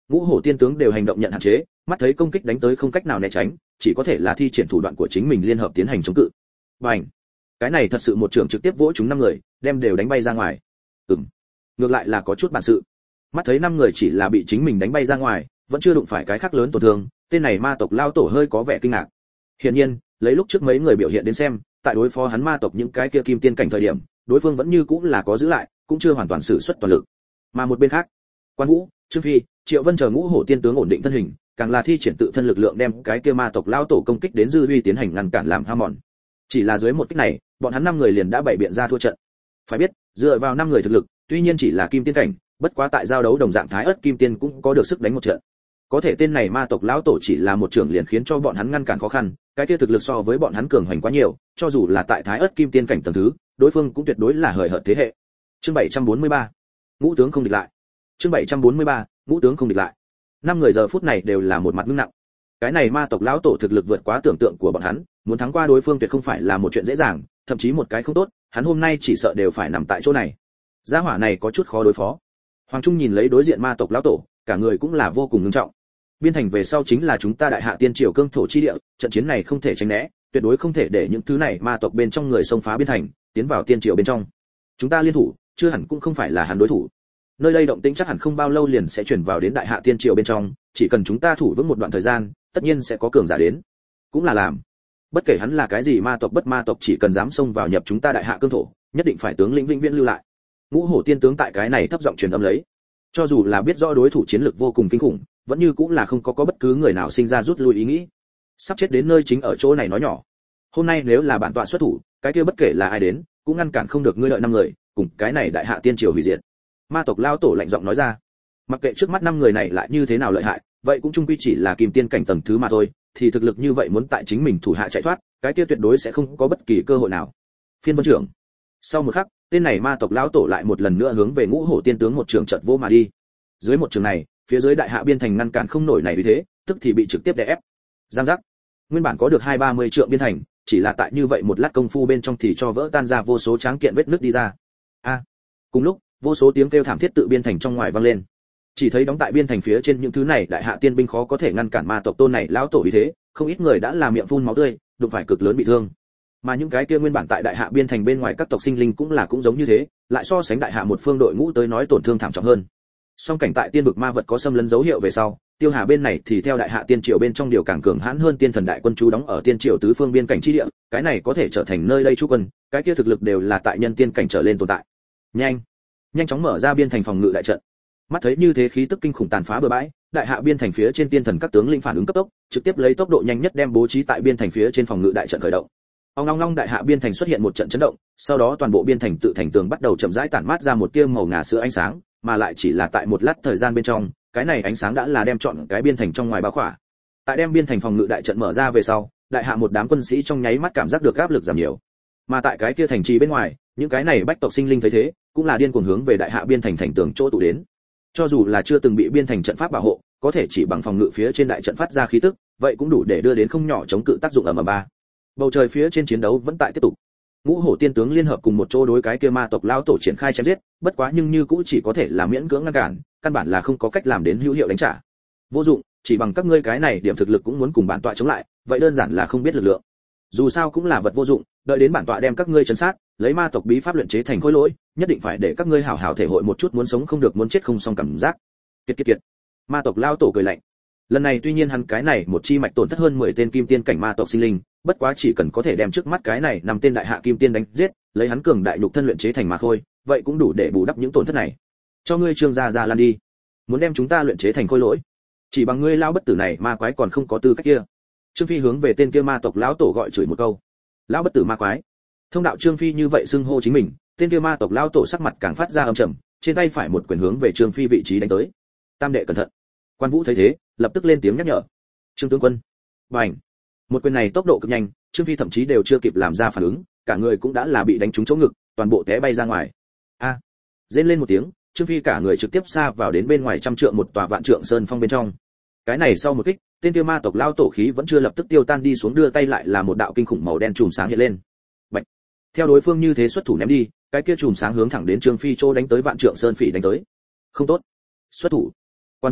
ngũ hổ tiên tướng đều hành động nhận hạn chế, mắt thấy công kích đánh tới không cách nào né tránh, chỉ có thể là thi triển thủ đoạn của chính mình liên hợp tiến hành chống cự. Bành! Cái này thật sự một trường trực tiếp vỗ chúng năm người, đem đều đánh bay ra ngoài. Ừm, ngược lại là có chút bản sự. Mắt thấy năm người chỉ là bị chính mình đánh bay ra ngoài, vẫn chưa đụng phải cái khác lớn tổn thương, tên này ma tộc lao tổ hơi có vẻ kinh ngạc. Hiển nhiên, lấy lúc trước mấy người biểu hiện đến xem, tại đối phó hắn ma tộc những cái kia kim tiên cảnh thời điểm, đối phương vẫn như cũng là có giữ lại, cũng chưa hoàn toàn sử xuất toàn lực. Mà một bên khác, Quan Vũ, Trương Phi, Triệu Vân chờ ngũ hổ tiên tướng ổn định thân hình, càng là thi triển tự thân lực lượng đem cái kia ma tộc lao tổ công kích đến dư uy tiến hành ngăn cản làm ham mòn. Chỉ là dưới một kích này, bọn hắn năm người liền đã bày biện ra thua trận. Phải biết, dựa vào năm người thực lực, tuy nhiên chỉ là kim tiên cảnh, bất quá tại giao đấu đồng dạng thái ớt kim tiên cũng có được sức đánh một trận. Có thể tên này ma tộc lão tổ chỉ là một trưởng liền khiến cho bọn hắn ngăn cản khó khăn, cái kia thực lực so với bọn hắn cường hoành quá nhiều, cho dù là tại thái ớt kim tiên cảnh tầng thứ, đối phương cũng tuyệt đối là hời hợt thế hệ. Chương bảy trăm bốn mươi ba, ngũ tướng không địch lại. Chương bảy trăm bốn mươi ba, ngũ tướng không địch lại. Năm người giờ phút này đều là một mặt ngưng nặng. Cái này ma tộc lão tổ thực lực vượt quá tưởng tượng của bọn hắn, muốn thắng qua đối phương tuyệt không phải là một chuyện dễ dàng, thậm chí một cái không tốt, hắn hôm nay chỉ sợ đều phải nằm tại chỗ này. Gia hỏa này có chút khó đối phó. Hoàng Trung nhìn lấy đối diện ma tộc lão tổ, cả người cũng là vô cùng nghiêm trọng. Biên thành về sau chính là chúng ta đại hạ tiên triều cương thổ chi địa, trận chiến này không thể tránh né, tuyệt đối không thể để những thứ này ma tộc bên trong người xông phá biên thành, tiến vào tiên triều bên trong. Chúng ta liên thủ, chưa hẳn cũng không phải là hắn đối thủ. Nơi đây động tĩnh chắc hẳn không bao lâu liền sẽ chuyển vào đến đại hạ tiên triều bên trong, chỉ cần chúng ta thủ vững một đoạn thời gian, tất nhiên sẽ có cường giả đến. Cũng là làm. Bất kể hắn là cái gì ma tộc bất ma tộc, chỉ cần dám xông vào nhập chúng ta đại hạ cương thổ, nhất định phải tướng lĩnh vĩnh viễn lưu lại. Ngũ hổ tiên tướng tại cái này thấp giọng truyền âm lấy. Cho dù là biết rõ đối thủ chiến lược vô cùng kinh khủng, vẫn như cũng là không có có bất cứ người nào sinh ra rút lui ý nghĩ. Sắp chết đến nơi chính ở chỗ này nói nhỏ. Hôm nay nếu là bản tọa xuất thủ, cái kia bất kể là ai đến, cũng ngăn cản không được ngươi lợi năm người, cùng cái này đại hạ tiên triều hủy diệt. Ma tộc lao tổ lạnh giọng nói ra. Mặc kệ trước mắt năm người này lại như thế nào lợi hại, vậy cũng chung quy chỉ là kim tiên cảnh tầng thứ mà thôi, thì thực lực như vậy muốn tại chính mình thủ hạ chạy thoát, cái kia tuyệt đối sẽ không có bất kỳ cơ hội nào. Phiên vân trưởng. Sau một khắc, tên này ma tộc lão tổ lại một lần nữa hướng về ngũ hổ tiên tướng một trường chợt vô mà đi. Dưới một trường này, phía dưới đại hạ biên thành ngăn cản không nổi này vì thế, tức thì bị trực tiếp đè ép. Giang giác. Nguyên bản có được hai ba mươi trượng biên thành, chỉ là tại như vậy một lát công phu bên trong thì cho vỡ tan ra vô số tráng kiện vết nứt đi ra. A. Cùng lúc, vô số tiếng kêu thảm thiết tự biên thành trong ngoài vang lên. Chỉ thấy đóng tại biên thành phía trên những thứ này đại hạ tiên binh khó có thể ngăn cản ma tộc tôn này lão tổ vì thế, không ít người đã làm miệng phun máu tươi, đụng phải cực lớn bị thương. Mà những cái kia nguyên bản tại đại hạ biên thành bên ngoài các tộc sinh linh cũng là cũng giống như thế, lại so sánh đại hạ một phương đội ngũ tới nói tổn thương thảm trọng hơn. Song cảnh tại tiên vực ma vật có xâm lấn dấu hiệu về sau, Tiêu Hà bên này thì theo đại hạ tiên triều bên trong điều càng cường hãn hơn tiên thần đại quân chú đóng ở tiên triều tứ phương biên cảnh chi địa, cái này có thể trở thành nơi đây trú quân, cái kia thực lực đều là tại nhân tiên cảnh trở lên tồn tại. Nhanh, nhanh chóng mở ra biên thành phòng ngự đại trận. Mắt thấy như thế khí tức kinh khủng tàn phá bừa bãi, đại hạ biên thành phía trên tiên thần các tướng lĩnh phản ứng cấp tốc, trực tiếp lấy tốc độ nhanh nhất đem bố trí tại biên thành phía trên phòng ngự đại trận khởi động. Ong long long đại hạ biên thành xuất hiện một trận chấn động, sau đó toàn bộ biên thành tự thành tường bắt đầu chậm rãi tản mát ra một tia màu ngà sữa ánh sáng, mà lại chỉ là tại một lát thời gian bên trong, cái này ánh sáng đã là đem trọn cái biên thành trong ngoài bao khỏa. Tại đem biên thành phòng ngự đại trận mở ra về sau, đại hạ một đám quân sĩ trong nháy mắt cảm giác được áp lực giảm nhiều. Mà tại cái kia thành trì bên ngoài, những cái này bách tộc sinh linh thấy thế, cũng là điên cuồng hướng về đại hạ biên thành thành tường chỗ tụ đến. Cho dù là chưa từng bị biên thành trận pháp bảo hộ, có thể chỉ bằng phòng ngự phía trên đại trận phát ra khí tức, vậy cũng đủ để đưa đến không nhỏ chống cự tác dụng ở ầm ba. Bầu trời phía trên chiến đấu vẫn tại tiếp tục. Ngũ hổ tiên tướng liên hợp cùng một chỗ đối cái kia ma tộc lão tổ triển khai chém giết, bất quá nhưng như cũng chỉ có thể là miễn cưỡng ngăn cản, căn bản là không có cách làm đến hữu hiệu đánh trả. Vô dụng, chỉ bằng các ngươi cái này điểm thực lực cũng muốn cùng bản tọa chống lại, vậy đơn giản là không biết lực lượng. Dù sao cũng là vật vô dụng, đợi đến bản tọa đem các ngươi trấn sát, lấy ma tộc bí pháp luyện chế thành khối lỗi, nhất định phải để các ngươi hảo hảo thể hội một chút muốn sống không được muốn chết không xong cảm giác. Kiệt kiệt kiệt. Ma tộc lão tổ cười lạnh. Lần này tuy nhiên hắn cái này một chi mạch tổn thất hơn mười tên kim tiên cảnh ma tộc sinh linh, bất quá chỉ cần có thể đem trước mắt cái này năm tên đại hạ kim tiên đánh giết, lấy hắn cường đại nhục thân luyện chế thành ma khôi, vậy cũng đủ để bù đắp những tổn thất này. Cho ngươi Trương gia gia lan đi, muốn đem chúng ta luyện chế thành khôi lỗi, chỉ bằng ngươi lão bất tử này ma quái còn không có tư cách kia. Trương Phi hướng về tên kia ma tộc lão tổ gọi chửi một câu. Lão bất tử ma quái. Thông đạo Trương Phi như vậy xưng hô chính mình, tên kia ma tộc lão tổ sắc mặt càng phát ra âm trầm, trên tay phải một quyền hướng về Trương Phi vị trí đánh tới. Tam đệ cẩn thận. Quan Vũ thấy thế, lập tức lên tiếng nhắc nhở. Trương tướng quân. Bành. Một quyền này tốc độ cực nhanh, Trương Phi thậm chí đều chưa kịp làm ra phản ứng, cả người cũng đã là bị đánh trúng chỗ ngực, toàn bộ té bay ra ngoài. A. À. Rên lên một tiếng, Trương Phi cả người trực tiếp xa vào đến bên ngoài trăm trượng một tòa vạn trượng sơn phong bên trong. Cái này sau một kích, tên kia ma tộc lao tổ khí vẫn chưa lập tức tiêu tan đi xuống, đưa tay lại là một đạo kinh khủng màu đen chùm sáng hiện lên. Bạch. Theo đối phương như thế xuất thủ ném đi, cái kia chùm sáng hướng thẳng đến Trương Phi chỗ đánh tới vạn trượng sơn phỉ đánh tới. Không tốt. Xuất thủ. Quan Vũ,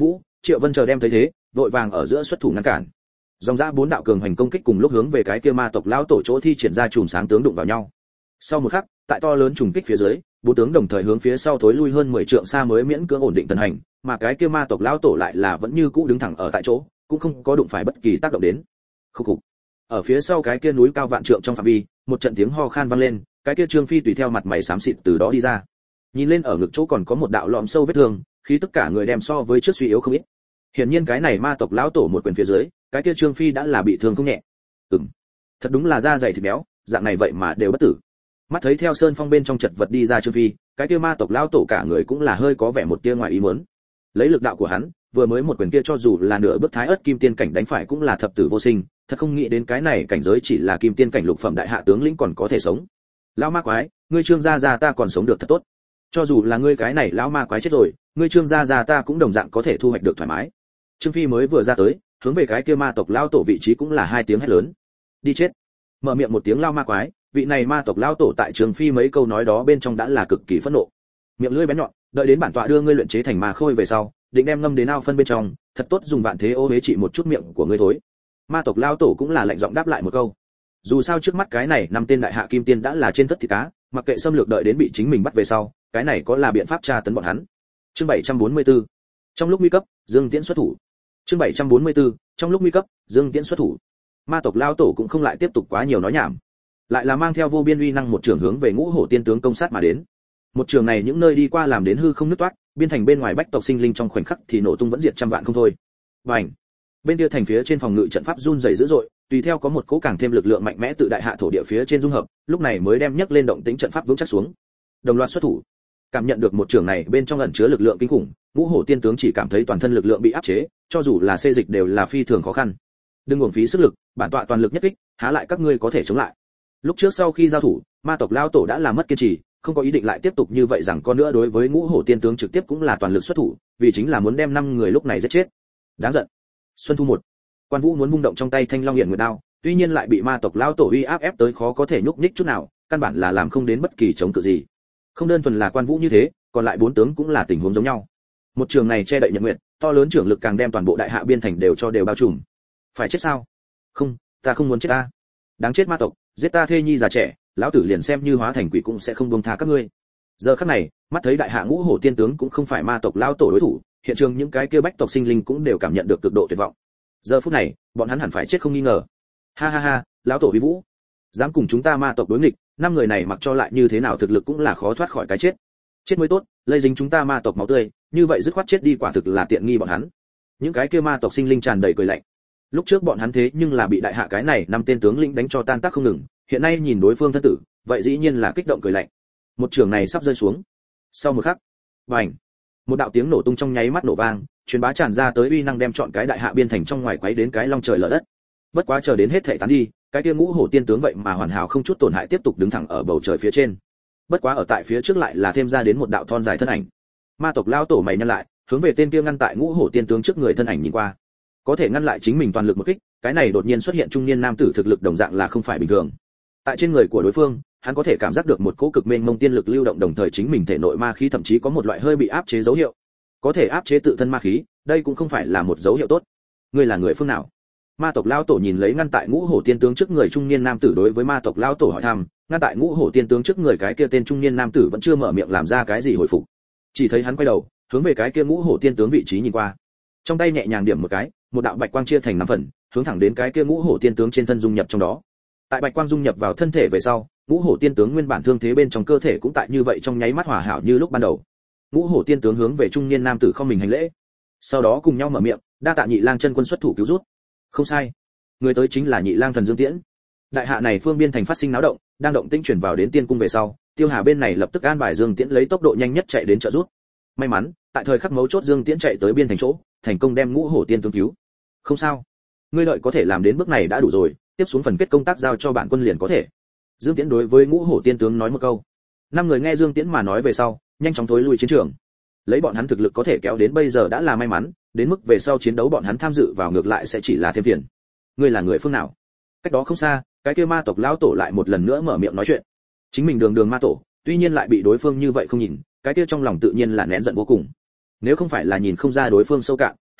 Triệu Vân chờ đem thấy thế, vội vàng ở giữa xuất thủ ngăn cản. Dòng dã bốn đạo cường hành công kích cùng lúc hướng về cái kia ma tộc lão tổ chỗ thi triển ra chùm sáng tướng đụng vào nhau. Sau một khắc, tại to lớn trùng kích phía dưới, bốn tướng đồng thời hướng phía sau thối lui hơn mười trượng xa mới miễn cưỡng ổn định thân hành, mà cái kia ma tộc lão tổ lại là vẫn như cũ đứng thẳng ở tại chỗ, cũng không có đụng phải bất kỳ tác động đến. Khục khục. Ở phía sau cái kia núi cao vạn trượng trong phạm vi, một trận tiếng ho khan vang lên, cái kia Trương Phi tùy theo mặt mày xám xịt từ đó đi ra. Nhìn lên ở ngực chỗ còn có một đạo lõm sâu vết thương, khí tất cả người đem so với trước suy yếu không ít. Hiển nhiên cái này ma tộc lão tổ một quyền phía dưới, cái kia Trương Phi đã là bị thương không nhẹ. Ừm, thật đúng là da dày thịt béo, dạng này vậy mà đều bất tử. Mắt thấy theo sơn phong bên trong chật vật đi ra Trương Phi, cái kia ma tộc lão tổ cả người cũng là hơi có vẻ một tia ngoài ý muốn. Lấy lực đạo của hắn, vừa mới một quyền kia cho dù là nửa bước thái ớt kim tiên cảnh đánh phải cũng là thập tử vô sinh, thật không nghĩ đến cái này cảnh giới chỉ là kim tiên cảnh lục phẩm đại hạ tướng lĩnh còn có thể sống. Lão ma quái, ngươi Trương gia gia ta còn sống được thật tốt. Cho dù là ngươi cái này lão ma quái chết rồi, ngươi Trương gia gia ta cũng đồng dạng có thể thu hoạch được thoải mái. Trương Phi mới vừa ra tới, hướng về cái kia ma tộc lão tổ vị trí cũng là hai tiếng hét lớn. Đi chết. Mở miệng một tiếng lao ma quái, vị này ma tộc lão tổ tại Trương Phi mấy câu nói đó bên trong đã là cực kỳ phẫn nộ. Miệng lưỡi bén nhọn, đợi đến bản tọa đưa ngươi luyện chế thành ma khôi về sau, định đem ngâm đến ao phân bên trong, thật tốt dùng vạn thế ô hế trị một chút miệng của ngươi thối. Ma tộc lão tổ cũng là lạnh giọng đáp lại một câu. Dù sao trước mắt cái này năm tên đại hạ kim tiên đã là trên tất thịt cá, mặc kệ xâm lược đợi đến bị chính mình bắt về sau, cái này có là biện pháp tra tấn bọn hắn. Chương bảy trăm bốn mươi tư. Trong lúc nguy cấp, Dương Tiễn xuất thủ. Chương bảy trăm bốn mươi tư. Trong lúc nguy cấp, Dương Tiễn xuất thủ. Ma tộc lão tổ cũng không lại tiếp tục quá nhiều nói nhảm, lại là mang theo vô biên uy năng một trường hướng về Ngũ Hổ Tiên tướng công sát mà đến. Một trường này những nơi đi qua làm đến hư không nứt toát, biên thành bên ngoài bách tộc sinh linh trong khoảnh khắc thì nổ tung vẫn diệt trăm vạn không thôi. Bành! Bên kia thành phía trên phòng ngự trận pháp run rẩy dữ dội, tùy theo có một cỗ càng thêm lực lượng mạnh mẽ tự đại hạ thổ địa phía trên dung hợp, lúc này mới đem nhấc lên động tĩnh trận pháp vững chắc xuống. Đồng loạt xuất thủ. Cảm nhận được một trường này bên trong ẩn chứa lực lượng kinh khủng, Ngũ Hổ Tiên tướng chỉ cảm thấy toàn thân lực lượng bị áp chế, cho dù là xê dịch đều là phi thường khó khăn. Đừng uổng phí sức lực, bản tọa toàn lực nhất kích, há lại các ngươi có thể chống lại. Lúc trước sau khi giao thủ, ma tộc lão tổ đã làm mất kiên trì, không có ý định lại tiếp tục như vậy rằng con nữa đối với Ngũ Hổ Tiên tướng trực tiếp cũng là toàn lực xuất thủ, vì chính là muốn đem năm người lúc này giết chết. Đáng giận. Xuân thu một. Quan Vũ muốn vung động trong tay Thanh Long Hiển Nguyệt đao, tuy nhiên lại bị ma tộc lão tổ uy áp ép tới khó có thể nhúc nhích chút nào, căn bản là làm không đến bất kỳ chống cự gì. Không đơn thuần là Quan Vũ như thế, còn lại bốn tướng cũng là tình huống giống nhau. Một trường này che đậy nhật nguyệt, to lớn trưởng lực càng đem toàn bộ đại hạ biên thành đều cho đều bao trùm. Phải chết sao? Không, ta không muốn chết ta. Đáng chết ma tộc, giết ta thê nhi già trẻ, lão tử liền xem như hóa thành quỷ cũng sẽ không buông tha các ngươi. Giờ khắc này, mắt thấy đại hạ Ngũ Hổ Tiên tướng cũng không phải ma tộc lão tổ đối thủ, hiện trường những cái kia bách tộc sinh linh cũng đều cảm nhận được cực độ tuyệt vọng. Giờ phút này, bọn hắn hẳn phải chết không nghi ngờ. Ha ha ha, lão tổ vi vũ, dám cùng chúng ta ma tộc đối nghịch, năm người này mặc cho lại như thế nào thực lực cũng là khó thoát khỏi cái chết. Chết mới tốt, lây dính chúng ta ma tộc máu tươi, như vậy dứt khoát chết đi quả thực là tiện nghi bọn hắn. Những cái kia ma tộc sinh linh tràn đầy cười lạnh. Lúc trước bọn hắn thế nhưng là bị đại hạ cái này năm tên tướng lĩnh đánh cho tan tác không ngừng, hiện nay nhìn đối phương thân tử, vậy dĩ nhiên là kích động cười lạnh. Một trường này sắp rơi xuống. Sau một khắc, bành, một đạo tiếng nổ tung trong nháy mắt nổ vang, truyền bá tràn ra tới uy năng đem chọn cái đại hạ biên thành trong ngoài quấy đến cái long trời lở đất. Bất quá chờ đến hết thảy tán đi, cái kia Ngũ Hổ Tiên tướng vậy mà hoàn hảo không chút tổn hại tiếp tục đứng thẳng ở bầu trời phía trên. Bất quá ở tại phía trước lại là thêm ra đến một đạo thon dài thân ảnh. Ma tộc lao tổ mày nhăn lại, hướng về tên kia ngăn tại Ngũ Hổ Tiên tướng trước người thân ảnh nhìn qua. Có thể ngăn lại chính mình toàn lực một kích, cái này đột nhiên xuất hiện trung niên nam tử thực lực đồng dạng là không phải bình thường. Tại trên người của đối phương, hắn có thể cảm giác được một cỗ cực mênh mông tiên lực lưu động, đồng thời chính mình thể nội ma khí thậm chí có một loại hơi bị áp chế dấu hiệu. Có thể áp chế tự thân ma khí, đây cũng không phải là một dấu hiệu tốt. Ngươi là người phương nào? Ma tộc lão tổ nhìn lấy ngăn tại Ngũ Hổ Tiên tướng trước người trung niên nam tử đối với ma tộc lão tổ hỏi thăm, ngăn tại Ngũ Hổ Tiên tướng trước người cái kia tên trung niên nam tử vẫn chưa mở miệng làm ra cái gì hồi phục. Chỉ thấy hắn quay đầu, hướng về cái kia Ngũ Hổ Tiên tướng vị trí nhìn qua. Trong tay nhẹ nhàng điểm một cái, một đạo bạch quang chia thành năm phần, hướng thẳng đến cái kia Ngũ Hổ Tiên tướng trên thân dung nhập trong đó. Tại bạch quang dung nhập vào thân thể về sau, Ngũ Hổ Tiên tướng nguyên bản thương thế bên trong cơ thể cũng tại như vậy trong nháy mắt hòa hảo như lúc ban đầu. Ngũ Hổ Tiên tướng hướng về trung niên nam tử không mình hành lễ, sau đó cùng nhau mở miệng, đa tạ Nhị Lang chân quân xuất thủ cứu rút. Không sai, người tới chính là Nhị Lang thần Dương Tiễn. Đại hạ này phương biên thành phát sinh náo động, đang động tĩnh chuyển vào đến tiên cung về sau, Tiêu Hà bên này lập tức an bài Dương Tiễn lấy tốc độ nhanh nhất chạy đến trợ giúp. May mắn, tại thời khắc mấu chốt Dương Tiễn chạy tới biên thành chỗ, thành công đem Ngũ Hổ Tiên tướng cứu. Không sao, ngươi đợi có thể làm đến bước này đã đủ rồi, tiếp xuống phần kết công tác giao cho bản quân liền có thể. Dương Tiễn đối với Ngũ Hổ Tiên tướng nói một câu. Năm người nghe Dương Tiễn mà nói về sau, nhanh chóng thối lui chiến trường. Lấy bọn hắn thực lực có thể kéo đến bây giờ đã là may mắn, đến mức về sau chiến đấu bọn hắn tham dự vào ngược lại sẽ chỉ là thêm phiền. Ngươi là người phương nào? Cách đó không xa, cái kia ma tộc lão tổ lại một lần nữa mở miệng nói chuyện. Chính mình đường đường ma tổ, tuy nhiên lại bị đối phương như vậy không nhìn, cái kia trong lòng tự nhiên là nén giận vô cùng. Nếu không phải là nhìn không ra đối phương sâu cạn,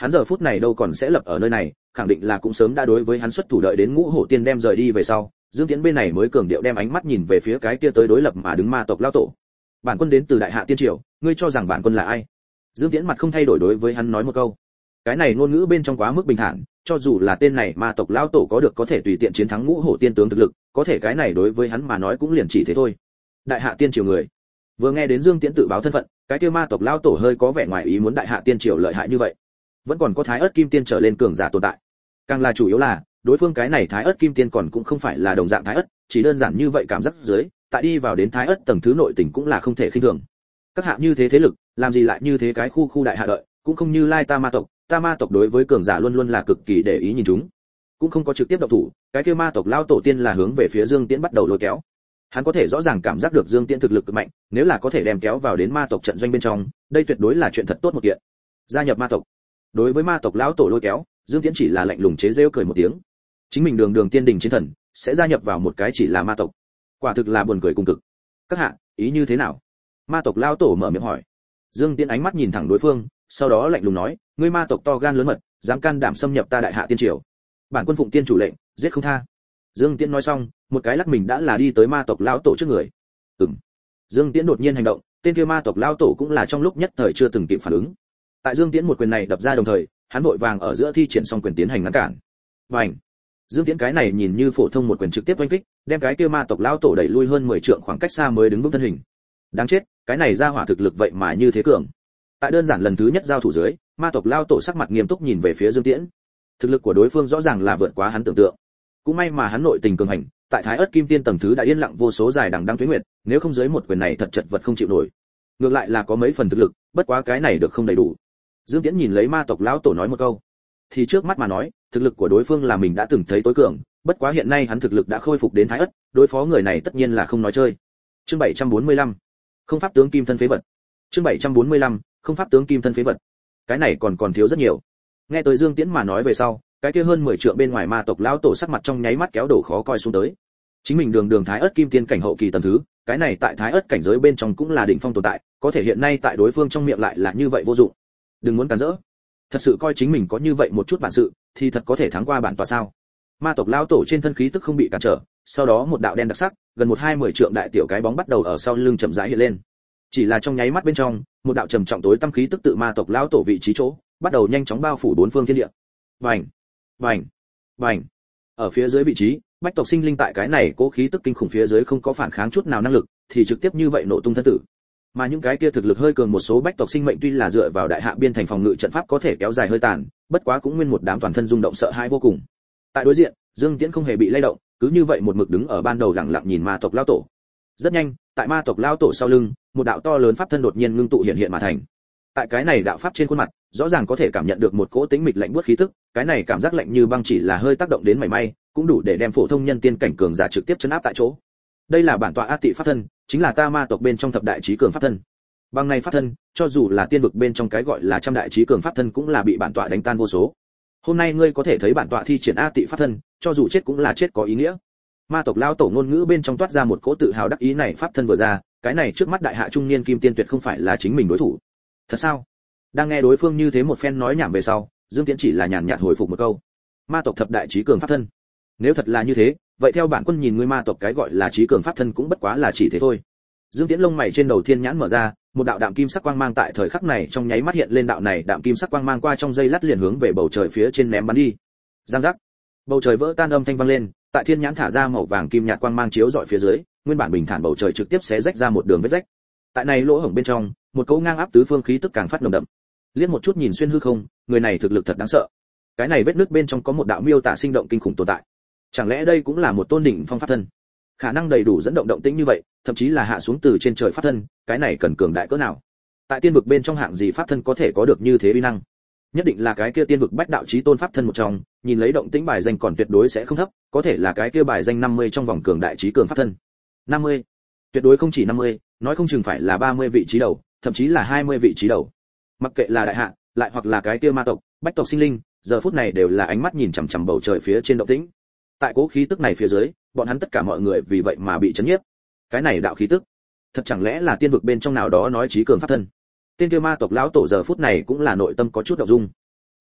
hắn giờ phút này đâu còn sẽ lập ở nơi này, khẳng định là cũng sớm đã đối với hắn xuất thủ, đợi đến Ngũ Hổ Tiên đem rời đi về sau, Dương Tiễn bên này mới cường điệu đem ánh mắt nhìn về phía cái kia tới đối lập mà đứng ma tộc lão tổ. Bản quân đến từ Đại Hạ Tiên Triều, ngươi cho rằng bản quân là ai? Dương Tiễn mặt không thay đổi đối với hắn nói một câu. Cái này ngôn ngữ bên trong quá mức bình thản, cho dù là tên này ma tộc lão tổ có được có thể tùy tiện chiến thắng Ngũ Hổ Tiên tướng thực lực, có thể cái này đối với hắn mà nói cũng liền chỉ thế thôi. Đại Hạ Tiên Triều người. Vừa nghe đến Dương Tiễn tự báo thân phận, cái kia ma tộc lão tổ hơi có vẻ ngoài ý muốn Đại Hạ Tiên Triều lợi hại như vậy. Vẫn còn có Thái Ức Kim Tiên trở lên cường giả tồn tại. Càng là chủ yếu là, đối phương cái này Thái Ức Kim Tiên còn cũng không phải là đồng dạng Thái Ức, chỉ đơn giản như vậy cảm giác dưới, tại đi vào đến Thái Ức tầng thứ nội tình cũng là không thể khinh thường. Các hạ như thế thế lực, làm gì lại như thế cái khu khu đại hạ đợi, cũng không như Lai Ta ma tộc, Ta ma tộc đối với cường giả luôn luôn là cực kỳ để ý nhìn chúng, cũng không có trực tiếp động thủ, cái kia ma tộc lão tổ tiên là hướng về phía Dương Tiễn bắt đầu lôi kéo. Hắn có thể rõ ràng cảm giác được Dương Tiễn thực lực cực mạnh, nếu là có thể đem kéo vào đến ma tộc trận doanh bên trong, đây tuyệt đối là chuyện thật tốt một kiện. Gia nhập ma tộc. Đối với ma tộc lão tổ lôi kéo, Dương Tiễn chỉ là lạnh lùng chế giễu cười một tiếng. Chính mình đường đường tiên đình chiến thần, sẽ gia nhập vào một cái chỉ là ma tộc, quả thực là buồn cười cùng cực. Các hạ, ý như thế nào? Ma tộc lão tổ mở miệng hỏi. Dương Tiễn ánh mắt nhìn thẳng đối phương, sau đó lạnh lùng nói, ngươi ma tộc to gan lớn mật, dám can đảm xâm nhập ta Đại Hạ Tiên Triều, bản quân phụng tiên chủ lệnh, giết không tha. Dương Tiễn nói xong, một cái lắc mình đã là đi tới ma tộc lão tổ trước người. Ừm. Dương Tiễn đột nhiên hành động, tên kia ma tộc lão tổ cũng là trong lúc nhất thời chưa từng kịp phản ứng. Tại Dương Tiễn một quyền này đập ra đồng thời, hắn vội vàng ở giữa thi triển xong quyền tiến hành ngăn cản. Bành! Dương Tiễn cái này nhìn như phổ thông một quyền trực tiếp oanh kích, đem cái kia ma tộc lão tổ đẩy lui hơn mười trượng khoảng cách xa mới đứng vững thân hình. Đáng chết, cái này ra hỏa thực lực vậy mà như thế cường. Tại đơn giản lần thứ nhất giao thủ dưới, ma tộc lão tổ sắc mặt nghiêm túc nhìn về phía Dương Tiễn. Thực lực của đối phương rõ ràng là vượt quá hắn tưởng tượng. Cũng may mà hắn nội tình cường hành, tại Thái Ức Kim Tiên tầng thứ đã yên lặng vô số dài đằng đăng tuế nguyệt, nếu không dưới một quyền này thật chật vật không chịu nổi. Ngược lại là có mấy phần thực lực, bất quá cái này được không đầy đủ. Dương Tiễn nhìn lấy ma tộc lão tổ nói một câu, thì trước mắt mà nói, thực lực của đối phương là mình đã từng thấy tối cường, bất quá hiện nay hắn thực lực đã khôi phục đến Thái Ức, đối phó người này tất nhiên là không nói chơi. Chương bảy trăm bốn mươi lăm, không pháp tướng kim thân phế vật. Chương bảy trăm bốn mươi lăm, không pháp tướng kim thân phế vật. Cái này còn còn thiếu rất nhiều. Nghe tới Dương Tiễn mà nói về sau, cái kia hơn mười trượng bên ngoài ma tộc lão tổ sắc mặt trong nháy mắt kéo đổ khó coi xuống tới. Chính mình đường đường Thái Ức Kim Tiên cảnh hậu kỳ tầng thứ, cái này tại Thái Ức cảnh giới bên trong cũng là đỉnh phong tồn tại, có thể hiện nay tại đối phương trong miệng lại là như vậy vô dụng. Đừng muốn cản rỡ. Thật sự coi chính mình có như vậy một chút bản sự, thì thật có thể thắng qua bản tọa sao? Ma tộc lão tổ trên thân khí tức không bị cản trở, sau đó một đạo đen đặc sắc, gần một hai mười trượng đại tiểu cái bóng bắt đầu ở sau lưng chậm rãi hiện lên. Chỉ là trong nháy mắt bên trong, một đạo trầm trọng tối tăm khí tức tự ma tộc lão tổ vị trí chỗ, bắt đầu nhanh chóng bao phủ bốn phương thiên địa. Bành, bành, bành. Ở phía dưới vị trí, bách tộc sinh linh tại cái này cố khí tức kinh khủng phía dưới không có phản kháng chút nào năng lực, thì trực tiếp như vậy nổ tung thân tử. Mà những cái kia thực lực hơi cường một số bách tộc sinh mệnh tuy là dựa vào đại hạ biên thành phòng ngự trận pháp có thể kéo dài hơi tàn, bất quá cũng nguyên một đám toàn thân rung động sợ hãi vô cùng. Tại đối diện, Dương Tiễn không hề bị lay động, cứ như vậy một mực đứng ở ban đầu lặng lặng nhìn ma tộc lão tổ. Rất nhanh, tại ma tộc lão tổ sau lưng, một đạo to lớn pháp thân đột nhiên ngưng tụ hiện hiện mà thành. Tại cái này đạo pháp trên khuôn mặt, rõ ràng có thể cảm nhận được một cỗ tĩnh mịch lạnh buốt khí tức, cái này cảm giác lạnh như băng chỉ là hơi tác động đến mảy may, cũng đủ để đem phổ thông nhân tiên cảnh cường giả trực tiếp chấn áp tại chỗ. Đây là bản tọa A Tị pháp thân, chính là ta ma tộc bên trong thập đại chí cường pháp thân. Bằng này pháp thân, cho dù là tiên vực bên trong cái gọi là trăm đại chí cường pháp thân cũng là bị bản tọa đánh tan vô số. Hôm nay ngươi có thể thấy bản tọa thi triển A Tị pháp thân, cho dù chết cũng là chết có ý nghĩa. Ma tộc lão tổ ngôn ngữ bên trong toát ra một cỗ tự hào đắc ý, này pháp thân vừa ra, cái này trước mắt đại hạ trung niên kim tiên tuyệt không phải là chính mình đối thủ. Thật sao? Đang nghe đối phương như thế một phen nói nhảm về sau, Dương Tiễn chỉ là nhàn nhạt hồi phục một câu. Ma tộc thập đại chí cường pháp thân. Nếu thật là như thế, vậy theo bản quân nhìn ngươi ma tộc cái gọi là chí cường pháp thân cũng bất quá là chỉ thế thôi. Dương Tiễn lông mày trên đầu thiên nhãn mở ra, một đạo đạm kim sắc quang mang tại thời khắc này trong nháy mắt hiện lên, đạo này đạm kim sắc quang mang qua trong giây lát liền hướng về bầu trời phía trên ném bắn đi. Giang giác. Bầu trời vỡ tan âm thanh vang lên, tại thiên nhãn thả ra màu vàng kim nhạt quang mang chiếu rọi phía dưới, nguyên bản bình thản bầu trời trực tiếp xé rách ra một đường vết rách. Tại này lỗ hổng bên trong, một cỗ ngang áp tứ phương khí tức càng phát nồng đậm. Liếc một chút nhìn xuyên hư không, người này thực lực thật đáng sợ. Cái này vết nứt bên trong có một đạo miêu tả sinh động kinh khủng tồn tại. Chẳng lẽ đây cũng là một tôn đỉnh phong pháp thân? Khả năng đầy đủ dẫn động động tĩnh như vậy, thậm chí là hạ xuống từ trên trời pháp thân, cái này cần cường đại cỡ nào? Tại tiên vực bên trong hạng gì pháp thân có thể có được như thế uy năng? Nhất định là cái kia tiên vực bách đạo chí tôn pháp thân một trong, nhìn lấy động tĩnh bài danh còn tuyệt đối sẽ không thấp, có thể là cái kia bài danh năm mươi trong vòng cường đại chí cường pháp thân. năm mươi, tuyệt đối không chỉ năm mươi, nói không chừng phải là ba mươi vị trí đầu, thậm chí là hai mươi vị trí đầu. Mặc kệ là đại hạ, lại hoặc là cái kia ma tộc, bách tộc sinh linh, giờ phút này đều là ánh mắt nhìn chằm chằm bầu trời phía trên động tĩnh. Tại cố khí tức này phía dưới, bọn hắn tất cả mọi người vì vậy mà bị chấn nhiếp. Cái này đạo khí tức, thật chẳng lẽ là tiên vực bên trong nào đó nói chí cường pháp thân? Tên kia ma tộc lão tổ giờ phút này cũng là nội tâm có chút động dung.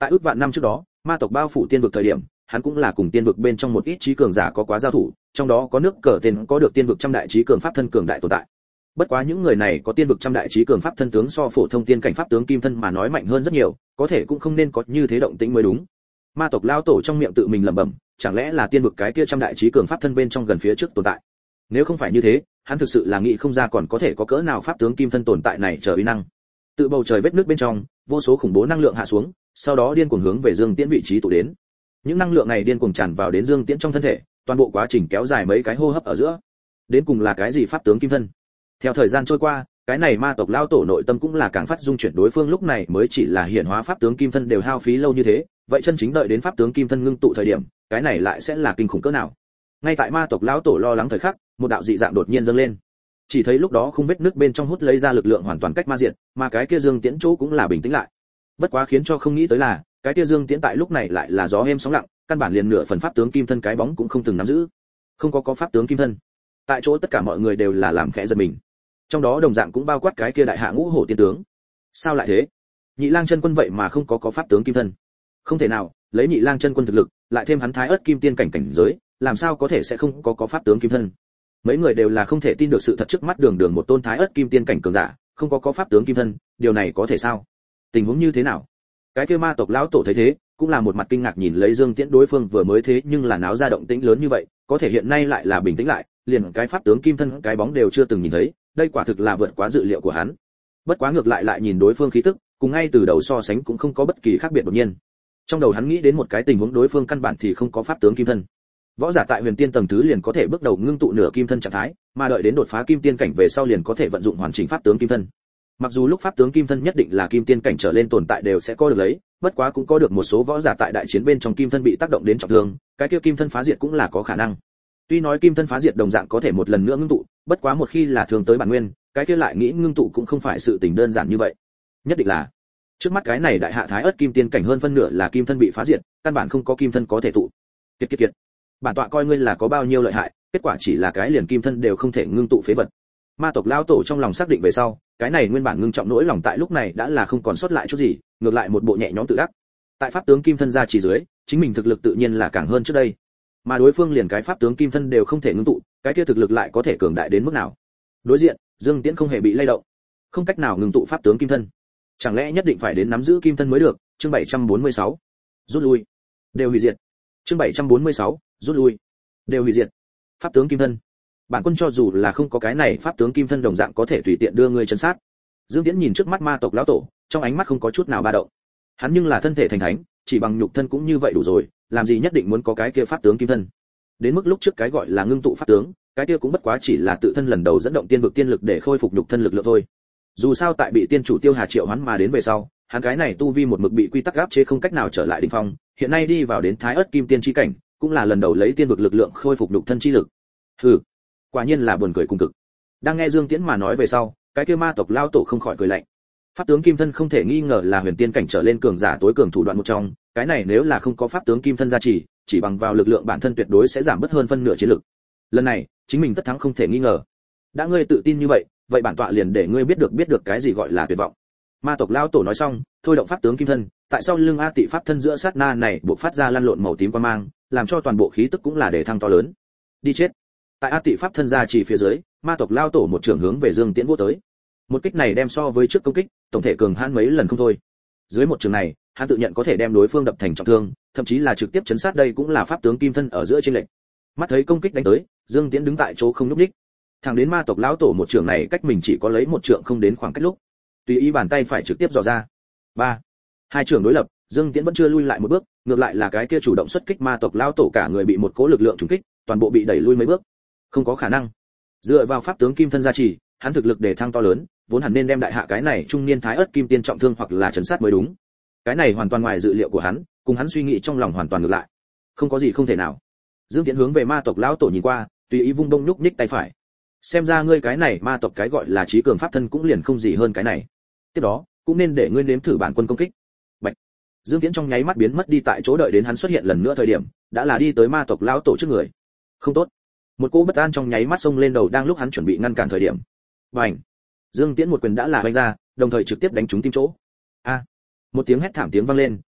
Tại ước vạn năm trước đó, ma tộc bao phủ tiên vực thời điểm, hắn cũng là cùng tiên vực bên trong một ít trí cường giả có quá giao thủ, trong đó có nước cờ tên có được tiên vực trăm đại trí cường pháp thân cường đại tồn tại. Bất quá những người này có tiên vực trăm đại trí cường pháp thân tướng so phổ thông tiên cảnh pháp tướng kim thân mà nói mạnh hơn rất nhiều, có thể cũng không nên có như thế động tĩnh mới đúng. Ma tộc lao tổ trong miệng tự mình lẩm bẩm, chẳng lẽ là tiên vực cái kia trăm đại trí cường pháp thân bên trong gần phía trước tồn tại. Nếu không phải như thế, hắn thực sự là nghĩ không ra còn có thể có cỡ nào pháp tướng kim thân tồn tại này trở uy năng. Tự bầu trời vết nước bên trong, vô số khủng bố năng lượng hạ xuống, sau đó điên cuồng hướng về Dương Tiễn vị trí tụ đến. Những năng lượng này điên cuồng tràn vào đến Dương Tiễn trong thân thể, toàn bộ quá trình kéo dài mấy cái hô hấp ở giữa. Đến cùng là cái gì pháp tướng kim thân? Theo thời gian trôi qua, cái này ma tộc lao tổ nội tâm cũng là càng phát dung chuyển, đối phương lúc này mới chỉ là hiển hóa pháp tướng kim thân đều hao phí lâu như thế, vậy chân chính đợi đến pháp tướng kim thân ngưng tụ thời điểm, cái này lại sẽ là kinh khủng cỡ nào? Ngay tại ma tộc lão tổ lo lắng thời khắc, một đạo dị dạng đột nhiên dâng lên. Chỉ thấy lúc đó không vết nước bên trong hút lấy ra lực lượng hoàn toàn cách ma diệt, mà cái kia Dương Tiễn chỗ cũng là bình tĩnh lại. Bất quá khiến cho không nghĩ tới là, cái kia Dương Tiễn tại lúc này lại là gió êm sóng lặng, căn bản liền nửa phần pháp tướng kim thân cái bóng cũng không từng nắm giữ. Không có có pháp tướng kim thân. Tại chỗ tất cả mọi người đều là làm khẽ giật mình. Trong đó đồng dạng cũng bao quát cái kia đại hạ ngũ hổ tiên tướng. Sao lại thế? Nhị Lang chân quân vậy mà không có có pháp tướng kim thân. Không thể nào, lấy Nhị Lang chân quân thực lực, lại thêm hắn thái ớt kim tiên cảnh cảnh giới, làm sao có thể sẽ không có có pháp tướng kim thân? Mấy người đều là không thể tin được sự thật trước mắt, đường đường một tôn thái ớt kim tiên cảnh cường giả, không có có pháp tướng kim thân, điều này có thể sao? Tình huống như thế nào? Cái kia ma tộc lão tổ thấy thế, cũng là một mặt kinh ngạc nhìn lấy Dương Tiễn, đối phương vừa mới thế nhưng là náo ra động tĩnh lớn như vậy, có thể hiện nay lại là bình tĩnh lại, liền cái pháp tướng kim thân cái bóng đều chưa từng nhìn thấy, đây quả thực là vượt quá dự liệu của hắn. Bất quá ngược lại lại nhìn đối phương khí tức, cùng ngay từ đầu so sánh cũng không có bất kỳ khác biệt đột nhiên. Trong đầu hắn nghĩ đến một cái tình huống, đối phương căn bản thì không có pháp tướng kim thân. Võ giả tại huyền tiên tầng thứ liền có thể bước đầu ngưng tụ nửa kim thân trạng thái, mà đợi đến đột phá kim tiên cảnh về sau liền có thể vận dụng hoàn chỉnh pháp tướng kim thân. Mặc dù lúc pháp tướng kim thân nhất định là kim tiên cảnh trở lên tồn tại đều sẽ có được lấy, bất quá cũng có được một số võ giả tại đại chiến bên trong kim thân bị tác động đến trọng thương, cái kia kim thân phá diệt cũng là có khả năng. Tuy nói kim thân phá diệt đồng dạng có thể một lần nữa ngưng tụ, bất quá một khi là thường tới bản nguyên, cái kia lại nghĩ ngưng tụ cũng không phải sự tình đơn giản như vậy. Nhất định là trước mắt cái này đại hạ thái ớt kim tiên cảnh hơn phân nửa là kim thân bị phá diệt, căn bản không có kim thân có thể tụ. Kiệt kiệt kiệt. Bản tọa coi ngươi là có bao nhiêu lợi hại, kết quả chỉ là cái liền kim thân đều không thể ngưng tụ phế vật. Ma tộc lão tổ trong lòng xác định về sau, cái này nguyên bản ngưng trọng nỗi lòng tại lúc này đã là không còn sót lại chút gì, ngược lại một bộ nhẹ nhõm tự đắc. Tại pháp tướng kim thân ra chỉ dưới, chính mình thực lực tự nhiên là càng hơn trước đây. Mà đối phương liền cái pháp tướng kim thân đều không thể ngưng tụ, cái kia thực lực lại có thể cường đại đến mức nào? Đối diện, Dương Tiễn không hề bị lay động, không cách nào ngưng tụ pháp tướng kim thân. Chẳng lẽ nhất định phải đến nắm giữ kim thân mới được? Chương bảy trăm bốn mươi sáu. Rút lui. Đều hủy diệt. Chương bảy trăm bốn mươi sáu. Rút lui. Đều hủy diệt. Pháp tướng kim thân. Bản quân cho dù là không có cái này pháp tướng kim thân đồng dạng có thể tùy tiện đưa ngươi chân sát. Dương Tiễn nhìn trước mắt ma tộc lão tổ, trong ánh mắt không có chút nào ba động. Hắn nhưng là thân thể thành thánh, chỉ bằng nhục thân cũng như vậy đủ rồi, làm gì nhất định muốn có cái kia pháp tướng kim thân. Đến mức lúc trước cái gọi là ngưng tụ pháp tướng, cái kia cũng bất quá chỉ là tự thân lần đầu dẫn động tiên vực tiên lực để khôi phục nhục thân lực lượng thôi. Dù sao tại bị tiên chủ Tiêu Hà triệu hoán mà đến về sau, hắn cái này tu vi một mực bị quy tắc áp chế không cách nào trở lại đỉnh phong, hiện nay đi vào đến thái ớt kim tiên chi cảnh, cũng là lần đầu lấy tiên vực lực lượng khôi phục nhục thân chi lực. Hừ, quả nhiên là buồn cười cùng cực. Đang nghe Dương Tiễn mà nói về sau, cái kia ma tộc lao tổ không khỏi cười lạnh. Pháp tướng kim thân không thể nghi ngờ là huyền tiên cảnh trở lên cường giả tối cường thủ đoạn một trong, cái này nếu là không có pháp tướng kim thân gia trì, chỉ bằng vào lực lượng bản thân tuyệt đối sẽ giảm bớt hơn phân nửa chiến lực. Lần này, chính mình tất thắng không thể nghi ngờ. Đã ngươi tự tin như vậy, vậy bản tọa liền để ngươi biết được biết được cái gì gọi là tuyệt vọng. Ma tộc lao tổ nói xong, thôi động pháp tướng kim thân, tại sao lưng A Tị pháp thân giữa sát na này bộc phát ra lăn lộn màu tím quang mang, làm cho toàn bộ khí tức cũng là để thăng to lớn. Đi chết. Tại A Tị pháp thân gia trì phía dưới, ma tộc lao tổ một trường hướng về Dương Tiễn vô tới. Một kích này đem so với trước công kích, tổng thể cường hãn mấy lần không thôi. Dưới một trường này, hắn tự nhận có thể đem đối phương đập thành trọng thương, thậm chí là trực tiếp chấn sát, đây cũng là pháp tướng kim thân ở giữa chênh lệch. Mắt thấy công kích đánh tới, Dương Tiễn đứng tại chỗ không nhúc nhích. Thẳng đến ma tộc lão tổ một trường này cách mình chỉ có lấy một trượng không đến khoảng cách lúc, tùy ý bàn tay phải trực tiếp dò ra. Ba, hai trường đối lập, Dương Tiễn vẫn chưa lui lại một bước, ngược lại là cái kia chủ động xuất kích ma tộc lão tổ cả người bị một cỗ lực lượng trùng kích, toàn bộ bị đẩy lui mấy bước. Không có khả năng. Dựa vào pháp tướng kim thân gia trì, hắn thực lực để thăng to lớn, vốn hẳn nên đem đại hạ cái này trung niên thái ớt kim tiên trọng thương hoặc là chấn sát mới đúng. Cái này hoàn toàn ngoài dự liệu của hắn, cùng hắn suy nghĩ trong lòng hoàn toàn ngược lại. Không có gì không thể nào. Dương Tiễn hướng về ma tộc lão tổ nhìn qua, tùy ý vung đông nhúc nhích tay phải. Xem ra ngươi cái này ma tộc cái gọi là trí cường pháp thân cũng liền không gì hơn cái này. Tiếp đó, cũng nên để ngươi nếm thử bản quân công kích. Bạch. Dương Tiễn trong nháy mắt biến mất đi tại chỗ, đợi đến hắn xuất hiện lần nữa thời điểm, đã là đi tới ma tộc lão tổ trước người. Không tốt. Một cỗ bất an trong nháy mắt xông lên đầu, đang lúc hắn chuẩn bị ngăn cản thời điểm. Bành. Dương Tiễn một quyền đã là vung ra, đồng thời trực tiếp đánh trúng tim chỗ. A. Một tiếng hét thảm tiếng vang lên,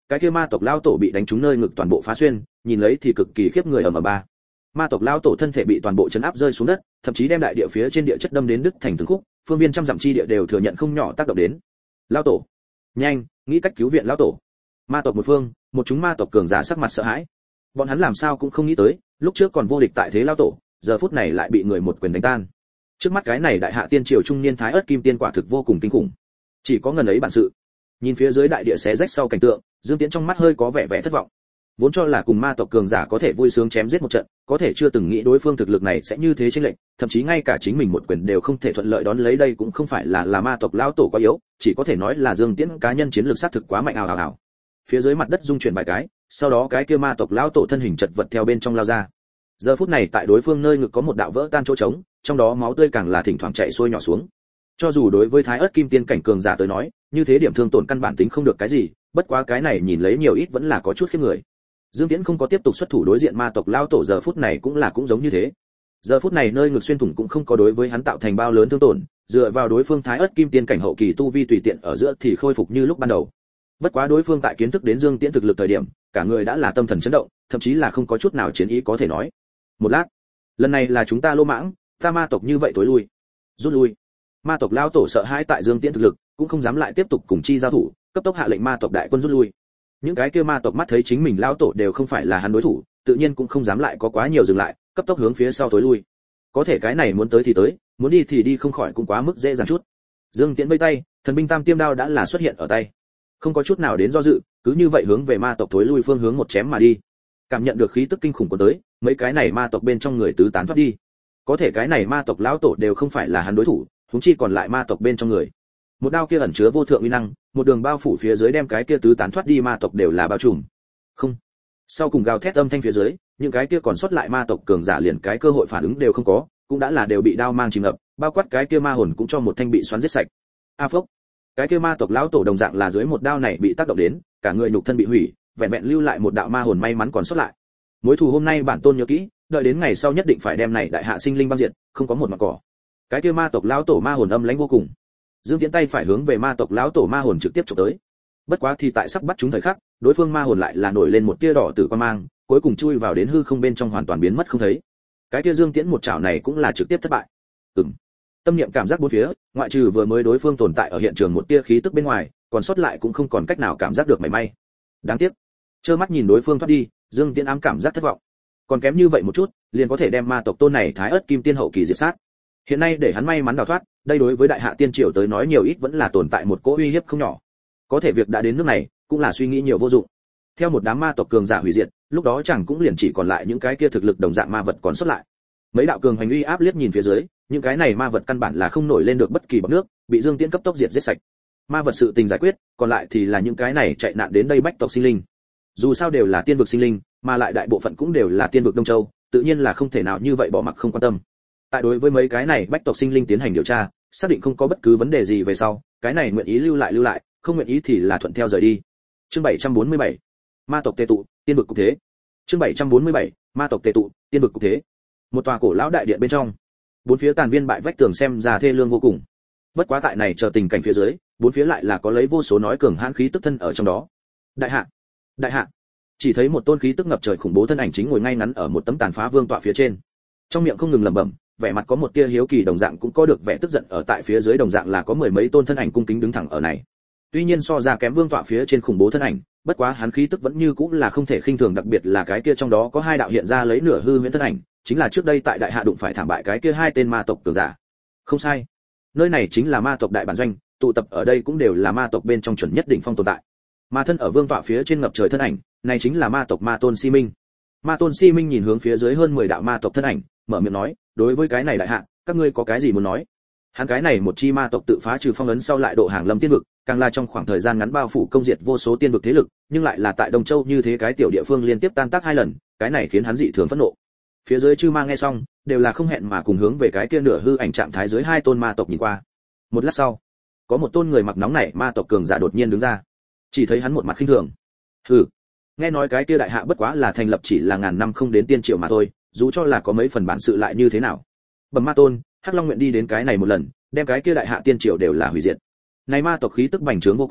cái kia ma tộc lão tổ bị đánh trúng nơi ngực toàn bộ phá xuyên, nhìn lấy thì cực kỳ khiếp người ở mà ba. Ma tộc lão tổ thân thể bị toàn bộ chấn áp rơi xuống đất, thậm chí đem đại địa phía trên địa chất đâm đến đứt thành từng khúc, phương viên trăm dặm chi địa đều thừa nhận không nhỏ tác động đến. Lão tổ, nhanh, nghĩ cách cứu viện lão tổ. Ma tộc một phương, một chúng ma tộc cường giả sắc mặt sợ hãi. Bọn hắn làm sao cũng không nghĩ tới, lúc trước còn vô địch tại thế lão tổ, giờ phút này lại bị người một quyền đánh tan. Trước mắt cái này đại hạ tiên triều trung niên thái ớt kim tiên quả thực vô cùng kinh khủng. Chỉ có ngần ấy bản sự. Nhìn phía dưới đại địa xé rách sau cảnh tượng, Dương Tiễn trong mắt hơi có vẻ vẻ thất vọng. Vốn cho là cùng ma tộc cường giả có thể vui sướng chém giết một trận, có thể chưa từng nghĩ đối phương thực lực này sẽ như thế chênh lệch, thậm chí ngay cả chính mình một quyền đều không thể thuận lợi đón lấy. Đây cũng không phải là là ma tộc lão tổ quá yếu, chỉ có thể nói là Dương Tiễn cá nhân chiến lược xác thực quá mạnh ào ào ào. Phía dưới mặt đất rung chuyển vài cái, sau đó cái kia ma tộc lão tổ thân hình chật vật theo bên trong lao ra. Giờ phút này tại đối phương nơi ngực có một đạo vỡ tan chỗ trống, trong đó máu tươi càng là thỉnh thoảng chảy xuôi nhỏ xuống. Cho dù đối với thái ớt kim tiên cảnh cường giả tới nói, như thế điểm thương tổn căn bản tính không được cái gì, bất quá cái này nhìn lấy nhiều ít vẫn là có chút khiếp người. Dương Tiễn không có tiếp tục xuất thủ đối diện ma tộc lao tổ, giờ phút này cũng là cũng giống như thế. Giờ phút này nơi ngực xuyên thủng cũng không có đối với hắn tạo thành bao lớn thương tổn, dựa vào đối phương thái ớt kim tiên cảnh hậu kỳ tu vi tùy tiện ở giữa thì khôi phục như lúc ban đầu. Bất quá đối phương tại kiến thức đến Dương Tiễn thực lực thời điểm, cả người đã là tâm thần chấn động, thậm chí là không có chút nào chiến ý có thể nói. Một lát, lần này là chúng ta lô mãng, ta ma tộc như vậy tối lui, rút lui. Ma tộc lao tổ sợ hãi tại Dương Tiễn thực lực, cũng không dám lại tiếp tục cùng chi giao thủ, cấp tốc hạ lệnh ma tộc đại quân rút lui. Những cái kia ma tộc mắt thấy chính mình lao tổ đều không phải là hắn đối thủ, tự nhiên cũng không dám lại có quá nhiều dừng lại, cấp tốc hướng phía sau tối lui. Có thể cái này muốn tới thì tới, muốn đi thì đi, không khỏi cũng quá mức dễ dàng chút. Dương Tiễn vây tay, thần binh tam tiêm đao đã là xuất hiện ở tay, không có chút nào đến do dự, cứ như vậy hướng về ma tộc tối lui phương hướng một chém mà đi. Cảm nhận được khí tức kinh khủng của tới, mấy cái này ma tộc bên trong người tứ tán thoát đi. Có thể cái này ma tộc lão tổ đều không phải là hắn đối thủ, huống chi còn lại ma tộc bên trong người. Một đao kia ẩn chứa vô thượng uy năng, một đường bao phủ phía dưới đem cái kia tứ tán thoát đi ma tộc đều là bao trùm. Không. Sau cùng gào thét âm thanh phía dưới, những cái kia còn sót lại ma tộc cường giả liền cái cơ hội phản ứng đều không có, cũng đã là đều bị đao mang chìm ngập, bao quát cái kia ma hồn cũng cho một thanh bị xoắn giết sạch. A phốc. Cái kia ma tộc lão tổ đồng dạng là dưới một đao này bị tác động đến, cả người nhục thân bị hủy, vẹn vẹn lưu lại một đạo ma hồn may mắn còn sót lại. Mối thù hôm nay bản tôn nhớ kỹ, đợi đến ngày sau nhất định phải đem này đại hạ sinh linh băng diệt, không có một mảng cỏ. Cái kia ma tộc lão tổ ma hồn âm lãnh vô cùng. Dương Tiễn tay phải hướng về ma tộc lão tổ ma hồn trực tiếp chụp tới. Bất quá thì tại sắp bắt chúng thời khắc, đối phương ma hồn lại là nổi lên một tia đỏ tử quang mang, cuối cùng chui vào đến hư không bên trong hoàn toàn biến mất không thấy. Cái kia Dương Tiễn một chảo này cũng là trực tiếp thất bại. Ừm. Tâm niệm cảm giác bốn phía, ngoại trừ vừa mới đối phương tồn tại ở hiện trường một tia khí tức bên ngoài, còn sót lại cũng không còn cách nào cảm giác được mảy may. Đáng tiếc, trơ mắt nhìn đối phương thoát đi, Dương Tiễn ám cảm giác thất vọng. Còn kém như vậy một chút, liền có thể đem ma tộc tôn này thái ớt kim tiên hậu kỳ diệt sát. Hiện nay để hắn may mắn đào thoát, đây đối với đại hạ tiên triều tới nói nhiều ít vẫn là tồn tại một cỗ uy hiếp không nhỏ. Có thể việc đã đến nước này, cũng là suy nghĩ nhiều vô dụng. Theo một đám ma tộc cường giả hủy diệt, lúc đó chẳng cũng liền chỉ còn lại những cái kia thực lực đồng dạng ma vật còn sót lại. Mấy đạo cường hành uy áp liếc nhìn phía dưới, những cái này ma vật căn bản là không nổi lên được bất kỳ bọt nước, bị Dương Tiễn cấp tốc diệt giết sạch. Ma vật sự tình giải quyết, còn lại thì là những cái này chạy nạn đến đây bách tộc sinh linh. Dù sao đều là tiên vực sinh linh, mà lại đại bộ phận cũng đều là tiên vực Đông Châu, tự nhiên là không thể nào như vậy bỏ mặc không quan tâm. Tại đối với mấy cái này bách tộc sinh linh tiến hành điều tra, xác định không có bất cứ vấn đề gì về sau, cái này nguyện ý lưu lại lưu lại, không nguyện ý thì là thuận theo rời đi. Chương bảy trăm bốn mươi bảy, ma tộc tề tụ, tiên vực cục thế. Chương bảy trăm bốn mươi bảy, ma tộc tề tụ, tiên vực cục thế. Một tòa cổ lão đại điện bên trong, bốn phía tàn viên bại vách tường xem ra thê lương vô cùng. Bất quá tại này chờ tình cảnh phía dưới, bốn phía lại là có lấy vô số nói cường hãn khí tức thân ở trong đó. Đại hạ, đại hạ. Chỉ thấy một tôn khí tức ngập trời khủng bố thân ảnh chính ngồi ngay ngắn ở một tấm tàn phá vương tọa phía trên. Trong miệng không ngừng lẩm bẩm, vẻ mặt có một tia hiếu kỳ, đồng dạng cũng có được vẻ tức giận. Ở tại phía dưới đồng dạng là có mười mấy tôn thân ảnh cung kính đứng thẳng ở này. Tuy nhiên so ra kém vương tọa phía trên khủng bố thân ảnh, bất quá hắn khí tức vẫn như cũng là không thể khinh thường, đặc biệt là cái kia trong đó có hai đạo hiện ra lấy nửa hư huyễn thân ảnh, chính là trước đây tại đại hạ đụng phải thảm bại cái kia hai tên ma tộc cường giả. Không sai, nơi này chính là ma tộc đại bản doanh, tụ tập ở đây cũng đều là ma tộc bên trong chuẩn nhất đỉnh phong tồn tại. Ma thân ở vương tọa phía trên ngập trời thân ảnh, này chính là ma tộc Ma Tôn Si Minh. Ma Tôn Si Minh nhìn hướng phía dưới hơn mười đạo ma tộc thân ảnh, mở miệng nói, đối với cái này đại hạ, các ngươi có cái gì muốn nói? Hắn cái này một chi ma tộc tự phá trừ phong ấn sau lại độ hàng lâm tiên vực, càng là trong khoảng thời gian ngắn bao phủ công diệt vô số tiên vực thế lực, nhưng lại là tại Đông Châu như thế cái tiểu địa phương liên tiếp tan tác hai lần, cái này khiến hắn dị thường phẫn nộ. Phía dưới chư ma nghe xong, đều là không hẹn mà cùng hướng về cái kia nửa hư ảnh trạng thái dưới hai tôn ma tộc nhìn qua. Một lát sau, có một tôn người mặc nóng nảy ma tộc cường giả đột nhiên đứng ra. Chỉ thấy hắn một mặt khinh thường. Hừ, nghe nói cái kia đại hạ bất quá là thành lập chỉ là ngàn năm không đến tiên triệu mà thôi, dù cho là có mấy phần bản sự lại như thế nào. Bẩm ma tôn, Hắc Long nguyện đi đến cái này một lần, đem cái kia đại hạ tiên triệu đều là hủy diệt. Này ma tộc khí tức bành trướng vô cùng,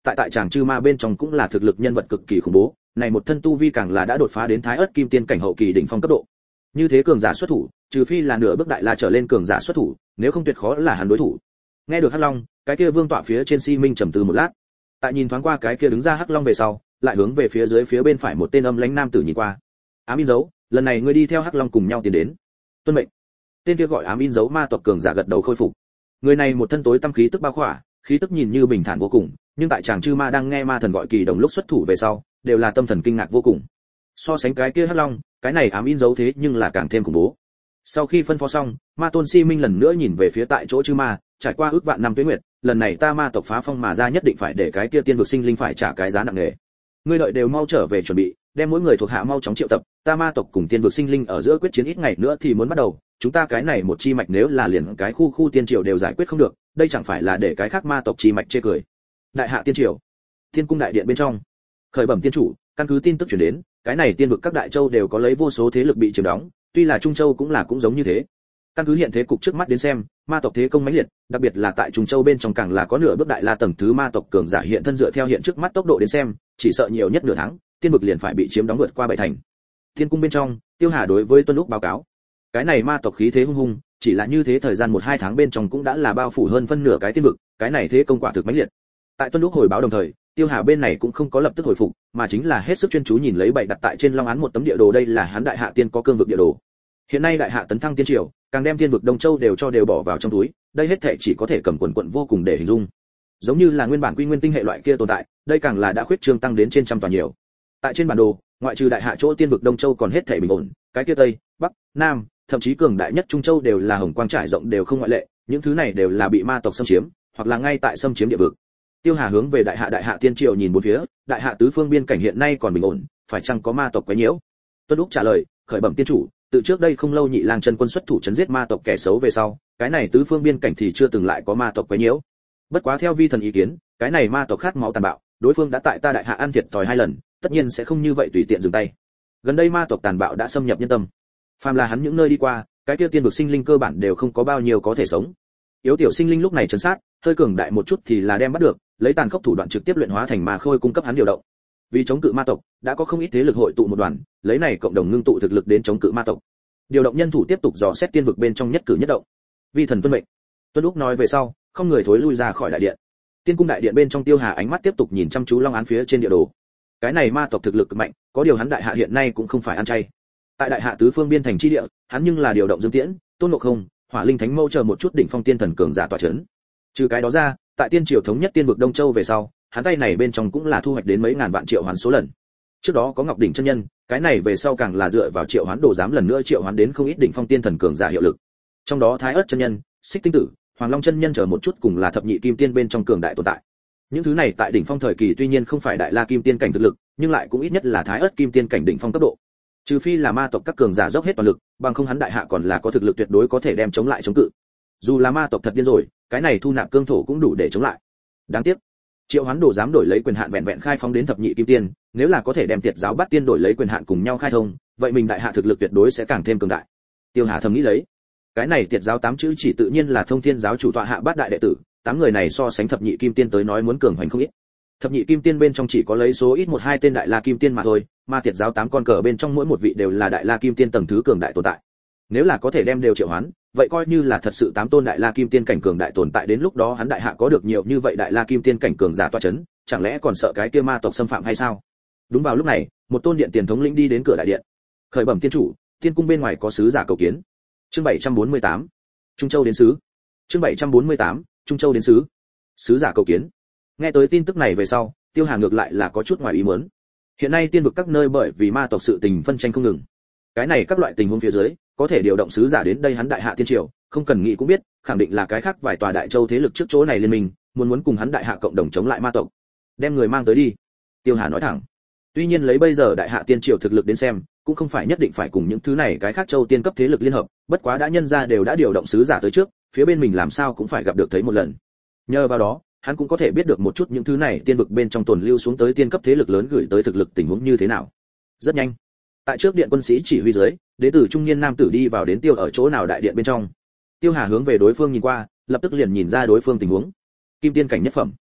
tại tại Tràng Chư Ma bên trong cũng là thực lực nhân vật cực kỳ khủng bố, này một thân tu vi càng là đã đột phá đến Thái Ức Kim Tiên cảnh hậu kỳ đỉnh phong cấp độ. Như thế cường giả xuất thủ, trừ phi là nửa bước đại la trở lên cường giả xuất thủ, nếu không tuyệt khó là hắn đối thủ. Nghe được Hắc Long, cái kia vương tọa phía trên Si Minh trầm tư một lát. Tại nhìn thoáng qua cái kia đứng ra Hắc Long về sau, lại hướng về phía dưới phía bên phải một tên âm lãnh nam tử nhìn qua. Ám In Dấu, lần này ngươi đi theo Hắc Long cùng nhau tiến đến. Tuân mệnh. Tên kia gọi Ám In Dấu ma tộc cường giả gật đầu khôi phục. Người này một thân tối tăm khí tức bao khỏa, khí tức nhìn như bình thản vô cùng, nhưng tại Tràng Chư Ma đang nghe ma thần gọi kỳ đồng lúc xuất thủ về sau, đều là tâm thần kinh ngạc vô cùng. So sánh cái kia Hắc Long, cái này Ám In Dấu thế nhưng là càng thêm khủng bố. Sau khi phân phó xong, Ma Tôn Si Minh lần nữa nhìn về phía tại chỗ Chư Ma, trải qua ước vạn năm tuế nguyệt, lần này ta ma tộc phá phong mà ra nhất định phải để cái kia tiên vực sinh linh phải trả cái giá nặng nề. Ngươi đợi đều mau trở về chuẩn bị, đem mỗi người thuộc hạ mau chóng triệu tập, ta ma tộc cùng tiên vực sinh linh ở giữa quyết chiến ít ngày nữa thì muốn bắt đầu, chúng ta cái này một chi mạch nếu là liền cái khu khu tiên triều đều giải quyết không được, đây chẳng phải là để cái khác ma tộc chi mạch chê cười. Đại hạ tiên triều, Thiên cung đại điện bên trong, khởi bẩm tiên chủ, căn cứ tin tức truyền đến, cái này tiên vực các đại châu đều có lấy vô số thế lực bị chiếm đóng, tuy là Trung Châu cũng là cũng giống như thế. Căn cứ hiện thế cục trước mắt đến xem, ma tộc thế công mãnh liệt, đặc biệt là tại Trung Châu bên trong càng là có nửa bước đại la tầng thứ ma tộc cường giả hiện thân, dựa theo hiện trước mắt tốc độ đến xem, chỉ sợ nhiều nhất nửa tháng, tiên vực liền phải bị chiếm đóng vượt qua bảy thành. Thiên cung bên trong, Tiêu Hà đối với Tuân Lúc báo cáo, cái này ma tộc khí thế hung hung, chỉ là như thế thời gian một hai tháng bên trong cũng đã là bao phủ hơn phân nửa cái tiên vực, cái này thế công quả thực mãnh liệt. Tại Tuân Lúc hồi báo đồng thời, Tiêu Hà bên này cũng không có lập tức hồi phục, mà chính là hết sức chuyên chú nhìn lấy bày đặt tại trên long án một tấm địa đồ, đây là hắn đại hạ tiên có cương vực địa đồ. Hiện nay đại hạ tấn thăng tiên triều, càng đem tiên vực Đông Châu đều cho đều bỏ vào trong túi, đây hết thảy chỉ có thể cầm quần quận vô cùng để hình dung. Giống như là nguyên bản quy nguyên tinh hệ loại kia tồn tại, đây càng là đã khuyết trương tăng đến trên trăm tòa nhiều. Tại trên bản đồ, ngoại trừ đại hạ chỗ tiên vực Đông Châu còn hết thảy bình ổn, cái kia Tây, Bắc, Nam, thậm chí cường đại nhất Trung Châu đều là hồng quang trải rộng đều không ngoại lệ, những thứ này đều là bị ma tộc xâm chiếm, hoặc là ngay tại xâm chiếm địa vực. Tiêu Hà hướng về đại hạ đại hạ tiên triều nhìn bốn phía, đại hạ tứ phương biên cảnh hiện nay còn bình ổn, phải chăng có ma tộc quấy nhiễu? Tuân Lúc trả lời, khởi bẩm tiên chủ, từ trước đây không lâu Nhị Lang chân quân xuất thủ chấn giết ma tộc kẻ xấu về sau, cái này tứ phương biên cảnh thì chưa từng lại có ma tộc quấy nhiễu. Bất quá theo vi thần ý kiến, cái này ma tộc khát máu tàn bạo, đối phương đã tại ta đại hạ ăn thiệt thòi hai lần, tất nhiên sẽ không như vậy tùy tiện dừng tay. Gần đây ma tộc tàn bạo đã xâm nhập nhân tâm, phàm là hắn những nơi đi qua, cái kia tiên vực sinh linh cơ bản đều không có bao nhiêu có thể sống. Yếu tiểu sinh linh lúc này trấn sát, hơi cường đại một chút thì là đem bắt được, lấy tàn khốc thủ đoạn trực tiếp luyện hóa thành ma khôi cung cấp hắn điều động. Vì chống cự ma tộc, đã có không ít thế lực hội tụ một đoàn, lấy này cộng đồng ngưng tụ thực lực đến chống cự ma tộc. Điều động nhân thủ tiếp tục dò xét tiên vực bên trong nhất cử nhất động. Vi thần tuân mệnh. Tuân Lúc nói về sau, không người thối lui ra khỏi đại điện. Tiên cung đại điện bên trong, Tiêu Hà ánh mắt tiếp tục nhìn chăm chú long án phía trên địa đồ. Cái này ma tộc thực lực cực mạnh, có điều hắn đại hạ hiện nay cũng không phải ăn chay. Tại đại hạ tứ phương biên thành chi địa, hắn nhưng là điều động Dương Tiễn, Tôn Ngộ Không, Hỏa Linh Thánh Mâu chờ một chút đỉnh phong tiên thần cường giả tọa chấn. Trừ cái đó ra, tại tiên triều thống nhất tiên vực Đông Châu về sau, hắn tay này bên trong cũng là thu hoạch đến mấy ngàn vạn triệu hoán số lần. Trước đó có Ngọc đỉnh chân nhân, cái này về sau càng là dựa vào triệu hoán đồ giám lần nữa triệu hoán đến không ít đỉnh phong tiên thần cường giả hiệu lực. Trong đó Thái Ức chân nhân, Xích Tinh tử, Hoàng Long chân nhân chờ một chút cùng là thập nhị kim tiên bên trong cường đại tồn tại. Những thứ này tại đỉnh phong thời kỳ tuy nhiên không phải đại la kim tiên cảnh thực lực, nhưng lại cũng ít nhất là Thái Ức kim tiên cảnh đỉnh phong cấp độ. Trừ phi là ma tộc các cường giả dốc hết toàn lực, bằng không hắn đại hạ còn là có thực lực tuyệt đối có thể đem chống lại chống cự. Dù là ma tộc thật điên rồi, cái này thu nạp cương thổ cũng đủ để chống lại. Đáng tiếc, triệu hoán đồ dám đổi lấy quyền hạn vẹn vẹn khai phóng đến thập nhị kim tiên, nếu là có thể đem tiệt giáo bắt tiên đổi lấy quyền hạn cùng nhau khai thông, vậy mình đại hạ thực lực tuyệt đối sẽ càng thêm cường đại. Tiêu Hà thầm nghĩ lấy, cái này tiệt giáo tám chữ chỉ tự nhiên là thông thiên giáo chủ tọa hạ bát đại đệ tử, tám người này so sánh thập nhị kim tiên tới nói muốn cường hoành không ít. Thập nhị kim tiên bên trong chỉ có lấy số ít một hai tên đại la kim tiên mà thôi, mà tiệt giáo tám con cờ bên trong mỗi một vị đều là đại la kim tiên tầng thứ cường đại tồn tại. Nếu là có thể đem đều triệu hoán, vậy coi như là thật sự tám tôn đại la kim tiên cảnh cường đại tồn tại, đến lúc đó hắn đại hạ có được nhiều như vậy đại la kim tiên cảnh cường giả tọa chấn, chẳng lẽ còn sợ cái kia ma tộc xâm phạm hay sao? Đúng vào lúc này, một tôn điện tiền thống lĩnh đi đến cửa đại điện. Khởi bẩm tiên chủ, tiên cung bên ngoài có sứ giả cầu kiến. Chương bảy trăm bốn mươi tám, Trung Châu đến sứ. Chương bảy trăm bốn mươi tám, Trung Châu đến sứ. Sứ giả cầu kiến. Nghe tới tin tức này về sau, Tiêu Hà ngược lại là có chút ngoài ý muốn. Hiện nay tiên vực các nơi bởi vì ma tộc sự tình phân tranh không ngừng. Cái này các loại tình huống phía dưới, có thể điều động sứ giả đến đây hắn đại hạ tiên triều, không cần nghĩ cũng biết, khẳng định là cái khác vài tòa đại châu thế lực trước chỗ này liên minh, muốn muốn cùng hắn đại hạ cộng đồng chống lại ma tộc. Đem người mang tới đi. Tiêu Hà nói thẳng. Tuy nhiên lấy bây giờ đại hạ tiên triều thực lực đến xem, cũng không phải nhất định phải cùng những thứ này cái khác châu tiên cấp thế lực liên hợp, bất quá đã nhân ra đều đã điều động sứ giả tới trước, phía bên mình làm sao cũng phải gặp được thấy một lần. Nhờ vào đó, hắn cũng có thể biết được một chút những thứ này tiên vực bên trong tồn lưu xuống tới tiên cấp thế lực lớn gửi tới thực lực tình huống như thế nào. Rất nhanh, tại trước điện quân sĩ chỉ huy dưới, đệ tử trung niên nam tử đi vào đến Tiêu ở chỗ nào đại điện bên trong. Tiêu Hà hướng về đối phương nhìn qua, lập tức liền nhìn ra đối phương tình huống. Kim tiên cảnh nhất phẩm.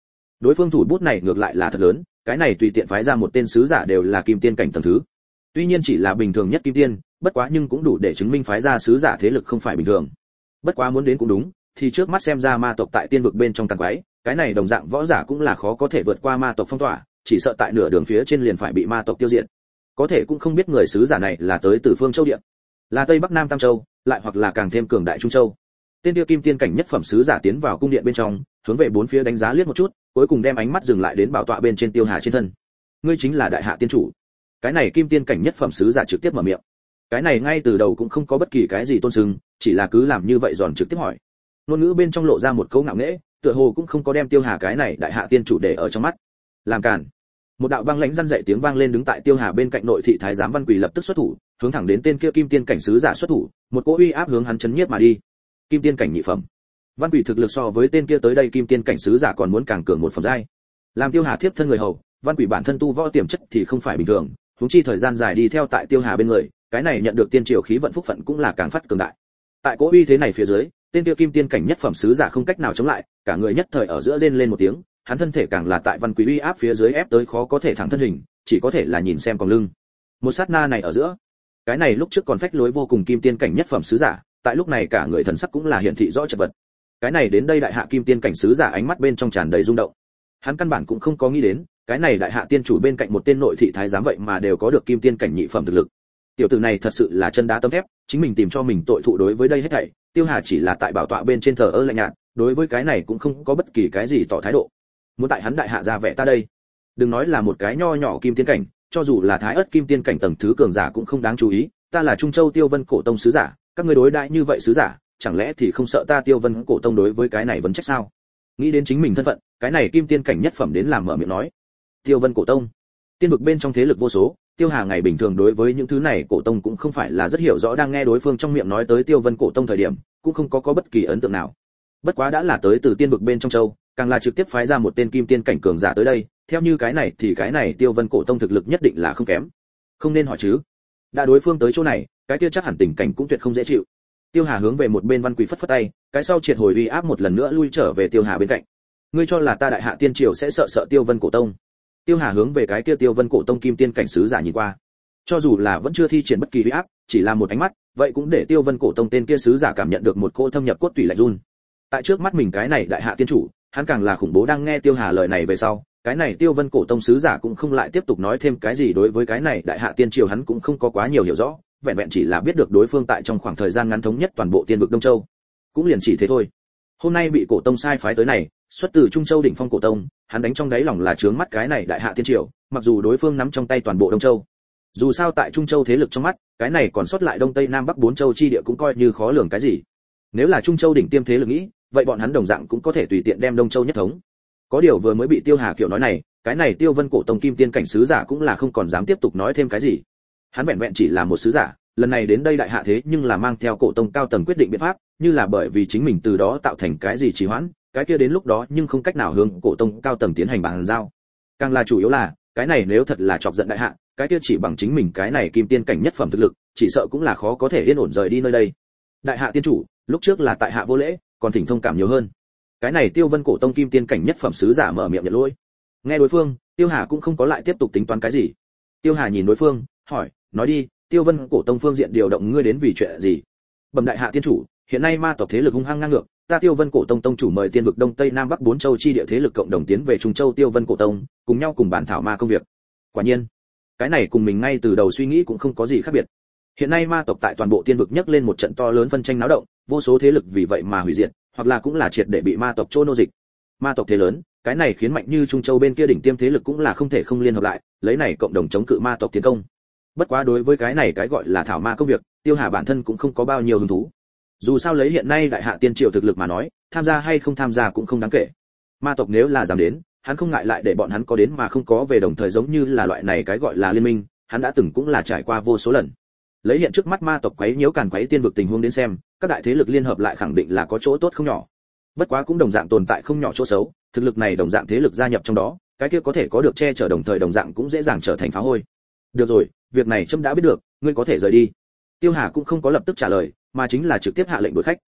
đối phương thủ bút này ngược lại là thật lớn, cái này tùy tiện phái ra một tên sứ giả đều là kim tiên cảnh tầng thứ. Tuy nhiên chỉ là bình thường nhất kim tiên, bất quá nhưng cũng đủ để chứng minh phái ra sứ giả thế lực không phải bình thường. Bất quá muốn đến cũng đúng, thì trước mắt xem ra ma tộc tại tiên vực bên trong càng quái, cái này đồng dạng võ giả cũng là khó có thể vượt qua ma tộc phong tỏa, chỉ sợ tại nửa đường phía trên liền phải bị ma tộc tiêu diệt. Có thể cũng không biết người sứ giả này là tới từ phương châu địa, là tây bắc nam tam châu, lại hoặc là càng thêm cường đại trung châu. Tên tiêu kim tiên cảnh nhất phẩm sứ giả tiến vào cung điện bên trong, hướng về bốn phía đánh giá liếc một chút, cuối cùng đem ánh mắt dừng lại đến bảo tọa bên trên Tiêu Hà trên thân. Ngươi chính là đại hạ tiên chủ. Cái này kim tiên cảnh nhất phẩm sứ giả trực tiếp mở miệng. Cái này ngay từ đầu cũng không có bất kỳ cái gì tôn sưng, chỉ là cứ làm như vậy giòn trực tiếp hỏi. Ngôn ngữ bên trong lộ ra một câu ngạo nghễ, tựa hồ cũng không có đem Tiêu Hà cái này đại hạ tiên chủ để ở trong mắt. Làm cản. Một đạo băng lãnh răn dậy tiếng vang lên, đứng tại Tiêu Hà bên cạnh nội thị thái giám Văn Quỳ lập tức xuất thủ, hướng thẳng đến tên kia kim tiên cảnh sứ giả xuất thủ, một cỗ uy áp hướng hắn chấn nhiếp mà đi. Kim tiên cảnh nhị phẩm. Văn Quỳ thực lực so với tên kia tới đây kim tiên cảnh sứ giả còn muốn càng cường một phẩm giai. Làm Tiêu Hà thiếp thân người hầu, Văn Quỳ bản thân tu võ tiềm chất thì không phải bình thường, huống chi thời gian dài đi theo tại Tiêu Hà bên người, cái này nhận được tiên triều khí vận phúc phận cũng là càng phát cường đại. Tại cỗ uy thế này phía dưới, tên kia kim tiên cảnh nhất phẩm sứ giả không cách nào chống lại, cả người nhất thời ở giữa rên lên một tiếng, hắn thân thể càng là tại Văn Quỳ uy áp phía dưới ép tới khó có thể thẳng thân hình, chỉ có thể là nhìn xem còng lưng. Một sát na này ở giữa, cái này lúc trước còn phách lối vô cùng kim tiên cảnh nhất phẩm sứ giả, tại lúc này cả người thần sắc cũng là hiển thị rõ chật vật. Cái này đến đây đại hạ kim tiên cảnh sứ giả ánh mắt bên trong tràn đầy rung động. Hắn căn bản cũng không có nghĩ đến, cái này đại hạ tiên chủ bên cạnh một tên nội thị thái giám vậy mà đều có được kim tiên cảnh nhị phẩm thực lực. Tiểu tử này thật sự là chân đá tấm thép, chính mình tìm cho mình tội thụ đối với đây hết thảy, Tiêu Hà chỉ là tại bảo tọa bên trên thờ ơ lạnh nhạt, đối với cái này cũng không có bất kỳ cái gì tỏ thái độ. Muốn tại hắn đại hạ ra vẻ ta đây, đừng nói là một cái nho nhỏ kim tiên cảnh, cho dù là thái ớt kim tiên cảnh tầng thứ cường giả cũng không đáng chú ý, ta là Trung Châu Tiêu Vân Cổ Tông sứ giả, các ngươi đối đãi như vậy sứ giả, chẳng lẽ thì không sợ ta Tiêu Vân Cổ Tông đối với cái này vấn trách sao? Nghĩ đến chính mình thân phận, cái này kim tiên cảnh nhất phẩm đến làm mở miệng nói. Tiêu Vân Cổ Tông, tiên vực bên trong thế lực vô số, Tiêu Hà ngày bình thường đối với những thứ này cổ tông cũng không phải là rất hiểu rõ, đang nghe đối phương trong miệng nói tới Tiêu Vân Cổ Tông thời điểm, cũng không có có bất kỳ ấn tượng nào. Bất quá đã là tới từ tiên vực bên trong châu, càng là trực tiếp phái ra một tên kim tiên cảnh cường giả tới đây, theo như cái này thì cái này Tiêu Vân Cổ Tông thực lực nhất định là không kém. Không nên hỏi chứ? Đã đối phương tới chỗ này, cái kia chắc hẳn tình cảnh cũng tuyệt không dễ chịu. Tiêu Hà hướng về một bên Văn Quỳ phất phất tay, cái sau triệt hồi uy áp một lần nữa lui trở về Tiêu Hà bên cạnh. Ngươi cho là ta đại hạ tiên triều sẽ sợ sợ Tiêu Vân Cổ Tông? Tiêu Hà hướng về cái kia Tiêu Vân Cổ Tông kim tiên cảnh sứ giả nhìn qua. Cho dù là vẫn chưa thi triển bất kỳ uy áp, chỉ là một ánh mắt, vậy cũng để Tiêu Vân Cổ Tông tên kia sứ giả cảm nhận được một cỗ thâm nhập cốt tủy lạnh run. Tại trước mắt mình cái này đại hạ tiên chủ, hắn càng là khủng bố. Đang nghe Tiêu Hà lời này về sau, cái này Tiêu Vân Cổ Tông sứ giả cũng không lại tiếp tục nói thêm cái gì, đối với cái này đại hạ tiên triều hắn cũng không có quá nhiều hiểu rõ, vẹn vẹn chỉ là biết được đối phương tại trong khoảng thời gian ngắn thống nhất toàn bộ tiên vực Đông Châu, cũng liền chỉ thế thôi. Hôm nay bị Cổ Tông sai phái tới này, xuất từ Trung Châu đỉnh phong Cổ Tông, hắn đánh trong đáy lòng là chướng mắt cái này đại hạ tiên triều, mặc dù đối phương nắm trong tay toàn bộ Đông Châu. Dù sao tại Trung Châu thế lực trong mắt, cái này còn sót lại Đông Tây Nam Bắc bốn châu chi địa cũng coi như khó lường cái gì. Nếu là Trung Châu đỉnh tiêm thế lực nghĩ, vậy bọn hắn đồng dạng cũng có thể tùy tiện đem Đông Châu nhất thống. Có điều vừa mới bị Tiêu Hà kiểu nói này, cái này Tiêu Vân Cổ Tông kim tiên cảnh sứ giả cũng là không còn dám tiếp tục nói thêm cái gì. Hắn vẹn vẹn chỉ là một sứ giả, lần này đến đây đại hạ thế nhưng là mang theo Cổ Tông cao tầng quyết định biện pháp, như là bởi vì chính mình từ đó tạo thành cái gì trì hoãn, cái kia đến lúc đó nhưng không cách nào hướng Cổ Tông cao tầng tiến hành bàn giao. Càng là chủ yếu là, cái này nếu thật là chọc giận đại hạ, cái kia chỉ bằng chính mình cái này kim tiên cảnh nhất phẩm thực lực, chỉ sợ cũng là khó có thể yên ổn rời đi nơi đây. Đại hạ tiên chủ, lúc trước là tại hạ vô lễ, còn thỉnh thông cảm nhiều hơn. Cái này Tiêu Vân Cổ Tông kim tiên cảnh nhất phẩm sứ giả mở miệng nhận lỗi. Nghe đối phương, Tiêu Hà cũng không có lại tiếp tục tính toán cái gì. Tiêu Hà nhìn đối phương, hỏi, nói đi, Tiêu Vân Cổ Tông phương diện điều động ngươi đến vì chuyện gì? Bẩm đại hạ tiên chủ, hiện nay ma tộc thế lực hung hăng ngang ngược, ta Tiêu Vân Cổ Tông tông chủ mời tiên vực Đông Tây Nam Bắc bốn châu chi địa thế lực cộng đồng tiến về Trung Châu Tiêu Vân Cổ Tông, cùng nhau cùng bàn thảo ma công việc. Quả nhiên, cái này cùng mình ngay từ đầu suy nghĩ cũng không có gì khác biệt. Hiện nay ma tộc tại toàn bộ tiên vực nhấc lên một trận to lớn phân tranh náo động, vô số thế lực vì vậy mà hủy diệt, hoặc là cũng là triệt để bị ma tộc trô nô dịch. Ma tộc thế lớn, cái này khiến mạnh như Trung Châu bên kia đỉnh tiêm thế lực cũng là không thể không liên hợp lại, lấy này cộng đồng chống cự ma tộc tiến công. Bất quá đối với cái này cái gọi là thảo ma công việc, Tiêu Hà bản thân cũng không có bao nhiêu hứng thú. Dù sao lấy hiện nay đại hạ tiên triều thực lực mà nói, tham gia hay không tham gia cũng không đáng kể. Ma tộc nếu là dám đến, hắn không ngại lại để bọn hắn có đến mà không có về, đồng thời giống như là loại này cái gọi là liên minh, hắn đã từng cũng là trải qua vô số lần. Lấy hiện trước mắt ma tộc quấy nhiễu càn quấy tiên vực tình huống đến xem, các đại thế lực liên hợp lại khẳng định là có chỗ tốt không nhỏ. Bất quá cũng đồng dạng tồn tại không nhỏ chỗ xấu, thực lực này đồng dạng thế lực gia nhập trong đó, cái kia có thể có được che chở, đồng thời đồng dạng cũng dễ dàng trở thành phá hôi. Được rồi, việc này trẫm đã biết được, ngươi có thể rời đi. Tiêu Hà cũng không có lập tức trả lời, mà chính là trực tiếp hạ lệnh đuổi khách.